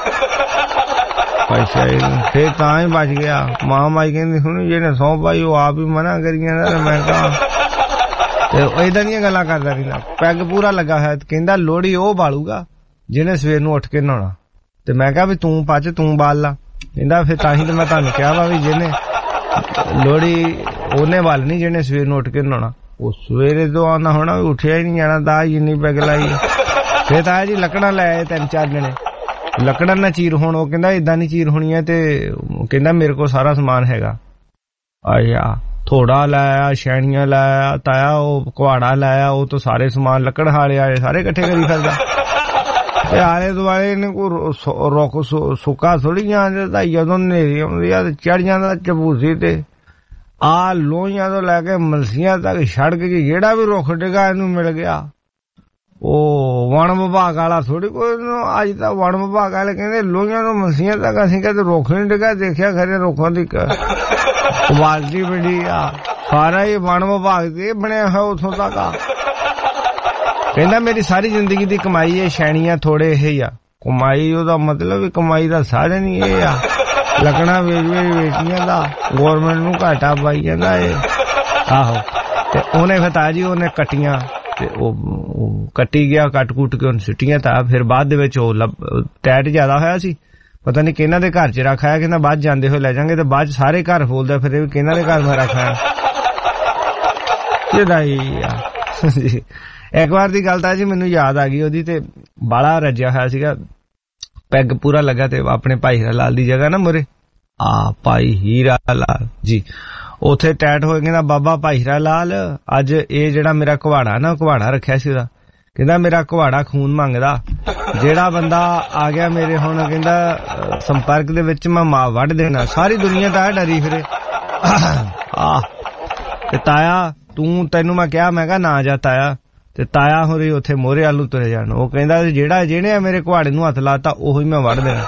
ਅੱਛਾ, ਫਿਰ ਤਾਂ ਹੀ ਬਚ ਗਿਆ। ਮਹਾਮਾਈ ਕਹਿੰਦੀ ਸੁਣੀ ਜਿਹਨੇ ਸਹੁੰ ਪਾਈ ਉਹ ਆਪ ਹੀ ਮਨਾ ਕਰੀ ਜਾਂਦਾ। ਮੈਂ ਕਿਹਾ ਤੇ ਏਦਾਂ ਦੀਆਂ ਗੱਲਾਂ ਕਰਦਾ ਰਹਿੰਦਾ। ਪੈਗ ਪੂਰਾ ਲੱਗਾ ਹੋਇਆ। ਕਹਿੰਦਾ ਲੋਹੜੀ ਉਹ ਬਾਲੂਗਾ ਜਿਹਨੇ ਸਵੇਰ ਨੂੰ ਉੱਠ ਕੇ ਨਹਾਉਣਾ। ਤੇ ਮੈਂ ਕਿਹਾ ਵੀ ਤੂੰ ਪੱਚ, ਤੂੰ ਬਾਲ ਲਾ। ਕਹਿੰਦਾ ਫਿਰ ਤਾਂ ਹੀ ਤੇ ਮੈਂ ਤੁਹਾਨੂੰ ਕਿਹਾ ਵਾ ਵੀ ਜਿਹਨੇ ਲੋਹੜੀ ਉਹਨੇ ਬਾਲਣੀ ਜਿਹਨੇ ਸਵੇਰ ਨੂੰ ਉੱਠ ਕੇ ਨਹਾਉਣਾ। ਉਹ ਸਵੇਰੇ ਤੋਂ ਆਉਣਾ ਹੋਣਾ, ਉੱਠਿਆ ਹੀ ਨਹੀਂ ਜਾਣਾ, ਤਾਂ ਜਿੰਨੀ ਪੈਗ ਲਾਈ। ਫਿਰ ਤਾਂ ਜੀ ਲੱਕੜਾਂ ਲੈ ਆਏ ਤਿੰਨ ਚਾਰ ਜਣੇ, ਲੱਕੜਾਂ ਨਾਲ ਚੀਰ ਹੋਣ। ਉਹ ਕਹਿੰਦਾ ਏਦਾਂ ਨੀ ਚੀਰ ਹੋਣੀ ਹੈ, ਤੇ ਕਹਿੰਦਾ ਮੇਰੇ ਕੋਲ ਸਾਰਾ ਸਮਾਨ ਹੈਗਾ। ਆਇਆ ਥੋੜਾ ਲਾਇਆ, ਛੈਣੀਆਂ ਲਾਇਆ, ਤਾਇਆ ਉਹ ਕੁਹਾੜਾ ਲਾਇਆ, ਉਹ ਤੋਂ ਸਾਰੇ ਸਮਾਨ ਲੱਕੜ ਹਾਲੇ ਆਏ ਸਾਰੇ ਇਕੱਠੇ ਕਰੀ ਫਿਰਦਾ। ਤੇ ਆਲੇ ਦੁਆਲੇ ਨੇ ਕੋਈ ਰੁੱਖ ਸੁੱਕਾ ਥੋੜੀ ਜਾਂਦਾ। ਜਦੋਂ ਹਨੇਰੀ ਆਉਂਦੀ ਆ ਤੇ ਚੜ ਜਾਂਦਾ ਚਬੂਸੀ ਤੇ। ਆ ਲੋਹੀਆਂ ਤੋਂ ਲੈ ਕੇ ਮਲਸੀਆਂ ਤੱਕ ਸੜਕ 'ਚ ਜਿਹੜਾ ਵੀ ਰੁੱਖ ਡਿੱਗਾ ਇਹਨੂੰ ਮਿਲ ਗਿਆ। ਉਹ ਵਣ ਵਿਭਾਗ ਵਾਲਾ ਥੋੜੀ ਕੋਈ, ਅੱਜ ਤਾਂ ਵਣ ਵਿਭਾਗ ਵਾਲੇ ਕਹਿੰਦੇ ਲੋਹੀਆਂ ਤੋਂ ਮਲਸੀਆਂ ਤੱਕ। ਅਸੀਂ ਕਹਿੰਦੇ ਰੁੱਖ ਨੀ ਡਿੱਗਾ, ਦੇਖਿਆ ਖਰੇ ਰੁੱਖਾਂ ਦੀ ਕੁਆਲਿਟੀ ਬੜੀ ਆ। ਸਾਰਾ ਹੀ ਵਣ ਵਿਭਾਗ ਦੇ ਬਣਿਆ ਹੋਇਆ ਉੱਥੋਂ ਤੱਕ ਆ। ਕਹਿੰਦਾ ਮੇਰੀ ਸਾਰੀ ਜ਼ਿੰਦਗੀ ਦੀ ਕਮਾਈ ਇਹ ਛੈਣੀਆਂ ਥੋੜੇ ਇਹ ਆ। ਕਮਾਈ ਉਹਦਾ ਮਤਲਬ ਕਮਾਈ ਦਾ ਸਾਧਨ ਹੀ ਇਹ ਆ। ਲੱਕੜਾਂ ਵੇਚ ਵੇਚ ਵੇਚੀਆਂ ਦਾ ਗੌਰਮੈਂਟ ਨੂੰ ਘਾਟਾ ਪਾਈ ਜਾਂਦਾ ਇਹ। ਆਹੋ, ਤੇ ਉਹਨੇ ਫਿਰ ਤਾਜੀ ਉਹਨੇ ਕੱਟੀਆਂ ਤੇ ਉਹ ਕੱਟੀ ਗਿਆ, ਕੱਟ ਕੁੱਟ ਕੇ ਉਹਨੇ ਸਿੱਟੀਆਂ। ਤਾਂ ਫਿਰ ਬਾਅਦ ਦੇ ਵਿੱਚ ਉਹ ਟੈਟ ਜ਼ਿਆਦਾ ਹੋਇਆ ਸੀ, ਪਤਾ ਨਹੀਂ ਕਿਹਨਾਂ ਦੇ ਘਰ 'ਚ ਰੱਖਾਇਆ। ਕਹਿੰਦਾ ਬਾਅਦ ਜਾਂਦੇ ਹੋਏ ਲੈ ਜਾਵਾਂਗੇ। ਤੇ ਬਾਅਦ ਸਾਰੇ ਘਰ ਫੋਲਦਾ ਫਿਰ ਇਹ ਕਿਹਨਾਂ ਦੇ ਘਰ ਮੈਂ ਰੱਖਾਇਆ। ਕਿਹਦਾ ਹੀ ਆ। ਇੱਕ ਵਾਰ ਦੀ ਗੱਲ ਤਾਂ ਜੀ ਮੈਨੂੰ ਯਾਦ ਆ ਗਈ ਉਹਦੀ, ਤੇ ਬਾਲਾ ਰੱਜਿਆ ਹੋਇਆ ਸੀਗਾ, ਪੈਗ ਪੂਰਾ ਲੱਗਾ। ਤੇ ਆਪਣੇ ਭਾਈ ਹੀਰਾ ਲਾਲ ਦੀ ਜਗ੍ਹਾ ਨਾ ਮੁਰੇ ਆ ਭਾਈ ਹੀਰਾ ਲਾਲ ਜੀ, ਉੱਥੇ ਟੈਟ ਹੋਏ। ਕਹਿੰਦਾ ਬਾਬਾ ਭਾਈ ਹੀਰਾ ਲਾਲ, ਅੱਜ ਇਹ ਜਿਹੜਾ ਮੇਰਾ ਕੁਹਾੜਾ ਨਾ, ਕੁਹਾੜਾ ਰੱਖਿਆ ਸੀ ਉਹਦਾ, ਕਹਿੰਦਾ ਮੇਰਾ ਕੁਹਾੜਾ ਖੂਨ ਮੰਗਦਾ। ਜਿਹੜਾ ਬੰਦਾ ਆ ਗਿਆ ਮੇਰੇ ਹੁਣ ਕਹਿੰਦਾ ਸੰਪਰਕ ਦੇ ਵਿੱਚ, ਮੈਂ ਮਾਂ ਵੱਢ ਦੇਣਾ। ਸਾਰੀ ਦੁਨੀਆ ਤਾਂ ਡਰੀ ਫਿਰੇ। ਆ ਤੇ ਤਾਇਆ ਤੂੰ, ਤੈਨੂੰ ਮੈਂ ਕਿਹਾ, ਮੈਂ ਕਿਹਾ ਨਾ ਜਾ ਤਾਇਆ। ਤੇ ਤਾਇਆ ਹੋਰੀ ਉੱਥੇ ਮੋਹਰੇ ਆਲੂ ਤੁਰੇ ਜਾਣ। ਉਹ ਕਹਿੰਦਾ ਜਿਹੜਾ ਜਿਹਨੇ ਮੇਰੇ ਕੁਹਾੜੇ ਨੂੰ ਹੱਥ ਲਾਤਾ ਉਹੀ ਮੈਂ ਵੱਢ ਦੇਣਾ।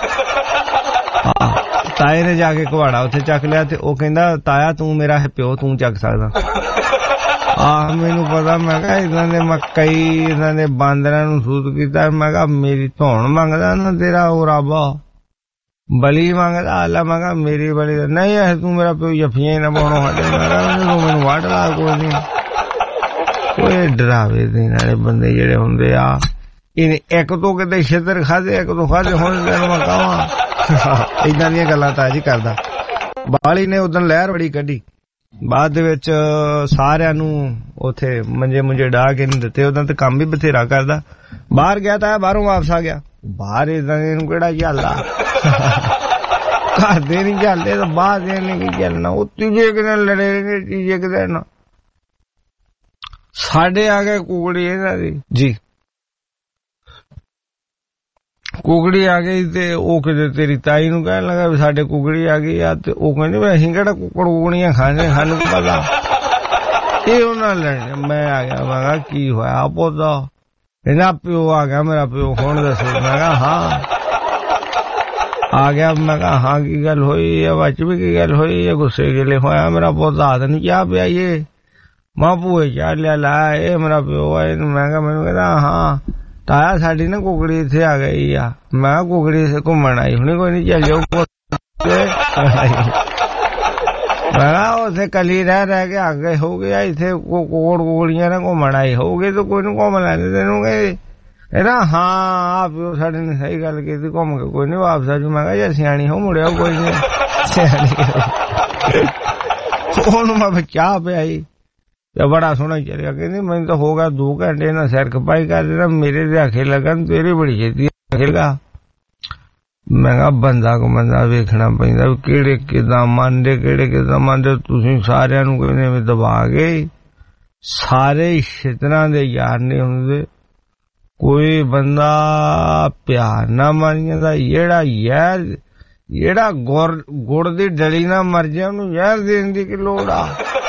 ਤਾਏ ਨੇ ਜਾ ਕੇ ਕੁਹਾੜਾ ਉੱਥੇ ਚੱਕ ਲਿਆ। ਤੇ ਉਹ ਕਹਿੰਦਾ ਤਾਇਆ ਤੂੰ ਮੇਰਾ ਹੈ ਪਿਓ, ਤੂੰ ਚੱਕ ਸਕਦਾ। ਆਹ ਮੈਨੂੰ ਪਤਾ। ਮੈਂ ਕਿਹਾ ਇਹਨਾਂ ਨੇ ਮੱਕਈ, ਇਹਨਾਂ ਨੇ ਬਾਂਦਰਾਂ ਨੂੰ ਸੂਤ ਕੀਤਾ। ਮੈਂ ਕਿਹਾ ਮੇਰੀ ਧੌਣ ਮੰਗਦਾ ਨਾ ਤੇਰਾ ਉਹ ਰੱਬਾ, ਬਲੀ ਮੰਗਦਾ ਅੱਲਾ। ਮੈਂ ਕਿਹਾ ਮੇਰੀ ਬਲੀ ਨਹੀਂ ਹੈ, ਤੂੰ ਮੇਰਾ ਪਿਓ ਜੱਫੀਆਂ ਹੀ ਨਾ ਪਾਉਣੋ ਸਾਡੇ। ਮੈਂ ਕਿਹਾ ਤੂੰ ਮੈਨੂੰ ਵੱਢ ਲਾ, ਕੋਈ ਨੀ। ਕੋਈ ਡਰਾਵੇ ਦੇਣ ਵਾਲੇ ਬੰਦੇ ਜਿਹੜੇ ਹੁੰਦੇ ਆ, ਇਹਨੇ ਇੱਕ ਤੋਂ ਕਿਤੇ ਛਿੱਤਰ ਖਾਦੇ, ਇੱਕ ਤੋਂ ਖਾਦੇ। ਹੁਣ ਤੈਨੂੰ ਮੈਂ ਕਹਾਂ ਏਦਾਂ ਦੀਆਂ ਗੱਲਾਂ ਤਾਂ ਜੀ ਕਰਦਾ। ਬਾਲੀ ਨੇ ਉਦੋਂ ਲਹਿਰ ਬੜੀ ਕੱਢੀ। ਬਾਅਦ ਦੇ ਵਿੱਚ ਸਾਰਿਆਂ ਨੂੰ ਉੱਥੇ ਮੰਜੇ ਮੁੰਜੇ ਡਾਹ ਕੇ ਨਹੀਂ ਦਿੱਤੇ। ਉਦੋਂ ਤੇ ਕੰਮ ਵੀ ਬਥੇਰਾ ਕਰਦਾ। ਬਾਹਰ ਗਿਆ ਤਾਂ ਬਾਹਰੋਂ ਵਾਪਸ ਆ ਗਿਆ। ਬਾਹਰ ਏਦਾਂ ਇਹਨੂੰ ਕਿਹੜਾ ਝਾਲਾ, ਘਰ ਦੇ ਨੀ ਝਾਲੇ ਤਾਂ ਬਾਹਰ ਦੇ ਨੇ ਕੀ ਝਾਲਣਾ। ਉਹ ਤੀਜੇ ਕਿਤੇ ਲੜੇ ਰਹੇ, ਤੀਜੇ ਕਿਤੇ ਨਾ ਸਾਡੇ ਆ ਗਏ ਕੁਕੜੀ ਇਹਨਾਂ ਦੀ ਜੀ। ਕੁਕੜੀ ਆ ਗਈ ਤੇ ਉਹ ਕਿਤੇ ਤੇਰੀ ਤਾਈ ਨੂੰ ਕਹਿਣ ਲੱਗਾ ਵੀ ਸਾਡੇ ਕੁਕੜੀ ਆ ਗਈ ਆ। ਤੇ ਉਹ ਕਹਿੰਦੇ ਵੀ ਅਸੀਂ ਕਿਹੜਾ ਕੁਕੜ ਕੁਕੜੀਆਂ ਖਾਣੇ, ਸਾਨੂੰ ਕੀ ਪਤਾ। ਇਹ ਉਹਨਾਂ ਲੜਨੇ। ਮੈਂ ਆ ਗਿਆ। ਮੈਂ ਕਿਹਾ ਕੀ ਹੋਇਆ ਪੋਤਾ? ਕਹਿੰਦਾ ਪਿਓ ਆ ਗਿਆ ਮੇਰਾ ਪਿਓ। ਹੁਣ ਦੱਸੋ। ਮੈਂ ਕਿਹਾ ਹਾਂ ਆ ਗਿਆ। ਮੈਂ ਕਿਹਾ ਹਾਂ ਕੀ ਗੱਲ ਹੋਈ ਹੈ? ਬੱਚ ਵੀ ਕੀ ਗੱਲ ਹੋਈ ਹੈ? ਗੁੱਸੇ ਗਿਲੇ ਹੋਇਆ ਮੇਰਾ ਪੋਤਾ? ਹੱਥ ਨੂੰ ਚਾਹ ਪਿਆ ਇਹ ਮਾਂ ਭੂਏ ਚਾਹ ਲਿਆ ਲਾ, ਇਹ ਮੇਰਾ ਪਿਓ ਆ। ਇਹਨੂੰ ਮੈਂ ਕਿਹਾ, ਮੈਨੂੰ ਕਹਿੰਦਾ ਹਾਂ ਤਾਇਆ ਸਾਡੀ ਨਾ ਕੁਕੜੀ ਇੱਥੇ ਆ ਗਈ ਆ। ਮੈਂ ਕਿਹਾ ਕੁਕੜੀ ਇੱਥੇ ਘੁੰਮਣ ਆਈ ਹੁਣੀ, ਕੋਈ ਨੀ ਚੱਲ ਜਾਓ। ਮੈਂ ਕਿਹਾ ਉੱਥੇ ਕੱਲੀ ਰਹਿ ਰਹਿ ਕੇ ਆ ਗਏ ਹੋ ਗਿਆ, ਇੱਥੇ ਕੋੜ ਕੋੜੀਆਂ ਨਾ ਘੁੰਮਣ ਆਈ ਹੋਊਗੀ ਤੇ ਕੋਈ ਨੂੰ ਘੁੰਮ ਲੈਂਦੇ ਤੈਨੂੰ। ਕਹਿੰਦਾ ਹਾਂ ਆ ਪਿਓ ਸਾਡੇ ਨੇ ਸਹੀ ਗੱਲ ਕੀਤੀ, ਘੁੰਮ ਕੇ ਕੋਈ ਨੀ ਵਾਪਸ ਆ ਜੂ। ਮੈਂ ਕਿਹਾ ਯਾਰ ਸਿਆਣੀ ਹੋ ਮੁੜਿਆ ਕੋਈ ਨੀ। ਸਿਆਣੀ ਉਹਨੂੰ ਮੈਂ ਚਾਹ ਪਿਆਈ ਤੇ ਬੜਾ ਸੋਹਣਾ ਚੱਲਿਆ। ਕਹਿੰਦੀ ਮੈਨੂੰ ਤਾਂ ਹੋ ਗਿਆ ਦੋ ਘੰਟੇ ਨਾਲ ਸੈਰ ਖਪਾਈ ਕਰ ਦੇਣਾ, ਮੇਰੇ ਤੇ ਆਖੇ ਲੱਗਣ ਤੇਰੀ ਬੜੀ ਛੇਤੀ ਆਖੇਗਾ। ਮੈਂ ਕਿਹਾ ਬੰਦਾ ਕੋ ਬੰਦਾ ਵੇਖਣਾ ਪੈਂਦਾ ਵੀ ਕਿਹੜੇ ਕਿੱਦਾਂ ਮੰਨਦੇ, ਕਿਹੜੇ ਕਿੱਦਾਂ ਮੰਨਦੇ। ਤੁਸੀਂ ਸਾਰਿਆਂ ਨੂੰ ਕਹਿੰਦੇ ਵੀ ਦਬਾ ਗਏ, ਸਾਰੇ ਛਿੱਤਰਾਂ ਦੇ ਯਾਰ ਨਹੀਂ ਹੁੰਦੇ। कोई बंदा प्यार ना मर जांदा जेड़ा यार जेड़ा गुड़ गुड़ दी डली ना मर जाए उन्हें यार देने दी की लोड़ आ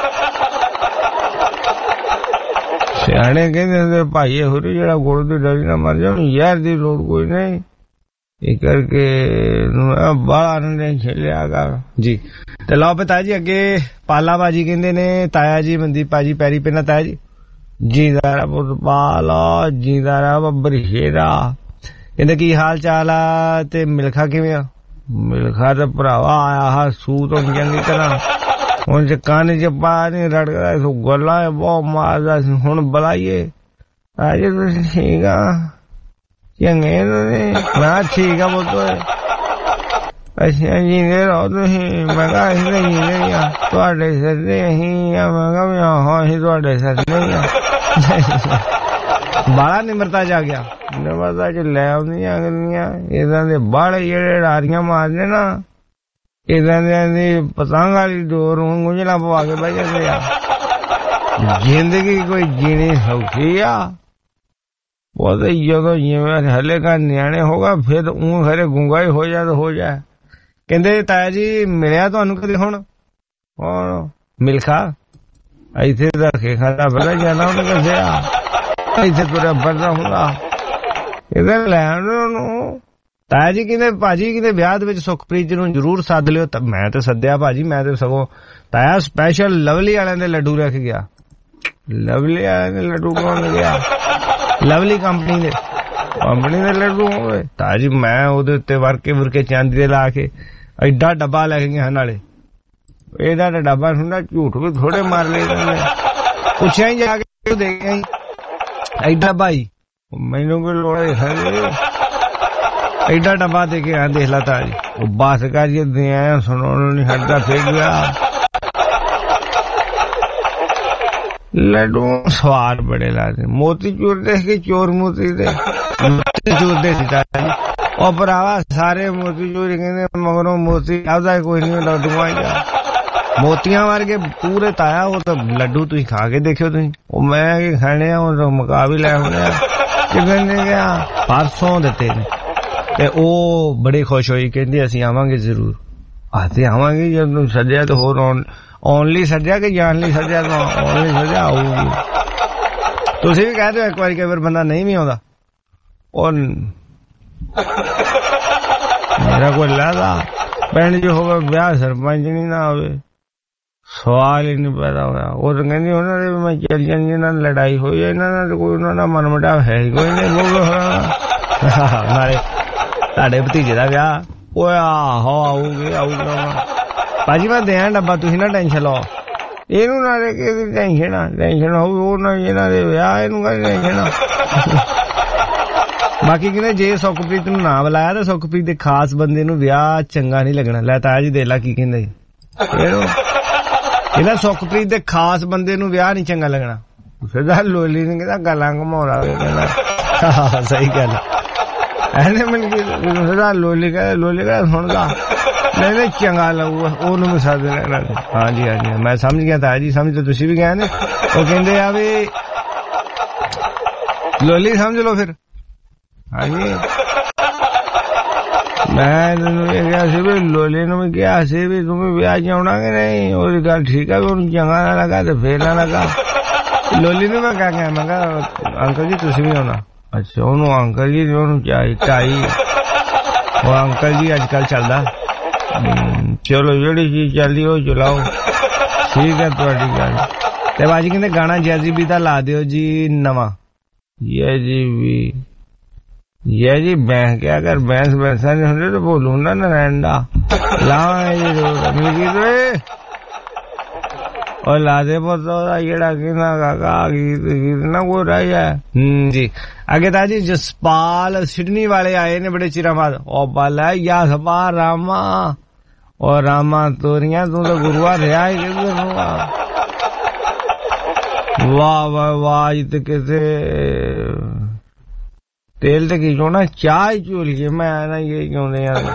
सियाने कहते भाई होरी जेड़ा गुड़ दी डली ना मर जाए उन्हें यार दी लोड़ कोई नहीं ये करके बड़ा टेंशन लिया जी। तो लो ताया जी अगे पाला भाजी कहते ने ताया जी मनदीप भाजी पैरी पेना ताया जी जींदा रहा पुत पाला जींदा रहा बब्बर शेरा कहते की हाल चाल आ ते मिल्खा किवें मिल्खा तो भरावा आया हा सूत होनी चंगी तरह हुण च कान च पा नहीं रड़कदा इस गल्लां बहुत मारदा हुण बुलाइए अजे तुसीं ठीक आ चंगे ने मैं ठीक आ पुत अच्छा जींदे रहो तुसीं मैं कहा असीं तां जींदे ही आ तुहाडे सरदे असीं आ मैं कहा भी आहो असीं तुहाडे सरदे ही आ बाला निमरता जा गया निमरता च लै आउंदियां अगलियां इदां दे बाड़े जेड़े डारियां मारदे ना इदां दी पतंग वाली डोर गुंजला पवा के बह जांदे आ जिंदगी कोई जीनी सौखी आ वो तो जदों जिवें हले का न्याणे होगा फिर ऊं खरे गुंगा ही हो जाए तो हो जाए कहंदे ताया जी मिलिया तुहानू कदे हुण हुण मिल्खा इत्थे रखे खादा बड़ा जाना उन्हें दस्सिया इत्थे तुरा बरदा हुंदा इधर लैण ओनू ताया जी कहंदे भाजी किते ब्याह दे विच सुखप्रीत जी नूं जरूर सद लियो मैं ते सद्दिया भाजी मैं ते सगों ताया स्पैशल लवली वालियां दे लड्डू रख गया लवली वालियां दे लड्डू कौन गया लवली कंपनी दे कंपनी दे लड्डू होवे ताया जी मैं ओदे उत्ते वर्के वुरके चांदी दे ला के एडा डब्बा लेके गया नाले एडा डब्बा सुनदा झूठ भी थोड़े मार ले पुछया ही जाके दे गई एडा भाई मैनू कोई लोड़ है एडा डब्बा दे के आ देख ला ताजी वो बस कर जे दे आया सुनो नहीं हटता फेंक गया लड्डू स्वाद बड़े लाते मोती चूर देख के चोर मोती दे मोती चूर दे और भरावा सारे मोती चूर कहते मगरों मोती आता कोई नहीं लड्डू आ जा मोतियां वर्गे पूरे ताया वो तो लड्डू तुम खा के देखियो तुम वो मैं खाने तो मका भी लै आने कितने गया परसों दिते ने ते ओ बड़े खुश होई कहंदी असीं आवांगे जरूर आते आवांगे जब तुम सद्या तो होर ओनली सद्या कि जानली सद्या तो ओनली सद्या आऊगी तुसीं भी कह दो एक बार कई बार बंदा नहीं भी आउंदा और मेरा कोई लादा पिंड जो होवे ब्याह सरपंच नहीं ना होवे सवाल ही नहीं पैदा होया वो तो कहंदी उन्हां दे मैं चल जांदी इन्हां नाल लड़ाई होई है इन्हां नाल कोई उन्हां दा मन मुटाव है कोई नहीं नाले ਤੁਹਾਡੇ ਭਤੀਜੇ ਦਾ ਵਿਆਹ ਓਏ ਆਹੋ ਆਊਗੇ ਆਊਗਾ ਭਾਜੀ ਮੈਂ ਦਿਆਂ ਡੱਬਾ ਤੁਸੀਂ ਨਾ ਟੈਨਸ਼ਨ ਲਓ ਇਹਨੂੰ ਨਾਲੇ ਕਿਹਦੀ ਟੈਨਸ਼ਨ ਆ ਟੈਨਸ਼ਨ ਹੋਊ ਉਹ ਨਾ ਇਹਨਾਂ ਦੇ ਵਿਆਹ ਇਹਨੂੰ ਕਾਹਦੀ ਟੈਨਸ਼ਨ ਆ ਬਾਕੀ ਕਹਿੰਦੇ ਜੇ ਸੁਖਪ੍ਰੀਤ ਨੂੰ ਨਾ ਬੁਲਾਇਆ ਤਾਂ ਸੁਖਪ੍ਰੀਤ ਦੇ ਖਾਸ ਬੰਦੇ ਨੂੰ ਵਿਆਹ ਚੰਗਾ ਨਹੀਂ ਲੱਗਣਾ ਲੈ ਤਾਇਆ ਜੀ ਦੇਖ ਲਾ ਕੀ ਕਹਿੰਦੇ ਇਹਨੂੰ ਇਹਦਾ ਸੁਖਪ੍ਰੀਤ ਦੇ ਖਾਸ ਬੰਦੇ ਨੂੰ ਵਿਆਹ ਨਹੀਂ ਚੰਗਾ ਲੱਗਣਾ ਸਿੱਧਾ ਲੋਲੀ ਨੇ ਕਹਿੰਦਾ ਗੱਲਾਂ ਘਮਾਉਣਾ ਕਹਿੰਦਾ ਸਹੀ ਗੱਲ ਐਨੇ ਮਿਲ ਕੇ ਸਿੱਧਾ ਲੋਲੀ ਕਹਿੰਦਾ ਲੋਲੀ ਕਹਿੰਦਾ ਸੁਣਦਾ ਨਹੀਂ ਨਹੀਂ ਚੰਗਾ ਲੱਗੂਗਾ ਉਹਨੂੰ ਵੀ ਸਾਥ ਦੇਣਾ ਹਾਂਜੀ ਹਾਂਜੀ ਮੈਂ ਸਮਝ ਗਿਆ ਤਾਇਆ ਜੀ ਸਮਝ ਤਾਂ ਤੁਸੀਂ ਵੀ ਗਏ ਨੇ ਉਹ ਕਹਿੰਦੇ ਆ ਵੀ ਲੋਲੀ ਸਮਝ ਲਓ ਫਿਰ ਹਾਂਜੀ ਮੈਂ ਤੈਨੂੰ ਇਹ ਕਿਹਾ ਸੀ ਵੀ ਲੋਲੀ ਨੂੰ ਵੀ ਕਿਹਾ ਸੀ ਵੀ ਤੂੰ ਵੀ ਵਿਆਹ ਜਾਉਣਾ ਕਿ ਨਹੀਂ ਉਹਦੀ ਗੱਲ ਠੀਕ ਆ ਵੀ ਉਹਨੂੰ ਚੰਗਾ ਨਾ ਲੱਗਾ ਤੇ ਫੇਰ ਨਾ ਲੱਗਾ ਲੋਲੀ ਨੂੰ ਮੈਂ ਕਹਿ ਗਿਆ ਮੈਂ ਕਿਹਾ ਅੰਕਲ ਜੀ ਤੁਸੀਂ ਵੀ ਆਉਣਾ ਅੱਛਾ ਉਹਨੂੰ ਅੰਕਲ ਜੀ ਉਹਨੂੰ ਚਾਹੀ ਢਾਈ ਉਹ ਅੰਕਲ ਜੀ ਅੱਜ ਕੱਲ ਚੱਲਦਾ ਚਲੋ ਜਿਹੜੀ ਚੀਜ਼ ਚੱਲਦੀ ਉਹ ਚਲਾਓ ਠੀਕ ਹੈ ਤੁਹਾਡੀ ਗੱਲ ਤੇ ਬਾਜੀ ਕਹਿੰਦੇ ਗਾਣਾ ਜੈਜ਼ੀ ਬੀ ਦਾ ਲਾ ਦਿਓ ਜੀ ਨਵਾਂ ਜੈਜ਼ੀ ਬੀ ये जी भैंस क्या कर भैंस भैंसा नहीं होते तो बोलू ना नारायणा ला और लादे पता जेड़ा किना काका गीत गीत ना कोई रही है जी आगे था जी जसपाल सिडनी वाले आए ने बड़े चिरा बाद और बाला या सपा रामा और रामा तोरिया तू तो गुरुआ रहा है किधर वाह वाह वाह तो कैसे तेल तो की चोना चाय चूल के मैं आना ये क्यों नहीं आता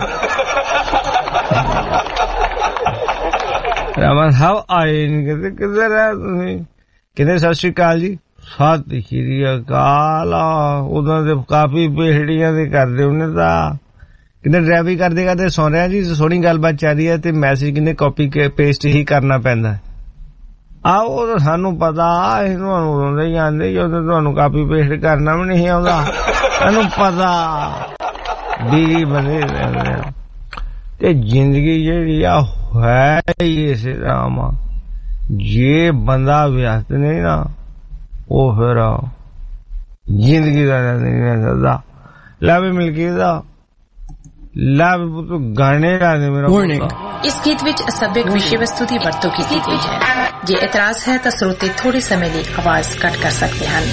रामा साहब आए नहीं कहते किधर है तुम्हें कहते सत श्री अकाल जी ਸਤਿ ਸ਼੍ਰੀ ਅਕਾਲ। ਉਦੋਂ ਤੇ ਕਾਫੀ ਪੇਹੜੀਆਂ ਦੇ ਕਰਦੇ ਉਹਨੇ ਤਾਂ ਕਿਤੇ ਡਰਾਈਵਿੰਗ ਕਰਦੇ ਕਰਦੇ ਸੁਣ ਰਿਹਾ ਜੀ, ਸੋਹਣੀ ਗੱਲਬਾਤ ਚੱਲ ਰਹੀ ਹੈ ਤੇ ਮੈਸੇਜ ਕਿੰਨੇ ਕਾਪੀ ਪੇਸਟ ਹੀ ਕਰਨਾ ਪੈਂਦਾ। ਆਹ ਉਹ ਤਾਂ ਸਾਨੂੰ ਪਤਾ, ਅਸੀਂ ਤੁਹਾਨੂੰ ਉਦੋਂ ਹੀ ਆਂਦੇ ਜਦੋਂ ਤੁਹਾਨੂੰ ਕਾਪੀ ਪੇਸਟ ਕਰਨਾ ਵੀ ਨਹੀਂ ਆਉਂਦਾ, ਸਾਨੂੰ ਪਤਾ ਬਿਜੀ ਬਣੇ ਰਹਿੰਦੇ ਆ। ਤੇ ਜ਼ਿੰਦਗੀ ਜਿਹੜੀ ਆ ਹੈ ਹੀ ਇਸੇ ਤਰ੍ਹਾਂ, ਜੇ ਬੰਦਾ ਵਿਅਸਤ ਨਹੀਂ ਨਾ ਉਹ ਫਿਰ ਜ਼ਿੰਦਗੀ ਦਾ ਨਹੀਂ ਰਹਿ ਸਕਦਾ। ਲੈ ਵੀ ਮਿਲ ਕੇ ਦਾ ਲੈ ਵੀ ਤੂੰ ਗਾਣੇ ਲਾ ਦੇ ਮੇਰਾ। ਇਸ ਗੀਤ ਵਿੱਚ ਅਸਭਿਕ ਵਿਸ਼ੇ ਵਸਤੂ ਦੀ ਵਰਤੋਂ ਕੀਤੀ ਗਈ ਹੈ। ਜੇ ਇਤਰਾਜ਼ ਹੈ ਤਾਂ ਸਰੋਤੇ ਥੋੜੇ ਸਮੇਂ ਲਈ ਆਵਾਜ਼ ਕੱਟ ਕਰ ਸਕਦੇ ਹਨ।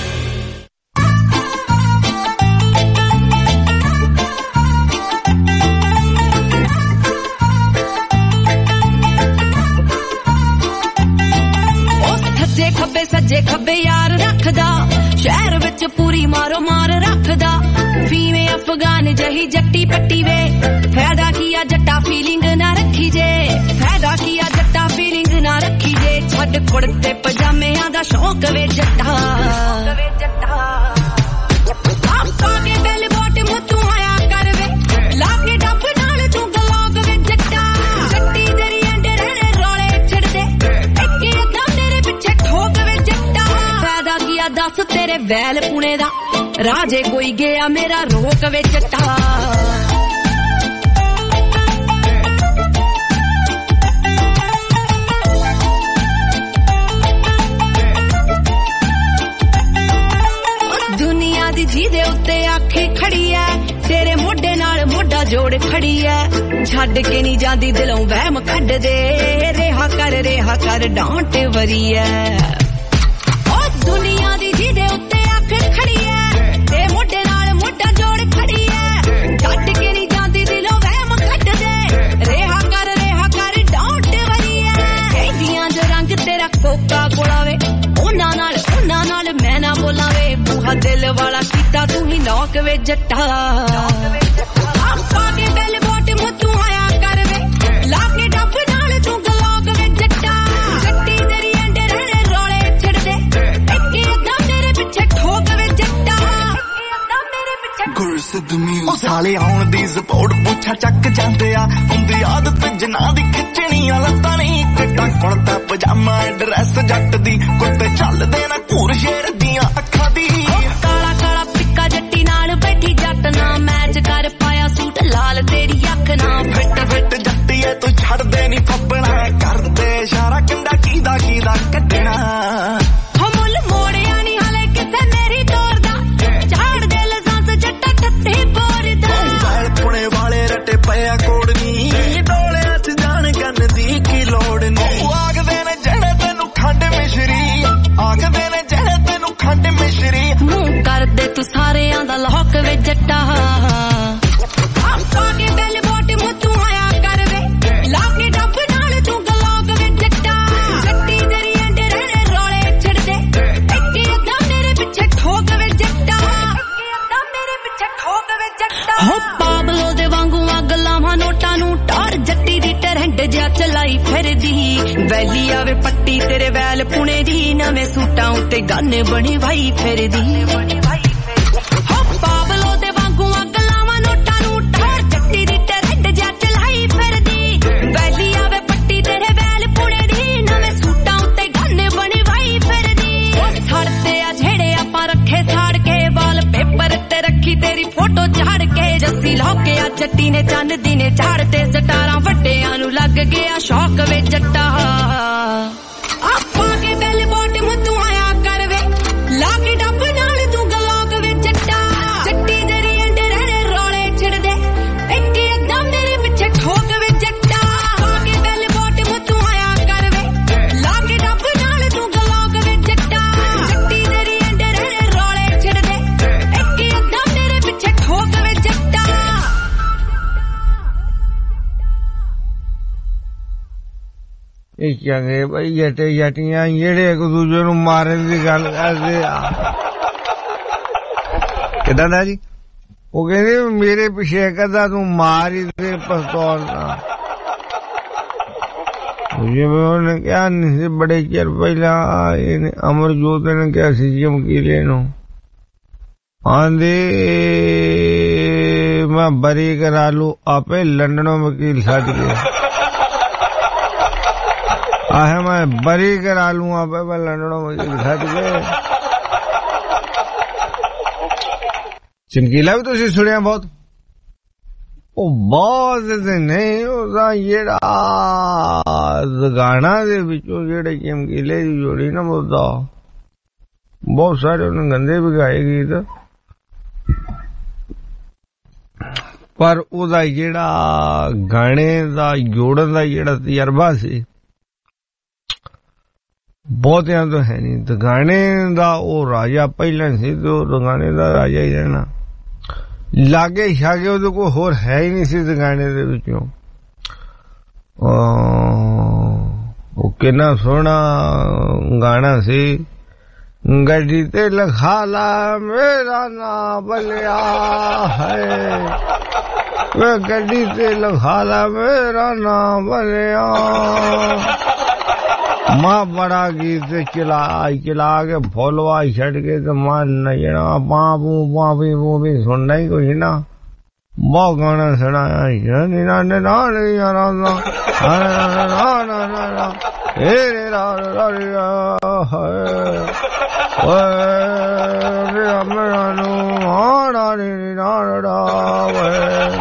ਖੱਬੇ ਸੱਜੇ ਖੱਬੇ ਯਾਰ ਰੱਖਦਾ, ਸ਼ਹਿਰ ਵਿੱਚ ਪੂਰੀ ਮਾਰੋ ਮਾਰ ਰੱਖਦਾ, ਫੀਵੇਂ ਅਫਗਾਨ ਜਹੀ ਜੱਟੀ ਪੱਟੀ ਵੇ, ਫਾਇਦਾ ਕੀ ਆ ਜੱਟਾ ਫੀਲਿੰਗ ਨਾ ਰੱਖੀ ਜੇ, ਫਾਇਦਾ ਕੀ ਆ ਜੱਟਾ ਫੀਲਿੰਗ ਨਾ ਰੱਖੀ ਜੇ, ਛੱਡ ਕੁੜਤੇ ਪਜਾਮਿਆਂ ਦਾ ਸ਼ੌਕ ਵੇ ਜੱਟਾ, ਆਪਾ ਕੇ ਬੈਲ ਬੋਟ ਮੁੱਤੂ ਆਇਆ ਕਰ ਵੇ, ਲਾ ਕੇ ਡੱਬ ਨਾਲ ਤੂੰ ਗਲੋਗ ਵੇ ਜੱਟਾ, ਜੱਟੀ ਤੇਰੀ ਅੰਡੇ ਰਹਿਣੇ ਰੋਲੇ ਛਿੜਦੇ, ਇੱਕ ਅੱਧਾ ਮੇਰੇ ਪਿੱਛੇ ਠੋਕ ਵੇ ਜੱਟਾ, ਫਾਇਦਾ ਕੀ ਆ ਦੱਸ ਤੇਰੇ ਵੈਲ ਪੁਣੇ ਦਾ, ਰਾਜੇ ਕੋਈ ਗਿਆ ਮੇਰਾ ਰੋਕ ਵੇ ਜੱਟਾ। ਦੁਨੀਆ ਦੀ ਜਿਹਦੇ ਉੱਤੇ ਆਖੀ ਖੜੀ ਐ, ਤੇਰੇ ਮੋਢੇ ਨਾਲ ਮੋਢਾ ਜੋੜ ਖੜੀ ਐ, ਛੱਡ ਕੇ ਨਹੀਂ ਜਾਂਦੀ ਦਿਲੋਂ ਵਹਿਮ ਕੱਢ ਦੇ, ਰਿਹਾ ਕਰ ਰਿਹਾ ਕਰ ਡਾਂਟ ਵਰੀ ਐ, ਉਹ ਦੁਨੀਆ ਦੀ ਜਿਹਦੇ ਉੱਤੇ ਆਖੀ ਖੜੀ ਐ, ਤੇ ਮੋਢੇ ਨਾਲ ਮੋਢਾ ਜੋੜ ਖੜੀ ਐ, ਛੱਡ ਕੇ ਨਹੀਂ ਜਾਂਦੀ ਦਿਲੋਂ ਵਹਿਮ ਕੱਢ ਦੇ, ਰਿਹਾ ਕਰ ਰਿਹਾ ਕਰ ਡਾਂਟ ਵਰੀ ਐ, ਕਹਿੰਦੀਆਂ ਜੋ ਰੰਗ ਤੇਰਾ ਕੋਕਾ ਕੋਲਾ ਵੇ, ਉਹਨਾਂ ਨਾਲ ਉਹਨਾਂ ਨਾਲ ਮੈਂ ਨਾ ਬੋਲਾਂ ਵੇ, ਬੂਹਾ ਦਿਲ ਵਾਲਾ ਕੀਤਾ ਤੂੰ ਹੀ ਨੌਕ ਵੇ ਜੱਟਾ, ਆਪਾ ਕੇ ਬੈਲ ਬੋਟ ਮੁੱਤੂ ਆਇਆ ਕਰ ਵੇ, ਲਾ ਕੇ ਡੱਬ ਨਾਲ ਤੂੰ ਗਲੋਕ ਵੇ ਜੱਟਾ, ਜੱਟੀ ਤੇਰੀ ਅੰਡੇ ਰਹਿਣੇ ਰੋਲੇ ਛਿੜਦੇ, ਇੱਕ ਅੱਧਾ ਮੇਰੇ ਪਿੱਛੇ ਠੋਕ ਵੇ ਜੱਟਾ, ਉਹ ਸਾਲੇ ਆਉਣ ਦੀ ਸਪੋਰਟ ਪੁੱਛਾ ਚੱਕ ਜਾਂਦੇ ਆ, ਹੁੰਦੀ ਆਦਤ ਜਿਨ੍ਹਾਂ ਦੀ ਖਿੱਚਣੀਆਂ ਲੱਤਾਂ ਨਹੀਂ, ਕਿੱਟਾ ਕੁੜਤਾ ਪਜਾਮਾ ਡਰੈਸ ਜੱਟ ਦੀ, ਕੁੱਤੇ ਚੱਲਦੇ ਨਾ ਘੂਰ ਸ਼ੇਰ ਦੀਆਂ ਅੱਖਾਂ ਦੀ, ਕਾਲਾ ਕਾਲਾ ਪਿੱਕਾ ਜੱਟੀ ਨਾਲ ਬੈਠੀ ਜੱਟ ਨਾ ਮੈਚ ਕਰ ਪਾਇਆ ਸੂਟ ਲਾਲ ਤੇਰੀ ਅੱਖ ਨਾ, ਫਿੱਟ ਫਿੱਟ ਜੱਟੀ ਐ ਤੂੰ ਛੱਡਦੇ ਨੀ ਫੱਬਣਾ, ਕਰਦੇ ਇਸ਼ਾਰਾ ਕੰਡਾ ਕੀਦਾ ਕੀਦਾ ਕੱਢਣਾ, ਮੁੱਲ ਮੋੜਿਆ ਨੀ ਹਲੇ ਕਿਤੇ ਮੇਰੀ ਤੋਰ ਦਾ, ਝਾੜ ਦੇ ਲਸਾਂਸ ਜੱਟਾ ਟੱਤੇ ਬੋਰ ਦਾ, ਵੈਲ ਪੁਣੇ ਵਾਲੇ ਰੱਟੇ ਪਿਆ ਕੋੜ ਨੀ, ਡੋਲਿਆਂ ਚ ਜਾਣ ਕਰਨ ਦੀ ਕੀ ਲੋੜ ਨੀ, ਆਖਦੇ ਨੇ ਜਿਹੜੇ ਤੈਨੂੰ ਖੰਡ ਮਿਸ਼ਰੀ, ਆਖਦੇ ਨੇ ਜਿਹੜੇ ਤੈਨੂੰ ਖੰਡ ਮਿਸ਼ਰੀ, ਮੂੰਹ ਕਰਦੇ ਤੂੰ ਸਾਰਿਆਂ ਦਾ ਲੋਕ ਵੇ ਜੱਟਾ, ਆਪਾ ਕੇ ਬੈਲ ਬੋਟ ਮੁੱਤੂ ਆਇਆ ਕਰ ਵੇ, ਲਾ ਕੇ ਡੱਬ ਨਾਲ ਤੂੰ ਗਲੋਕ ਵੇ ਜੱਟਾ, ਜੱਟੀ ਤੇਰੀ ਅੰਡੇ ਰਹਿਣੇ ਰੋਲੇ ਛਿੜਦੇ, ਇੱਕ ਅੱਧਾ ਮੇਰੇ ਪਿੱਛੇ ਠੋਕ ਵੇ ਜੱਟਾ, ਅੱਧਾ ਮੇਰੇ ਪਿੱਛੇ ਠੋਕ ਵੇ ਜੱਟਾ, ਹੋ ਪਾਬਲੋ ਦੇ ਵਾਂਗੂ ਅੱਗ ਲਾਵਾਂ ਨੋਟਾਂ ਨੂੰ, ਟਾਰ ਜੱਟੀ ਦੀ ਟਰੰਡ ਜਿਹਾ ਚਲਾਈ ਫਿਰਦੀ, ਵੈਲੀ ਆਵੇ ਪੱਟੀ ਤੇਰੇ ਵੈਲ ਪੁਣੇ ਦੀ, ਨਵੇਂ ਸੂਟਾਂ ਉੱਤੇ ਗਾਨੇ ਬਣੀ ਵਾਈ ਫਿਰਦੀ, ਹੋ ਪਾਬਲੋ ਦੇ ਵਾਂਗੂ ਅੱਗ ਲਾਵਾਂ ਨੋਟਾਂ ਨੂੰ, ਟਾਰ ਜੱਟੀ ਦੀ ਟਰੰਡ ਜਿਹਾ ਚਲਾਈ ਫਿਰਦੀ, ਵੈਲੀ ਆਵੇ ਪੱਟੀ ਤੇਰੇ ਵੈਲ ਪੁਣੇ ਦੀ, ਨਵੇਂ ਸੂਟਾਂ ਉੱਤੇ ਗਾਨੇ ਬਣੀ ਵਾਈ ਫਿਰਦੀ, ਉਹ ਛੜਦੇ ਆ ਜਿਹੜੇ ਆਪਾਂ ਰੱਖੇ ਸਾੜ ਕੇ, ਵਾਲ ਪੇਪਰ ਤੇ ਰੱਖੀ ਤੇਰੀ ਫੋਟੋ ਚਾੜ ਕੇ, ਜੱਸੀ ਲੌਕੇ ਆ ਜੱਟੀ ਨੇ ਚੰਨ ਦੀ ਨੇ ਝਾੜ ਤੇ ਸਟਾਰਾਂ ਵੱਡਿਆਂ ਨੂੰ ਲੱਗ ਗਿਆ ਸ਼ੌਕ ਵੇ ਜੱਟਾ, ਆਪਾ ਕੇ ਬੈਲ ਬੋਟ ਮੁੱਤੂ ਆਇਆ ਕਰ ਵੇ, ਲਾ ਕੇ ਡੱਬ ਨਾਲ ਤੂੰ ਗਲੋਕ ਵੇ ਜੱਟਾ, ਜੱਟੀ ਤੇਰੀ ਅੰਡੇ ਰਹਿਣੇ ਰੋਲੇ ਛਿੜਦੇ, ਇੱਕ ਅੱਧਾ ਮੇਰੇ ਪਿੱਛੇ ਠੋਕ ਵੇ ਜੱਟਾ, ਆਪਾ ਕੇ ਬੈਲ ਬੋਟ ਮੁੱਤੂ ਆਇਆ ਕਰ ਵੇ, ਲਾ ਕੇ ਡੱਬ ਨਾਲ ਤੂੰ ਗਲੋਕ ਵੇ ਜੱਟਾ, ਜੱਟੀ ਤੇਰੀ ਅੰਡੇ ਰਹਿਣੇ ਰੋਲੇ ਛਿੜਦੇ, ਇੱਕ ਅੱਧਾ ਮੇਰੇ ਪਿੱਛੇ ਠੋਕ ਵੇ ਜੱਟਾ। ਇਹ ਚੰਗੇ ਬਈ ਜੱਟੇ ਜੱਟੀਆਂ ਜਿਹੜੇ ਇੱਕ ਦੂਜੇ ਨੂੰ ਮਾਰਨ ਦੀ ਗੱਲ ਕਰਦੇ ਆ, ਕਿਦਾਂ ਦਾ ਜੀ? ਉਹ ਕਹਿੰਦੇ ਮੇਰੇ ਪਿੱਛੇ ਕਦਾ ਤੂੰ ਮਾਰ ਹੀ ਦੇ ਪਿਸਤੌਲ ਨਾਲ, ਜਿਵੇਂ ਉਹਨੇ ਕਿਹਾ ਨਹੀਂ ਸੀ ਬੜੇ ਚਿਰ ਪਹਿਲਾਂ ਇਹਨੇ ਅਮਰਜੋਤ ਨੇ ਕਿਹਾ ਸੀ ਚਮਕੀਲੇ ਨੂੰ ਆਂਦੇ ਮੈਂ ਬਰੀ ਕਰਾ ਲੂ ਆਪੇ ਲੰਡਨੋਂ ਵਕੀਲ ਛੱਡ ਕੇ ਆਹ ਮੈਂ ਬਰੀ ਕਰਾ ਲੂ ਆਪੇ ਮੈਂ ਲੰਡਨੋਂ ਵਕੀਲ ਛੱਡ ਕੇ ਚਮਕੀਲਾ ਵੀ ਤੁਸੀਂ ਸੁਣਿਆ ਬਹੁਤ ਉਹ ਬਹੁਤ ਨਹੀਂ ਉਹਦਾ ਜਿਹੜਾ ਗਾਣਾ ਦੇ ਵਿੱਚੋਂ ਜਿਹੜੇ ਚਮਕੀਲੇ ਦੀ ਜੋੜੀ ਨਾ ਬੋਲਦਾ ਬਹੁਤ ਸਾਰੇ ਉਹਨੇ ਗੰਦੇ ਵੀ ਗਾਏ ਗੀਤ ਪਰ ਉਹਦਾ ਜਿਹੜਾ ਗਾਣੇ ਦਾ ਜੋੜਨ ਦਾ ਜਿਹੜਾ ਤਜਰਬਾ ਸੀ ਬਹੁਤਿਆਂ ਤੋਂ ਹੈ ਨਹੀਂ ਤੇ ਗਾਣੇ ਦਾ ਉਹ ਰਾਜਾ ਪਹਿਲਾਂ ਸੀ ਤੇ ਉਹ ਗਾਣੇ ਦਾ ਰਾਜਾ ਹੀ ਰਹਿਣਾ ਲਾਗੇ ਛਾਗੇ ਉਹਦੇ ਕੋਲ ਹੋਰ ਹੈ ਹੀ ਨਹੀਂ ਸੀ ਗਾਣੇ ਦੇ ਵਿੱਚੋਂ ਉਹ ਕਿੰਨਾ ਸੋਹਣਾ ਗਾਣਾ ਸੀ ਗੱਡੀ ਤੇ ਲਿਖਾ ਲਾ ਮੇਰਾ ਨਾਂ ਬਲਿਆ ਹੈ ਵੇ ਗੱਡੀ ਤੇ ਲਿਖਾ ਲਾ ਮੇਰਾ ਨਾਂ ਬਲਿਆ ਮਾਂ ਬੜਾ ਗੀਤ ਚਲਾ ਚਲਾ ਕੇ ਫੋਲਵਾ ਛੱਡ ਕੇ ਤੇ ਮਾਂ ਨੱਚਣਾ ਬਾਬੂ ਬਾਬੀ ਬੂਬੀ ਸੁਣਨਾ ਹੀ ਕੋਈ ਨਾ ਬਹੁਤ ਗਾਣਾ ਸੁਣਾਇਆ ਨੀ ਨਾ ਨਾ ਨਾ ਯਾਰਾਂ ਦਾ ਨਾ ਨਾ ਨਾ ਨਾ ਏ ਰੇ ਰਾ ਰਾ ਹੈ ਓਏ ਅਮਰਾਂ ਨੂੰ ਆਣਾ ਨੀ ਨਾ ਰਾ ਵੇ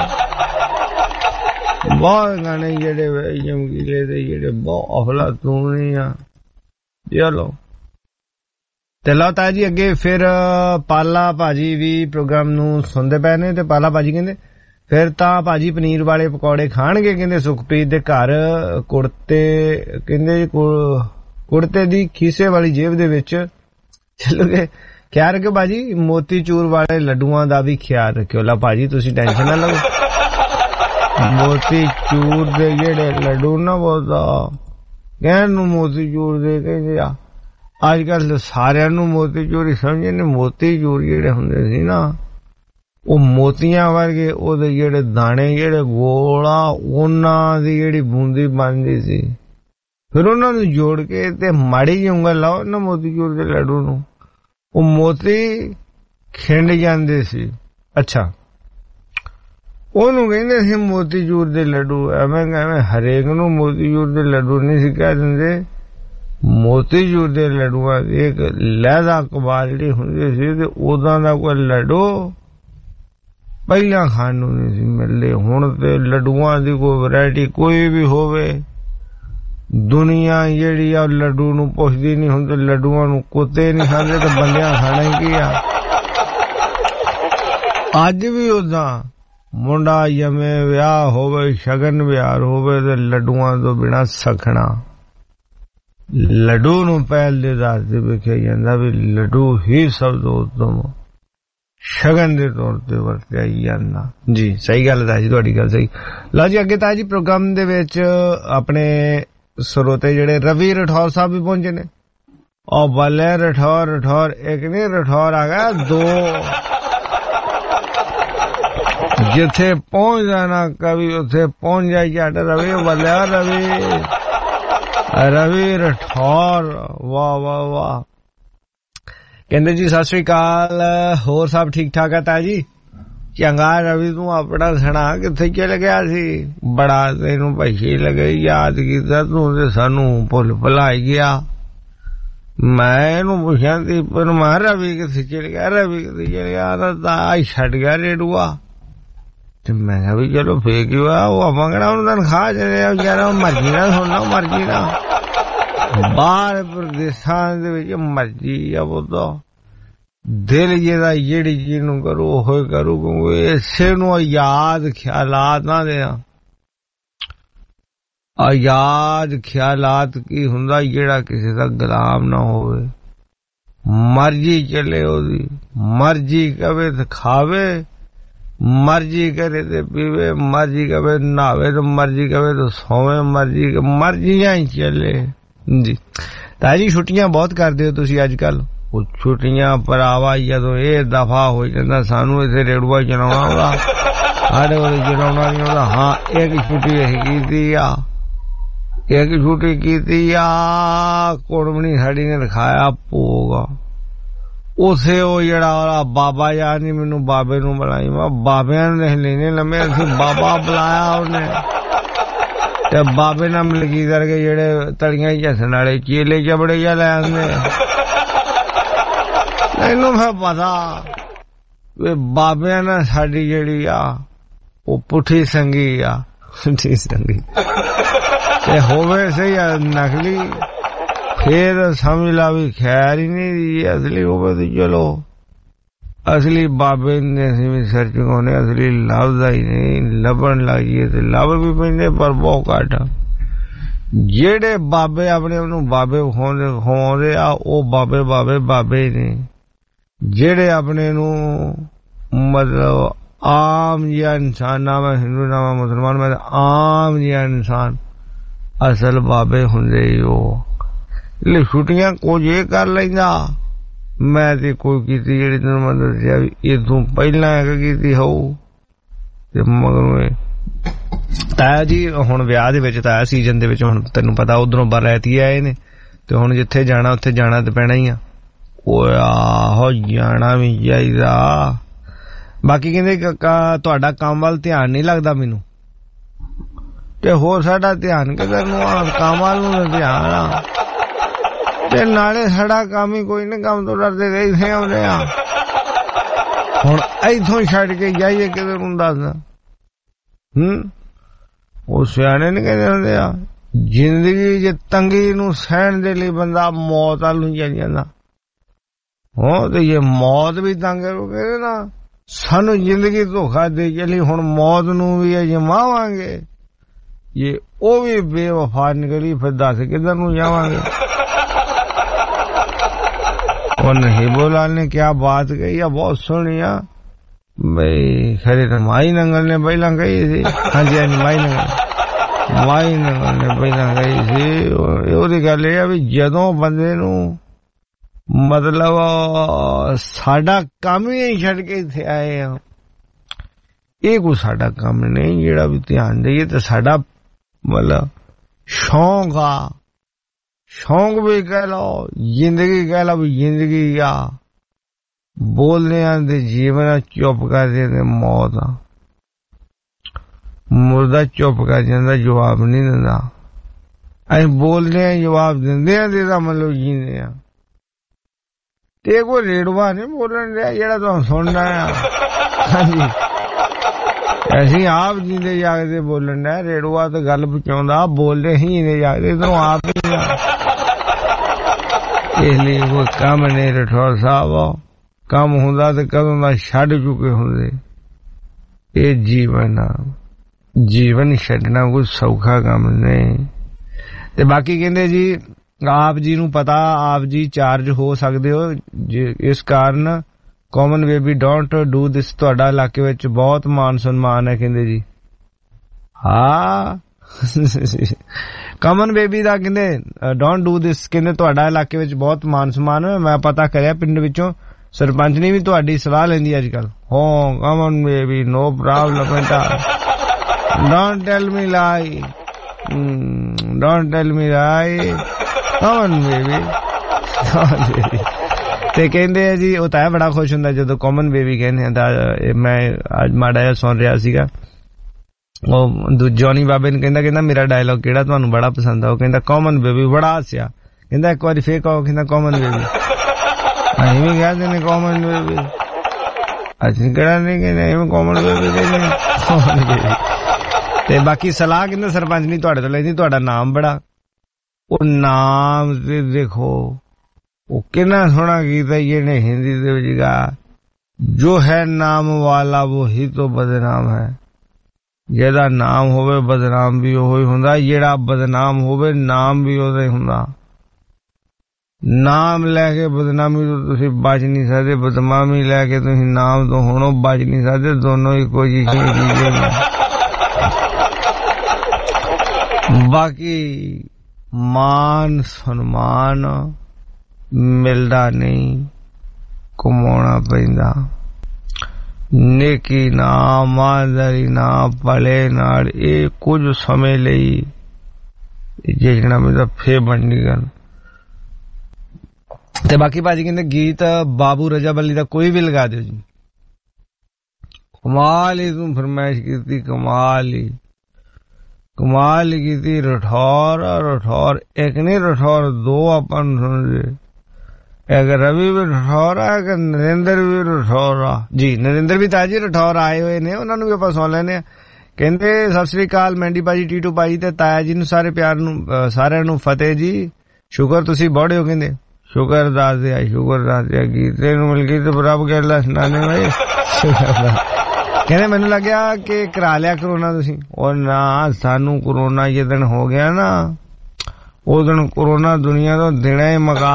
ਬਹੁਤ ਗਾਣੇ ਜਿਹੜੇ ਚਮਕੀਲੇ ਦੇ ਜਿਹੜੇ ਬਹੁਤ ਅਫਲਾ ਤੂਣੀ ਆ ਚਲੋ ਤੇ ਲਓ ਤਾਂ ਜੀ ਅੱਗੇ ਫਿਰ ਪਾਲਾ ਭਾਜੀ ਵੀ ਪ੍ਰੋਗਰਾਮ ਨੂੰ ਸੁਣਦੇ ਪਏ ਨੇ ਤੇ ਪਾਲਾ ਭਾਜੀ ਕਹਿੰਦੇ ਫਿਰ ਤਾਂ ਭਾਜੀ ਪਨੀਰ ਵਾਲੇ ਪਕੌੜੇ ਖਾਣਗੇ ਕਹਿੰਦੇ ਸੁਖਪ੍ਰੀਤ ਦੇ ਘਰ ਕੁੜਤੇ ਕਹਿੰਦੇ ਕੁੜਤੇ ਦੀ ਖੀਸੇ ਵਾਲੀ ਜੇਬ ਦੇ ਵਿੱਚ ਚਲੋਗੇ ਖਿਆਲ ਰੱਖਿਓ ਭਾਜੀ ਮੋਤੀ ਚੂਰ ਵਾਲੇ ਲੱਡੂਆਂ ਦਾ ਵੀ ਖਿਆਲ ਰੱਖਿਓ ਲਾ ਭਾਜੀ ਤੁਸੀਂ ਟੈਨਸ਼ਨ ਨਾ ਲਓ ਮੋਤੀ ਚੂਰ ਦੇ ਜਿਹੜੇ ਲੱਡੂ ਨਾ ਬੋਲਦਾ ਕਹਿਣ ਨੂੰ ਮੋਤੀ ਚੂਰ ਦੇ ਕਹਿੰਦੇ ਆ ਅੱਜ ਕੱਲ ਸਾਰਿਆਂ ਨੂੰ ਮੋਤੀ ਚੂਰ ਹੀ ਸਮਝੇ ਨੇ ਮੋਤੀ ਚੂਰ ਜਿਹੜੇ ਹੁੰਦੇ ਸੀ ਨਾ ਉਹ ਮੋਤੀਆਂ ਵਰਗੇ ਉਹਦੇ ਜਿਹੜੇ ਦਾਣੇ ਜਿਹੜੇ ਗੋਲਾ ਉਹਨਾਂ ਦੀ ਜਿਹੜੀ ਬੂੰਦੀ ਬਣਦੀ ਸੀ ਫਿਰ ਉਹਨਾਂ ਨੂੰ ਜੋੜ ਕੇ ਤੇ ਮਾੜੀ ਜਿਹੀ ਉਂਗਲ ਲਾਓ ਨਾ ਮੋਤੀ ਚੂਰ ਦੇ ਲੱਡੂ ਨੂੰ ਉਹ ਮੋਤੀ ਖਿੰਡ ਜਾਂਦੇ ਸੀ ਅੱਛਾ ਉਹਨੂੰ ਕਹਿੰਦੇ ਸੀ ਮੋਤੀ ਚੂਰ ਦੇ ਲੱਡੂ ਐਵੇਂ ਐਵੇਂ ਹਰੇਕ ਨੂੰ ਮੋਤੀ ਚੂਰ ਦੇ ਲੱਡੂ ਨਹੀਂ ਸੀ ਕਹਿ ਦਿੰਦੇ ਮੋਤੀ ਚੂਰ ਦੇ ਲੱਡੂਆਂ ਦੀ ਇੱਕ ਲਹਿਦਾ ਕੁਆਲਿਟੀ ਹੁੰਦੀ ਸੀ ਤੇ ਉਦਾਂ ਦਾ ਕੋਈ ਲੱਡੂ ਪਹਿਲਾਂ ਖਾਣ ਨੂੰ ਨਹੀਂ ਸੀ ਮਿਲਦੇ ਹੁਣ ਤੇ ਲੱਡੂਆਂ ਦੀ ਕੋਈ ਵੈਰਾਈਟੀ ਕੋਈ ਵੀ ਹੋਵੇ ਦੁਨੀਆ ਜਿਹੜੀ ਆ ਲੱਡੂ ਨੂੰ ਪੁੱਛਦੀ ਨਹੀਂ ਹੁੰਦੀ ਲੱਡੂਆਂ ਨੂੰ ਕੁੱਤੇ ਨਹੀਂ ਖਾਂਦੇ ਤੇ ਬੰਦਿਆਂ ਖਾਣਾ ਕੀ ਆ ਅੱਜ ਵੀ ਉਦਾਂ ਮੁੰਡਾ ਜਮੇ ਵਿਆਹ ਹੋਵੇ ਸ਼ਗਨ ਵਿਹਾਰ ਹੋਵੇ ਤੇ ਲੱਡੂਆਂ ਤੋਂ ਬਿਨਾਂ ਸਖਣਾ ਲੱਡੂ ਨੂੰ ਪਹਿਲ ਦੇ ਦਾਸ ਦੇ ਵੇਖਿਆ ਜਾਂਦਾ ਵੀ ਲੱਡੂ ਹੀ ਸਭ ਤੋਂ ਉੱਤਮ ਸ਼ਗਨ ਦੇ ਤੌਰ ਤੇ ਵਰਤਿਆ ਜਾਂਦਾ ਜੀ ਸਹੀ ਗੱਲ ਹੈ ਜੀ ਤੁਹਾਡੀ ਗੱਲ ਸਹੀ ਲਓ ਜੀ ਅੱਗੇ ਤਾਂ ਜੀ ਪ੍ਰੋਗਰਾਮ ਦੇ ਵਿੱਚ ਆਪਣੇ ਸਰੋਤੇ ਜਿਹੜੇ ਰਵੀ ਰਠੌਰ ਸਾਹਿਬ ਵੀ ਪਹੁੰਚੇ ਨੇ ਉਹ ਬੱਲੇ ਰਠੌਰ ਰਠੌਰ ਇੱਕ ਨਹੀਂ ਰਠੌਰ ਆ ਗਿਆ ਦੋ ਜਿੱਥੇ ਪਹੁੰਚ ਜਾਣਾ ਕਵੀ ਉੱਥੇ ਪਹੁੰਚ ਜਾਈ ਜੱਟ ਰਵੀ ਬੱਲੇ ਰਵੀ ਰਵੀ ਰਠੌਰ ਵਾਹ ਵਾਹ ਵਾਹ ਕਹਿੰਦੇ ਜੀ ਸਤਿ ਸ੍ਰੀ ਅਕਾਲ ਹੋਰ ਸਭ ਠੀਕ ਠਾਕ ਆ ਤਾ ਜੀ ਚੰਗਾ ਰਵੀ ਤੂੰ ਆਪਣਾ ਸੁਣਾ ਕਿੱਥੇ ਚਲ ਗਿਆ ਸੀ ਬੜਾ ਤੈਨੂੰ ਪੈਸੇ ਲਗੇ ਯਾਦ ਕੀਤਾ ਤੂੰ ਤੇ ਸਾਨੂੰ ਭੁੱਲ ਭੁਲਾਈ ਗਿਆ ਮੈਂ ਇਹਨੂੰ ਪੁੱਛਿਆ ਸੀ ਪਰ ਮੈਂ ਰਵੀ ਕਿੱਥੇ ਚਲ ਗਿਆ ਰਵੀ ਕਿੱਥੇ ਚਲ ਗਿਆ ਤਾਂ ਆਈ ਛੱਡ ਗਿਆ ਰੇਡੂਆ ਤੇ ਮੈਂ ਕਿਹਾ ਵੀ ਚਲੋ ਫੇਰ ਕੀ ਹੋਇਆ ਉਹ ਆਪਾਂ ਕਿਹੜਾ ਉਹਨੂੰ ਤਨਖਾਹ ਚਲਿਆ ਵਿਚਾਰਾ ਮਰਜ਼ੀ ਨਾਲ ਸੁਣਨਾ ਮਰਜ਼ੀ ਨਾਲ ਬਾਹਰ ਪ੍ਰਦੇਸ਼ਾਂ ਦੇ ਵਿੱਚ ਮਰਜ਼ੀ ਆ ਉਹ ਦਿਲ ਜਿਹਦਾ ਜਿਹੜੀ ਚੀਜ਼ ਨੂੰ ਕਰੋ ਉਹ ਕਰੂ ਕਿਉਂਕਿ ਇਸੇ ਨੂੰ ਯਾਦ ਖਿਆਲਾਤ ਨਾ ਦੇਣਾ ਆਯਾਦ ਖਿਆਲਾਤ ਕੀ ਹੁੰਦਾ ਜਿਹੜਾ ਕਿਸੇ ਦਾ ਗੁਲਾਮ ਨਾ ਹੋਵੇ ਮਰਜ਼ੀ ਚੱਲੇ ਉਹਦੀ ਮਰਜ਼ੀ ਕਵੇ ਤੇ ਖਾਵੇ ਮਰਜ਼ੀ ਕਰੇ ਤੇ ਪੀਵੇ ਮਰਜ਼ੀ ਕਵੇ ਨਹਾਵੇ ਤੇ ਮਰਜ਼ੀ ਕਵੇ ਤੇ ਸੋਵੇ ਮਰਜ਼ੀ ਮਰਜ਼ੀਆਂ ਹੀ ਚੱਲੇ ਜੀ ਤਾਂ ਜੀ ਛੁੱਟੀਆਂ ਬਹੁਤ ਕਰਦੇ ਹੋ ਤੁਸੀਂ ਅੱਜ ਕੱਲ ਉਹ ਛੁੱਟੀਆਂ ਭਰਾਵਾ ਜਦੋਂ ਇਹ ਦਫਾ ਹੋ ਜਾਂਦਾ ਸਾਨੂੰ ਇੱਥੇ ਰੇੜੂਆ ਚਲਾਉਣਾ ਉਹਦਾ ਸਾਡੇ ਕੋਲ ਚਲਾਉਣਾ ਨਹੀਂ ਉਹਦਾ ਹਾਂ ਇੱਕ ਛੁੱਟੀ ਹੈਗੀ ਸੀ ਆ एक छुट्टी की आ कुड़मनी साड़ी ने रखाया भोग उसे वो जड़ा बाबा याद नहीं मैनू बाबे नू बुलाई मैं बाबिया ने लेने लम्बे बाबा बुलाया उन्हें ते बाबे ना मिलकी करके जेड़े तड़ियां झसन वाले चेले चबड़े जा लै आंदे मैनू फिर पता वे बाबिया ने साडी जेड़ी आ वो पुठी संगी आ पुठी संगी ते होवे सही नकली फिर समझ ला भी खैर ही नहीं असली होवे तो चलो असली बाबे ने भी सिर चुकाने असली लभदा ही नहीं लभन लग जाइए तो लभ भी पैंदे पर बहुत घट जेड़े बाबे अपने नूं बाबे खवाउंदे आ ओ बाबे बाबे बाबे ने जेड़े अपने नूं मतलब आम जिहा इंसान ना मैं हिंदू ना मैं मुसलमान मैं आम जिहा इंसान असल बाबे हुंदे ही ओ ले छुट्टियां कुछ ये कर लेंदा मैं ते कोई कीती जेड़ी तैनूं मैं दस्सिया भी इथों पहलां इक कीती होऊ ते मगरों ताया जी हुण विआह दे विच ताया सीजन दे विच हुण तैनूं पता उधरों बरैती आए ने ते हुण जिथे जाना उत्थे जाना ते पैना ही आ ओए आहो जाना भी चाहीदा बाकी कहंदे तुहाडा काम वल ध्यान नहीं लगदा मैनूं ते होर साडा ध्यान किधर नूं आ काम वल नूं ध्यान आ ते नाले साडा काम ही कोई नहीं काम तो डरदे गए थे आउंदे आ हुण इथों छड्ड के जाइए किधर नूं दस हूं ਉਹ ਸਿਆਣੇ ਨਹੀਂ ਕਹਿੰਦੇ ਹੁੰਦੇ ਆ ਜ਼ਿੰਦਗੀ 'ਚ ਤੰਗੀ ਨੂੰ ਸਹਿਣ ਦੇ ਲਈ ਬੰਦਾ ਮੌਤ ਵੱਲ ਨੂੰ ਚੱਲ ਜਾਂਦਾ ਹੋ ਤੇ ਇਹ ਮੌਤ ਵੀ ਤੰਗ ਕਰੋਗੇ ਨਾ ਸਾਨੂੰ ਜ਼ਿੰਦਗੀ ਧੋਖਾ ਦੇ ਚਲੀ ਹੁਣ ਮੌਤ ਨੂੰ ਵੀ ਅਜਮਾਵਾਂਗੇ ਇਹ ਉਹ ਵੀ ਬੇਵਫਾ ਨਿਕਲੀ ਫਿਰ ਦੱਸ ਕਿੱਧਰ ਨੂੰ ਜਾਵਾਂਗੇ और हिबोलाल ने क्या बात कही है बहुत सुनी है भाई खरे तो माई नंगल ने पहला कही थी हाँ जी हाँ जी माई नंगल माई नंगल ने पहला कही थी ਉਹਦੀ ਗੱਲ ਇਹ ਆ ਵੀ ਜਦੋਂ ਬੰਦੇ ਨੂੰ ਮਤਲਬ ਸਾਡਾ ਕੰਮ ਹੀ ਛੱਡ ਕੇ ਇੱਥੇ ਆਏ ਆ ਇਹ ਕੋਈ ਸਾਡਾ ਕੰਮ ਨਹੀਂ ਜਿਹੜਾ ਵੀ ਧਿਆਨ ਦੇਈਏ ਤੇ ਸਾਡਾ ਮਤਲਬ ਸ਼ੌਂਕ ਆ शौक भी कह लो जिंदगी कह लो भी जिंदगी आ बोलने आते जीवन चुप कर देते मौत आ मुर्दा चुप कर जाता जवाब नहीं दिंदा अं बोलने जवाब दिंदे देता मतलब जीने ते कोई रेड़वा नहीं बोलन दिया जेड़ा तुम सुनना है हाँ जी ਅਸੀਂ ਆਪ ਜਿੰਦੇ ਜਾਗਦੇ ਬੋਲਣ ਦਾ ਰੇੜੂਆ ਤੇ ਗੱਲ ਪਹੁੰਚਾਉਂਦਾ ਬੋਲਦੇ ਹੀ ਨੇ ਜਾਗਦੇ ਇਧਰੋਂ ਆਪ ਹੀ ਇਸ ਲਈ ਕੋਈ ਕੰਮ ਨਹੀਂ ਰਠੌਰ ਸਾਹਿਬ ਕੰਮ ਹੁੰਦਾ ਤੇ ਕਦੋਂ ਦਾ ਛੱਡ ਚੁੱਕੇ ਹੁੰਦੇ ਇਹ ਜੀਵਨ ਆ ਜੀਵਨ ਛੱਡਣਾ ਕੋਈ ਸੌਖਾ ਕੰਮ ਨਹੀਂ ਤੇ ਬਾਕੀ ਕਹਿੰਦੇ ਜੀ ਆਪ ਜੀ ਨੂੰ ਪਤਾ ਆਪ ਜੀ ਚਾਰਜ ਹੋ ਸਕਦੇ ਹੋ ਇਸ ਕਾਰਨ come on baby don't do this ਤੁਹਾਡਾ ਇਲਾਕੇ ਵਿੱਚ ਬਹੁਤ ਮਾਨ ਸਨਮਾਨ ਹੈ ਕਹਿੰਦੇ ਜੀ ਹਾਂ ਕॉमन बेबी ਦਾ ਕਹਿੰਦੇ ਡੋਂਟ ਡੂ ਦਿਸ ਕਹਿੰਦੇ ਤੁਹਾਡਾ ਇਲਾਕੇ ਵਿੱਚ ਬਹੁਤ ਮਾਨ ਸਨਮਾਨ ਹੈ ਮੈਂ ਪਤਾ ਕਰਿਆ ਪਿੰਡ ਵਿੱਚੋਂ ਸਰਪੰਚ ਨੇ ਵੀ ਤੁਹਾਡੀ ਸਲਾਹ ਲੈਂਦੀ ਅੱਜ ਕੱਲ ਹੋ कॉमन बेबी नो प्रॉब्लम बेटा don't tell me lie don't tell me lie come on baby ਤੇ ਕਹਿੰਦੇ ਆ ਜੀ ਉਹ ਤਾਂ ਬੜਾ ਖੁਸ਼ ਹੁੰਦਾ ਜਦੋਂ ਕਾਮਨ ਬੇਬੀ ਕਹਿੰਦੇ ਆ ਮੈਂ ਅੱਜ ਮਾੜਾ ਜਿਹਾ ਸੁਣ ਰਿਹਾ ਸੀਗਾ ਉਹ ਜੌਨੀ ਬਾਬੇ ਨੂੰ ਕਹਿੰਦਾ ਕਹਿੰਦਾ ਮੇਰਾ ਡਾਇਲੌਗ ਕਿਹੜਾ ਤੁਹਾਨੂੰ ਬੜਾ ਪਸੰਦ ਆ ਉਹ ਕਹਿੰਦਾ ਕਾਮਨ ਬੇਬੀ ਬੜਾ ਹਾਸਿਆ ਕਹਿੰਦਾ ਇੱਕ ਵਾਰੀ ਫੇਰ ਕਹੋ ਕਹਿੰਦਾ ਕਾਮਨ ਬੇਬੀ ਅਸੀਂ ਵੀ ਕਹਿੰਦੇ ਨੇ ਕਾਮਨ ਬੇਬੀ ਅਸੀਂ ਕਿਹੜਾ ਨਹੀਂ ਕਹਿੰਦੇ ਐਵੇਂ ਕਾਮਨ ਬੇਬੀ ਕਹਿੰਦੇ ਤੇ ਬਾਕੀ ਸਲਾਹ ਕਹਿੰਦਾ ਸਰਪੰਚ ਨਹੀਂ ਤੁਹਾਡੇ ਤੋਂ ਲੈਂਦੀ ਤੁਹਾਡਾ ਨਾਮ ਬੜਾ ਉਹ ਨਾਮ ਤੇ ਦੇਖੋ वो कितना सोना गीत है ये ने हिंदी दे विच जो है नाम वाला वो ही तो बदनाम है जेड़ा नाम होवे बदनाम भी ओही हुंदा जेड़ा बदनाम होवे नाम भी ओदा ही हुंदा नाम लेके बदनामी तो तुसी बच नहीं सकदे बदनामी लेके तुसी नाम तो हुणों बच नहीं सकदे दोनों ही कोई चीज बाकी मान सन्मान ਮਿਲਦਾ ਨਹੀਂ ਕਮਾਉਣਾ ਪੈਂਦਾ ਨੇਕੀ ਨਾ ਇਮਾਨਦਾਰੀ ਨਾ ਭਲੇ ਨਾਲ ਇਹ ਕੁਝ ਸਮੇਂ ਲਈ ਜੇਜਣਾ ਮੇਰਾ ਫੇਰ ਬਣਨੀ ਗੱਲ। ਤੇ ਬਾਕੀ ਭਾਜੀ ਕਹਿੰਦੇ ਗੀਤ ਬਾਬੂ ਰਜਾ ਬੱਲੀ ਦਾ ਕੋਈ ਵੀ ਲਗਾ ਦਿਓ ਜੀ। ਕਮਾਲ ਹੀ ਤੂੰ ਫਰਮਾਇਸ਼ ਕੀਤੀ, ਕਮਾਲ ਹੀ ਕਮਾਲ ਹੀ ਕੀਤੀ। ਰਠੌਰ ਰਠੌਰ ਇੱਕ ਨਹੀਂ ਰਠੌਰ ਦੋ ਆਪਾਂ ਨੂੰ ਸੁਣਦੇ। ਇੱਕ ਰਵੀ ਵੀ ਰਠੌਰ ਆ, ਇੱਕ ਨਰਿੰਦਰ ਵੀ ਰਠੌਰ ਆ ਜੀ। ਨਰਿੰਦਰ ਵੀ ਤਾਜੀ ਰਠੌਰ ਆਏ ਹੋਏ ਨੇ, ਉਹਨਾਂ ਨੂੰ ਵੀ ਆਪਾਂ ਸੁਣ ਲੈਂਦੇ ਆ। ਕਹਿੰਦੇ ਸਤਿ ਸ੍ਰੀ ਅਕਾਲ ਮੈਂਡੀ ਭਾਜੀ, ਟੀਟੂ ਭਾਜੀ ਤੇ ਤਾਇਆ ਜੀ ਨੂੰ ਸਾਰੇ ਪਿਆਰ ਨੂੰ ਸਾਰਿਆਂ ਨੂੰ ਫਤਿਹ ਜੀ। ਸ਼ੁਕਰ ਤੁਸੀਂ ਬੜੇ ਹੋ। ਕਹਿੰਦੇ ਸ਼ੁਕਰ ਦਾਸਿਆ ਸ਼ੁਕਰ ਦਾਸਿਆ ਗੀਤੇ ਨੂੰ ਮਿਲ ਗਈ ਤੇ ਬਰਾਬ ਗੱਲ ਸੁਣਾਣੇ ਭਾਈ। ਕਹਿੰਦੇ ਮੈਨੂੰ ਲੱਗਿਆ ਕਿ ਕਰਾ ਲਿਆ ਕਰੋਨਾ ਤੁਸੀਂ। ਉਹ ਨਾ ਸਾਨੂੰ ਕਰੋਨਾ ਜਿੱਦਣ ਹੋ ਗਿਆ ਨਾ ਉਹ ਦਿਨ ਕਰੋਨਾ ਦੁਨੀਆ ਤੋਂ ਦੇਣਾ ਹੀ ਮਗਾ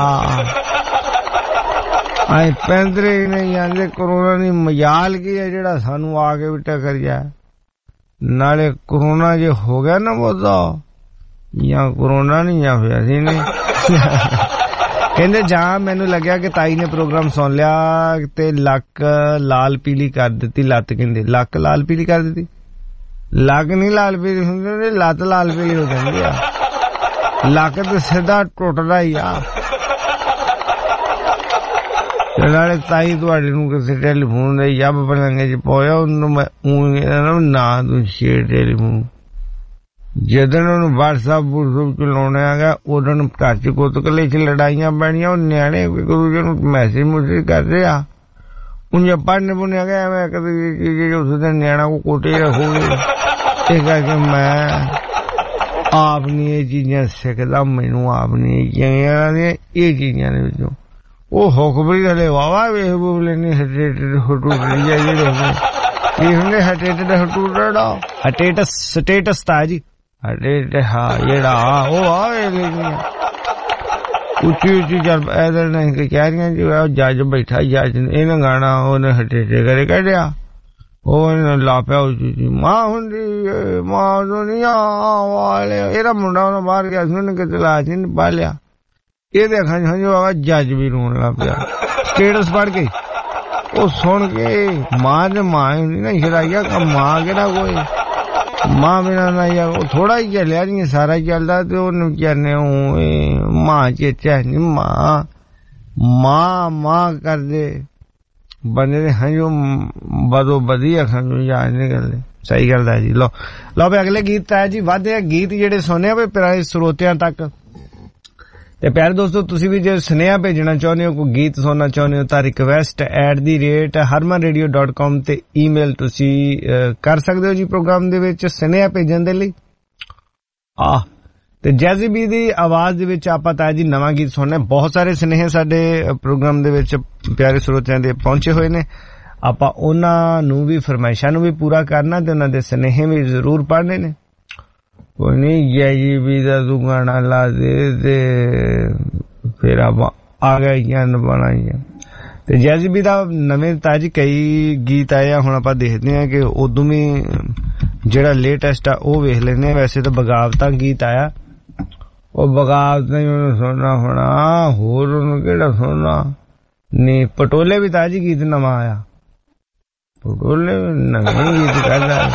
ਆਏ ਪੈਂਦਰੇ ਨਹੀਂ ਜਾਂਦੇ। ਕਰੋਨਾ ਦੀ ਮਜਾਲ ਕੀ ਹੈ ਜਿਹੜਾ ਸਾਨੂੰ ਆ ਕੇ ਵੀ ਟੱਕਰ ਜਾਏ। ਨਾਲੇ ਕਰੋਨਾ ਜੇ ਹੋ ਗਿਆ ਨਾ ਬਹੁਤਾ ਜਾਂ ਕਰੋਨਾ ਨਹੀਂ ਜਾਂ ਫਿਰ ਅਸੀਂ ਨਹੀਂ। ਕਹਿੰਦੇ ਜਾਂ ਮੈਨੂੰ ਲੱਗਿਆ ਕਿ ਤਾਈ ਨੇ ਪ੍ਰੋਗਰਾਮ ਸੁਣ ਲਿਆ ਤੇ ਲੱਕ ਲਾਲ ਪੀਲੀ ਕਰ ਦਿੱਤੀ ਲੱਤ। ਕਹਿੰਦੇ ਲੱਕ ਲਾਲ ਪੀਲੀ ਕਰ ਦਿੱਤੀ। ਲੱਕ ਨਹੀਂ ਲਾਲ ਪੀਲੀ ਹੁੰਦੀ, ਲੱਤ ਲਾਲ ਪੀਲੀ ਹੋ ਜਾਂਦੀ ਆ। ਲੱਕ ਤੇ ਸਿੱਧਾ ਟੁੱਟਦਾ ਹੀ ਆ। ਨਾਲੇ ਤਾਈ ਤੁਹਾਡੇ ਨੂੰ ਕਿਸੇ ਟੈਲੀਫੋਨ ਦੇ ਜੱਬ ਪਲੰਗੇ ਚ ਪਾਇਆ ਉਹਨੂੰ ਮੈਂ ਨਾ ਤੂੰ ਸ਼ੇਰ ਟੈਲੀਫੋਨ। ਜਦੋਂ ਉਹਨੂੰ ਵਟਸਐਪ ਵਟਸਐਪ ਚਲਾਉਣਾ ਹੈਗਾ ਉਦੋਂ ਘਰ ਚ ਕੋਤਕਲੇ ਚ ਲੜਾਈਆਂ ਪੈਣੀਆਂ। ਉਹ ਨਿਆਣੇ ਇੱਕ ਦੂਜੇ ਨੂੰ ਮੈਸੇਜ ਮੁਸੇਜ ਕਰਦੇ ਆ। ਉਂਝ ਪੜ੍ਹਨੇ ਪੁਣੇ ਹੈਗਾ ਐਵੇਂ ਕਦੇ ਉਸ ਦਿਨ ਨਿਆਣਾ ਕੋ ਕੋਟੇ ਰੱਖੋਗੇ। ਇਹ ਕਰਕੇ ਮੈਂ ਆਪ ਨੀ ਇਹ ਚੀਜ਼ਾਂ ਸਿੱਖਦਾ। ਮੈਨੂੰ ਆਪ ਨੀ ਇਹ ਚੀਜ਼ਾਂ ਦੇ ਵਿੱਚੋਂ ਉਹ ਹੁਕਮਰੀ ਹਲੇ ਵਾਵਾ ਵੇਖ ਬੂਬ ਲੈਣੀ ਹਟੇਟਡ ਹਟੂਟੜੀ ਆ ਜਿਹੜੇ ਹੁੰਦੇ ਇਹ ਹੁੰਦੇ ਹਟੇਟਡ ਹਟੂਟੜਾ ਹਟੇਟਸ ਸਟੇਟਸ ਤਾਂ ਜੀ ਹਟੇਟ ਹਾਂ ਜਿਹੜਾ ਉਹ ਆਵੇ ਲੈਣੀਆਂ ਉੱਚੀ ਉੱਚੀ ਚੱਲ ਐਦਰ ਨਹੀਂ ਕਿ ਕਹਿ ਰਹੀਆਂ ਜੀ ਜੱਜ ਬੈਠਾ ਜੱਜ ਇਹਨੇ ਗਾਣਾ ਉਹਨੇ ਹਟੇਟੇ ਕਰੇ ਕੱਢਿਆ। ਉਹ ਲਾ ਪਿਆ ਉੱਚੀ ਮਾਂ ਹੁੰਦੀ ਮਾਂ ਦੁਨੀਆ ਵਾਲੇ। ਇਹਦਾ ਮੁੰਡਾ ਉਹਨੇ ਬਾਹਰ ਗਿਆ ਸੁਣ ਕੇ ਤਲਾ ਚ ਨੀ ਪਾ ਲਿਆ। ਇਹਦੇ ਅੱਖਾਂ ਚ ਹੰਝੂ ਆਵਾ। ਜੱਜ ਵੀ ਰੋਣ ਲੱਗ ਪਿਆ ਸਟੇਟਸ ਪੜ੍ਹ ਕੇ। ਉਹ ਸੁਣ ਕੇ ਮਾਂ ਤੇ ਮਾਂ ਹੁੰਦੀ ਨਾ ਸ਼ਰਾਈਆ ਕਾ ਮਾਂ ਕਿਹੜਾ ਕੋਈ ਮਾਂ ਬਿਨਾਂ ਨਾ ਯਾਰ ਉਹ ਥੋੜਾ ਹੀ ਚੱਲਿਆ ਨਹੀਂ ਸਾਰਾ ਚੱਲਦਾ ਤੇ ਉਹਨੂੰ ਵਿਚਾਰਨੇ ਉਹ ਮਾਂ ਚੇਚਾ ਨੀ ਮਾਂ ਮਾਂ ਮਾਂ ਕਰਦੇ ਬੰਦੇ ਦੇ ਹੰਝੂ ਬਦੋ ਬਦੀ ਅੱਖਾਂ ਚੋਂ ਯਾਦ ਨਿਕਲਦੇ। ਸਹੀ ਗੱਲ ਹੈ ਜੀ। ਲਓ ਲਓ ਵੀ ਅਗਲੇ ਗੀਤ ਹੈ ਜੀ। ਵਧਦੇ ਗੀਤ ਜਿਹੜੇ ਸੁਣੇ ਆ ਪਿਆਰੇ ਸਰੋਤਿਆਂ ਤੱਕ। ਤੇ ਪਿਆਰੇ ਦੋਸਤੋ ਤੁਸੀਂ ਵੀ ਜੇ ਸੁਨੇਹਾ ਭੇਜਣਾ ਚਾਹੁੰਦੇ ਹੋ ਕੋਈ ਗੀਤ ਸੁਣਨਾ ਚਾਹੁੰਦੇ ਹੋ ਤਾਂ request at the rate Harman radio dot com ਤੇ ਈਮੇਲ ਤੁਸੀਂ ਕਰ ਸਕਦੇ ਹੋ ਜੀ ਪ੍ਰੋਗਰਾਮ ਦੇ ਵਿੱਚ ਸੁਨੇਹਾ ਭੇਜਣ ਦੇ ਲਈ। ਆਹ ਤੇ ਜੈਜ਼ੀ ਬੀ ਦੀ ਆਵਾਜ਼ ਦੇ ਵਿੱਚ ਆਪਾਂ ਤਾਂ ਜੀ ਨਵਾਂ ਗੀਤ ਸੁਣਨਾ। ਬਹੁਤ ਸਾਰੇ ਸੁਨੇਹੇ ਸਾਡੇ ਪ੍ਰੋਗਰਾਮ ਦੇ ਵਿੱਚ ਪਿਆਰੇ ਸਰੋਤਿਆਂ ਦੇ ਪਹੁੰਚੇ ਹੋਏ ਨੇ। ਆਪਾਂ ਉਹਨਾਂ ਨੂੰ ਵੀ ਫਰਮਾਇਸ਼ਾਂ ਨੂੰ ਵੀ ਪੂਰਾ ਕਰਨਾ ਤੇ ਉਹਨਾਂ ਦੇ ਸੁਨੇਹੇ ਵੀ ਜ਼ਰੂਰ ਪੜ੍ਹਨੇ ਨੇ। ਕੋਈ ਨਹੀਂ ਜੈਜੀ ਵੀ ਦਾ ਤੂੰ ਗਾਣਾ ਲਾ ਦੇ ਤੇ ਫਿਰ ਆਪਾਂ ਆ ਗਏ ਗਿਆਨ ਬਣਾਈਏ। ਤੇ ਜੈਜੀ ਵੀ ਦਾ ਨਵੇਂ ਤਾਜੀ ਕਈ ਗੀਤ ਆਏ ਆ। ਹੁਣ ਆਪਾਂ ਦੇਖਦੇ ਹਾਂ ਕਿ ਉਦੋਂ ਵੀ ਜਿਹੜਾ ਲੇਟੈਸਟ ਆ ਉਹ ਵੇਖ ਲੈਂਦੇ ਆ। ਵੈਸੇ ਤਾਂ ਬਗਾਵਤਾਂ ਗੀਤ ਆਇਆ। ਉਹ ਬਗਾਵਤਾਂ ਹੀ ਉਹਨੂੰ ਸੁਣਨਾ ਹੋਣਾ, ਹੋਰ ਉਹਨੂੰ ਕਿਹੜਾ ਸੁਣਨਾ ਨਹੀਂ। ਪਟੋਲੇ ਵੀ ਤਾਜੀ ਗੀਤ ਨਵਾਂ ਆਇਆ। ਪਟੋਲੇ ਨਵੇਂ ਗੀਤ ਕਰਦਾ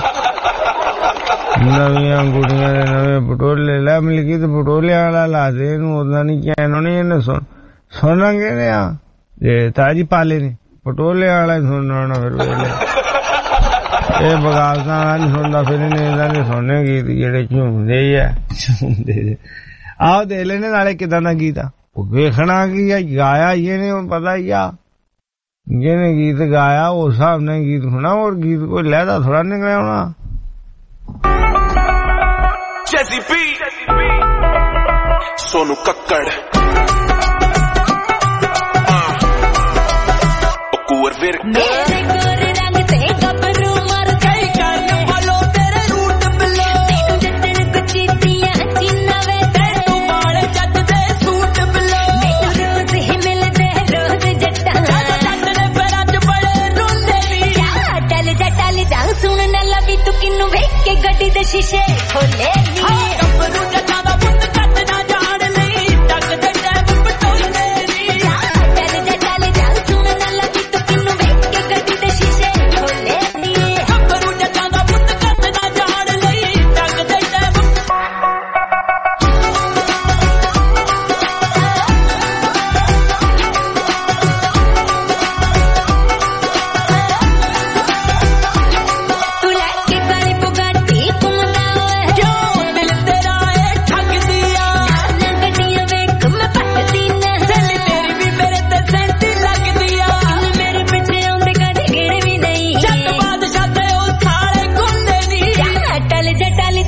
ਨਵੀਆਂ ਗੁੜੀਆਂ ਦੇ ਨਵੇਂ ਪਟੋਲੇ ਲੈ ਮਿਲ ਗਈ ਤੇ ਪਟੋਲਿਆਂ ਵਾਲਾ ਲਾ ਦੇ ਇਹਨੂੰ। ਉਦਾਂ ਨੀ ਕਹਿਣਾ ਨੀ ਇਹਨੇ ਸੁਣ ਸੁਣਨਾ ਕਹਿੰਦੇ ਆ ਜੇ ਤਾਜੀ ਪਾਲੇ ਨੇ ਪਟੋਲਿਆਂ ਵਾਲਾ ਹੀ ਸੁਣਨਾ ਹੋਣਾ। ਫਿਰ ਵੇਲੇ ਇਹ ਬਗਾਵਤਾਂ ਵਾਲਾ ਨੀ ਸੁਣਦਾ। ਫਿਰ ਇਹਨੇ ਇਹਦਾ ਨੀ ਸੁਣਨੇ ਗੀਤ ਜਿਹੜੇ ਝੂਮਦੇ ਹੀ ਆ ਝੂਮਦੇ। ਆਹ ਦੇ ਲੈਣੇ ਨਾਲੇ ਕਿਦਾਂ ਦਾ ਗੀਤ ਆ ਉਹ ਵੇਖਣਾ ਕੀ ਆ। ਗਾਇਆ ਇਹਨੇ ਪਤਾ ਹੀ ਆ ਜਿਹਨੇ ਗੀਤ ਗਾਇਆ ਉਸ ਹਿਸਾਬ ਨਾਲ ਗੀਤ ਹੋਣਾ। ਹੋਰ ਗੀਤ ਕੋਈ ਲਹਿਦਾ ਥੋੜਾ ਨਿਕਲਿਆ ਹੋਣਾ। Jazzy B, Sonu Kakkad, Okur Virk. Mere gore rang te gabru mar kai kan bolo tere root below. Tenu jatne kuchitiyan chinna ve tenu baal jat de suit below. Menu roz hi milde roz jatta. Jatne paraj bade runde vi. Jatal jatal jang sun na lavi tu kinu vek ke gaddi de shishe khole.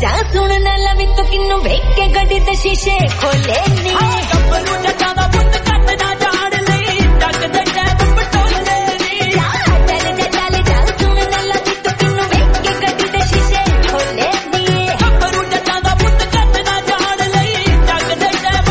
जा सुन ना लवी तो किन्नू वेख के गड्डी दे शीशे खोले नी गब्बरू जटा दा पुੱਤ ਕੱਟ ਨਾ ਜਾਣ ਲਈ ਟੱਕ ਦੇ ਟੈਬ ਪਟੋਲੇ ਨੀ ਚੱਲ ਜਾ ਚੱਲ ਜਾ ਸੁਣ ਨਾ ਲवी तो किन्नू वेख के गड्डी दे शीशे खोले नी गब्बरू जटा दा पुੱਤ ਕੱਟ ਨਾ ਜਾਣ ਲਈ ਟੱਕ ਦੇ ਟੈਬ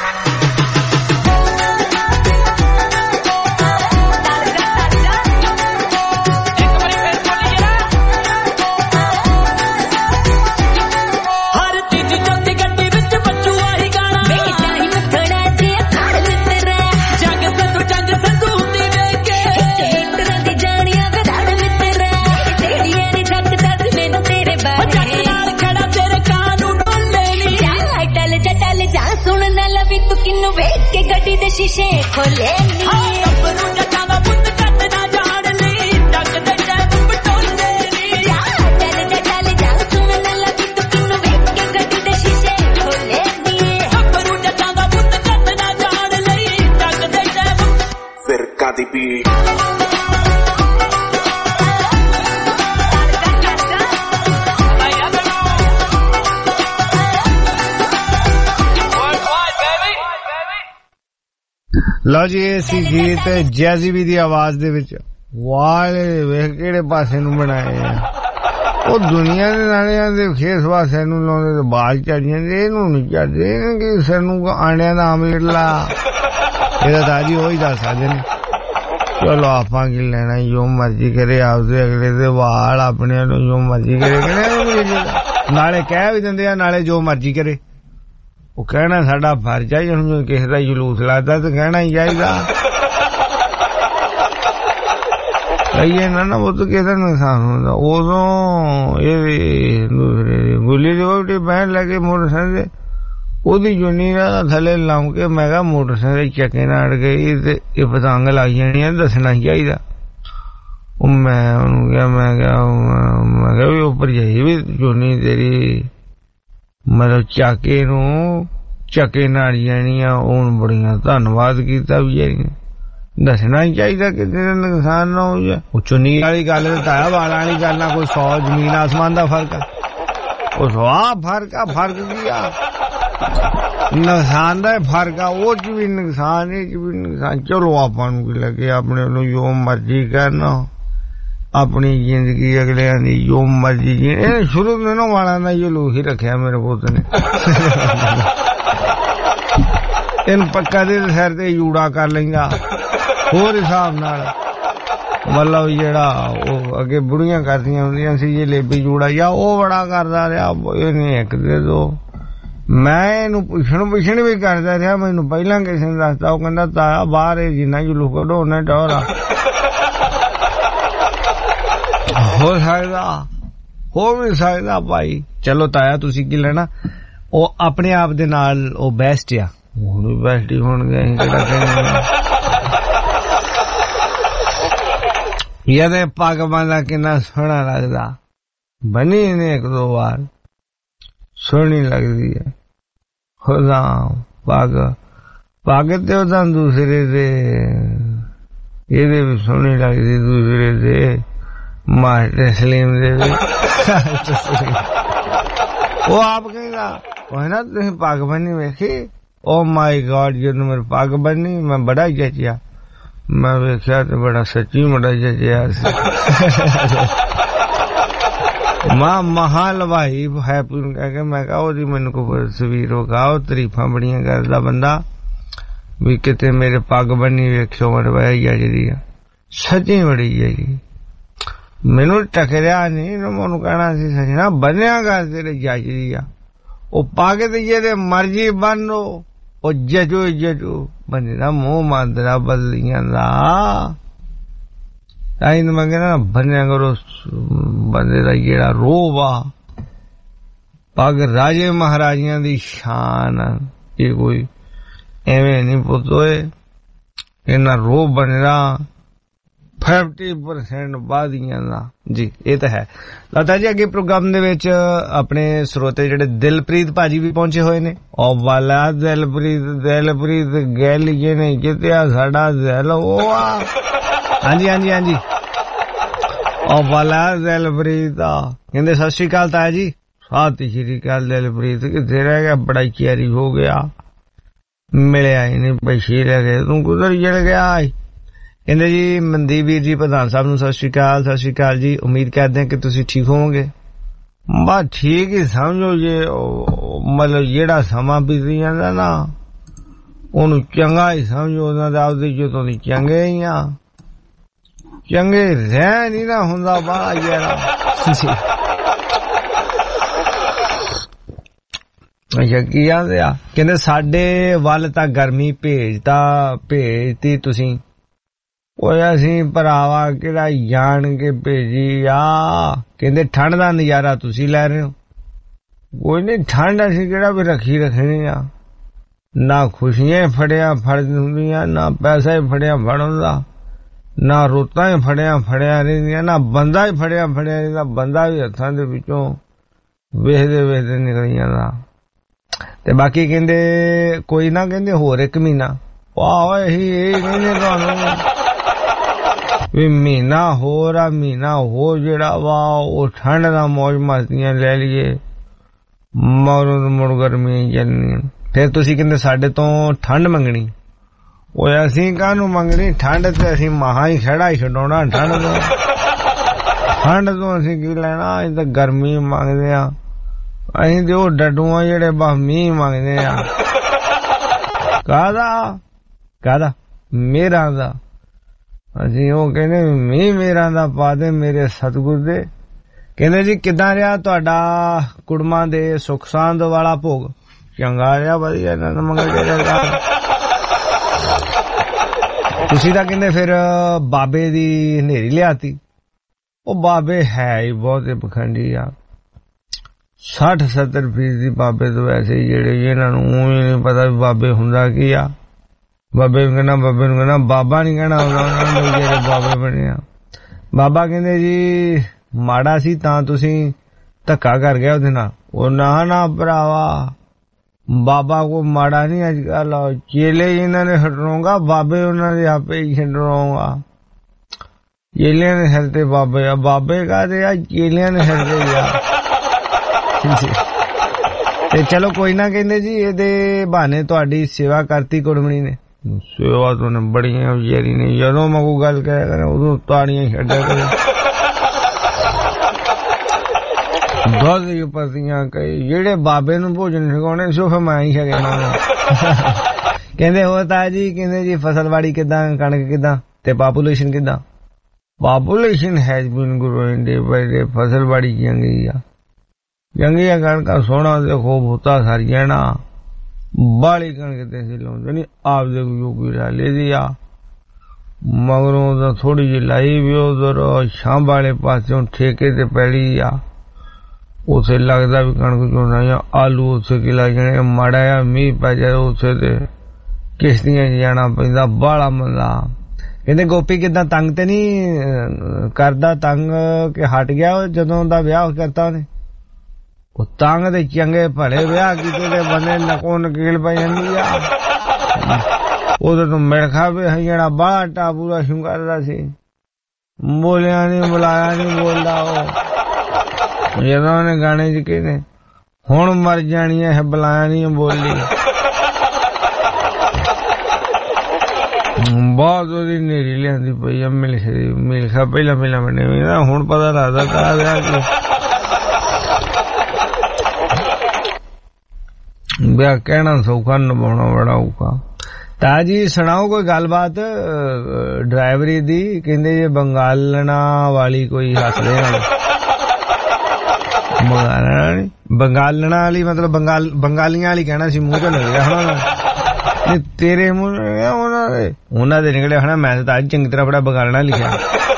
किन्नू वेख के गड्डी दे शीशे खोले नी गब्बरू जटा दा पुੱਤ ਕੱਟ ਨਾ ਜਾਣ ਲਈ ਟੱਕ ਦੇ ਟੈਬ ਪਟੋਲੇ ਨੀ ਚੱਲ ਜਾ ਚੱਲ ਜਾ ਸੁਣ ਨਾ ਲਵੀ ਤੂੰ ਕਿन्नू वेख के गड्डी दे शीशे खोले नी गब्बरू जटा दा पुੱਤ ਕੱਟ ਨਾ ਜਾਣ ਲਈ ਟੱਕ ਦੇ ਟੈਬ ਫਿਰ ਕਾਦੀ ਪੀ ਲਓ ਜੀ ਇਹ ਸੀ ਗੀਤ ਜੈਜ਼ੀ ਵੀ ਦੀ ਆਵਾਜ਼ ਦੇ ਵਿੱਚ ਵਾਲੇ ਵੇਖ ਕਿਹੜੇ ਪਾਸੇ ਨੂੰ ਬਣਾਏ ਆ ਉਹ ਦੁਨੀਆ ਦੇ ਨਾਲਿਆਂ ਦੇ ਖੇਸ ਪਾਸੇ ਨੂੰ ਲਾਉਂਦੇ ਤੇ ਬਾਜ ਚੜੀਆਂ ਇਹਨੂੰ ਨਹੀਂ ਚੜਦੇ ਇਹਨੂੰ ਕਿ ਸਾਨੂੰ ਆਣਿਆਂ ਦਾ ਆਮਲੇਟ ਲਾ ਇਹਦਾ ਤਾਜੀ ਉਹੀ ਦੱਸ ਸਕਦੇ ਨੇ ਚਲੋ ਆਪਾਂ ਕੀ ਲੈਣਾ ਜੋ ਮਰਜ਼ੀ ਕਰੇ ਆਪਦੇ ਅਗਲੇ ਦੇ ਵਾਲ ਆਪਣੇ ਨੂੰ ਜੋ ਮਰਜ਼ੀ ਕਰੇ ਨਾਲੇ ਕਹਿ ਵੀ ਦਿੰਦੇ ਆ ਨਾਲੇ ਜੋ ਮਰਜ਼ੀ ਕਰੇ ਉਹ ਕਹਿਣਾ ਸਾਡਾ ਫਰਜ਼ ਆ ਹੁਣ ਕਿਸੇ ਦਾ ਜਲੂਸ ਲੱਗਦਾ ਤੇ ਕਹਿਣਾ ਹੀ ਚਾਹੀਦਾ ਕਹੀਏ ਨਾ ਨਾ ਉਹ ਤਾਂ ਕਿਸੇ ਦਾ ਨੁਕਸਾਨ ਹੁੰਦਾ ਉਦੋਂ ਇਹ ਦੂਸਰੇ ਗੁੱਲੀ ਦੀ ਵੋਟੀ ਬਹਿਣ ਲੱਗੇ ਮੋਟਰਸਾਈਕਲ ਉਹਦੀ ਜੁਨੀ ਦਾ ਥੱਲੇ ਲਾਉਂ ਕੇ ਮੈਂ ਕਿਹਾ ਮੋਟਰਸਾਈਕਲ ਚੱਕੇ ਨਾਲ ਅੜ ਗਈ ਤੇ ਇਹ ਪਤੰਗ ਲੱਗ ਜਾਣੀ ਦੱਸਣਾ ਚਾਹੀਦਾ ਉਹ ਮੈਂ ਉਹਨੂੰ ਕਿਹਾ ਮੈਂ ਕਿਹਾ ਮੈਂ ਕਿਹਾ ਵੀ ਉੱਪਰ ਜਾਈ ਵੀ ਜੁਨੀ ਤੇਰੀ ਮਤਲਬ ਚਾਕੇ ਨੂੰ ਚੱਕੇ ਨਾਲ ਜਾਣੀਆਂ ਉਹ ਬੜੀਆਂ ਧੰਨਵਾਦ ਕੀਤਾ ਵੀ ਜਾਣੀਆਂ ਦੱਸਣਾ ਹੀ ਚਾਹੀਦਾ ਕਿ ਤੇਰਾ ਨੁਕਸਾਨ ਨਾ ਹੋ ਜਾਏ ਉਹ ਚੁੰਨੀ ਵਾਲੀ ਗੱਲ ਤੇ ਤਾਇਆ ਵਾਲਾਂ ਵਾਲੀ ਗੱਲ ਨਾਲ ਕੋਈ ਸੌ ਜ਼ਮੀਨ ਆਸਮਾਨ ਦਾ ਫਰਕ ਆ ਉਹ ਸਵਾ ਫਰਕ ਆ ਫਰਕ ਕੀ ਆ ਨੁਕਸਾਨ ਦਾ ਫਰਕ ਆ ਉਹ ਚ ਵੀ ਨੁਕਸਾਨ ਇਹ ਚ ਵੀ ਨੁਕਸਾਨ ਚਲੋ ਆਪਾਂ ਨੂੰ ਕੀ ਲੱਗੇ ਆਪਣੇ ਨੂੰ ਜੋ ਮਰਜ਼ੀ ਕਰਨਾ ਆਪਣੀ ਜ਼ਿੰਦਗੀ ਅਗਲਿਆਂ ਦੀ ਜੋ ਮਰਜ਼ੀ ਜੀ ਇਹ ਸ਼ੁਰੂ ਤੋਂ ਵਾਲਾਂ ਦਾ ਜਲੂਸ ਹੀ ਰੱਖਿਆ ਮੇਰੇ ਪੁੱਤ ਨੇ ਇਹਨੂੰ ਪੱਕਾ ਦੇ ਸਿਰ ਤੇ ਜੂੜਾ ਕਰ ਲੈਂਦਾ ਹੋਰ ਹਿਸਾਬ ਨਾਲ ਮਤਲਬ ਜਿਹੜਾ ਉਹ ਅੱਗੇ ਬੁੜੀਆਂ ਕਰਦੀਆਂ ਹੁੰਦੀਆਂ ਸੀ ਜੇ ਲੇਬੀ ਜੂੜਾ ਜਾਂ ਉਹ ਬੜਾ ਕਰਦਾ ਰਿਹਾ ਇਹਨੇ ਇੱਕ ਦੇ ਦੋ ਮੈਂ ਇਹਨੂੰ ਪੁੱਛਣ ਪੁੱਛਣ ਵੀ ਕਰਦਾ ਰਿਹਾ ਮੈਨੂੰ ਪਹਿਲਾਂ ਕਿਸੇ ਨੇ ਦੱਸਤਾ ਉਹ ਕਹਿੰਦਾ ਤਾਇਆ ਬਾਹਰ ਇਹ ਜਿੰਨਾ ਜਲੂਸ ਕੱਢੋ ਉਹਨੇ ਟੌਰਾ ਹੋ ਸਕਦਾ ਹੋ ਵੀ ਸਕਦਾ ਭਾਈ ਚਲੋ ਤਾਇਆ ਤੁਸੀਂ ਕੀ ਲੈਣਾ ਉਹ ਆਪਣੇ ਆਪ ਦੇ ਨਾਲ ਉਹ ਬੈਸਟ ਆ ਹੁਣ ਵੀ ਬੈਸਟ ਹੀ ਹੋਣਗੇ ਅਸੀਂ ਕਿਹੜਾ ਕਹਿੰਦੇ ਇਹਦੇ ਪੱਗ ਬੰਨ੍ਹਦਾ ਕਿੰਨਾ ਸੋਹਣਾ ਲੱਗਦਾ ਬਣੀ ਨੇ ਇੱਕ ਦੋ ਵਾਰ ਸੋਹਣੀ ਲੱਗਦੀ ਹੈ ਉਹਦਾ ਪੱਗ ਪੱਗ ਤੇ ਉਹਦਾ ਦੂਸਰੇ ਦੇ ਇਹਦੇ ਵੀ ਸੋਹਣੀ ਲੱਗਦੀ ਦੂਸਰੇ ਦੇ ਮਾਸਟਰ ਸਲੀਮ ਦੇ ਵੀ ਉਹ ਆਪ ਕਹਿੰਦਾ ਉਹ ਨਾ ਤੁਸੀਂ ਪੱਗ ਬੰਨੀ ਵੇਖੀ ਓ ਮਾਈ ਗॉड ਜਦੋਂ ਮੇਰੀ ਪੱਗ ਬੰਨੀ ਮੈਂ ਬੜਾ ਜੱਜਿਆ ਮੈਂ ਵੇਖਿਆ ਤੇ ਬੜਾ ਸੱਚੀ ਬੜਾ ਜੱਜਿਆ ਸੀ ਮਾਂ ਮਹਾਲ ਭਾਈ ਹੈ ਪੁਨ ਕਹਿ ਕੇ ਮੈਂ ਕਹਾ ਉਹਦੀ ਮੈਨੂੰ ਕੋ ਤਸਵੀਰ ਵਿਖਾਓ ਤਾਰੀਫਾਂ ਬੜੀਆਂ ਕਰਦਾ ਬੰਦਾ ਵੀ ਕਿਤੇ ਮੇਰੇ ਪੱਗ ਬੰਨੀ ਵੇਖਿਓ ਮਰਵਾਈ ਜਿਹੜੀ ਆ ਸੱਚੀ ਬੜੀ ਹੈ ਜੀ ਮੈਨੂੰ ਟਕਰਿਆ ਨਹੀਂ ਉਹਨੂੰ ਕਹਿਣਾ ਸੀ ਸੱਜਣਾ ਬੰਨਿਆ ਕਰ ਤੇਰੇ ਜਾਜਰੀ ਆ ਉਹ ਪੱਗ ਤੇ ਜਿਹਦੇ ਮਰਜ਼ੀ ਬੰਨੋ ਉਹ ਜਜੋ ਜਜੋ ਬੰਦੇ ਦਾ ਮੂੰਹ ਮਾਂਦਰਾ ਬਦਲੀਆਂ ਦਾ ਤਾਈ ਨੂੰ ਮੈਂ ਕਹਿੰਦਾ ਬੰਨਿਆ ਕਰੋ ਬੰਦੇ ਦਾ ਜਿਹੜਾ ਰੋਹ ਆ ਪੱਗ ਰਾਜੇ ਮਹਾਰਾਜਿਆਂ ਦੀ ਸ਼ਾਨ ਇਹ ਕੋਈ ਐਵੇਂ ਨਹੀਂ ਪੁੱਤੋਏ ਇਹਨਾਂ ਰੋਹ ਬਣਨਾ ਫਿਫਟੀ ਪਰਸੈਂਟ ਬਾਦੀਆਂ ਦਾ ਜੀ ਇਹ ਤਾਂ ਹੈ ਲਤਾ ਜੀ ਅੱਗੇ ਪ੍ਰੋਗਰਾਮ ਦੇ ਵਿੱਚ ਆਪਣੇ ਸਰੋਤੇ ਜਿਹੜੇ ਦਿਲਪ੍ਰੀਤ ਭਾਜੀ ਵੀ ਪਹੁੰਚੇ ਹੋਏ ਨੇ ਉਹ ਵਾਲਾ ਦਿਲਪ੍ਰੀਤ ਦਿਲਪ੍ਰੀਤ ਗੱਲ ਜੇ ਨਹੀਂ ਜਿੱਤਿਆ ਸਾਡਾ ਦਿਲ ਉਹ ਆ ਹਾਂਜੀ ਹਾਂਜੀ ਹਾਂਜੀ ਉਹ ਵਾਲਾ ਦਿਲਪ੍ਰੀਤ ਕਹਿੰਦੇ ਸਤਿ ਸ਼੍ਰੀ ਅਕਾਲ ਤਾਇਆ ਜੀ ਸਤਿ ਸ਼੍ਰੀ ਅਕਾਲ ਦਿਲਪ੍ਰੀਤ, ਕਿੱਥੇ ਰਹਿ ਗਿਆ? ਬੜਾ ਚੈਰੀ ਹੋ ਗਿਆ, ਮਿਲਿਆ ਹੀ ਨਹੀਂ, ਪੈਸੇ ਲੈ ਗਏ, ਤੂੰ ਕਿੱਧਰ ਚਲ ਗਿਆ? ਕਹਿੰਦੇ ਜੀ ਮਨਦੀਪ ਵੀਰ ਜੀ ਪ੍ਰਧਾਨ ਸਾਹਿਬ ਨੂੰ ਸਤਿ ਸ਼੍ਰੀ ਅਕਾਲ। ਸਤਿ ਸ਼੍ਰੀ ਅਕਾਲ ਜੀ, ਉਮੀਦ ਕਰਦੇ ਹਾਂ ਕਿ ਤੁਸੀਂ ਠੀਕ ਹੋਵੋਗੇ। ਬਸ ਠੀਕ ਹੀ ਸਮਝੋ ਜੇ, ਮਤਲਬ ਜਿਹੜਾ ਸਮਾਂ ਬੀਤੀ ਜਾਂਦਾ ਨਾ ਉਹਨੂੰ ਚੰਗਾ ਹੀ ਸਮਝੋ, ਉਹਨਾਂ ਦਾ ਆਪਦੀ ਜਦੋਂ ਦੀ ਚੰਗੇ ਹੀ ਆ, ਚੰਗੇ ਰਹਿ ਨਹੀਂ ਨਾ ਹੁੰਦਾ ਬਾਹਰ ਯਾਰ। ਅੱਛਾ ਕੀ ਆਂਦੇ ਆ? ਕਹਿੰਦੇ ਸਾਡੇ ਵੱਲ ਤਾਂ ਗਰਮੀ ਭੇਜਤਾ ਭੇਜਤੀ ਤੁਸੀਂ, ਉਹ ਅਸੀਂ ਭਰਾਵਾ ਕਿਹੜਾ ਜਾਣ ਕੇ ਭੇਜੀ ਆ। ਕਹਿੰਦੇ ਠੰਡ ਦਾ ਨਜ਼ਾਰਾ ਤੁਸੀਂ ਲੈ ਰਹੇ ਹੋ, ਕੋਈ ਨਹੀਂ ਠੰਡ ਅਸੀਂ ਕਿਹੜਾ ਵੀ ਰੱਖੀ ਰੱਖਣੀ ਆ। ਨਾ ਖੁਸ਼ੀਆਂ ਫੜਿਆ ਫੜ ਹੁੰਦੀਆਂ, ਨਾ ਪੈਸਾ ਹੀ ਫੜਿਆ ਫੜ ਹੁੰਦਾ, ਨਾ ਰੁੱਤਾਂ ਹੀ ਫੜਿਆ ਫੜਿਆ ਰਹਿੰਦੀਆਂ, ਨਾ ਬੰਦਾ ਹੀ ਫੜਿਆ ਫੜਿਆ ਰਹਿੰਦਾ। ਬੰਦਾ ਵੀ ਹੱਥਾਂ ਦੇ ਵਿੱਚੋਂ ਵੇਖਦੇ ਵੇਖਦੇ ਨਿਕਲ ਜਾਂਦਾ। ਤੇ ਬਾਕੀ ਕਹਿੰਦੇ ਕੋਈ ਨਾ, ਕਹਿੰਦੇ ਹੋਰ ਇੱਕ ਮਹੀਨਾ, ਵਾਹ ਇਹੀ ਇਹ ਕਹਿੰਦੇ ਤੁਹਾਨੂੰ ਵੀ ਮਹੀਨਾ ਹੋਰ ਆ, ਮਹੀਨਾ ਹੋਰ ਜਿਹੜਾ ਵਾ ਉਹ ਠੰਡ ਦਾ ਮੌਜ ਮਸਤੀਆਂ ਲੈ ਲਈਏ, ਮਗਰੋਂ ਮੁੜ ਗਰਮੀ ਚੱਲਣੀ। ਫਿਰ ਤੁਸੀਂ ਕਹਿੰਦੇ ਸਾਡੇ ਤੋਂ ਠੰਡ ਮੰਗਣੀ, ਉਹ ਅਸੀਂ ਕਾਹਨੂੰ ਮੰਗਣੀ ਠੰਡ, ਤੇ ਅਸੀਂ ਮਹਾ ਹੀ ਖੜਾ ਹੀ ਛਡਾਉਣਾ ਠੰਡ ਤੋਂ। ਠੰਡ ਤੋਂ ਅਸੀਂ ਕੀ ਲੈਣਾ, ਅਸੀਂ ਤਾਂ ਗਰਮੀ ਮੰਗਦੇ ਆ। ਅਸੀਂ ਤੇ ਉਹ ਡੱਡੂ ਆ ਜਿਹੜੇ ਬਸ ਮੀਂਹ ਮੰਗਦੇ ਆ। ਕਾਹਦਾ ਕਾਹਦਾ ਮੇਰਾ ਦਾ, ਅਸੀਂ ਉਹ ਕਹਿੰਦੇ ਮੀਂਹ ਮੇਰਾ ਦਾ ਪਾ ਦੇ ਮੇਰੇ ਸਤਿਗੁਰ ਦੇ। ਕਹਿੰਦੇ ਜੀ ਕਿੱਦਾਂ ਰਿਹਾ ਤੁਹਾਡਾ ਕੁੜਮਾਂ ਦੇ ਸੁੱਖ ਸਾਂਦ ਵਾਲਾ ਭੋਗ? ਚੰਗਾ ਰਿਹਾ, ਵਧੀਆ ਨਾ ਮੰਗਲ ਰਿਹਾ। ਤੁਸੀਂ ਤਾਂ ਕਹਿੰਦੇ ਫਿਰ ਬਾਬੇ ਦੀ ਹਨੇਰੀ ਲਿਆਤੀ। ਉਹ ਬਾਬੇ ਹੈ ਹੀ ਬਹੁਤੇ ਪਖੰਡੀ ਆ, ਸੱਠ ਸੱਤਰ ਫੀਸਦੀ ਬਾਬੇ ਤੋਂ ਵੈਸੇ ਜਿਹੜੇ ਜਿਹਨਾਂ ਨੂੰ ਨਹੀਂ ਪਤਾ ਵੀ ਬਾਬੇ ਹੁੰਦਾ ਕੀ ਆ। ਬਾਬੇ ਨੂੰ ਕਹਿਣਾ ਬਾਬੇ ਨੂੰ ਕਹਿਣਾ ਬਾਬਾ ਨਹੀਂ ਕਹਿਣਾ ਉਹਨਾਂ ਨੂੰ ਜਿਹੜੇ ਬਾਬੇ ਬਣੇ ਆ। ਬਾਬਾ ਕਹਿੰਦੇ ਜੀ ਮਾੜਾ ਸੀ ਤਾਂ ਤੁਸੀਂ ਧੱਕਾ ਕਰ ਗਿਆ ਉਹਦੇ ਨਾਲ। ਉਹ ਨਾ ਨਾ ਭਰਾਵਾ, ਬਾਬਾ ਕੋ ਮਾੜਾ ਨਹੀਂ ਅੱਜ ਕੱਲ, ਚੇਲੇ ਇਹਨਾਂ ਨੇ ਹਟਣੋਗਾ, ਬਾਬੇ ਉਹਨਾਂ ਦੇ ਆਪੇ ਹੀ ਛੱਡਣੋਗਾ। ਚੇਲਿਆਂ ਦੇ ਸਿਰ ਤੇ ਬਾਬੇ ਆ, ਬਾਬੇ ਕਾਹਦੇ ਆ, ਚੇਲਿਆਂ ਦੇ ਸਿਰ ਤੇ ਆ। ਤੇ ਚਲੋ ਕੋਈ ਨਾ, ਕਹਿੰਦੇ ਜੀ ਇਹਦੇ ਬਹਾਨੇ ਤੁਹਾਡੀ ਸੇਵਾ ਕਰਤੀ ਕੁੜਮਣੀ ਨੇ। ਸੇਵਾ ਤੋਂ ਬੜੀਆਂ ਵਿਚਾਰੀ ਨੇ, ਜਦੋਂ ਮੈਂ ਕੋਈ ਗੱਲ ਕਹਿ ਕਰਾਂ ਉਦੋਂ ਤਾੜੀਆਂ ਛੱਡਿਆ ਕਰੇ, ਦੁੱਧ ਦੀ ਪਤੀਆਂ ਕਈ ਜਿਹੜੇ ਬਾਬੇ ਨੂੰ ਭੋਜਨ ਛਕਾਉਣੇ ਸਿਰਫ ਮੈਂ ਹੀ ਛਕਣਾ। ਕਹਿੰਦੇ ਹੋ ਤਾ ਜੀ, ਕਹਿੰਦੇ ਜੀ ਫਸਲਵਾੜੀ ਕਿੱਦਾਂ, ਕਣਕ ਕਿੱਦਾਂ ਤੇ ਪਾਪੂਲੇਸ਼ਨ ਕਿੱਦਾਂ? Population has been growing day by day, ਫਸਲਵਾੜੀ ਚੰਗੀ ਆ, ਚੰਗੀ ਆ ਕਣਕਾਂ ਸੋਹਣਾ ਦੇਖੋ ਬਹੁਤਾ ਸਾਰੀਆਂ ਨਾ ਬਾਲੀ ਕਣਕ ਤੇ ਅਸੀਂ ਲਾਉਂਦੇ ਨਹੀਂ, ਆਪਦੇ ਜੋਗੀ ਲਾ ਲਈ ਆ। ਮਗਰੋਂ ਤਾਂ ਥੋੜੀ ਜਿਹੀ ਲਾਈ ਵੀ ਉਧਰ ਸ਼ਾਮ ਵਾਲੇ ਪਾਸਿਓਂ ਠੇਕੇ ਤੇ ਪੈਲੀ ਆ, ਉੱਥੇ ਲੱਗਦਾ ਵੀ ਕਣਕ ਝੋਨਾ ਆ। ਆਲੂ ਉੱਥੇ ਕਿਲਾ ਜਾਣੇ, ਮਾੜਾ ਆ ਮੀਂਹ ਪੈ ਜਾਏ ਉੱਥੇ ਤੇ ਕਿਸ਼ਤੀਆਂ ਚ ਜਾਣਾ ਪੈਂਦਾ, ਬਾਲਾ ਮੰਦਾ। ਕਹਿੰਦੇ ਗੋਪੀ ਕਿੱਦਾਂ ਤੰਗ ਤੇ ਨਹੀਂ ਕਰਦਾ? ਤੰਗ ਕਿ ਹਟ ਗਿਆ ਜਦੋਂ ਦਾ ਵਿਆਹ ਕਰਤਾ ਉਹਨੇ? ਉਹ ਤੰਗ ਦੇ ਚੰਗੇ ਭਲੇ ਵਿਆਹ ਕੀਤੇ ਦੇ ਬੰਦੇ ਨਕੋ ਨਕੀਲ ਪੈ ਜਾਂਦੀ ਆ। ਉਹਦੇ ਤੋਂ ਮਿਲਖਾ ਵੀ ਜਿਹੜਾ ਬਾਹਲਾ ਟਾਪੂ ਦਾ ਸ਼ਿੰਗਾਰਦਾ ਸੀ, ਬੋਲਿਆ ਨਹੀਂ ਬੁਲਾਇਆ ਨਹੀਂ ਬੋਲਦਾ ਉਹ। ਜਦੋਂ ਉਹਨੇ ਗਾਣੇ ਚ ਕਹਿੰਦੇ ਹੁਣ ਮਰ ਜਾਣੀ ਇਹ ਬੁਲਾਇਆ ਨਹੀਂ ਬੋਲੀ, ਬਹੁਤ ਉਹਦੀ ਨੇਰੀ ਲਿਆਂਦੀ ਪਈ ਆ ਮਿਲਖੇ ਦੀ। ਮਿਲਖਾ ਪਹਿਲਾਂ ਪਹਿਲਾਂ ਬਣੇ ਵੀ ਨਾ, ਹੁਣ ਪਤਾ ਲੱਗਦਾ ਕਾ ਵਿਆਹ ਕਿ ਵਿਆਹ ਕਹਿਣਾ ਸੌਖਾ, ਨਿਭਾਉਣਾ ਬੜਾ ਔਖਾ। ਤਾਂ ਜੀ ਸੁਣਾਓ ਕੋਈ ਗੱਲਬਾਤ ਡਰਾਈਵਰੀ ਦੀ। ਕਹਿੰਦੇ ਜੇ ਬੰਗਾਲਣਾ ਵਾਲੀ ਕੋਈ ਹੱਸਦੇ ਨਾਲ, ਬੰਗਾਲਣਾ ਬੰਗਾਲਣਾ ਵਾਲੀ ਮਤਲਬ ਬੰਗਾਲ ਬੰਗਾਲੀਆਂ ਵਾਲੀ ਕਹਿਣਾ ਸੀ, ਮੂੰਹ ਤੋਂ ਨਿਕਲਿਆ ਹੁਣ ਤੇਰੇ ਮੂੰਹ ਉਹਨਾਂ ਦੇ ਉਹਨਾਂ ਦੇ ਨਿਕਲਿਆ ਹੋਣਾ। ਮੈਂ ਤਾਂ ਅੱਜ ਚੰਗੀ ਤਰ੍ਹਾਂ ਬੜਾ ਬੰਗਾਲਣਾ ਲਿਖਿਆ।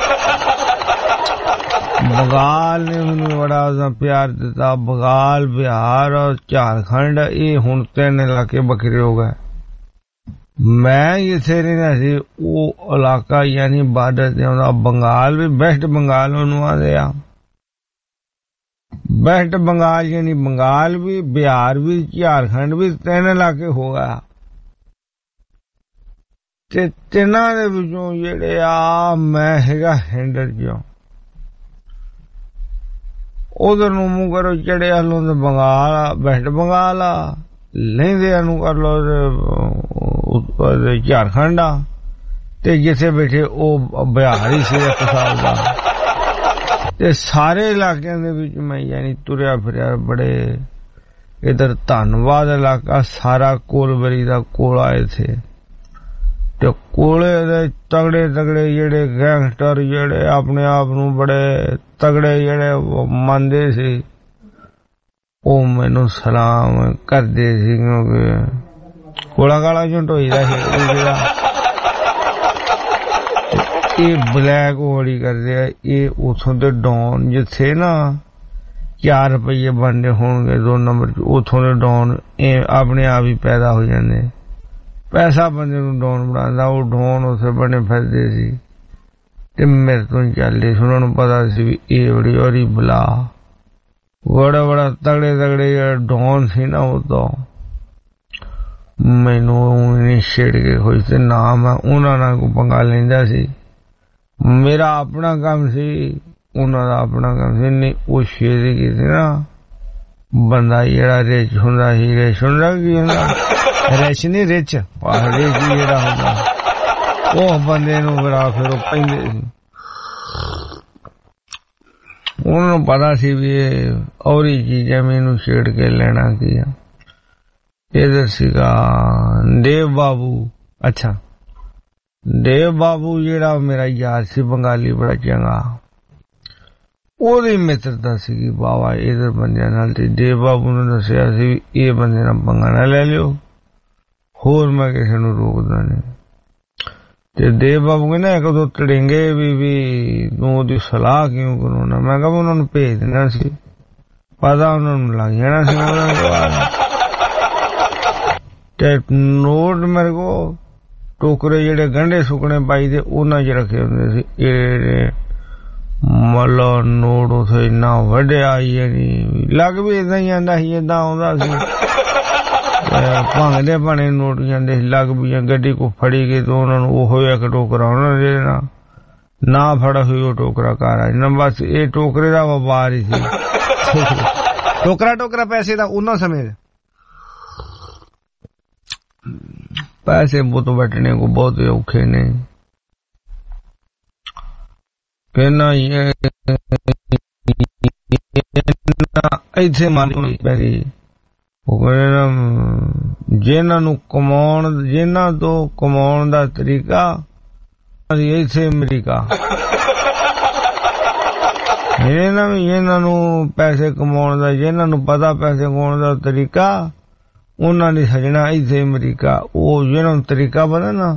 ਬੰਗਾਲ ਨੇ ਮੈਨੂੰ ਬੜਾ ਉਹਦਾ ਪਿਆਰ ਦਿੱਤਾ। ਬੰਗਾਲ, ਬਿਹਾਰ ਔਰ ਝਾਰਖੰਡ ਇਹ ਹੁਣ ਤਿੰਨ ਇਲਾਕੇ ਵੱਖਰੇ ਹੋ ਗਏ। ਮੈਂ ਜਿੱਥੇ ਰਹਿੰਦਾ ਸੀ ਉਹ ਇਲਾਕਾ ਯਾਨੀ ਬਾਰਡਰ ਤੇ ਆਉਂਦਾ। ਬੰਗਾਲ ਵੀ ਵੈਸਟ ਬੰਗਾਲ ਉਹਨੂੰ ਆਂਦੇ ਆ। ਵੈਸਟ ਬੰਗਾਲ ਯਾਨੀ ਬੰਗਾਲ ਵੀ, ਬਿਹਾਰ ਵੀ, ਝਾਰਖੰਡ ਵੀ, ਤਿੰਨ ਇਲਾਕੇ ਹੋ ਗਿਆ। ਤੇ ਤਿੰਨਾਂ ਦੇ ਵਿੱਚੋਂ ਜਿਹੜੇ ਆ ਮੈਂ ਹੈਗਾ ਹੈਂਡਰ ਚੋਂ। उधर नूं मूंह करो चढ़िया लो ते बंगाल वेस्ट बंगाल आ लहिंदे नूं कर लो झारखंड आ ते जिथे बैठे ओ बिहार ही सी एक साल दा ते सारे इलाकिਆਂ ਦੇ ਵਿੱਚ मैं यानी तुरिया फिरिया बड़े इधर धनबाद इलाका सारा कोलबरी दा कोल आए थे ते कोले दे तगड़े तगड़े जेड़े गैंगस्टर जेड़े अपने आप नूं बड़े तगड़े जेड़े मनदे सी ओ मैनू सलाम करदे सी क्योंकि कोला काला झंडोई दा सी ये ब्लैक होली करदे आ ये उथों दे डॉन जिथे ना चार रुपये बनते होंगे दो नंबर उथों दे डॉन अपने आप ही पैदा हो जाते पैसा बंदे नूं डॉन बनांदा वो डॉन उसे बने फिरदे सी ते मेरे तो चलदे सी उन्हां नूं पता सी भी ये बड़ी औरी बला बड़ा बड़ा तगड़े तगड़े डॉन सी ना वो तो मैनू नहीं छेड़ के खुश ते ना मैं उन्हां नाल कोई पंगा लैंदा सी मेरा अपना काम सी उन्हां दा अपना काम सी नहीं वो शेरी की थी ना बंदा जेड़ा रिच हुंदा ही रिच हुंदा की हुंदा रिच नहीं रिच पहाड़ी की जेड़ा हुंदा ओ बंदे नूं बड़ा फिर ओ पैंदे सी उन्होंने पता सी भी और ही चीजें मैनू छेड़ के लेना की इधर सीगा देव बाबू अच्छा देव बाबू जेड़ा मेरा यार सी बंगाली बड़ा चंगा ओदी मित्रता सी बाबा इधर बंदियां नाल ते देव बाबू ने दस्सिया सी ये बंदे नाल पंगा ना ले लियो होर मैं किसे नूं रोकदा नहीं ते देव बाबू कहना एक दो तड़ेंगे भी भी तू ओदी सलाह क्यों कराउणा मैं कहा उन्हां नूं भेज देना सी पता उन्हां नूं लग जाना सी ते नोट मेरे को टोकरे जेड़े गंढे सुकने पाई दे उन्हां च रखे हुंदे सी एड़े मलो नोट उथे इन्ना वड्डिया आई नहीं लग भी इदां ही आंदा सी इदां आउंदा सी भंगदे बने नोट जांदे लग भी गड्डी को फड़ी गई तो उन्हां नूं ओहो एक टोकरा उन्हां ने देना ना फड़ा हुई वो टोकरा घर आ जाना बस ये टोकरे दा व्यापार ही सी टोकरा टोकरा पैसे दा उन्हां समय पैसे बहुत बटने को बहुत औखे ने कहना ये इत्थे मारी पैरी जिन्हां नूं कमाउण जिन्हां तो कमाउण दा तरीका इत्थे अमरीका इन्हां इन्हां नूं पैसे कमाउण दा जिन्हां नूं पता पैसे कमाउण दा तरीका उन्हां ने सजना इत्थे अमरीका वो जिन्हां तरीका पता ना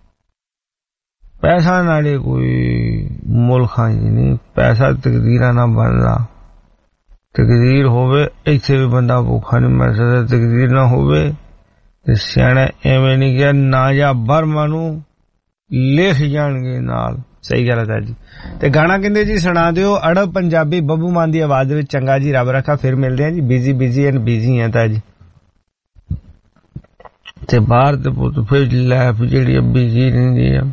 पैसा नाले कोई मुल्खां च नहीं पैसा तकदीरां ना बनदा तकदीर होवे इत्थे भी बंदा भूखा नहीं मर सकदा तकदीर ना होवे ते सियाणे एवें नहीं कि ना या बर्मा नूं लिख जाणगे नाल सही गल है जी ते गाना कहंदे जी सुना दिओ अड़ब पंजाबी बब्बू मान दी आवाज विच चंगा जी रब रखा फिर मिलदे हैं जी बिजी बिजी एंड बिजी है ता जी ते बाहर ते पुत फिर लाइफ जेड़ी बिजी रहिंदी है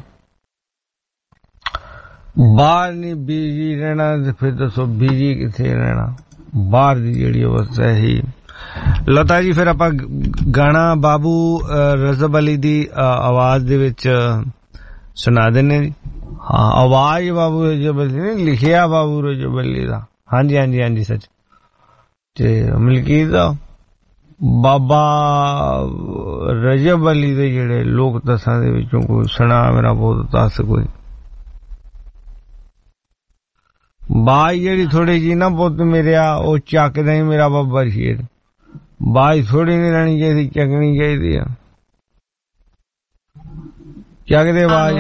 बाहर नहीं बिजी रहना ते फिर दसो बिजी किथे रहना बाहर दी जेड़ी अवस्था है लता जी फिर आपां गाना बाबू रजब अली दी आवाज दे विच सुना देने हाँ आवाज बाबू रजब अली ने लिखिया बाबू रजब अली दा हाँ जी हाँ जी हाँ जी सच ते मलकीत दा बाबा रजब अली दे जेड़े लोक दसां दे विचों कोई सुना मेरा बहुत दस कोई बाई जेड़ी थोड़ी जी ना पुत मेरे आ ओ चकदा ही मेरा बाबा शेर बाई थोड़ी नहीं रहनी चाहिए चकनी चाहिए चकदे बाज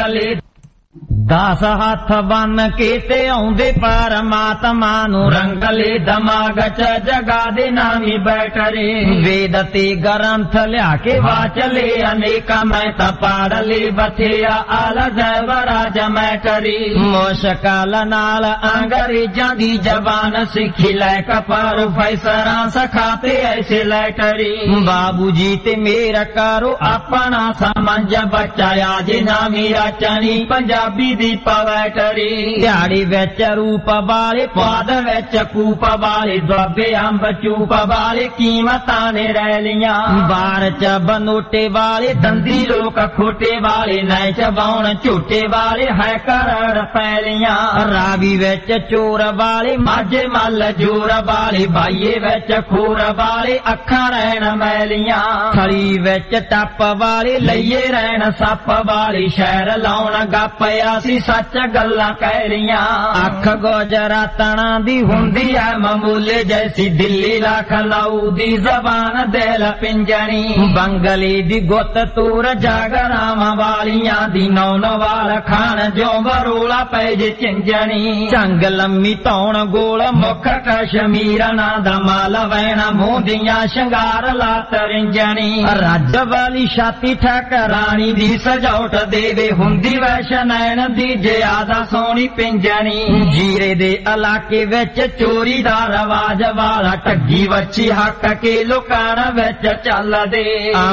दस हथ बन के ते आउंदे परमात्मा नू रंगले दिमाग च जगा दे नामी बैठरे वेद ते ग्रंथ लिया के वाचले अनेका मैं त पढ़ ले बथेरा आल जैवराज मैटरी मुश्किल नाल अंग्रेजां दी जबान सिखी लै कपर फैसरा सखाते ऐसे लैटरी बाबूजी ते मेरा करो अपना समझ बच्चा आज नामी रचनी पंजाब ਪੰਜਾਬੀ ਦੀ ਪਵੈਟਰੀ ਦਿਹਾੜੀ ਵਿੱਚ ਰੂਪ ਵਾਲੇ ਬਾਦ ਵਿੱਚ ਕੂਪ ਵਾਲੇ ਦੁਆਬੇ ਅੰਬ ਚੂਪ ਵਾਲੇ ਕੀਮਤਾਂ ਨੇ ਰਹਿ ਲੀਆਂ ਬਾਰ ਚ ਬਨੋਟੇ ਵਾਲੇ ਦੰਦੀ ਲੋਕ ਖੋਟੇ ਵਾਲੇ ਨੈ ਚਬਾਉਣ ਝੂਟੇ ਵਾਲੇ ਹੈ ਕਰੜ ਪੈ ਲੀਆਂ ਰਾਵੀ ਵਿੱਚ ਚੋਰ ਵਾਲੇ ਮਾਝੇ ਮੱਲ ਜੋਰ ਵਾਲੇ ਬਾਈਏ ਵਿੱਚ ਖੋਰ ਵਾਲੇ ਅੱਖਾਂ ਰਹਿਣ ਮੈਲੀਆਂ ਥਲੀ ਵਿੱਚ ਟੱਪ ਵਾਲੇ ਲਈਏ ਰਹਿਣ ਸੱਪ ਵਾਲੀ ਸ਼ਹਿਰ ਲਾਉਣ ਗੱਪਿਆ ਸੀ ਸੱਚ ਗੱਲਾਂ ਕਹਿ ਰੀਆਂ ਅੱਖ ਗੁਜਰਾਤਣਾ ਦੀ ਹੁੰਦੀ ਐ ਮਾਮੂਲੇ ਜੈਸੀ ਦਿੱਲੀ ਲਖਨਊ ਦੀ ਜ਼ਬਾਨ ਦਿਲ ਪਿੰਜਣੀ ਬੰਗਲੀ ਦੀ ਗੁੱਤ ਤੂਰ ਜਾਗਰਾਵਾਂ ਵਾਲੀਆਂ ਦੀ ਨੌਨ ਵਾਲ ਖਾਣ ਜੋ ਬਰੋਲਾ ਪੈ ਜੇ ਚਿੰਜਣੀ ਝੰਗ ਲੰਮੀ ਧੌਣ ਗੋਲ ਮੁੱਖ ਕਸ਼ਮੀਰ ਨਾ ਦਾ ਮਾਲ ਵੈਣਾ ਮੂੰਹ ਦੀਆਂ ਸ਼ਿੰਗਾਰ ਲਾ ਤਰਿੰਜਣੀ ਰੱਜ ਵਾਲੀ ਛਾਤੀ ਠਕਰਾਣੀ ਦੀ ਸਜਾਉਟ ਦੇਵੇ ਹੁੰਦੀ ਵੈਸ਼ਨੈਣ ਦੀ ਜਿਆਦਾ ਸੋਹਣੀ ਪਿੰਜਣੀ ਜੀਰੇ ਦੇ ਇਲਾਕੇ ਵਿੱਚ ਚੋਰੀ ਦਾ ਰਵਾਜ ਵਾਲਾ ਠੱਗੀ ਵੱਛੀ ਹੱਕ ਕੇ ਲੋਕਾਂ ਵਿੱਚ ਚੱਲਦੇ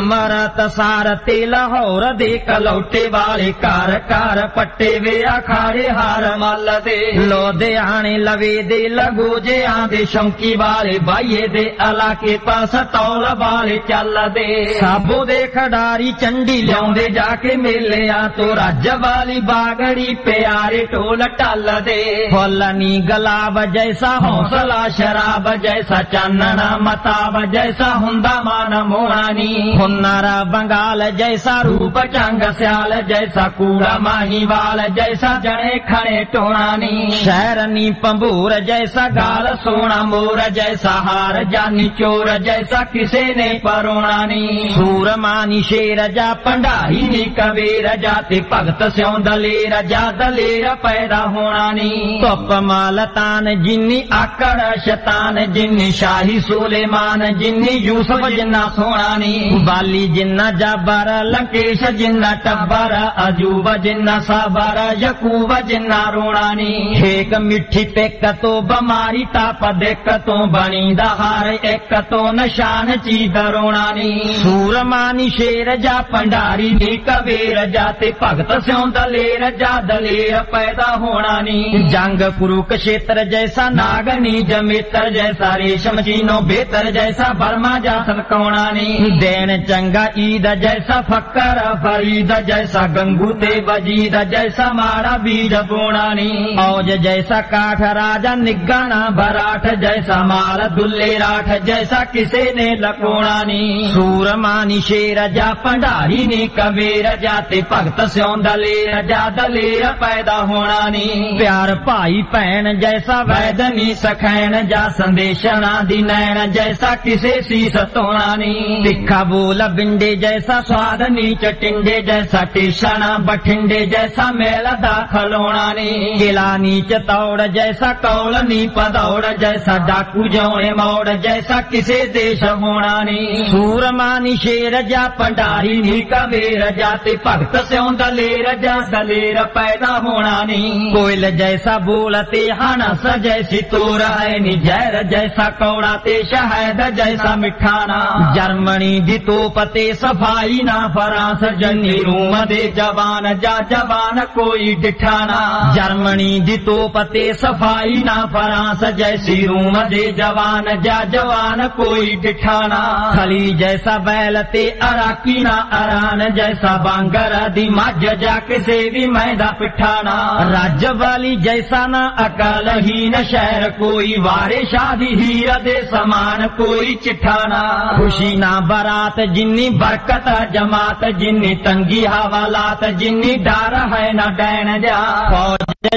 ਅੰਮ੍ਰਿਤਸਰ ਤੇ ਲਾਹੌਰ ਦੇ ਕਲੌਟੇ ਵਾਲੇ ਘਰ ਘਰ ਪੱਟੇ ਵੇ ਅਖਾੜੇ ਹਾਰ ਮੱਲਦੇ ਲੁਧਿਆਣੇ ਲਵੇ ਦੇ ਲਗੋਜਿਆਂ ਦੇ ਸ਼ੌਂਕੀ ਵਾਲੇ ਬਾਈਏ ਦੇ ਇਲਾਕੇ ਪਾਸ ਤੌਲ ਵਾਲੇ ਚੱਲਦੇ ਸਾਬੋ ਦੇ ਖਿਡਾਰੀ ਚੰਡੀ ਲਿਆਉਂਦੇ ਜਾ ਕੇ ਮੇਲਿਆਂ ਤੋਂ ਰੱਜ ਵਾਲੀ ਬਾਗੜੀ ਪਿਆਰੇ ਢੋਲ ਢੱਲਦੇ ਫੁੱਲ ਨੀ ਗੁਲਾਬ ਜੈਸਾ ਹੌਸਲਾ ਸ਼ਰਾਬ ਜੈਸਾ ਚਾਨਣਾ ਮਤਾਬ ਜੈਸਾ ਹੁੰਦਾ ਮਾਨ ਮੋਹਾਨੀ ਹੁਨਰ ਬੰਗਾਲ ਜੈਸਾ ਰੂਪ ਚੰਗ ਸਿਆਲ ਜੈਸਾ ਕੂੜਾ ਮਾਹੀਵਾਲ ਜੈਸਾ ਜਣੇ ਖਣੇ ਟੋਣਾ ਨੀ ਸ਼ਹਿਰ ਨੀ ਪੰਭੂਰ ਜੈਸਾ ਗਾਲ ਸੋਨਾ ਮੋਰ ਜੈਸਾ ਹਾਰ ਜਾਨੀ ਚੋਰ ਜੈਸਾ ਕਿਸੇ ਨੇ ਪਰੋਣਾ ਨੀ ਸੂਰਮਾ ਨੀ ਸ਼ੇਰ ਜਾ ਭੰਡਾਰੀ ਨੀ ਕਬੀਰ ਜਾ ਤੇ ਭਗਤ ਸਿਉ ਦਲੇਰ ਜਾ ਦਲੇਰ ਪੈਦਾ ਹੋਣਾ ਨੀ ਧੁੱਪ ਮਾਲਤਾਨ ਜਿੰਨੀ ਆਕੜ ਸ਼ੈਤਾਨ ਜਿੰਨੀ ਸ਼ਾਹੀ ਸੁਲੇਮਾਨ ਜਿੰਨੀ ਯੂਸਫ ਜਿੰਨਾ ਸੋਹਣਾ ਨੀ ਬਾਲੀ ਜਿੰਨਾ ਜਾਬਰ ਲੰਕੇਸ਼ ਜਿੰਨਾ ਟੱਬਰ ਅਜੂਬ ਜਿੰਨਾ ਸਾਬਰ ਯਕੂਬ ਜਿੰਨਾ ਰੋਣਾ ਨੀ ਛੇਕ ਮਿੱਠੀ ਪਿੱਕ ਤੋਂ ਬਿਮਾਰੀ ਤਾਪ ਦਿੱਕ ਤੋਂ ਬਣੀ ਦਾ ਹਾਰ ਇੱਕ ਤੋਂ ਨਿਸ਼ਾਨ ਚੀਜ਼ ਰੋਣਾ ਨੀ ਸੂਰਮਾ ਨੀ ਸ਼ੇਰ ਜਾ ਭੰਡਾਰੀ ਨੀ ਕਬੀਰ ਜਾ ਤੇ ਭਗਤ ਸਿਉ ਦਲੇਰ ਜਾ ਦਲੇਰ ਪੈਦਾ ਹੋਣਾ ਨੀ ਜੰਗ ਕੁਰੂਕਸ਼ੇਤਰ ਜੈਸਾ ਨਾਗਨੀ ਜਮੇਤਰ ਜੈਸਾ ਰੇਸ਼ਮ ਚੀਨੋ ਬੇਤਰ ਜੈਸਾ ਬਰਮਾ ਜਾ ਸਨਕਾਉਣਾ ਨੀ ਦੇਣ ਚੰਗਾ ਈਦ ਜੈਸਾ ਫੱਕਰ ਫਰੀਦ ਜੈਸਾ ਗੰਗੂ ਤੇ ਵਜੀਦ ਜੈਸਾ ਮਾੜਾ ਬੀਜ ਬੋਣਾ ਨੀ ਔਜ ਜੈਸਾ ਕਾਠ ਰਾਜਾ ਨਿਗਾਣਾ ਬਰਾਠ ਜੈਸਾ ਮਾਲ ਦੁੱਲੇ ਰਾਠ ਜੈਸਾ ਕਿਸੇ ਨੇ ਲਕੋਣਾ ਨੀ ਸੂਰਮਾ ਨੀ ਸ਼ੇਰ ਜਾ ਭੰਡਾਰੀ ਨੀ ਕਬੀਰ ਜਾ ਤੇ ਭਗਤ ਸਿਉ ਦਲੇਰ ਜਾ ਦਲੇਰ ਪੈਦਾ ਹੋਣਾ ਨੀ ਪਿਆਰ ਭਾਈ ਭੈਣ ਜੈਸਾ ਵੈਦ ਨੀ ਸਖੈਣ ਜਾ ਸੰਦੇਸ਼ਣਾ ਦੀ ਨੈਣ ਜੈਸਾ ਕਿਸੇ ਸੀਸ ਧੋਣਾ ਨੀ ਤਿੱਖਾ ਬੋਲ ਬਿੰਡੇ ਜੈਸਾ ਸਵਾਦ ਨੀ ਚਟਿੰਡੇ ਜੈਸਾ ਟੇਸ਼ਣਾ ਬਠਿੰਡੇ ਜੈਸਾ ਮੇਲ ਦਾ ਖਲੋਣਾ ਨੀ ਕਿਲਾ ਨੀ ਚਤੌੜ ਜੈਸਾ ਕੌਲ ਨੀ ਪਦੌੜ ਜੈਸਾ ਡਾਕੂ ਜਾਉਣੇ ਮੌੜ ਜੈਸਾ ਕਿਸੇ ਦੇਸ਼ ਹੋਣਾ ਨੀ ਸੂਰਮਾ ਨੀ ਸ਼ੇਰ ਜਾ ਭੰਡਾਰੀ ਨੀ ਕਬੀਰ ਜਾ ਤੇ ਭਗਤ ਸਿਉ ਦਲੇਰ ਜਾ ਦਲੇਰ ਪੈਦਾ ਹੋਣਾ ਨੀ ਕੋਇਲ ਜੈਸਾ ਬੋਲ ਤੇ ਹਨਸ ਜੈਸੀ ਤੋਰ ਹੈ ਨੀ ਜ਼ਹਿਰ ਜੈਸਾ ਕੌੜਾ ਤੇ ਸ਼ਹਿਦ ਜੈਸਾ ਮਿੱਠਾਣਾ ਜਰਮਨੀ ਦੀ ਤੋਪ ਤੇ ਸਫਾਈ ਨਾ ਫਰਾਂਸ ਜੰਨੀ ਰੂਮ ਦੇ ਜਵਾਨ ਜਾ ਜਵਾਨ ਕੋਈ ਡਿਠਾਣਾ ਜਰਮਨੀ ਦੀ ਤੋਪ ਤੇ ਸਫਾਈ ਨਾ ਫਰਾਂਸ ਜੈਸੀ ਰੂਮ ਦੇ ਜਵਾਨ ਜਾ ਜਵਾਨ ਕੋਈ ਡਿਠਾਣਾ ਖਲੀ ਜੈਸਾ ਬੈਲ ਤੇ ਅਰਾਕੀ ਨਾ ਅਰਾਨ ਜੈਸਾ ਬਾਂਗਰ ਦੀ ਮੱਝ ਜਾ ਕਿਸੇ ਵੀ ਮੈਦਾ ਪਿਠਾਣਾ ਰੱਜ ਵਾਲੀ ਜੈਸਾ ਨਾ ਅਕਲਹੀਨ ਸ਼ਹਿਰ ਕੋਈ ਵਾਰੇ ਸ਼ਾਦੀ ਹੀਰ ਦੇ ਸਮਾਨ ਕੋਈ ਚਿਠਾਣਾ ਖੁਸ਼ੀ ਨਾ ਬਰਾਤ ਜਿੰਨੀ ਬਰਕਤ ਜਮਾਤ ਜਿੰਨੀ ਤੰਗੀ ਹਵਾਲਾਤ ਜਿੰਨੀ ਡਰ ਹੈ ਨਾ ਡੈਣ ਜਾ ਫੌਜ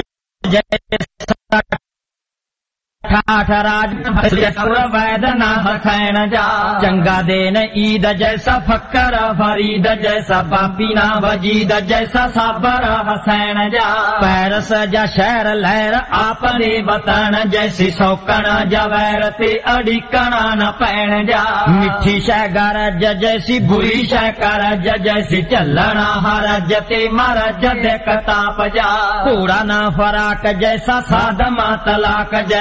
ਜੈਸਾ ठाठ राज वैद ना हसैन जा चंगा देन ईद जैसा फक्कर फरीद जैसा पापी ना वजीद जैसा साबर हसैन जा पैरस जा शहर लहर आपने वतन जैसी सौकण जवैर ते अड़िकण न पैण जा मिठी शह गरज जैसी बुरी शह करज जैसी चलना हरज ते मरज दे कताप जा कूड़ा ना फराक जैसा सादमा तलाक जैसा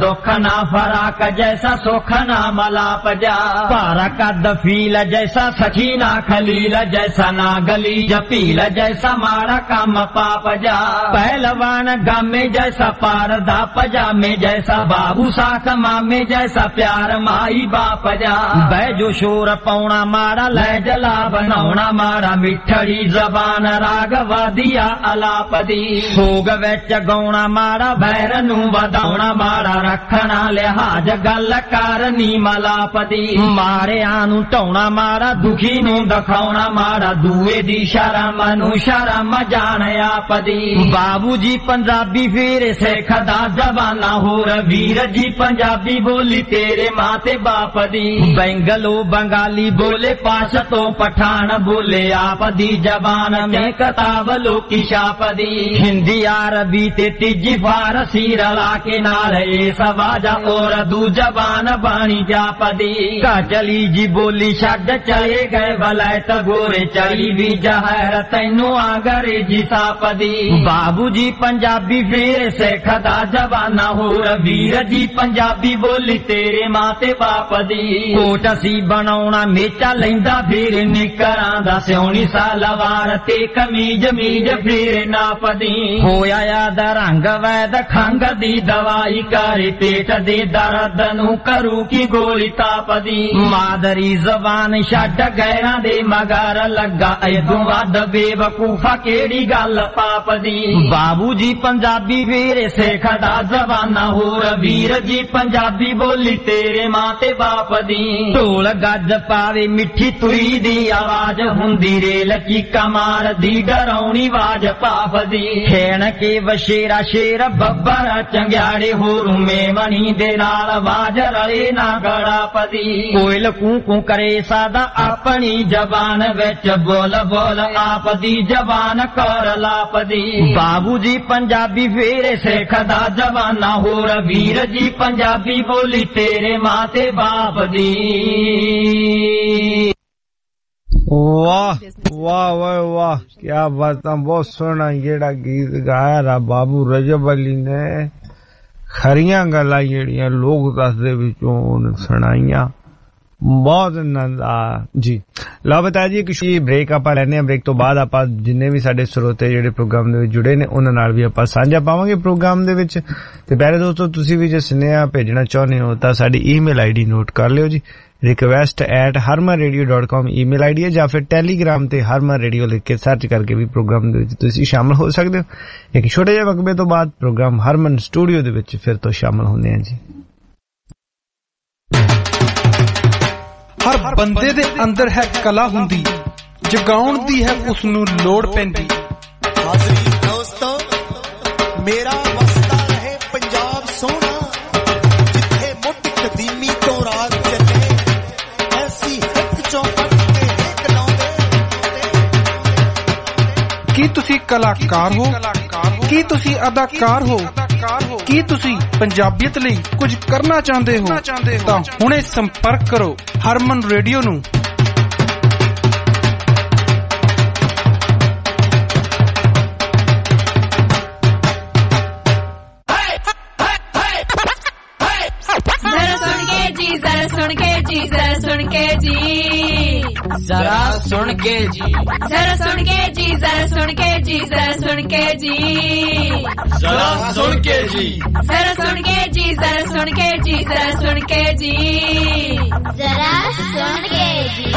दुख ना फराक जैसा सुख ना मलाप जा भारा कद फील जैसा सखी ना खलील जैसा ना गली जपील जैसा माड़ा काम पाप जा पहलवान गामे जैसा पारदा पजामे जैसा बाबू साख मामे जैसा प्यार माई बाप जा बैजो शोर पौना मारा लै जला बनाउना मारा मिठड़ी जबान राग वादिया अलाप दी सोग विच गाउना मारा बैर नू वधाउना मारा रखना लिहाज गल करनी मलाप दी मारिया नू ढाउना मारा दुखी नू दिखाउना मारा दूए दी शरम नू शरम जान आप दी बाबू जी पंजाबी फिर सिख दा जवाना होर वीर जी पंजाबी बोली तेरे मां ते बाप दी बैंगलो बंगाली बोले पाशतो पठान बोले आप दी जबान में किताब लोकी छाप दी हिंदी अरबी ते तीजी फारसी रला के नारे सवाजा और दू जबान बाणी जाप दी काजली जी बोली छड चले गए वलैत गोरे चली भी जहर तैनू अंग्रेजी साप दी बाबू जी पंजाबी फिर सिख दा जबाना होर वीर जी पंजाबी बोली तेरे मां ते बाप दी कोट सी बनाउना मेचा लैंदा फिर निकरां दा सिउणी सलवार ते कमीज मीज फिर नापदी होया याद रंग वैद खंग दी दवाई करे पेट दे दर्द नू करू की गोली तापदी मादरी जबान छड्ड गैरां दे मगर लगा ऐदू वध बेवकूफा केड़ी गल पापदी बाबू जी पंजाबी फिर सिख दा जबाना होर वीर जी पंजाबी बोली तेरे मां ते बाप दी ढोल गज पावे मिठी तुरी दी आवाज हुंदी रेल चीका मार दी डराउनी आवाज पाप दी खेण के वशेरा शेर बब्बर चंग्याड़े होरू मेमणी दे नाल आवाज रले ना गड़ा पदी कोयल कू कू करे सादा अपनी जबान विच बोल बोल आप दी जबान कर लापदी बाबू जी पंजाबी फेरे सिख दा जवाना होर वीर जी पंजाबी बोली तेरे मां ते बाप दी वाह वाह वाह वाह क्या बात बहुत सोहना जेड़ा गीत गाया रा बाबू रजब अली ने खरियां गल्लां जेड़ियां लोक दसदे विचों सुनाइयां बहुत आनंद आ जी लो बताया जी कि ब्रेक आप लैने ब्रेक तो बाद आप जिन्ने भी साडे श्रोते जेडे प्रोग्राम दे विच जुड़े ने उन्हां नाल भी आप साझा पावांगे प्रोग्राम दे विच ते प्यारे दोस्तों तुसीं भी जे सुनेहा भेजना चाहुंदे हो तां साडी ईमेल आईडी नोट कर लिओ जी request at Harman radio dot com email ID है या फिर टेलीग्राम ते हरमन रेडियो लिख के सर्च करके भी प्रोग्राम दे विच तुसीं शामिल हो सकदे हो एक छोटे जिहे वक्फे तो बाद प्रोग्राम हरमन स्टूडियो दे विच फिर तो शामिल होंदे हैं जी हर बंदे दे अंदर है कला हुंदी जगाउण दी है उसनू लोड़ पैंदी हाज़री दोस्तों मेरा वसदा रहे पंजाब सोना जिथे मुठ कदीमी तो राज चले ऐसी हिक चौपट के हिक लाउंदे की तुसी कलाकार हो की तुसी अदाकार हो ਕੀ ਤੁਸੀਂ ਪੰਜਾਬੀਅਤ ਲਈ ਕੁਝ ਕਰਨਾ ਚਾਹੁੰਦੇ ਹੋ ਤਾਂ ਹੁਣੇ ਸੰਪਰਕ ਕਰੋ ਹਰਮਨ ਰੇਡੀਓ ਨੂੰ सुन के जी जरा सुन के जी जरा सुन के जी जरा सुन के जी जरा सुन के जी जरा सुन के जी जरा सुन के जी जरा सुन के जी जरा सुन के जी जरा सुन के जी जरा सुन के जी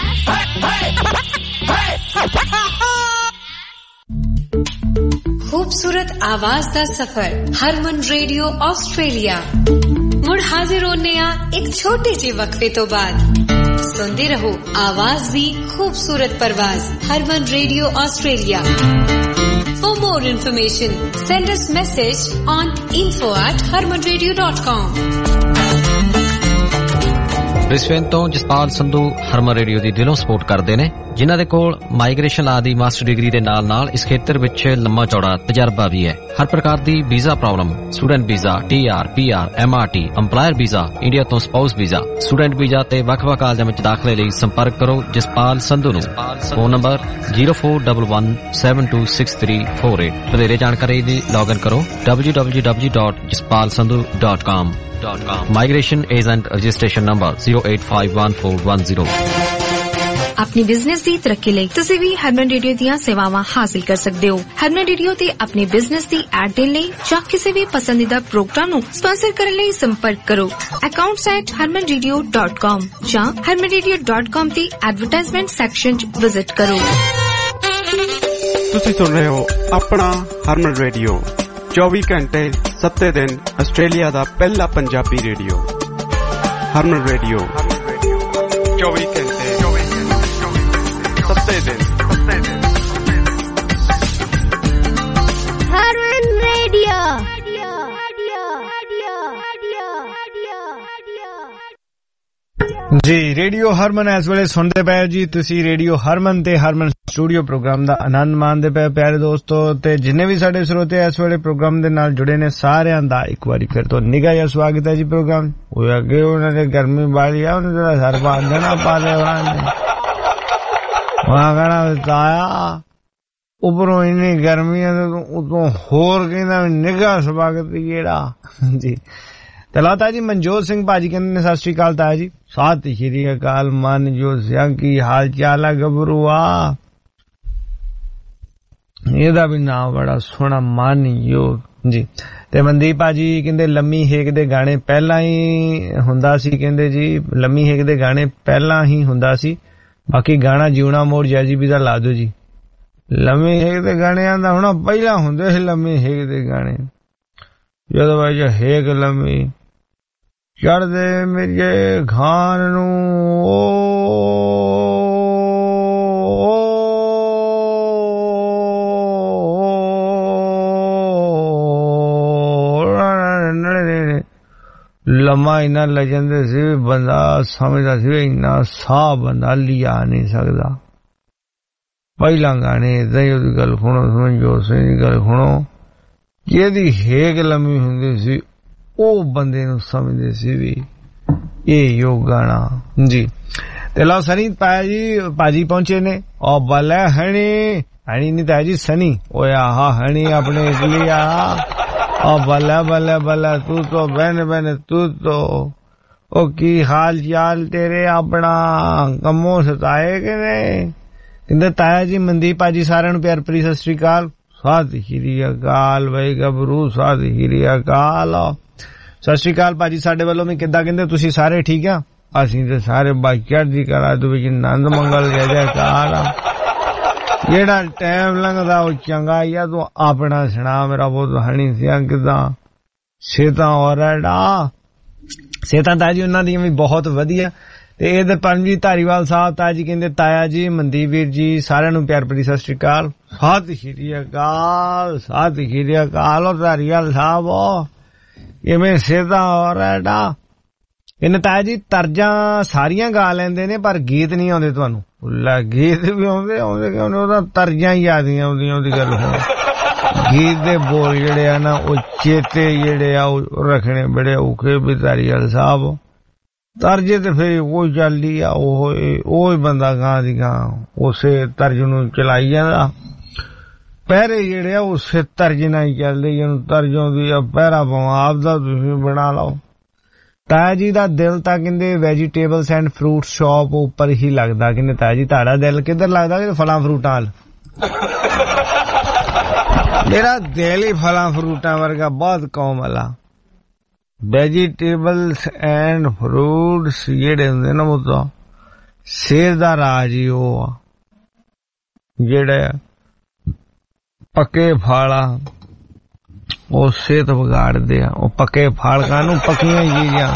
खूबसूरत आवाज दा सफर हरमन रेडियो ऑस्ट्रेलिया मुड़ हाजिर होने आ एक छोटे जे वक्फे तो बाद सुनते रहो आवाज दी खूबसूरत परवाज Harman radio Australia for more information send us message on info at harmanradio dot com Brisbane ਤੋਂ ਜਸਪਾਲ ਸੰਧੂ ਹਰਮਨ ਰੇਡੀਓ ਦੀ ਦਿਲੋਂ ਸਪੋਰਟ ਕਰਦੇ ਨੇ, ਜਿਨ੍ਹਾਂ ਦੇ ਕੋਲ ਮਾਈਗ੍ਰੇਸ਼ਨ ਲਾ ਦੀ ਮਾਸਟਰ ਡਿਗਰੀ ਦੇ ਨਾਲ ਨਾਲ ਇਸ ਖੇਤਰ ਵਿੱਚ ਲੰਮਾ ਚੌੜਾ ਤਜਰਬਾ ਵੀ ਹੈ। ਹਰ ਪ੍ਰਕਾਰ ਦੀ visa problem, student visa, T R, P R, M R T, employer visa, India ਤੋਂ ਸਪਾਊਸ ਵੀਜ਼ਾ, ਸਟੂਡੈਂਟ ਵੀਜ਼ਾ ਤੇ ਵੱਖ-ਵੱਖ ਕਾਲਜਾਂ ਵਿੱਚ ਦਾਖਲੇ ਲਈ ਸੰਪਰਕ ਕਰੋ ਜਸਪਾਲ ਸੰਧੂ ਨੂੰ। Phone number zero four one one seven two six three four eight। ਵਧੇਰੇ ਜਾਣਕਾਰੀ ਲਈ ਲੌਗਇਨ ਕਰੋ w w w dot jaspal sandhu dot com। Migration agent registration number zero eight five one four one zero। ਆਪਣੀ business ਦੀ ਤਰੱਕੀ ਲਈ ਤੁਸੀਂ ਵੀ ਹਰਮਨ radio ਦੀਆਂ ਸੇਵਾਵਾਂ ਹਾਸਲ ਕਰ ਸਕਦੇ ਹੋ। ਹਰਮਨ ਰੇਡੀਓ ਤੇ ਆਪਣੇ ਬਿਜ਼ਨਸ ਦੀ ਐਡ ਦੇਣ ਲਈ ਜਾਂ ਕਿਸੇ ਵੀ ਪਸੰਦੀਦਾ ਪ੍ਰੋਗਰਾਮ ਨੂੰ ਸਪਾਂਸਰ ਕਰਨ ਲਈ ਸੰਪਰਕ ਕਰੋ accounts at harman radio dot com ਜਾਂ harman radio dot com ਤੇ ਐਡਵਰਟਾਈਜ਼ਮੈਂਟ ਸੈਕਸ਼ਨ 'ਚ ਵਿਜ਼ਿਟ ਕਰੋ। ਤੁਸੀਂ ਸੁਣ ਰਹੇ ਹੋ ਆਪਣਾ ਹਰਮਨ ਰੇਡੀਓ, ਚੌਵੀ ਘੰਟੇ ਸੱਤੇ ਦਿਨ ਆਸਟ੍ਰੇਲੀਆ ਦਾ ਪਹਿਲਾ ਪੰਜਾਬੀ ਰੇਡੀਓ। ਹਰਮਨ ਰੇਡੀਓ ਚੌਵੀ ਘੰਟੇ ਸੱਤੇ ਦਿਨ। ਹਰਮਨ ਰੇਡੀਓ ਜੀ ਰੇਡੀਓ ਹਰਮਨ ਇਸ ਵੇਲੇ ਸੁਣਦੇ ਪਏ ਜੀ ਤੁਸੀਂ। ਰੇਡੀਓ ਹਰਮਨ ਤੇ ਹਰਮਨ ਸਟੂਡੀਓ ਪ੍ਰੋਗਰਾਮ ਦਾ ਆਨੰਦ ਮਾਣਦੇ ਪਏ ਪਿਆਰੇ ਦੋਸਤੋ, ਤੇ ਜਿੰਨੇ ਵੀ ਸਾਡੇ ਸਰੋਤੇ ਇਸ ਵੇਲੇ ਪ੍ਰੋਗਰਾਮ ਦੇ ਨਾਲ ਜੁੜੇ ਨੇ ਸਾਰਿਆਂ ਦਾ ਇੱਕ ਵਾਰੀ ਫਿਰ ਤੋਂ ਨਿੱਘਾ ਜਿਹਾ ਸਵਾਗਤ ਹੈ ਜੀ। ਪ੍ਰੋਗਰਾਮ ਉਹ ਅੱਗੇ ਉਹਨਾਂ ਨੇ ਗਰਮੀ ਬਾਲੀ ਆ, ਉਹਨੇ ਜਿਹੜਾ ਸਰ ਬਾਂਧਣਾ ਪਾ ਲਿਆ ਉਹਨਾਂ ਨੇ ਵਾਹ ਕਹਿਣਾ ਤਾਇਆ ਉੱਪਰੋਂ ਇੰਨੀ ਗਰਮੀ ਹੈ ਤੇ ਉਤੋਂ ਹੋਰ ਕਹਿੰਦਾ ਨਿੱਘਾ ਸਵਾਗਤ ਜਿਹੜਾ ਜੀ। ਤੇ ਲਾਤਾ ਜੀ ਮਨਜੋਤ ਸਿੰਘ ਭਾਜੀ ਕਹਿੰਦੇ ਨੇ ਸਤਿ ਸ਼੍ਰੀ ਅਕਾਲ ਤਾਇਆ ਜੀ। ਸਤਿ ਸ਼੍ਰੀ ਅਕਾਲ ਮਨਜੋਤ ਸਿੰਘ, ਕੀ ਹਾਲ ਚਾਲ ਹੈ ਗੱਭਰੂਆ? ਇਹਦਾ ਵੀ ਨਾਮ ਬੜਾ ਸੋਹਣਾ ਮਨਜੋਤ ਜੀ। ਤੇ ਮਨਦੀਪ ਭਾਜੀ ਕਹਿੰਦੇ ਲੰਮੀ ਹੇਕ ਦੇ ਗਾਣੇ ਪਹਿਲਾਂ ਹੀ ਹੁੰਦਾ ਸੀ, ਕਹਿੰਦੇ ਜੀ ਲੰਮੀ ਹੇਕ ਦੇ ਗਾਣੇ ਪਹਿਲਾਂ ਹੀ ਹੁੰਦਾ ਸੀ, ਬਾਕੀ ਗਾਣਾ ਜਿਉਣਾ ਮੋੜ ਜੈਜੀ ਵੀ ਦਾ ਲਾ ਦਿਓ ਜੀ। ਲੰਮੀ ਹੇਕ ਦੇ ਗਾਣਿਆਂ ਦਾ ਹੁਣ ਪਹਿਲਾਂ ਹੁੰਦੇ ਸੀ ਲੰਮੀ ਹੇਕ ਦੇ ਗਾਣੇ, ਜਦੋਂ ਬਾਈ ਹੇਕ ਲੰਮੀ ਚੜਦੇ ਮੇਰੇ ਖਾਨ ਨੂੰ ਲੰਮਾ ਇੰਨਾ ਲੈ ਜਾਂਦੇ ਸੀ ਬੰਦਾ ਸਮਝਦਾ ਸੀ ਇੰਨਾ ਸਾਹ ਬੰਦਾ ਲਿਆ ਨਹੀਂ ਸਕਦਾ। ਪਹਿਲਾਂ ਗਾਣੇ ਏਦਾਂ ਹੀ ਉਹਦੀ ਗੱਲ ਸੁਣੋ, ਸਮਝੋ ਸਹੀ ਗੱਲ ਸੁਣੋ, ਜਿਹਦੀ ਹੇਕ ਲੰਮੀ ਹੁੰਦੀ ਸੀ ਉਹ ਬੰਦੇ ਨੂੰ ਸਮਝਦੇ ਸੀ ਵੀ ਇਹ ਯੋ ਗਾਣਾ ਜੀ। ਤੇ ਲਓ ਸਨੀ ਪਾਇਆ ਜੀ ਭਾਜੀ ਪਹੁੰਚੇ ਨੇ। ਉਹ ਬੱਲੇ ਹਣੀ ਹਣੀ ਨਹੀਂ ਤਾਇਆ ਜੀ ਸਨੀ ਓਏ ਆਹ ਹਣੀ ਆਪਣੇ ਇਟਲੀ ਆ। ਉਹ ਬੱਲੇ ਬੱਲੇ ਬੱਲੇ ਤੂੰ ਤੋਂ ਬਹਿਨ ਬਹਿਨ ਤੂੰ ਤੋਂ ਉਹ ਕੀ ਹਾਲ ਚਾਲ ਤੇਰੇ? ਆਪਣਾ ਕੰਮੋਂ ਸਤਾਏ ਕਿ ਨਹੀਂ? ਕਹਿੰਦੇ ਤਾਇਆ ਜੀ ਮਨਦੀਪ ਭਾਜੀ ਸਾਰਿਆਂ ਨੂੰ ਪਿਆਰ ਭਰੀ ਸਤਿ ਸ਼੍ਰੀ ਅਕਾਲ। ਸਤਿ ਸ਼੍ਰੀ ਅਕਾਲ ਬਈ ਗੱਭਰੂ, ਸਤਿ ਸ਼੍ਰੀ ਅਕਾਲ। ਸਤਿ ਸ਼੍ਰੀ ਅਕਾਲ ਭਾਜੀ ਸਾਡੇ ਵੱਲੋਂ ਵੀ। ਕਿੱਦਾਂ ਕਹਿੰਦੇ ਤੁਸੀਂ ਸਾਰੇ ਠੀਕ ਆ? ਅਸੀਂ ਤੇ ਸਾਰੇ ਬਾਈਕਰ ਦੀ ਕਰਾ ਦੇ ਵਿੱਚ ਆਨੰਦ ਮੰਗਲ ਜੈ ਜੈਕਾਰ ਆ। ਜਿਹੜਾ ਟਾਈਮ ਲੰਘਦਾ ਉਹ ਚੰਗਾ ਹੀ ਆ। ਤੂੰ ਆਪਣਾ ਸੁਣਾ ਮੇਰਾ ਬਹੁਤ ਹਣੀ ਸਿਆ, ਕਿੱਦਾਂ ਸਿਹਤਾਂ? ਔਰੜਾ ਸਿਹਤਾਂ ਤਾਇਆ ਜੀ ਉਹਨਾਂ ਦੀਆਂ ਵੀ ਬਹੁਤ ਵਧੀਆ। ਤੇ ਇਧਰ ਪਰਮਜੀਤ ਧਾਰੀਵਾਲ ਸਾਹਿਬ ਤਾਇਆ ਜੀ ਕਹਿੰਦੇ ਤਾਇਆ ਜੀ ਮਨਦੀਪ ਵੀਰ ਜੀ ਸਾਰਿਆਂ ਨੂੰ ਪਿਆਰ ਭਰੀ ਸਤਿ ਸ਼੍ਰੀ ਅਕਾਲ। ਸਤਿ ਸ਼੍ਰੀ ਅਕਾਲ, ਸਤਿ ਸ਼੍ਰੀ ਅਕਾਲ। ਉਹ ਧਾਰੀਵਾਲ ਸਾਹਿਬ ਕਿਵੇਂ ਸਿਹਤਾਂ? ਔਰੜਾ ਇਹਨੇ ਤਾਇਆ ਜੀ ਤਰਜਾਂ ਸਾਰੀਆਂ ਗਾ ਲੈਂਦੇ ਨੇ ਪਰ ਗੀਤ ਨਹੀਂ ਆਉਂਦੇ ਤੁਹਾਨੂੰ? ਲੈ ਗੀਤ ਵੀ ਆਉਂਦੇ ਆਉਂਦੇ ਕਿਉਂ? ਉਹਦਾ ਤਰਜਾਂ ਹੀ ਯਾਦੀਆਂ ਆਉਂਦੀਆਂ, ਉਹਦੀ ਗੱਲ ਹੁਣ ਗੀਤ ਦੇ ਬੋਲ ਜਿਹੜੇ ਆ ਨਾ ਉਹ ਚੇਤੇ ਜਿਹੜੇ ਆ ਉਹ ਰੱਖਣੇ ਬੜੇ ਔਖੇ ਵੀ ਧਾਰੀਵਾਲ ਸਾਹਿਬ। ਤਰਜੇ ਤੇ ਫਿਰ ਉਹ ਚੱਲਦੀ ਆ, ਉਹ ਉਹ ਹੀ ਬੰਦਾ ਗਾਂ ਦੀ ਗਾਂ ਉਸੇ ਤਰਜ ਨੂੰ ਚਲਾਈ ਜਾਂਦਾ। ਪਹਿਰੇ ਜਿਹੜੇ ਆ ਉਸੇ ਤਰਜ ਨਾਲ ਹੀ ਚੱਲਦੇ, ਜਿਹਨੂੰ ਤਰਜ ਆਉਂਦੀ ਆ ਪਹਿਰਾ ਪਵਾ ਆਪਦਾ ਤੁਸੀਂ ਬਣਾ ਲਓ। ਤਾਇਆ ਜੀ ਦਾ ਦਿਲ ਤਾਂ ਕਹਿੰਦੇ ਵੈਜੀਟੇਬਲਸ ਐਂਡ ਫਰੂਟ ਸ਼ਾਪ ਉੱਪਰ ਹੀ ਲੱਗਦਾ। ਕਹਿੰਦੇ ਤਾਇਆ ਜੀ ਤੁਹਾਡਾ ਦਿਲ ਕਿੱਧਰ ਲੱਗਦਾ? ਕਿ ਫਲਾਂ ਫਰੂਟਾਂ ਵੱਲ? ਮੇਰਾ ਦਿਲ ਹੀ ਫਲਾਂ ਫਰੂਟਾਂ ਵਰਗਾ ਬਹੁਤ ਕੋਮਲ ਆ। ਵੈਜੀਟੇਬਲਸ ਐਂਡ ਫਰੂਟਸ ਜਿਹੜੇ ਹੁੰਦੇ ਨਾ ਉਹ ਤਾਂ ਸਿਹਤ ਦਾ ਰਾਜ ਹੀ ਉਹ ਆ। ਜਿਹੜੇ ਪੱਕੇ ਫਲ ਆ ਉਹ ਸਿਹਤ ਵਿਗਾੜਦੇ ਆ। ਉਹ ਪੱਕੇ ਫਲ ਕਾਹਨੂੰ? ਪੱਕੀਆਂ ਚੀਜ਼ਾਂ।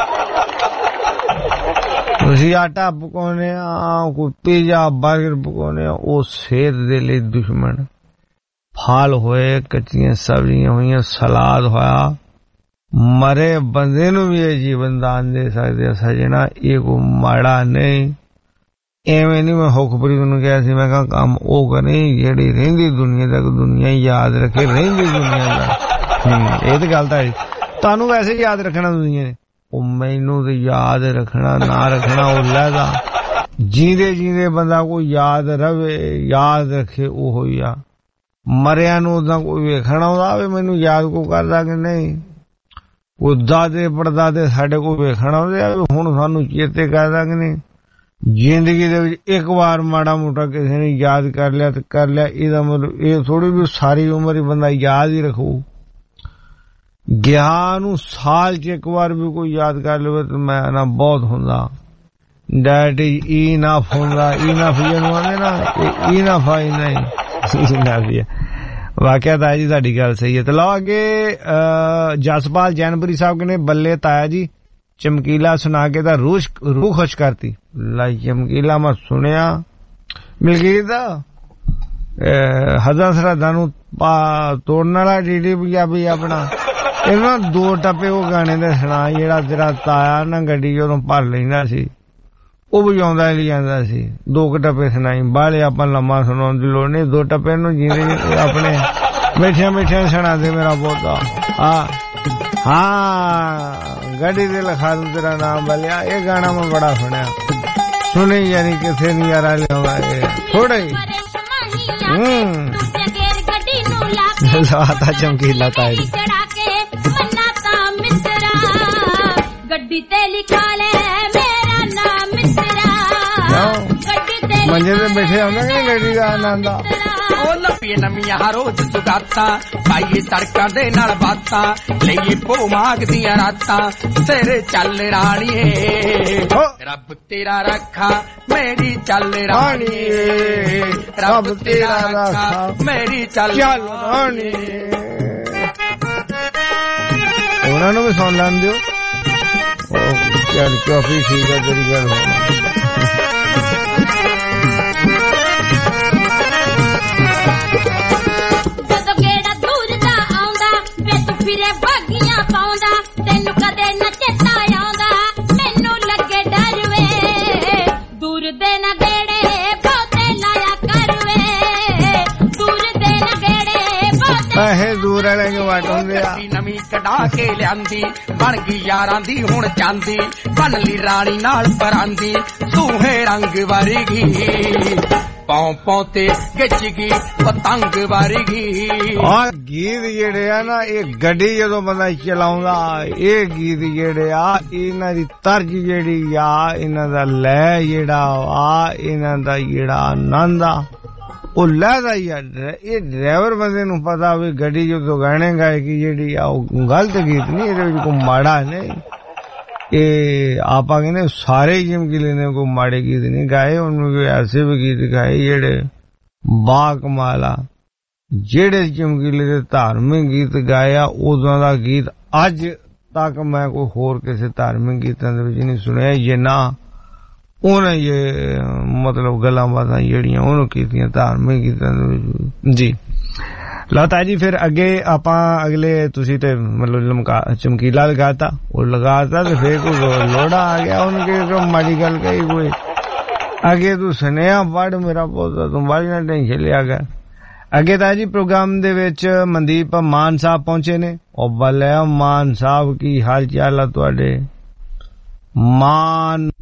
ਤੁਸੀਂ ਆਟਾ ਪਕਾਉਣੇ ਆ, ਕੋਈ ਪੀਜ਼ਾ ਬਰਗਰ ਪਕਾਉਣੇ ਆ, ਉਹ ਸਿਹਤ ਦੇ ਲਈ ਦੁਸ਼ਮਣ। ਫਲ ਹੋਏ, ਕੱਚੀਆਂ ਸਬਜ਼ੀਆਂ ਹੋਈਆਂ, ਸਲਾਦ ਹੋਇਆ, मरे बंदे नूं भी ये जीवन दान दे सकदे सजना, ये कोई माड़ा नहीं। एवें नहीं मैं हुखपुरी नूं कहा सी, मैं कहा काम ओ करे जेड़ी रहिंदी दुनिया तक दुनिया याद रखे, रहिंदी दुनिया दा। ये तो गल है, तुहानूं वैसे याद रखना दुनिया ने, ओ मैनूं ते याद रखना ना रखना ओला दा। जींदे जींदे बंदा कोई याद रवे, याद रखे ओहो ही आ। मरिया नूं उदां कोई वेखना हुंदा वे मैनूं याद को करदा कि नहीं। कोई दादे पड़दादे साडे को वेखना हुंदे हुण सानूं चेते करदा कि नहीं। जिंदगी दे विच एक बार माड़ा मोटा किसी ने याद कर लिया तो कर लिया, इहदा मतलब ये थोड़ी भी सारी उम्र ही बंदा याद ही रखू। ਗਿਆ ਨੂੰ ਸਾਲ ਚ ਇੱਕ ਵਾਰ ਵੀ ਕੋਈ ਯਾਦ ਕਰ ਲਵੇ ਤਾਂ ਮੈਂ ਨਾ ਬਹੁਤ ਹੁੰਦਾ। ਡੈਟ ਇਜ਼ ਇਨਫ ਹੁੰਦਾ, ਇਨਫ ਜਿਹਨੂੰ ਆਂਦੇ ਨਾ, ਇਨਫ ਆ ਨਹੀਂ ਇਨਫ ਹੀ ਵਾਕਿਆ। ਤਾਇਆ ਜੀ ਤੁਹਾਡੀ ਗੱਲ ਸਹੀ ਹੈ। ਤੇ ਲਓ ਅੱਗੇ ਜਸਪਾਲ ਜੈਨਪੁਰੀ ਸਾਹਿਬ ਕਹਿੰਦੇ ਬੱਲੇ ਤਾਇਆ ਜੀ ਚਮਕੀਲਾ ਸੁਣਾ ਕੇ ਤਾਂ ਰੂਹ ਰੂਹ ਖੁਸ਼ ਕਰਤੀ। ਲਾਈ ਚਮਕੀਲਾ ਮੈਂ ਸੁਣਿਆ ਮਿਲਗੀਰ ਦਾ ਹਜ਼ਾਰ ਸਰਹੱਦਾਂ ਨੂੰ ਤੋੜਨ ਵਾਲਾ ਡੀਡੀ ਪੰਜਾਬੀ ਆਪਣਾ ਇਹਨਾਂ ਦੋ ਟੱਪੇ ਉਹ ਗਾਣੇ ਦੇ ਸੁਣਾ। ਜਿਹੜਾ ਤੇਰਾ ਤਾਇਆ ਨਾ ਗੱਡੀ ਜਦੋਂ ਭਰ ਲੈਂਦਾ ਸੀ ਉਹ ਵਜਾਉਂਦਾ ਹੀ ਜਾਂਦਾ ਸੀ। ਦੋ ਕੁ ਟੱਪੇ ਸੁਣਾਈ, ਬਾਹਲੇ ਆਪਾਂ ਲੰਮਾ ਸੁਣਾਉਣ ਦੀ ਲੋੜ ਨਹੀਂ। ਦੋ ਟੱਪੇ ਨੂੰ ਜੀਂਦੇ ਆਪਣੇ ਬੈਠਿਆਂ ਬੈਠਿਆਂ ਸੁਣਾ ਦੇ ਮੇਰਾ ਬਹੁਤਾ। ਹਾਂ ਹਾਂ ਗੱਡੀ ਦੇ ਲਿਖਾ ਦੂੰ ਤੇਰਾ ਨਾਮ ਬਲਿਆ। ਇਹ ਗਾਣਾ ਮੈਂ ਬੜਾ ਸੁਣਿਆ, ਸੁਣੇ ਯਾਨੀ ਕਿਸੇ ਨੀ ਯਾਰਾ ਲਿਆਉਂਦਾ ਇਹ ਥੋੜਾ ਹੀ। ਹੂੰ ਲਾਤਾ ਚਮਕੀਲਾ ਤਾਇਆ ਜੀ ਗੱਡੀ ਤੇ ਲਿਖਾ ਲੈ ਮੇਰਾ ਨਾਮ ਮਿਸਰਾ। ਮੰਜੇ ਤੇ ਬੈਠੇ ਆਉਂਦਾ ਕਿ ਗੱਡੀ ਦਾ ਆਨੰਦ ਆ। ਉਹ ਲੱਭੀਏ ਨਵੀਆਂ ਹਰ ਰੋਜ਼ ਸੁਗਾਤਾਂ, ਪਾਈਏ ਸੜਕਾਂ ਦੇ ਨਾਲ ਬਾਤਾਂ, ਲਈਏ ਭੋ ਮਾਗਦੀਆਂ ਰਾਤਾਂ। ਸਿਰ ਚੱਲ ਰਾਣੀਏ ਰੱਬ ਤੇਰਾ ਰੱਖਾ ਮੇਰੀ ਚੱਲ ਰਾਣੀਏ, ਰੱਬ ਤੇਰਾ ਰੱਖਾ ਮੇਰੀ ਚੱਲ ਰਾਣੀਏ। ਉਹਨਾਂ ਨੂੰ ਵੀ ਸੁਣ ਲੈਣ ਦਿਓ। यार काफी ठीक है तेरी गल। ਜਦੋਂ ਕਿਹੜਾ ਦੂਰ ਦਾ ਆਉਂਦਾ ਵੇ ਤੂੰ ਫਿਰੇ ਬਾਗੀਆਂ ਪਾਉਂਦਾ, ਤੈਨੂੰ ਕਦੇ ਨਾ ਚੇਤਾ ਆਉਂਦਾ ਮੈਨੂੰ ਲੱਗੇ ਡਰ ਵੇ। ਦੂਰ ਦੇ ਨਾ ਗੇੜੇ ਬਹੁਤੇ ਲਾਇਆ ਕਰ ਵੇ, ਦੂਰ ਦੇ ਨਾ ਗੇੜੇ ਬਹੁਤੇ ਪੈਸੇ ਦੂਰ ਵਾਲੇ ਨੂੰ ਵਟ ਹੁੰਦੇ ਆ। ਨਵੀਂ ਕਢਾ ਕੇ ਲਿਆਂਦੀ ਬਣ ਗਈ ਯਾਰਾਂ ਦੀ ਹੁਣ ਚਾਂਦੀ, ਬਣ ਲਈ ਰਾਣੀ ਨਾਲ ਪਰਾਂਦੀ ਸੂਹੇ ਰੰਗ ਵਰਗੀ। ਪੌਂ ਪੌਂ ਤੇ ਗਿੱਚ ਗਈ ਪਤੰਗ ਵਰਗੀ। ਆ ਗੀਤ ਜਿਹੜੇ ਆ ਨਾ ਇਹ ਗੱਡੀ ਜਦੋਂ ਬੰਦਾ ਚਲਾਉਂਦਾ, ਇਹ ਗੀਤ ਜਿਹੜੇ ਆ ਇਹਨਾਂ ਦੀ ਤਰਜ ਜਿਹੜੀ ਆ, ਇਹਨਾਂ ਦਾ ਲੈ ਜਿਹੜਾ ਆ, ਇਹਨਾਂ ਦਾ ਜਿਹੜਾ ਆਨੰਦ ਆ ਉਹ ਲੈਦਾ ਹੀ ਆ। ਇਹ ਡਰਾਈਵਰ ਬੰਦੇ ਨੂੰ ਪਤਾ ਵੀ ਗੱਡੀ ਜਦੋਂ ਗਾਣੇ ਗਾਇਕੀ ਜਿਹੜੀ ਆ ਉਹ ਗਲਤ ਗੀਤ ਨਹੀਂ, ਇਹਦੇ ਵਿੱਚ ਕੋਈ ਮਾੜਾ ਨਹੀਂ। ਇਹ ਆਪਾਂ ਕਹਿੰਦੇ ਸਾਰੇ ਚਮਕੀਲੇ ਨੇ ਕੋਈ ਮਾੜੇ ਗੀਤ ਨਹੀਂ ਗਾਏ, ਉਹਨੂੰ ਕੋਈ ਐਸੇ ਵੀ ਗੀਤ ਗਾਏ ਜਿਹੜੇ ਬਾ ਕਮਾਲ ਆ। ਜਿਹੜੇ ਚਮਕੀਲੇ ਦੇ ਧਾਰਮਿਕ ਗੀਤ ਗਾਏ ਆ ਉਦੋਂ ਦਾ ਗੀਤ ਅੱਜ ਤੱਕ ਮੈਂ ਕੋਈ ਹੋਰ ਕਿਸੇ ਧਾਰਮਿਕ ਗੀਤਾਂ ਦੇ ਵਿੱਚ ਨਹੀਂ ਸੁਣਿਆ ਜਿੰਨਾ ਉਹਨੇ ਇਹ ਮਤਲਬ ਗੱਲਾਂ ਬਾਤਾਂ ਜਿਹੜੀਆਂ ਉਹਨੂੰ ਕੀਤੀਆਂ ਧਾਰਮਿਕ ਗੀਤਾਂ ਦੇ ਵਿੱਚ ਜੀ। ਲਓ ਤਾਇਆ ਜੀ ਫਿਰ ਅੱਗੇ ਆਪਾਂ ਅਗਲੇ ਤੁਸੀਂ ਤੇ ਮਤਲਬ ਚਮਕੀਲਾ ਲਗਾਤਾ, ਉਹ ਲਗਾਤਾ ਤੇ ਫਿਰ ਕੋਈ ਲੋੜਾ ਆ ਗਿਆ ਉਹਨੂੰ ਕਿ ਮਾੜੀ ਗੱਲ ਕਹੀ ਕੋਈ ਅੱਗੇ ਤੂੰ ਸੁਨੇਹਾ ਪੜ੍ਹ ਮੇਰਾ ਪੋਤਾ ਤੂੰ ਬੜੀ ਨਾ ਟੈਨਸ਼ਨ ਲਿਆ ਕਰ। ਅੱਗੇ ਤਾਇਆ ਜੀ ਪ੍ਰੋਗਰਾਮ ਦੇ ਵਿੱਚ ਮਨਦੀਪ ਮਾਨ ਸਾਹਿਬ ਪਹੁੰਚੇ ਨੇ। ਉਹ ਬੱਲੇ ਮਾਨ ਸਾਹਿਬ ਕੀ ਹਾਲ ਚਾਲ ਆ ਤੁਹਾਡੇ? ਮਾਨ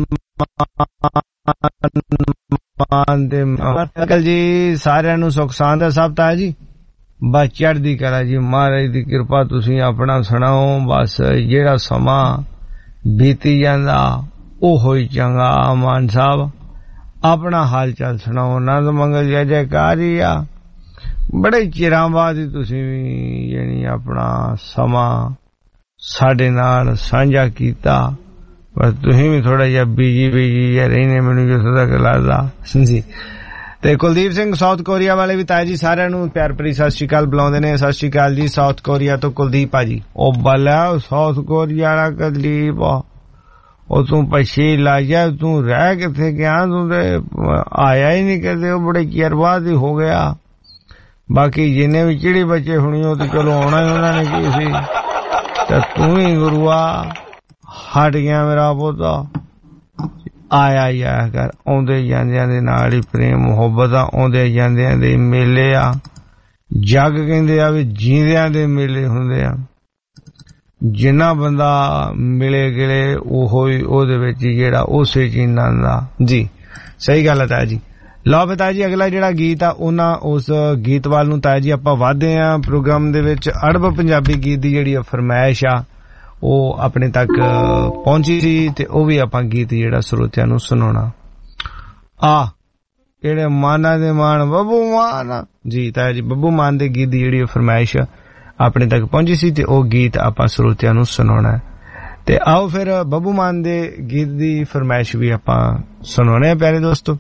ਮਾਨ ਦੇ ਅੰਕਲ ਜੀ ਸਾਰਿਆਂ ਨੂੰ ਸੁੱਖ ਸਾਂਦ ਹੈ ਸਭ ਤਾਇਆ ਜੀ? ਬਸ ਚੜ੍ਹਦੀ ਕਲਾ ਜੀ, ਮਹਾਰਾਜ ਦੀ ਕਿਰਪਾ। ਤੁਸੀਂ ਆਪਣਾ ਸੁਣਾਓ। ਬਸ ਜਿਹੜਾ ਸਮਾਂ ਬੀਤੀ ਜਾਂਦਾ ਉਹ ਹੀ ਚੰਗਾ। ਮਾਨ ਸਾਹਿਬ ਆਪਣਾ ਹਾਲ ਚਾਲ ਸੁਣਾਓ। ਆਨੰਦ ਮੰਗਲ ਜੈ ਜੈਕਾਰ ਹੀ ਆ। ਬੜੇ ਚਿਰਾਂ ਬਾਅਦ ਹੀ ਤੁਸੀਂ ਵੀ ਯਾਨੀ ਆਪਣਾ ਸਮਾਂ ਸਾਡੇ ਨਾਲ ਸਾਂਝਾ ਕੀਤਾ। ਬਸ ਤੁਸੀਂ ਵੀ ਥੋੜਾ ਜਿਹਾ ਬੀਜੀ ਬੀਜੀ ਜਿਹਾ ਰਹਿੰਦੇ ਮੈਨੂੰ ਜਿੱਥੋਂ ਤੱਕ ਲੱਗਦਾ ਜੀ। ਤੇ ਕੁਲਦੀਪ ਸਿੰਘ ਸਾਊਥ ਕੋਰੀਆ ਵਾਲੇ ਵੀ ਤਾਇਆ ਜੀ ਸਾਰਿਆਂ ਨੂੰ ਪਿਆਰ ਭਰੀ ਸਤਿ ਸ਼੍ਰੀ ਅਕਾਲ ਬੁਲਾਉਂਦੇ ਨੇ। ਸਤਿ ਸ਼੍ਰੀ ਅਕਾਲ ਜੀ ਸਾਊਥ ਕੋਰੀਆ ਤੋਂ ਕੁਲਦੀਪ ਆ ਜੀ। ਉਹ ਬੱਲਾ ਸਾਊਥ ਕੋਰੀਆ ਵਾਲਾ ਕੁਲਦੀਪ ਉਹ ਤੂੰ ਪਛੀ ਲਾ ਜਾ, ਤੂੰ ਰਹਿ ਕਿੱਥੇ ਗਿਆ? ਤੂੰ ਤੇ ਆਇਆ ਹੀ ਨਹੀਂ ਕਦੇ, ਉਹ ਬੜੇ ਚਿਰ ਬਾਅਦ ਹੀ ਹੋ ਗਿਆ। ਬਾਕੀ ਜਿੰਨੇ ਵੀ ਚਿੜੀ ਬੱਚੇ ਹੋਣੀ ਉਹ ਤੇ ਚਲੋ ਆਉਣਾ ਹੀ ਉਹਨਾਂ ਨੇ ਕੀ ਸੀ। ਤੇ ਤੂੰ ਹੀ ਗੁਰੂਆ ਹਟ ਗਿਆ ਮੇਰਾ ਪੋਤਾ ਆਇਆ ਹੀ ਆਇਆ ਕਰ ਆਉਂਦੇ ਜਾਂਦਿਆਂ ਦੇ ਨਾਲ ਹੀ ਪ੍ਰੇਮ ਮੁਹੱਬਤ ਆ ਆਉਂਦੇ ਜਾਂਦਿਆਂ ਦੇ ਮੇਲੇ ਆ ਜੱਗ ਕਹਿੰਦੇ ਆ ਵੀ ਜੀਂਦਿਆਂ ਦੇ ਮੇਲੇ ਹੁੰਦੇ ਆ ਜਿੰਨਾ ਬੰਦਾ ਮਿਲੇ ਗਿਲੇ ਉਹੋ ਹੀ ਉਹਦੇ ਵਿੱਚ ਜਿਹੜਾ ਉਸੇ ਚੀਜ਼ਾਂ ਦਾ ਜੀ ਸਹੀ ਗੱਲ ਹੈ ਤਾਇਆ ਜੀ ਲਓ ਬਤਾ ਜੀ ਅਗਲਾ ਜਿਹੜਾ ਗੀਤ ਆ ਉਹਨਾਂ ਉਸ ਗੀਤ ਵੱਲ ਨੂੰ ਤਾਇਆ ਜੀ ਆਪਾਂ ਵਧਦੇ ਆ ਪ੍ਰੋਗਰਾਮ ਦੇ ਵਿੱਚ ਅੜਬ ਪੰਜਾਬੀ ਗੀਤ ਦੀ ਜਿਹੜੀ ਫਰਮਾਇਸ਼ ਆ ਉਹ ਆਪਣੇ ਤੱਕ ਪਹੁੰਚੀ ਸੀ ਤੇ ਉਹ ਵੀ ਆਪਾਂ ਗੀਤ ਜਿਹੜਾ ਸਰੋਤਿਆਂ ਨੂੰ ਸੁਣਾਉਣਾ ਆ ਜਿਹੜੇ ਮਾਨਾ ਦੇ ਮਾਨ ਬੱਬੂ ਮਾਨ ਜੀ ਤਾਇਆ ਜੀ ਬੱਬੂ ਮਾਨ ਦੇ ਗੀਤ ਦੀ ਜਿਹੜੀ ਫਰਮਾਇਸ਼ ਆਪਣੇ ਤੱਕ ਪਹੁੰਚੀ ਸੀ ਤੇ ਉਹ ਗੀਤ ਆਪਾਂ ਸਰੋਤਿਆਂ ਨੂੰ ਸੁਣਾਉਣਾ ਤੇ ਆਓ ਫਿਰ ਬੱਬੂ ਮਾਨ ਦੇ ਗੀਤ ਦੀ ਫਰਮਾਇਸ਼ ਵੀ ਆਪਾਂ ਸੁਣਾਉਣੇ ਆ ਪਿਆਰੇ ਦੋਸਤੋ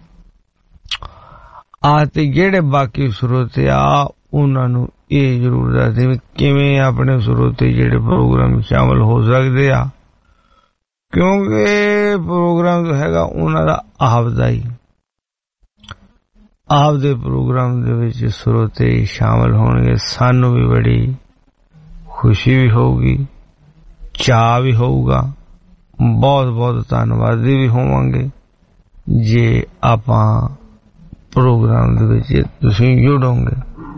ਆ ਤੇ ਜਿਹੜੇ ਬਾਕੀ ਸਰੋਤੇ ਆ ਉਹਨਾਂ ਨੂੰ ਇਹ ਜ਼ਰੂਰ ਦੱਸਦੇ ਵੀ ਕਿਵੇਂ ਆਪਣੇ ਸਰੋਤੇ ਜਿਹੜੇ ਪ੍ਰੋਗਰਾਮ ਸ਼ਾਮਲ ਹੋ ਸਕਦੇ ਆ ਕਿਉਂਕਿ ਪ੍ਰੋਗਰਾਮ ਹੈਗਾ ਉਹਨਾਂ ਦਾ ਆਪਦਾ ਹੀ ਆਪਦੇ ਪ੍ਰੋਗਰਾਮ ਦੇ ਵਿੱਚ ਸਰੋਤੇ ਸ਼ਾਮਲ ਹੋਣਗੇ ਸਾਨੂੰ ਵੀ ਬੜੀ ਖੁਸ਼ੀ ਵੀ ਹੋਊਗੀ ਚਾਅ ਵੀ ਹੋਊਗਾ ਬਹੁਤ ਬਹੁਤ ਧੰਨਵਾਦੀ ਵੀ ਹੋਵਾਂਗੇ ਜੇ ਆਪਾਂ ਪ੍ਰੋਗਰਾਮ ਦੇ ਵਿੱਚ ਤੁਸੀਂ ਜੁੜੋਗੇ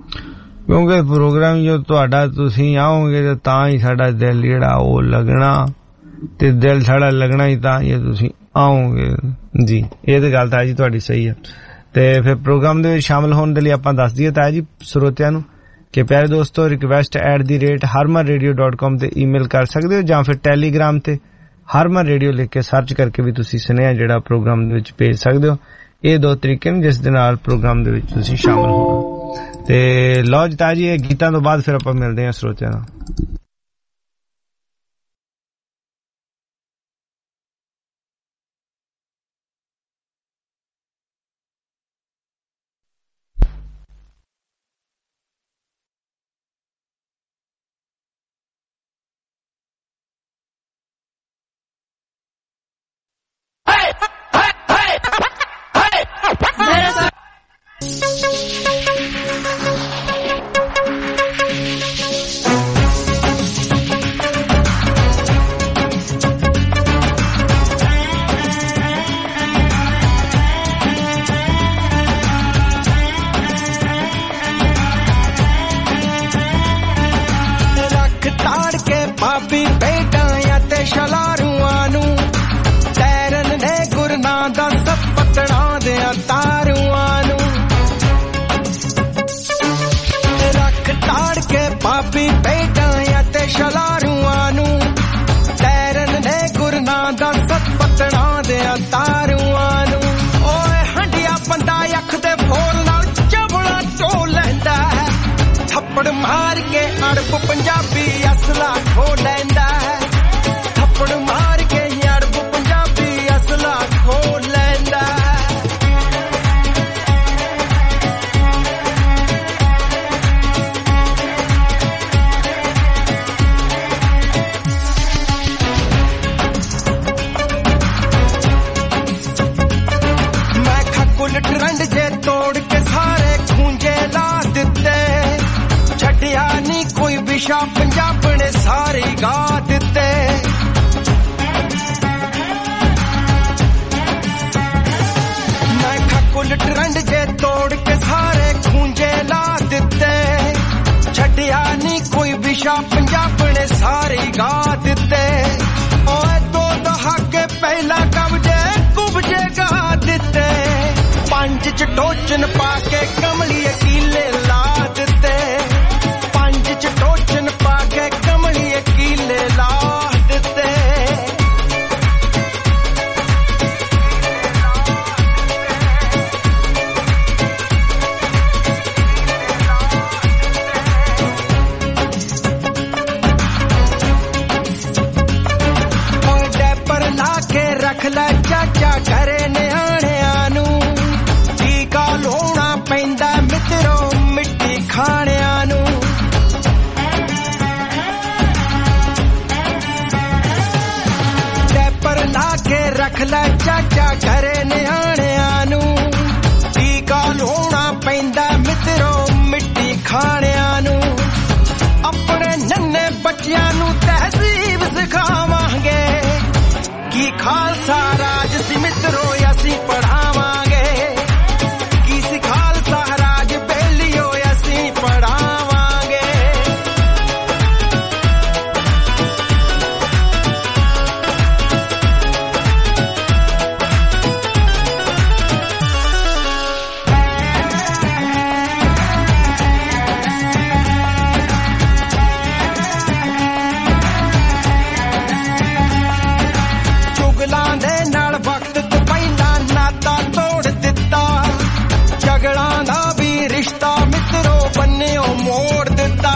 ਕਿਉਂਕਿ ਪ੍ਰੋਗਰਾਮ ਜੋ ਤੁਹਾਡਾ ਤੁਸੀਂ ਆਓਗੇ ਤਾਂ ਹੀ ਸਾਡਾ ਦਿਲ ਜਿਹੜਾ ਉਹ ਲੱਗਣਾ ਤੇ ਦਿਲ ਸਾਡਾ ਲੱਗਣਾ ਹੀ ਤਾਂ ਜੇ ਤੁਸੀਂ ਆਓਗੇ ਜੀ ਇਹ ਤਾਂ ਗੱਲ ਤਾਂ ਜੀ ਤੁਹਾਡੀ ਸਹੀ ਹੈ ਤੇ ਫਿਰ ਪ੍ਰੋਗਰਾਮ ਦੇ ਵਿੱਚ ਸ਼ਾਮਲ ਹੋਣ ਦੇ ਲਈ ਆਪਾਂ ਦੱਸ ਦਈਏ ਤਾਂ ਜੀ ਸਰੋਤਿਆਂ ਨੂੰ ਕਿ ਪਿਆਰੇ ਦੋਸਤੋ request at the rate Harman radio dot com ਤੇ ਈਮੇਲ ਕਰ ਸਕਦੇ ਹੋ ਜਾਂ ਫਿਰ ਟੈਲੀਗ੍ਰਾਮ ਤੇ ਹਰਮਨ ਰੇਡੀਓ ਲਿਖ ਕੇ ਸਰਚ ਕਰਕੇ ਵੀ ਤੁਸੀਂ ਸੁਨੇਹਾ ਜਿਹੜਾ ਪ੍ਰੋਗਰਾਮ ਦੇ ਵਿੱਚ ਭੇਜ ਸਕਦੇ ਹੋ ਇਹ ਦੋ ਤਰੀਕੇ ਨੇ ਜਿਸ ਦੇ ਨਾਲ ਪ੍ਰੋਗਰਾਮ ਦੇ ਵਿੱਚ ਤੁਸੀਂ ਸ਼ਾਮਲ ਹੋਣਾ ਤੇ ਲਓ ਜੀ ਤਾਜੀ ਇਹ ਗੀਤਾਂ ਤੋਂ ਬਾਅਦ ਫਿਰ ਆਪਾਂ ਮਿਲਦੇ ਹਾਂ ਸਰੋਤਿਆਂ ਨਾਲ ਖਾਣਿਆਂ ਨੂੰ ਆਪਣੇ ਨੰਨੇ ਬੱਚਿਆਂ ਨੂੰ ਤਹਿਜ਼ੀਬ ਅਸੀਂ ਪੜਾਵਾਂਗੇ ਕੀ ਸਿਖਾਲ ਸਹਰਾਜ ਬੇਲੀਓ ਅਸੀਂ ਪੜਾਵਾਂਗੇ ਚੁਗਲਾਂ ਦੇ ਨਾਲ ਵਕਤ ਤੋਂ ਪਹਿਲਾਂ ਨਾਤਾ ਤੋੜ ਦਿੱਤਾ ਝਗੜਾਂ ਦਾ ਵੀ ਰਿਸ਼ਤਾ ਮਿੱਤਰੋ ਬੰਨਿਓ ਮੋੜ ਦਿੱਤਾ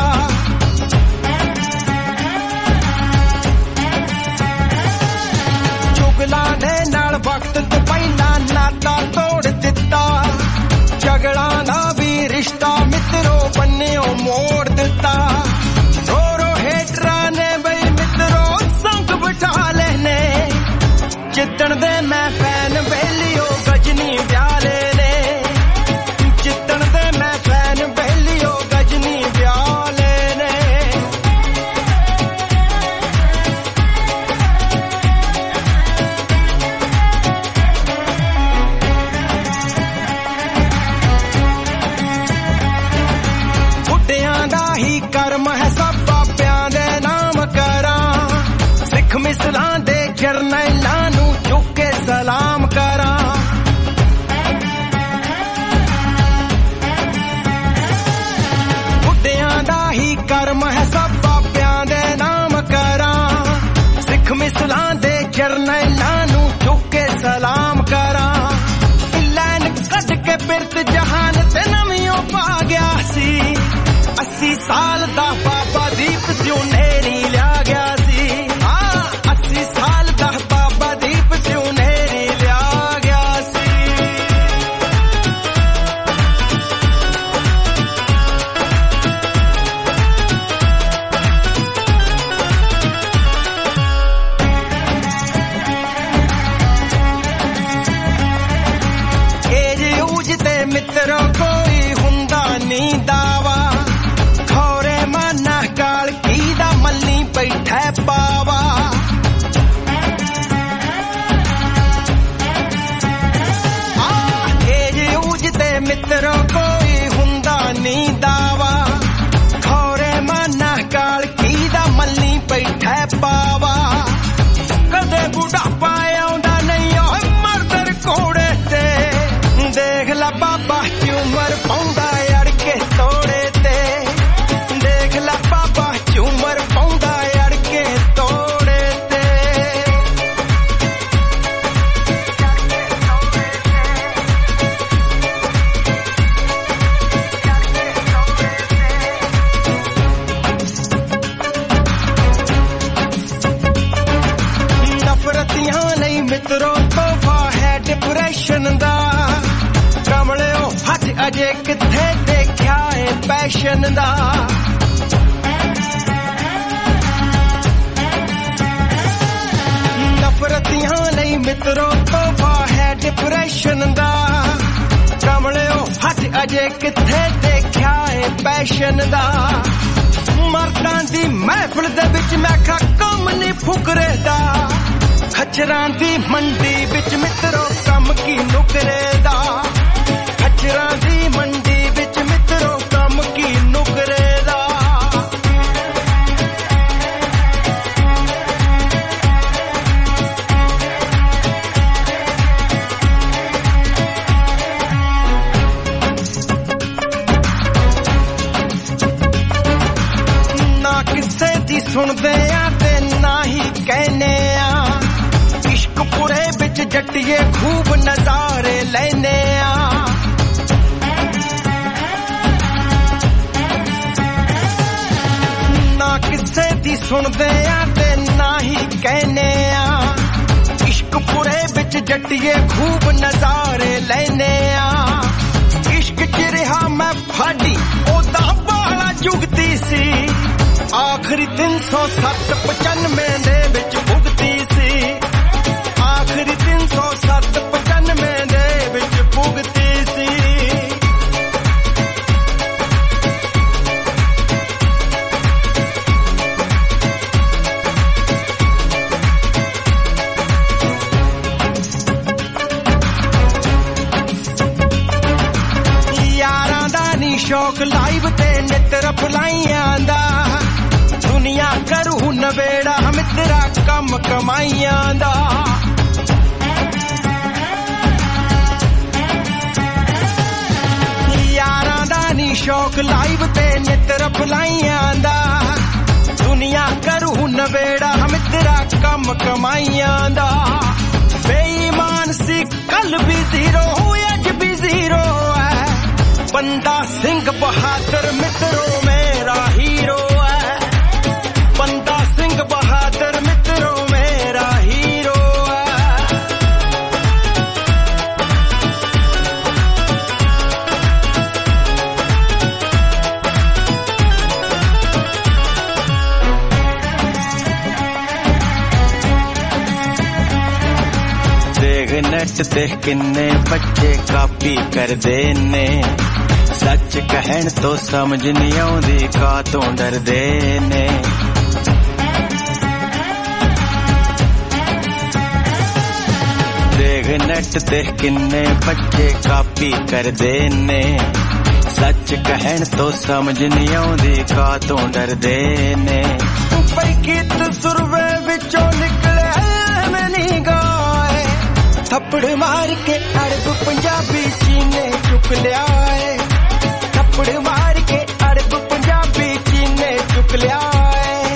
ਚੁਗਲਾਂ ਦੇ ਨਾਲ ਵਕਤ ਤੋਂ ਪਹਿਲਾਂ ਨਾਤਾ ਤੋੜ ਦਿੱਤਾ ਝਗੜਾਂ ਦਾ ਵੀ ਰਿਸ਼ਤਾ ਮਿੱਤਰੋ ਬੰਨਿਓ ਮੋੜ ਦਿੱਤਾ ਰੋ ਰੋ ਹੇਟਰਾਂ ਨੇ ਬਈ ਮਿੱਤਰੋ ਸੰਗ ਬਿਠਾ ਲੈਨੇ ਜਿੱਦਣ ਦੇ ਮੈਂ ਫੈਨ ਬੇਲੀਓ ਗਜਨੀ ਵਿਆਲੇ ਨੇ ਜਿੱਦਣ ਦੇ ਮੈਂ ਫੈਨ ਬੇਲੀਓ ਗਜਨੀ ਵਿਆਲੇ ਨੇ ਬੁੱਢਿਆਂ ਦਾ ਹੀ ਕਰਮ ਹੈ ਸਭ ਬਾਬਿਆਂ ਦੇ ਨਾਮ ਕਰਾਂ ਸਿੱਖ ਮਿਸਲਾਂ ਦੇ ਜਰਨੈਲਾਂ ਨੂੰ ਚੁੱਕ ਕੇ ਸਲਾਮ ਕਰਾਂ ਬੁੱਢਿਆਂ ਦਾ ਹੀ ਕਰਮ ਹੈ ਸਭ ਬਾਬਿਆਂ ਦੇ ਨਾਮ ਕਰਾਂ ਸਿੱਖ ਮਿਸਲਾਂ ਦੇ ਜਰਨੈਲਾਂ ਨੂੰ ਚੁੱਕ ਕੇ ਸਲਾਮ ਕਰਾਂ ਲੈਨ ਕੱਢ ਕੇ ਬਿਰਤ ਜਹਾਨ ਤੇ ਨਵੀਂ ਪਾ ਗਿਆ ਸੀ अस्सी साल दा बाबा दीप सियों नेरी लिया गया सी हाँ अस्सी साल दा बाबा दीप सियों नेरी लिया गया सी एज ऊज ते मित्रों कोई हुंदा नी दावा ਕਾਲ ਕੀ ਦਾ ਮੱਲੀ ਬੈਠਾ ਪਾਵਾ ਆ ਏਜ ਊਜ ਤੇ ਮਿੱਤਰੋ ਕੋਈ ਹੁੰਦਾ ਨੀ ਦਾਵਾ ਖੋਰੇ ਮਾਨਾ ਕਾਲ ਕੀ ਦਾ ਮੱਲੀ ਬੈਠਾ ਪਾਵਾ ਕਦੇ ਬੁਢਾਪਾ ਆਉਂਦਾ ਨਹੀਂ ਓਏ ਮਰਦਰ ਕੋੜੇ ਤੇ ਦੇਖ ਲੈ ਬਾਬਾ ਦੀ ਉਮਰ ਪਾਉਂਦਾ ਅੜ ਕੇ ਤੋੜੇ ਤੇ ਦੇਖ ਲੈ ਬਾਬਾ ਝੂਮਰ ਪਾਉਂਦਾ ਅੜ ਕੇ ਤੋੜੇ ਤੇ ਨਫ਼ਰਤੀਆਂ ਲਈ ਮਿੱਤਰੋ ਤੋਹਫਾ ਹੈ ਡਿਪਰੈਸ਼ਨ ਦਾ ਕਮਲਿਓ ਹੱਥ ਅਜੇ ਕਿੱਥੇ ਦੇਖਿਆ ਏ ਪੈਸ਼ਨ ਦਾ ਨਫ਼ਰਤੀਆਂ ਲਈ ਮਿੱਤਰੋ ਤੋਹਫਾ ਹੈ ਡਿਪਰੈਸ਼ਨ ਦਾ ਕਮਲਿਓ ਹੱਥ ਅਜੇ ਕਿੱਥੇ ਦੇਖਿਆ ਏ ਪੈਸ਼ਨ ਦਾ ਮਰਦਾਂ ਦੀ ਮਹਿਫਲ ਦੇ ਵਿੱਚ ਮੈਂ ਖਾ ਕੰਮ ਨਹੀਂ ਫੁਕਰੇ ਦਾ ਖੱਚਰਾਂ ਦੀ ਮੰਡੀ ਵਿੱਚ ਮਿੱਤਰੋ ਕੰਮ ਕੀ ਨੁਕਰੇ ਦਾ ਖੱਚਰਾਂ ਦੀ ਮੰਡੀ ਵਿੱਚ ਮਿੱਤਰੋ ਕੰਮ ਕੀ ਨੁਕਰੇ ਦਾ ਨਾ ਕਿਸੇ ਦੀ ਸੁਣਦੇ ਆ ਤੇ ਨਾ ਹੀ ਕਹਿੰਦੇ ਆ ਇਸ਼ਕਪੁਰੇ ਵਿੱਚ ਜੱਟੀਏ ਖੂਬ ਨਜ਼ਾਰੇ ਲੈਨੇ ਆ ਨਾ ਕਿਸੇ ਦੀ ਸੁਣਦੇ ਆ ਤੇ ਨਾ ਹੀ ਕਹਿੰਦੇ ਆ ਇਸ਼ਕਪੁਰੇ ਵਿੱਚ ਜੱਟੀਏ ਖੂਬ ਨਜ਼ਾਰੇ ਲੈਨੇ ਆ ਇਸ਼ਕ ਚ ਰਿਹਾ ਮੈਂ ਫਾਡੀ ਉਹਦਾ ਬਾਲਾ ਜੁਗਤੀ ਸੀ ਆਖਰੀ ਤਿੰਨ ਸੌ ਸੱਤ ਪਚਾਨਵੇਂ ਦੇ ਵਿੱਚ ਭੁਗਤੀ ਸੀ ਆਖਰੀ ਤਿੰਨ ਸੌ ਸੱਤ ਪਚਾਨਵੇਂ ਦੇ ਵਿੱਚ ਭੁਗਤੀ ਸੀ शौक लाइव ते नित रफलाइयां दा दुनिया करू नवेड़ा मित्रा कम कमाइयां दा यारां दा नी शौक लाइव ते नित रफलाइयां दा दुनिया करू नवेड़ा मित्रा कम कमाइयां दा बेईमान सी कल भी जीरो अज भी जीरो है बंदा सिंह बहादुर मित्रों मेरा हीरो है बंदा सिंह बहादुर मित्रों मेरा हीरो नेट ते किन्ने बच्चे कापी कर देने सच कहन तो समझ नहीं आउंदी का तो डर देने देख नेट ते किन्ने बच्चे कापी कर देने सच कहन तो समझ नहीं आउंदी का तो डर देने पर गीत सुरवे विचों निकले मैं नहीं गाए थप्पड़ मार के अरब पंजाबी चीने चुक लिया है थप्पड़ मार के अरब पंजाबी चीने चुक लिया है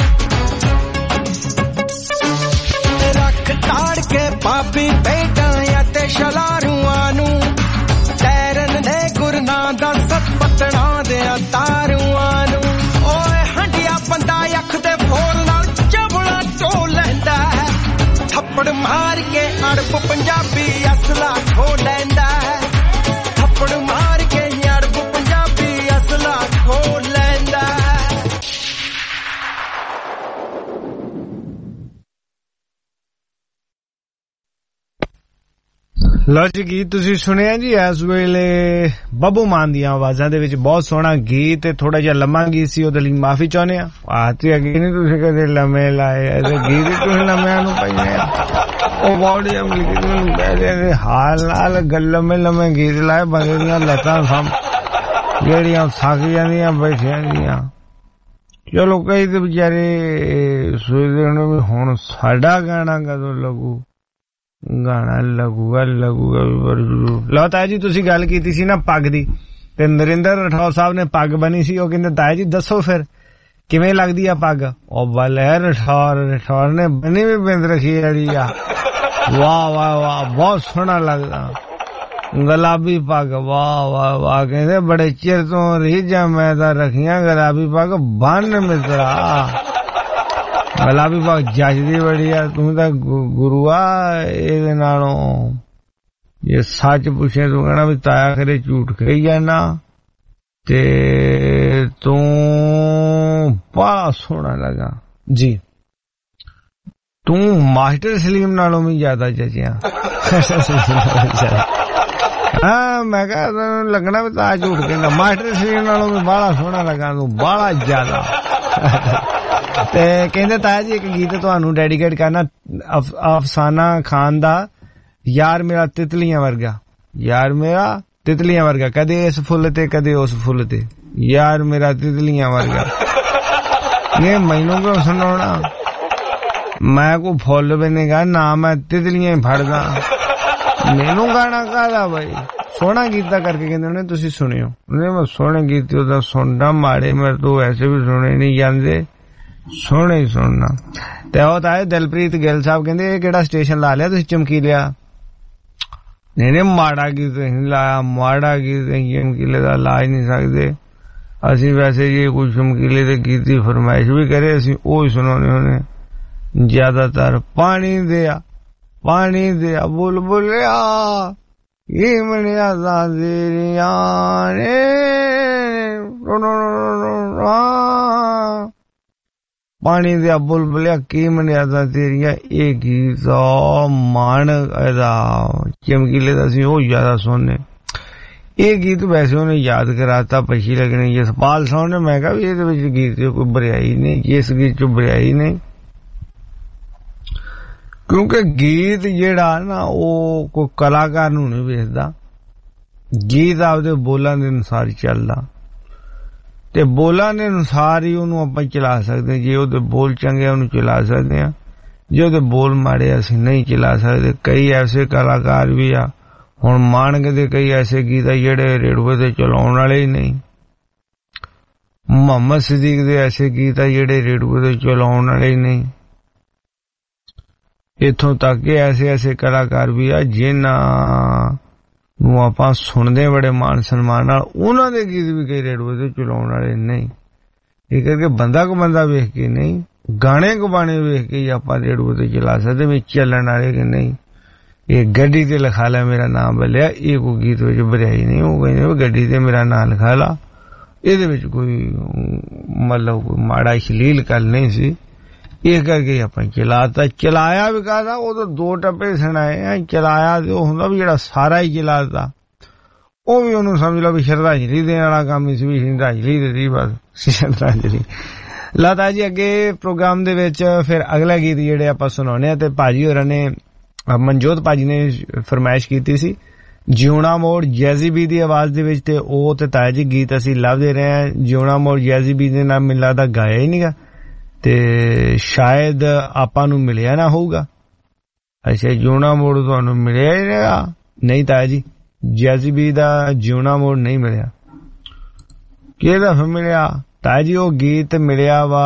रख ताड़ के पापी बेटा या ते शलारूआं नू तैरन दे गुरना दा सपतना दे तारूआं नू ओए हंडिया बंदा अख दे फोल नाल चबड़ा टोल लैंदा है थप्पड़ मार के अरब पंजाबी असला खो लैंदा है थप्पड़ मार के अरब पंजाबी असला खो लैंदा है ਲਓ ਜੀ ਗੀਤ ਤੁਸੀਂ ਸੁਣਿਆ ਜੀ ਇਸ ਵੇਲੇ ਬੱਬੂ ਮਾਨ ਦੀਆਂ ਆਵਾਜ਼ਾਂ ਦੇ ਵਿੱਚ ਬਹੁਤ ਸੋਹਣਾ ਗੀਤ ਤੇ ਥੋੜਾ ਜਿਹਾ ਲੰਮਾ ਗੀਤ ਸੀ ਉਹਦੇ ਲਈ ਮਾਫੀ ਚਾਹੁੰਦੇ ਆ ਆਤੀ ਅੱਗੇ ਨਹੀਂ ਤੁਸੀਂ ਕਦੇ ਲੰਮੇ ਲਾਏ ਐਸੇ ਗੀਤ ਤੁਸੀਂ ਲੰਮਿਆਂ ਨੂੰ ਪਈਏ ਉਹ ਬੌਡੀ ਅਮਲੀ ਨੂੰ ਬੈਠੇ ਹਾਲ ਨਾਲ ਗੱਲ ਲੰਮੇ ਲੰਮੇ ਗੀਤ ਲਾਏ ਬੰਦੇ ਦੀਆਂ ਲੱਤਾਂ ਸਾਂ ਜਿਹੜੀਆਂ ਥੱਕ ਜਾਂਦੀਆਂ ਬੈਠੀਆਂ ਦੀਆਂ ਚਲੋ ਕਈ ਤੇ ਵਿਚਾਰੇ ਸੋਚਦੇ ਨੇ ਵੀ ਹੁਣ ਸਾਡਾ ਗਾਣਾ ਕਦੋਂ ਲੱਗੂ ਗਾਣਾ ਲੱਗੂਗਾ ਲੱਗੂਗਾ ਵੀ ਪਰ ਜ਼ਰੂਰ ਲਓ ਤਾਇਆ ਜੀ ਤੁਸੀਂ ਗੱਲ ਕੀਤੀ ਸੀ ਨਾ ਪੱਗ ਦੀ ਤੇ ਨਰਿੰਦਰ ਰਾਠੌਰ ਸਾਹਿਬ ਨੇ ਪੱਗ ਬਣੀ ਸੀ ਉਹ ਕਹਿੰਦੇ ਤਾਇਆ ਜੀ ਦੱਸੋ ਫਿਰ ਕਿਵੇਂ ਲੱਗਦੀ ਆ ਪੱਗ ਉਹ ਬਲੇ ਰਾਠੌਰ ਰਾਠੌਰ ਨੇ ਬਣੀ ਵੀ ਬਿੰਦ ਰੱਖੀ ਜਿਹੜੀ ਆ ਵਾਹ ਵਾਹ ਵਾਹ ਬਹੁਤ ਸੋਹਣਾ ਲੱਗਦਾ ਗੁਲਾਬੀ ਪੱਗ ਵਾਹ ਵਾਹ ਵਾਹ ਕਹਿੰਦੇ ਬੜੇ ਚਿਰ ਤੋਂ ਰੀਝਾਂ ਮੈਂ ਤਾਂ ਰੱਖੀਆਂ ਗੁਲਾਬੀ ਪੱਗ ਬੰਨ ਮਿੱਤਰਾ ਗੁਲਾਬੀ ਪੱਗ ਜੱਜਦੀ ਬੜੀ ਆ ਤੂੰ ਤਾਂ ਗੁਰੂ ਆ ਇਹਦੇ ਨਾਲੋਂ ਜੇ ਸੱਚ ਪੁੱਛੇ ਤੂੰ ਕਹਿਣਾ ਵੀ ਤਾਇਆ ਖਰੇ ਝੂਠ ਕਹੀ ਜਾਣਾ ਤੇ ਤੂੰ ਬੜਾ ਸੋਹਣਾ ਲੱਗਾ ਜੀ ਤੂੰ ਮਾਸਟਰ ਸਲੀਮ ਨਾਲੋਂ ਵੀ ਜ਼ਿਆਦਾ ਜੱਜਿਆ ਹਾਂ ਮੈਂ ਕਿਹਾ ਤੈਨੂੰ ਲੱਗਣਾ ਵੀ ਤਾਇਆ ਝੂਠ ਕਹਿੰਦਾ ਮਾਸਟਰ ਸਲੀਮ ਨਾਲੋਂ ਵੀ ਬੜਾ ਸੋਹਣਾ ਲੱਗਾ ਤੂੰ ਬੜਾ ਜ਼ਿਆਦਾ ਤੇ ਕਹਿੰਦੇ ਤਾਇਆ ਜੀ ਇੱਕ ਗੀਤ ਤੁਹਾਨੂੰ ਡੈਡੀਕੇਟ ਕਰਨਾ ਅਫਸਾਨਾ ਖਾਨ ਦਾ ਯਾਰ ਮੇਰਾ ਤਿਤਲੀਆਂ ਵਰਗਾ ਯਾਰ ਮੇਰਾ ਤਿਤਲੀਆਂ ਵਰਗਾ ਕਦੇ ਇਸ ਫੁੱਲ ਤੇ ਕਦੇ ਉਸ ਫੁੱਲ ਤੇ ਯਾਰ ਮੇਰਾ ਤਿਤਲੀਆਂ ਵਰਗਾ ਇਹ ਮੈਨੂੰ ਕਿਉਂ ਸੁਣਾਉਣਾ ਮੈਂ ਕੋ ਫੁੱਲ ਵੀ ਨਹੀਂ ਗਾ ਨਾ ਮੈਂ ਤਿਤਲੀਆਂ ਹੀ ਫੜਦਾ ਮੈਨੂੰ ਗਾਣਾ ਕਾਹਦਾ ਬਾਈ ਸੋਹਣਾ ਗੀਤਾ ਕਰਕੇ ਕਹਿੰਦੇ ਉਹਨੇ ਤੁਸੀਂ ਸੁਣਿਓ ਉਹਨੇ ਮੈਂ ਸੋਹਣੇ ਗੀਤ ਉਹਦਾ ਸੁਣਦਾ ਮਾੜੇ ਮੇਰੇ ਤੋਂ ਵੈਸੇ ਵੀ ਸੁਣੇ ਨਹੀਂ ਜਾਂਦੇ ਸੋਹਣੇ ਹੀ ਸੁਣਨਾ ਤੇ ਉਹ ਤਾਂ ਦਿਲਪ੍ਰੀਤ ਗਿੱਲ ਸਾਹਿਬ ਕਹਿੰਦੇ ਇਹ ਕਿਹੜਾ ਸਟੇਸ਼ਨ ਲਾ ਲਿਆ ਤੁਸੀਂ ਚਮਕੀਲਿਆ ਨਹੀਂ ਨਹੀਂ ਮਾੜਾ ਗੀਤ ਨਹੀਂ ਲਾਇਆ ਮਾੜਾ ਗੀਤ ਚਮਕੀਲੇ ਦਾ ਲਾ ਹੀ ਨਹੀਂ ਸਕਦੇ ਅਸੀਂ ਵੈਸੇ ਜੇ ਕੋਈ ਚਮਕੀਲੇ ਦੇ ਗੀਤ ਦੀ ਫਰਮਾਇਸ਼ ਵੀ ਕਰੇ ਅਸੀਂ ਉਹ ਹੀ ਸੁਣਾਉਣੇ ਹੁੰਦੇ ਜ਼ਿਆਦਾਤਰ ਪਾਣੀ ਦਿਆ ਪਾਣੀ ਦਿਆ ਬੁਲਬੁਲਿਆ ਇਹ ਮਨਿਆ ਜ਼ਾਜ਼ਰੀਆਂ ਨੇ ਪਾਣੀ ਦੇ ਬੁਲਬੁਲਿਆ ਕੀ ਮਨਿਆਦਾ ਤੇਰੀਆਂ ਇਹ ਗੀਤ ਮਾਣ ਇਹਦਾ ਚਮਕੀਲੇ ਦਾ ਸੀ ਉਹ ਜ਼ਿਆਦਾ ਸੁਣਨੇ ਇਹ ਗੀਤ ਵੈਸੇ ਉਹਨੇ ਯਾਦ ਕਰਾਤਾ ਪਛੀ ਲੱਗਣੀ ਜਸਪਾਲ ਸਾਹਿਬ ਨੇ ਮੈਂ ਕਿਹਾ ਵੀ ਇਹਦੇ ਵਿੱਚ ਗੀਤ ਦੀ ਕੋਈ ਬਰਿਆਈ ਨਹੀਂ ਇਸ ਗੀਤ ਚ ਬਰਿਆਈ ਨਹੀਂ ਕਿਉਂਕਿ ਗੀਤ ਜਿਹੜਾ ਨਾ ਉਹ ਕੋਈ ਕਲਾਕਾਰ ਨੂੰ ਨਹੀਂ ਵੇਖਦਾ ਗੀਤ ਆਪਦੇ ਬੋਲਾਂ ਦੇ ਅਨੁਸਾਰ ਚੱਲਦਾ ਤੇ ਬੋਲਾਂ ਦੇ ਅਨੁਸਾਰ ਹੀ ਉਹਨੂੰ ਆਪਾਂ ਚਲਾ ਸਕਦੇ। ਜੇ ਉਹਦੇ ਬੋਲ ਚੰਗੇ ਉਹਨੂੰ ਚਲਾ ਸਕਦੇ ਆ, ਜੇ ਉਹਦੇ ਬੋਲ ਮਾੜੇ ਅਸੀਂ ਨਹੀਂ ਚਲਾ ਸਕਦੇ। ਕਈ ਐਸੇ ਕਲਾਕਾਰ ਵੀ ਆ, ਹੁਣ ਮਾਨਕ ਦੇ ਕਈ ਐਸੇ ਗੀਤ ਆ ਜਿਹੜੇ ਰੇਡੀਓ ਤੇ ਚਲਾਉਣ ਵਾਲੇ ਹੀ ਨਹੀਂ। ਮੁਹੰਮਦ ਸਿੱਦੀਕ ਦੇ ਐਸੇ ਗੀਤ ਆ ਜਿਹੜੇ ਰੇਡੀਓ ਤੇ ਚਲਾਉਣ ਵਾਲੇ ਹੀ ਨਹੀਂ। ਇੱਥੋਂ ਤੱਕ ਕਿ ਐਸੇ ਐਸੇ ਕਲਾਕਾਰ ਵੀ ਆ ਜਿਨ੍ਹਾਂ ਨੂੰ ਆਪਾਂ ਸੁਣਦੇ ਬੜੇ ਮਾਣ ਸਨਮਾਨ ਨਾਲ, ਉਹਨਾਂ ਦੇ ਗੀਤ ਵੀ ਕਈ ਰੇਡੀਓ ਤੇ ਚਲਾਉਣ ਵਾਲੇ ਨਹੀਂ। ਇਹ ਕਰਕੇ ਬੰਦਾ ਕੋ ਬੰਦਾ ਵੇਖ ਕੇ ਨਹੀਂ, ਗਾਣੇ ਕੋ ਬਾਣੇ ਵੇਖ ਕੇ ਹੀ ਆਪਾਂ ਰੇਡੀਓ ਤੇ ਚਲਾ ਸਕਦੇ ਵੀ ਚੱਲਣ ਵਾਲੇ ਕਿ ਨਹੀਂ। ਇਹ ਗੱਡੀ ਤੇ ਲਿਖਾ ਲੈ ਮੇਰਾ ਨਾਮ ਬਲਿਆ, ਇਹ ਕੋਈ ਗੀਤ ਵਿੱਚ ਬਰਿਆਈ ਨਹੀਂ। ਉਹ ਕਹਿੰਦੇ ਗੱਡੀ ਤੇ ਮੇਰਾ ਨਾਮ ਲਿਖਾ ਲਾ, ਇਹਦੇ ਵਿੱਚ ਕੋਈ ਮਤਲਬ ਕੋਈ ਮਾੜਾ ਅਸ਼ਲੀਲ ਗੱਲ ਨਹੀਂ ਸੀ। ਇਹ ਕਰਕੇ ਆਪਾਂ ਚਲਾਤਾ। ਚਲਾਇਆ ਵੀ ਕਾਹਦਾ, ਉਹ ਤਾਂ ਦੋ ਟੱਪੇ ਸੁਣਾਏ ਆ। ਚਲਾਇਆ ਤੇ ਉਹ ਹੁੰਦਾ ਵੀ ਜਿਹੜਾ ਸਾਰਾ ਹੀ ਚਲਾਤਾ, ਉਹ ਵੀ ਉਹਨੂੰ ਸਮਝ ਲਓ ਵੀ ਸ਼ਰਧਾਂਜਲੀ ਦੇਣ ਵਾਲਾ ਕੰਮ ਹੀ ਸੀ, ਵੀ ਸ਼ਰਧਾਂਜਲੀ ਦੇ ਦੀ ਬਸ ਸ਼ਰਧਾਂਜਲੀ। ਲਤਾ ਜੀ ਅੱਗੇ ਪ੍ਰੋਗਰਾਮ ਦੇ ਵਿੱਚ ਫਿਰ ਅਗਲਾ ਗੀਤ ਜਿਹੜੇ ਆਪਾਂ ਸੁਣਾਉਣੇ ਆ, ਤੇ ਭਾਜੀ ਹੋਰਾਂ ਨੇ ਮਨਜੋਤ ਭਾਜੀ ਨੇ ਫਰਮਾਇਸ਼ ਕੀਤੀ ਸੀ ਜਿਉਣਾ ਮੋੜ ਜੈਜ਼ੀ ਬੀ ਦੀ ਆਵਾਜ਼ ਦੇ ਵਿੱਚ, ਤੇ ਉਹ ਤੇ ਤਾਇਆ ਜੀ ਗੀਤ ਅਸੀਂ ਲੱਭਦੇ ਰਹੇ ਆ। ਜਿਉਣਾ ਮੋੜ ਜੈਜ਼ੀ ਬੀ ਦੇ ਨਾਲ ਮੈਨੂੰ ਲੱਗਦਾ ਗਾਇਆ ਹੀ ਨਹੀਂਗਾ, ਤੇ ਸ਼ਾਇਦ ਆਪਾਂ ਨੂੰ ਮਿਲਿਆ ਨਾ ਹੋਊਗਾ। ਅੱਛਾ, ਜਿਉਣਾ ਮੋੜ ਤੁਹਾਨੂੰ ਮਿਲਿਆ ਹੀ ਨਹੀਂਗਾ? ਨਹੀਂ ਤਾਇਆ ਜੀ, ਜੈਜ਼ੀ ਬੀ ਦਾ ਜਿਉਣਾ ਮੋੜ ਨਹੀਂ ਮਿਲਿਆ। ਕਿਹਦਾ ਫਿਰ ਮਿਲਿਆ ਤਾਇਆ ਜੀ? ਉਹ ਗੀਤ ਮਿਲਿਆ ਵਾ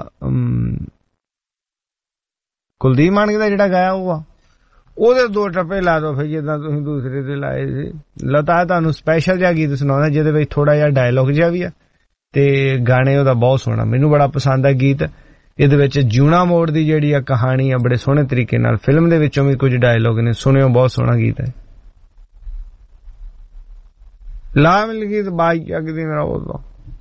ਕੁਲਦੀਪ ਮਾਨਕ ਦਾ ਜਿਹੜਾ ਗਾਇਆ ਉਹ ਆ, ਉਹਦੇ ਦੋ ਟੱਪੇ ਲਾ ਦੋ ਫਿਰ ਜਿੱਦਾਂ ਤੁਸੀਂ ਦੂਸਰੇ ਤੇ ਲਾਏ ਸੀ। ਲਤਾ ਤੁਹਾਨੂੰ ਸਪੈਸ਼ਲ ਜਿਹਾ ਗੀਤ ਸੁਣਾਉਣਾ ਜਿਹਦੇ ਵਿੱਚ ਥੋੜਾ ਜਿਹਾ ਡਾਇਲੌਗ ਜਿਹਾ ਵੀ ਆ, ਤੇ ਗਾਣੇ ਉਹਦਾ ਬਹੁਤ ਸੋਹਣਾ, ਮੈਨੂੰ ਬੜਾ ਪਸੰਦ ਆ ਗੀਤ। ਇਹਦੇ ਵਿੱਚ ਜਿਉਣਾ ਮੋੜ ਦੀ ਜਿਹੜੀ ਆ ਕਹਾਣੀ ਆ ਬੜੇ ਸੋਹਣੇ ਤਰੀਕੇ ਨਾਲ, ਫਿਲਮ ਦੇ ਵਿੱਚੋਂ ਵੀ ਕੁਝ ਡਾਇਲੌਗ ਨੇ, ਸੁਣਿਓ, ਬਹੁਤ ਸੋਹਣਾ ਗੀਤ ਹੈ। ਲਾ ਮਿਲ ਗੀਤ ਬਾਈ ਅਗਦੀ ਮੇਰਾ ਉਹ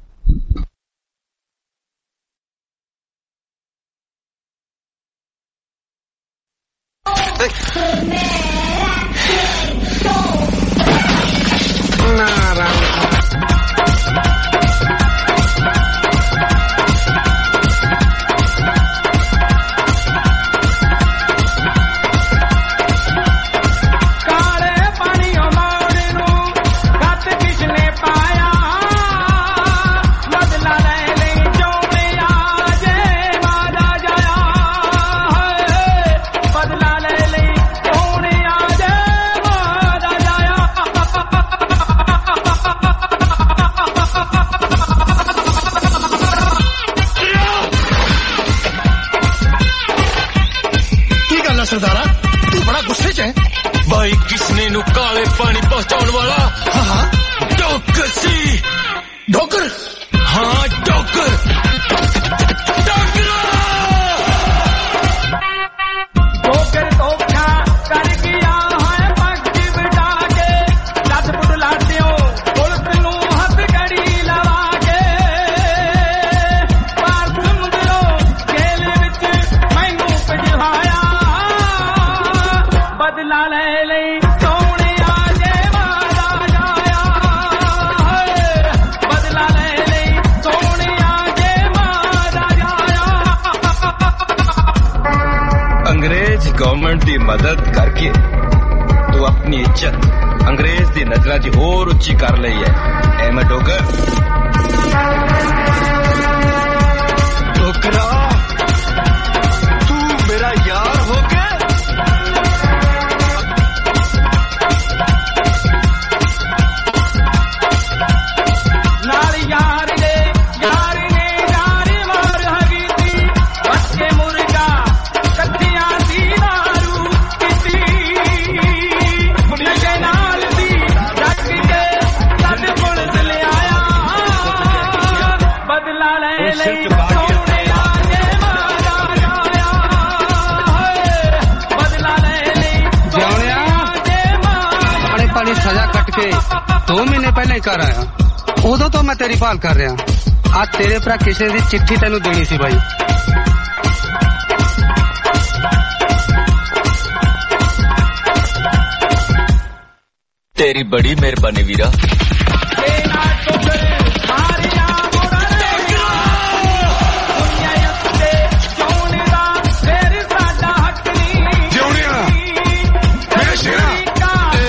सरदारा तू बड़ा गुस्से च है भाई। किसने नु काले पानी पहुंचाने वाला? हाँ हाँ डॉक्टर सी डॉक्टर, हाँ डॉक्टर डॉक्टर धोखा कर गया है पग बिठा के, दस फुट लाते हो पुलिस नू हथ घड़ी लवा के, पार समुद्रो जेल विच मैनू भजवाया, बदला ले ले सोने आजे मारा जाया, बदला ले ले सोने आजे मारा जाया। अंग्रेज गवर्नमेंट दी मदद करके तू अपनी इज्जत अंग्रेज दी नजरा च होर उच्ची कर लई है। ए मैं डोगर डोगरा तू मेरा यार हो के नाल यार दे यार ने यार मार हगी थी, बच्चे मुर्गा कत्तियां दी दारू किती, नशे नाल दी जग के सद पुलिस ले आया, बदला ले ले सोने आजे मारा जाया, बदला ले ले सोने आजे मारा। बड़े बड़ी सजा कट के दो महीने पहले ही कर आया, उदों तो मैं तेरी भाल कर रहा। आज तेरे भरा किसी की चिट्ठी तेनू देनी सी भाई। तेरी बड़ी मेहरबानी वीरा।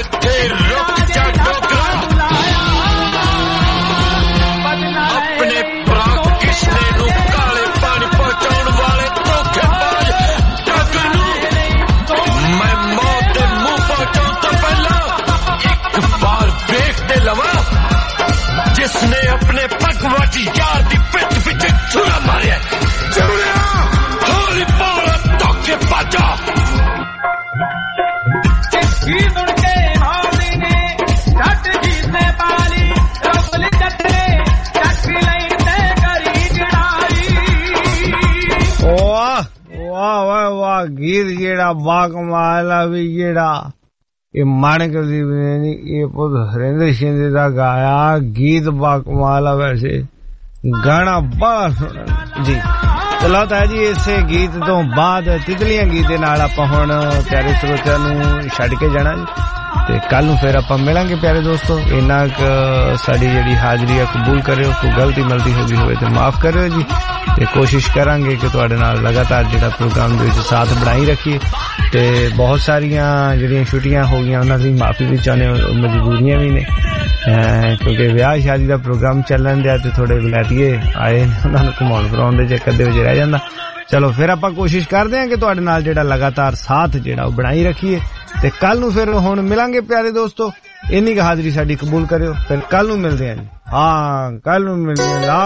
अपने बाकमाल आ भी जेड़ा ये माणक दी ने ये पुत हरेंद्र शिंदे दा गाया गीत बाकमाल आ वैसे गाना बड़ा सुन जी। चलो ताया जी इसे गीत तो बाद तितलियां गीत दे नाल आपां हुण प्यारे श्रोतिਆਂ ਨੂੰ ਛੱਡ ਕੇ ਜਾਣਾ जी ਤੇ ਕੱਲ ਨੂੰ ਫਿਰ ਆਪਾਂ ਮਿਲਾਂਗੇ ਪਿਆਰੇ ਦੋਸਤੋ। ਇੰਨਾ ਸਾਡੀ ਜਿਹੜੀ ਹਾਜ਼ਰੀ ਆ ਕਬੂਲ ਕਰਿਓ, ਕੋਈ ਗਲਤੀ ਮਲਤੀ ਹੋ ਗਈ ਹੋਵੇ ਤੇ ਮਾਫ ਕਰਿਓ ਜੀ ਤੇ ਕੋਸ਼ਿਸ਼ ਕਰਾਂਗੇ ਕਿ ਤੁਹਾਡੇ ਨਾਲ ਲਗਾਤਾਰ ਜਿਹੜਾ ਪ੍ਰੋਗਰਾਮ ਦੇ ਵਿੱਚ ਸਾਥ ਬਣਾਈ ਰੱਖੀਏ ਤੇ ਬਹੁਤ ਸਾਰੀਆਂ ਜਿਹੜੀਆਂ ਛੁੱਟੀਆਂ ਹੋ ਗਈਆਂ ਉਹਨਾਂ ਦੀ ਮਾਫੀ ਵੀ ਚਾਹੁੰਦੇ, ਮਜਬੂਰੀਆਂ ਵੀ ਨੇ ਕਿਉਂਕਿ ਵਿਆਹ ਸ਼ਾਦੀ ਦਾ ਪ੍ਰੋਗਰਾਮ ਚੱਲਣ ਦਿਆ ਤੇ ਥੋੜੇ ਵਲੈਤੀਏ ਆਏ ਉਹਨਾਂ ਨੂੰ ਘੁਮਾਉਣ ਫਿਰਾਉਣ ਦੇ ਚੱਕਰ ਦੇ ਵਿੱਚ ਰਹਿ ਜਾਂਦਾ। ਚਲੋ ਫਿਰ ਆਪਾਂ ਕੋਸ਼ਿਸ਼ ਕਰਦੇ ਹਾਂ ਕਿ ਤੁਹਾਡੇ ਨਾਲ ਜਿਹੜਾ ਲਗਾਤਾਰ ਸਾਥ ਜਿਹੜਾ ਉਹ ਬਣਾਈ ਰੱਖੀਏ ਤੇ ਕੱਲ ਨੂੰ ਫਿਰ ਹੁਣ ਮਿਲਾਂਗੇ ਪਿਆਰੇ ਦੋਸਤੋ। ਇੰਨੀ ਕੁ ਹਾਜ਼ਰੀ ਸਾਡੀ ਕਬੂਲ ਕਰਿਓ, ਫਿਰ ਕੱਲ ਨੂੰ ਮਿਲਦੇ ਹਾਂ ਜੀ। ਹਾਂ ਕੱਲ ਨੂੰ ਮਿਲਦੇ ਹਾਂ।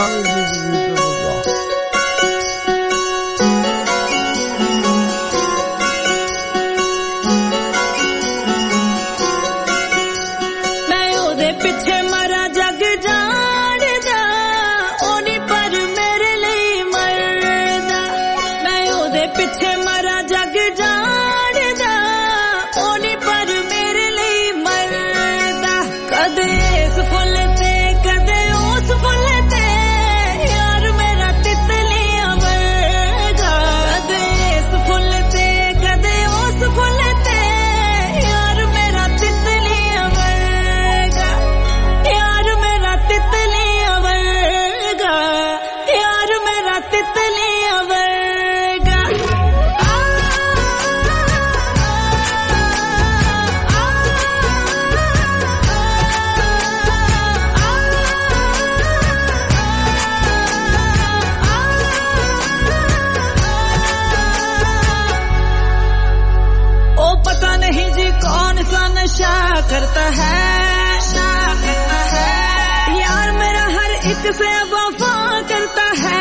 करता है यार मेरा हर एक से वफा करता है,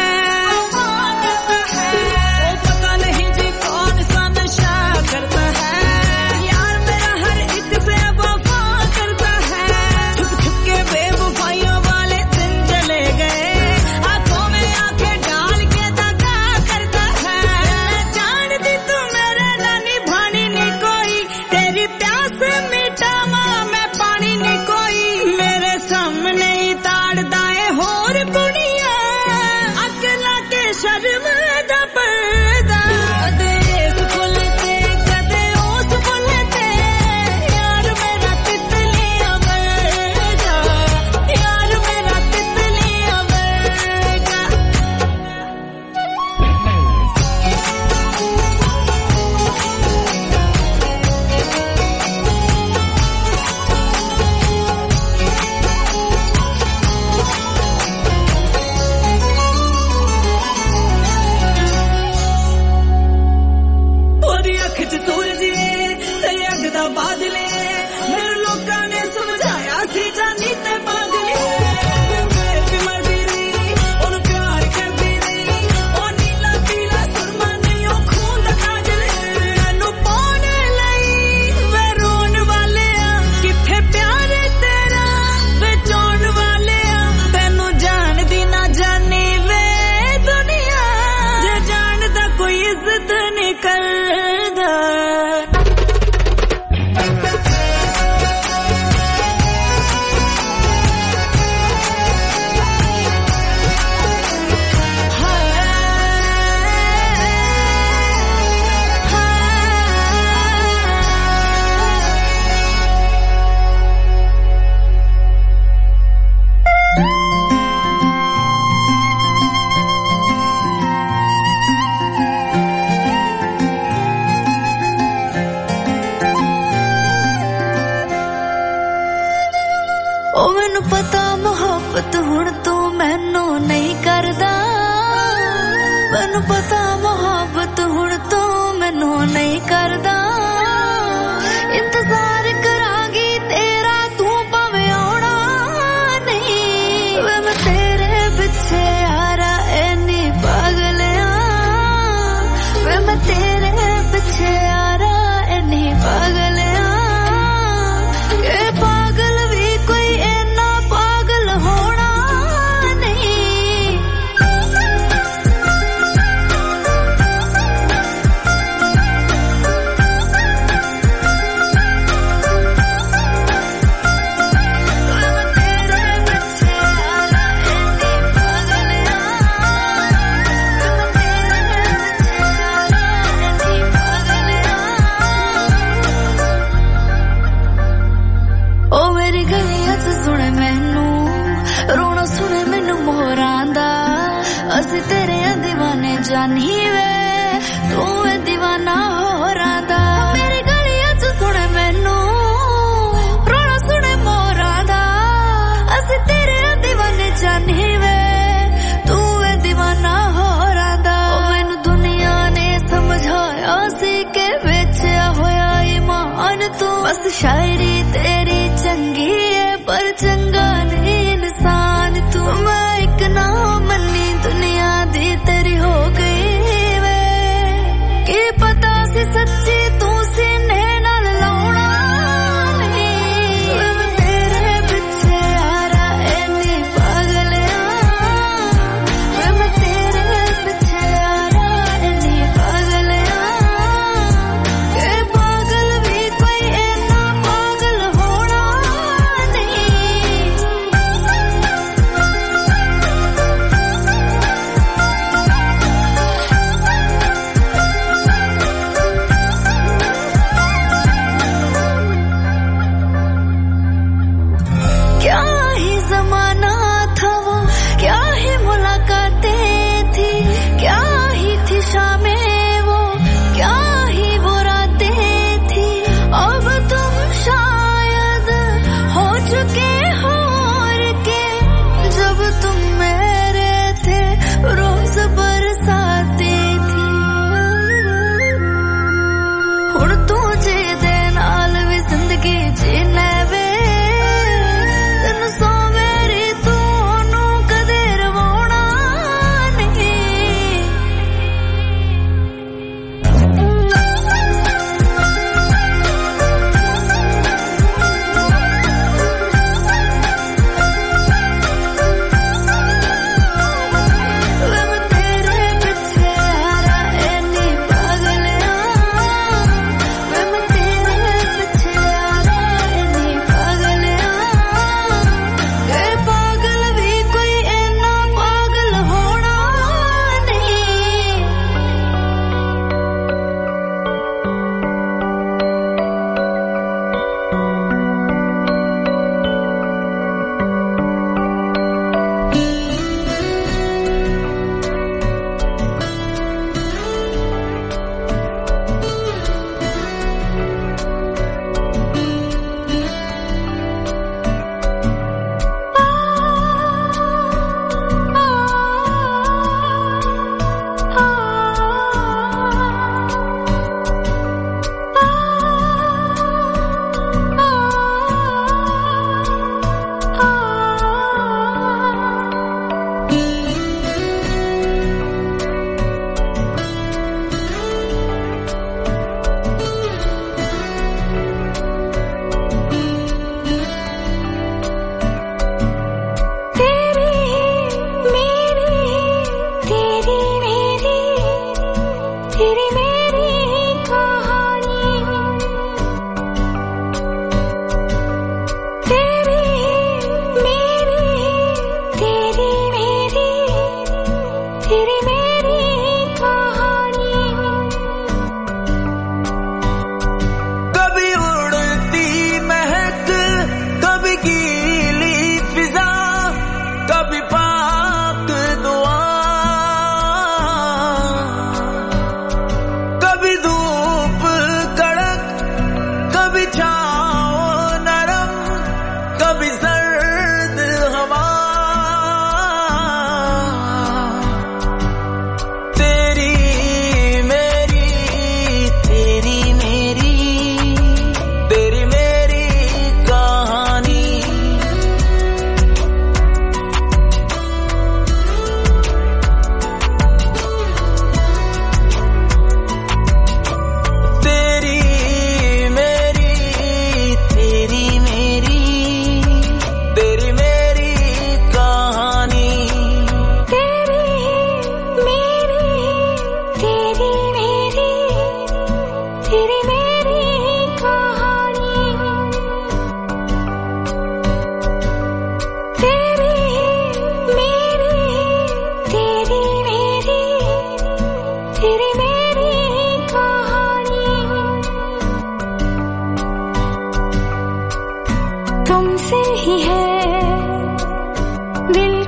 वो पता नहीं जी कौन सा नशा करता है, यार मेरा हर एक से वफा करता है। छुप छुप के बेवफाइयों वाले दिन चले गए, आंखों में आंखें डाल के दगा करता है। जानती तू मेरे नानी भानी नहीं कोई, तेरी प्यास मिटा मैं पानी नहीं कोई, मेरे सामने ही ताड़ दाए होर कुड़िया अकला के शर्म दा पर्दा। देश खुलते कदे ओस खुलते यार मेरा तितलियां वर्गा, यार मेरा तितलियां वर्गा। बादले मेरे लोगों ने समझाया सी जानी ते पागले, फिर भी मरदी रही और प्यार करदी रही, ओ नीला पीला सुरमा नहीं ओ खून दा काजल नू पाने लई वे रोन वाले किथे प्यार तेरा बेचौन वाले तेनू जान दी ना जानी वे दुनिया, जे जानदा कोई इज्जत नहीं करदा। ओ मैनू पता मोहब्बत हुण तू मैनू नहीं करदा, मैनू पता मोहब्बत हुण तू मैनू नहीं करदा। इंतजार करांगी तेरा तू भावें आउणा नहीं, वे मैं तेरे पिछे यारा इन्नी पागल आ, वे मैं तेरे पिछे यारा इन्नी पागल आ। के पागल भी कोई इन्ना पागल होना नहीं। सुने मैनू मोहरां दा असी तेरे दीवाने जानी वे तू है दीवाना होरां दा मेरी गलियां च सुने मैनू रोना सुने मोहरां दा असी तेरे दीवाने जानी वे तू है दीवाना होरां दा मैनू दुनिया ने समझाया सी के बेचया होया ईमान तू बस शायरी तेरी चंगी है पर चंगा नहीं इंसान तू मैं एक ना मन्नी दुनिया दी तेरी हो गई वे के पता सी सच्ची तू सीने नाल लाउणा नहीं मैं तेरे पिछे आरा एनी पागल आ मैं तेरे पिछे आरा एनी पागल आ के पागल भी कोई इतना पागल होना क्या ही जमाना था वो क्या ही मुलाकातें थी क्या ही थी शामें वो क्या ही वो रातें थी अब तुम शायद हो चुके हो और के जब तुम मेरे थे रोज बरसाते थी हुण तू जे दे नाल भी जिंदगी जीने वे तैनू सौ मेरी तू ओनू कदे रवाउणा नहीं वे मैं तेरे पिछे आरा एनी पागल आ वे मैं तेरे पिछे आरा एनी पागल आ के पागल भी कोई इतना पागल होना नहीं तेरी मेरी तेरी मेरी तेरी मेरी कहानी तेरी मेरी तेरी मेरी तेरी मेरी कहानी कभी उड़ती महक कभी गीली फिजा कभी पाक दुआ कभी धूप कड़क कभी छाँव नरम कभी सर्द हवा तेरी मेरी तेरी मेरी तेरी मेरी कहानी तेरी मेरी तेरी मेरी तेरी मेरी कहानी तेरी मेरी तेरी मेरी तेरी मेरी कहानी तेरी मेरी तेरी मेरी तेरी मेरी कहानी तुमसे ही है दिल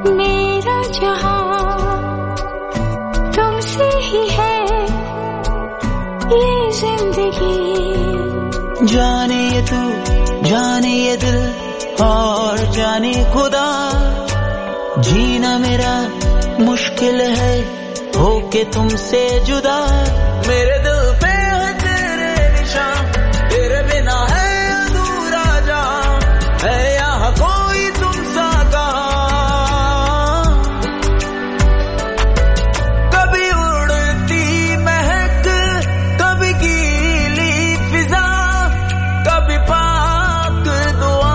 मेरा जहां तुमसे ही है ये जिंदगी। जाने ये तू जाने ये दिल और जाने खुदा, जीना मेरा मुश्किल है होके तुमसे जुदा। मेरे दिल पे है तेरे निशान, तेरे बिना है अधूरा जान, है यहाँ कोई तुम सा कहाँ। कभी उड़ती महक, कभी गीली फिजा, कभी पाक दुआ।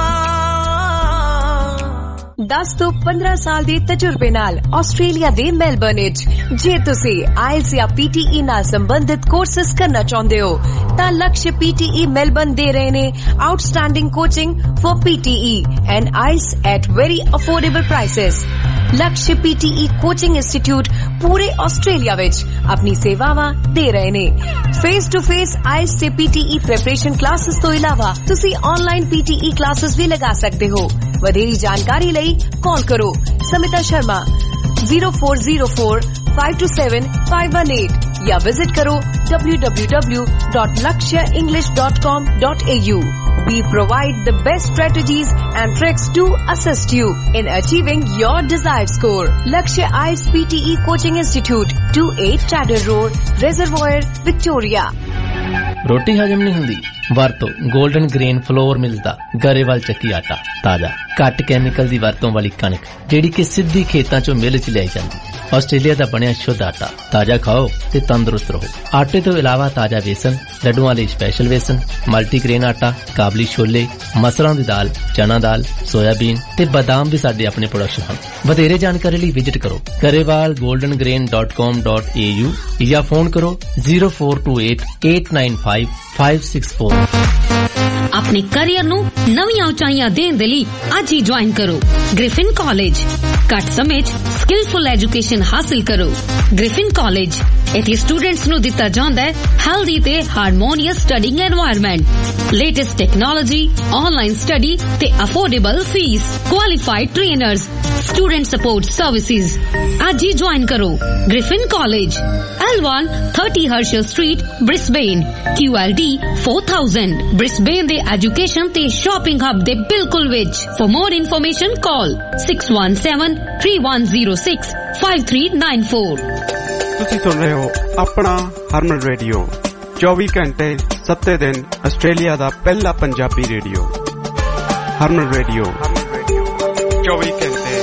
दस ਤੋਂ ਪੰਦਰਾਂ ਸਾਲ ਦੇ ਤਜਰਬੇ ਨਾਲ ਆਸਟ੍ਰੇਲੀਆ ਦੇ ਮੈਲਬਰਨ ਵਿੱਚ ਜੇ ਤੁਸੀਂ ਆਇਲਸ ਜਾਂ ਪੀਟੀਈ ਨਾਲ ਸੰਬੰਧਿਤ ਕੋਰਸਸ ਕਰਨਾ ਚਾਹੁੰਦੇ ਹੋ ਤਾਂ ਲਕਸ਼ ਪੀਟੀਈ ਮੈਲਬਰਨ ਦੇ ਰਹੇ ਨੇ outstanding coaching for PTE and IELTS at very affordable prices. Laksh PTE coaching institute ਪੂਰੇ ਆਸਟ੍ਰੇਲੀਆ ਵਿੱਚ ਆਪਣੀ ਸੇਵਾਵਾਂ ਦੇ ਰਹੇ ਨੇ। ਫੇਸ ਟੂ ਫੇਸ ਆਇਲਸ ਤੇ ਪੀਟੀਈ ਪ੍ਰੈਪਰੇਸ਼ਨ ਕਲਾਸਿਸ ਤੋਂ ਇਲਾਵਾ ਤੁਸੀਂ ਆਨਲਾਈਨ ਪੀਟੀਈ ਕਲਾਸਿਸ ਵੀ ਲਗਾ ਸਕਦੇ ਹੋ। ਵਧੇਰੀ ਜਾਣਕਾਰੀ ਲਈ ਕਾਲ ਕਰੋ Smita Sharma zero four zero four five two seven five one eight या विजिट करो w w w dot lakshya english dot com dot a u. We provide the best strategies and tricks to assist you in achieving your desired score. Lakshya I E L T S P T E Coaching Institute, two eight Tadder Road, Reservoir, Victoria. ਰੋਟੀ ਹਜਮ ਨਹੀਂ ਹੁੰਦੀ? ਵਰਤੋ golden grain floor ਮਿਲਦਾ ਗਰੇਵਾਲ ਚੱਕੀ ਆਟਾ। ਤਾਜ਼ਾ ਘੱਟ ਕੈਮੀਕਲ ਦੀ ਵਰਤੋਂ ਵਾਲੀ ਕਣਕ ਜਿਹੜੀ ਕਿ ਸਿੱਧੀ ਖੇਤਾਂ ਚੋਂ ਮਿਲ ਚ ਲਿਆਈ ਜਾਂਦੀ। ਆਸਟ੍ਰੇਲੀਆ ਦਾ ਬਣਿਆ ਸ਼ੁੱਧ ਆਟਾ। ਤਾਜ਼ਾ ਖਾਓ ਤੇ ਤੰਦਰੁਸਤ ਰਹੋ। ਆਟੇ ਤੋਂ ਇਲਾਵਾ ਤਾਜ਼ਾ ਵੇਸਣ, ਲੱਡੂਆਂ ਲਈ ਸਪੈਸ਼ਲ ਵੇਸਣ, ਮਲਟੀਗ੍ਰੇਨ ਆਟਾ, ਕਾਬਲੀ ਛੋਲੇ, ਮਸਰਾਂ ਦੀ ਦਾਲ, ਚਨਾ ਦਾਲ, ਸੋਇਆਬੀਨ ਤੇ ਬਦਾਮ ਵੀ ਸਾਡੇ ਆਪਣੇ ਪ੍ਰੋਡਕਸ਼ਨ ਹਨ। ਵਧੇਰੇ ਜਾਣਕਾਰੀ ਲਈ ਵਿਜ਼ਿਟ ਕਰੋ Grewal golden grain dot com dot a u ਜਾਂ ਫੋਨ ਕਰੋ zero four two eight eight nine five five six four। ਆਪਣੇ ਕੈਰੀਅਰ ਨੂੰ ਨਵੀਆਂ ਉਚਾਈਆਂ ਦੇਣ ਦੇ ਲਈ ਅੱਜ ਹੀ ਜੁਆਇਨ ਕਰੋ ਗ੍ਰਿਫਿਨ ਕਾਲਜ। ਘੱਟ ਸਮੇਂ 'ਚ ਸਕਿਲਫੁਲ ਐਜੂਕੇਸ਼ਨ ਹਾਸਿਲ ਕਰੋ। ਗ੍ਰਿਫਿਨ ਕਾਲਜ ਇੱਥੇ ਸਟੂਡੈਂਟਸ ਨੂੰ ਦਿੱਤਾ ਜਾਂਦਾ ਹੈ ਹੈਲਦੀ ਤੇ harmonious studying environment, latest technology, online study ਤੇ affordable fees, qualified trainers, student support services. ਅੱਜ ਹੀ ਜੁਆਇਨ ਕਰੋ Griffin college L one thirty Herschel Street, Brisbane, Q L D four thousand, Brisbane ਦੇ ਐਜੂਕੇਸ਼ਨ ਤੇ shopping hub ਦੇ ਬਿਲਕੁਲ ਵਿੱਚ। For more information call six one seven three one zero six five three nine four। ਤੁਸੀਂ ਸੁਣ ਰਹੇ ਹੋ ਆਪਣਾ ਹਰਮਨ ਰੇਡੀਓ ਚੌਵੀ ਘੰਟੇ ਸੱਤੇ ਦਿਨ ਆਸਟ੍ਰੇਲੀਆ ਦਾ ਪਹਿਲਾ ਪੰਜਾਬੀ ਰੇਡੀਓ। ਹਰਮਨ ਰੇਡੀਓ ਚੌਵੀ ਘੰਟੇ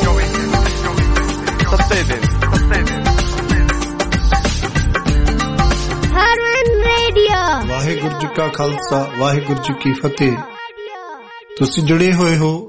ਸੱਤੇ ਦਿਨ। ਵਾਹਿਗੁਰੂ ਜੀ ਕਾ ਖਾਲਸਾ ਵਾਹਿਗੁਰੂ ਜੀ ਕੀ ਫਤਿਹ। ਤੁਸੀਂ ਜੁੜੇ ਹੋਏ ਹੋ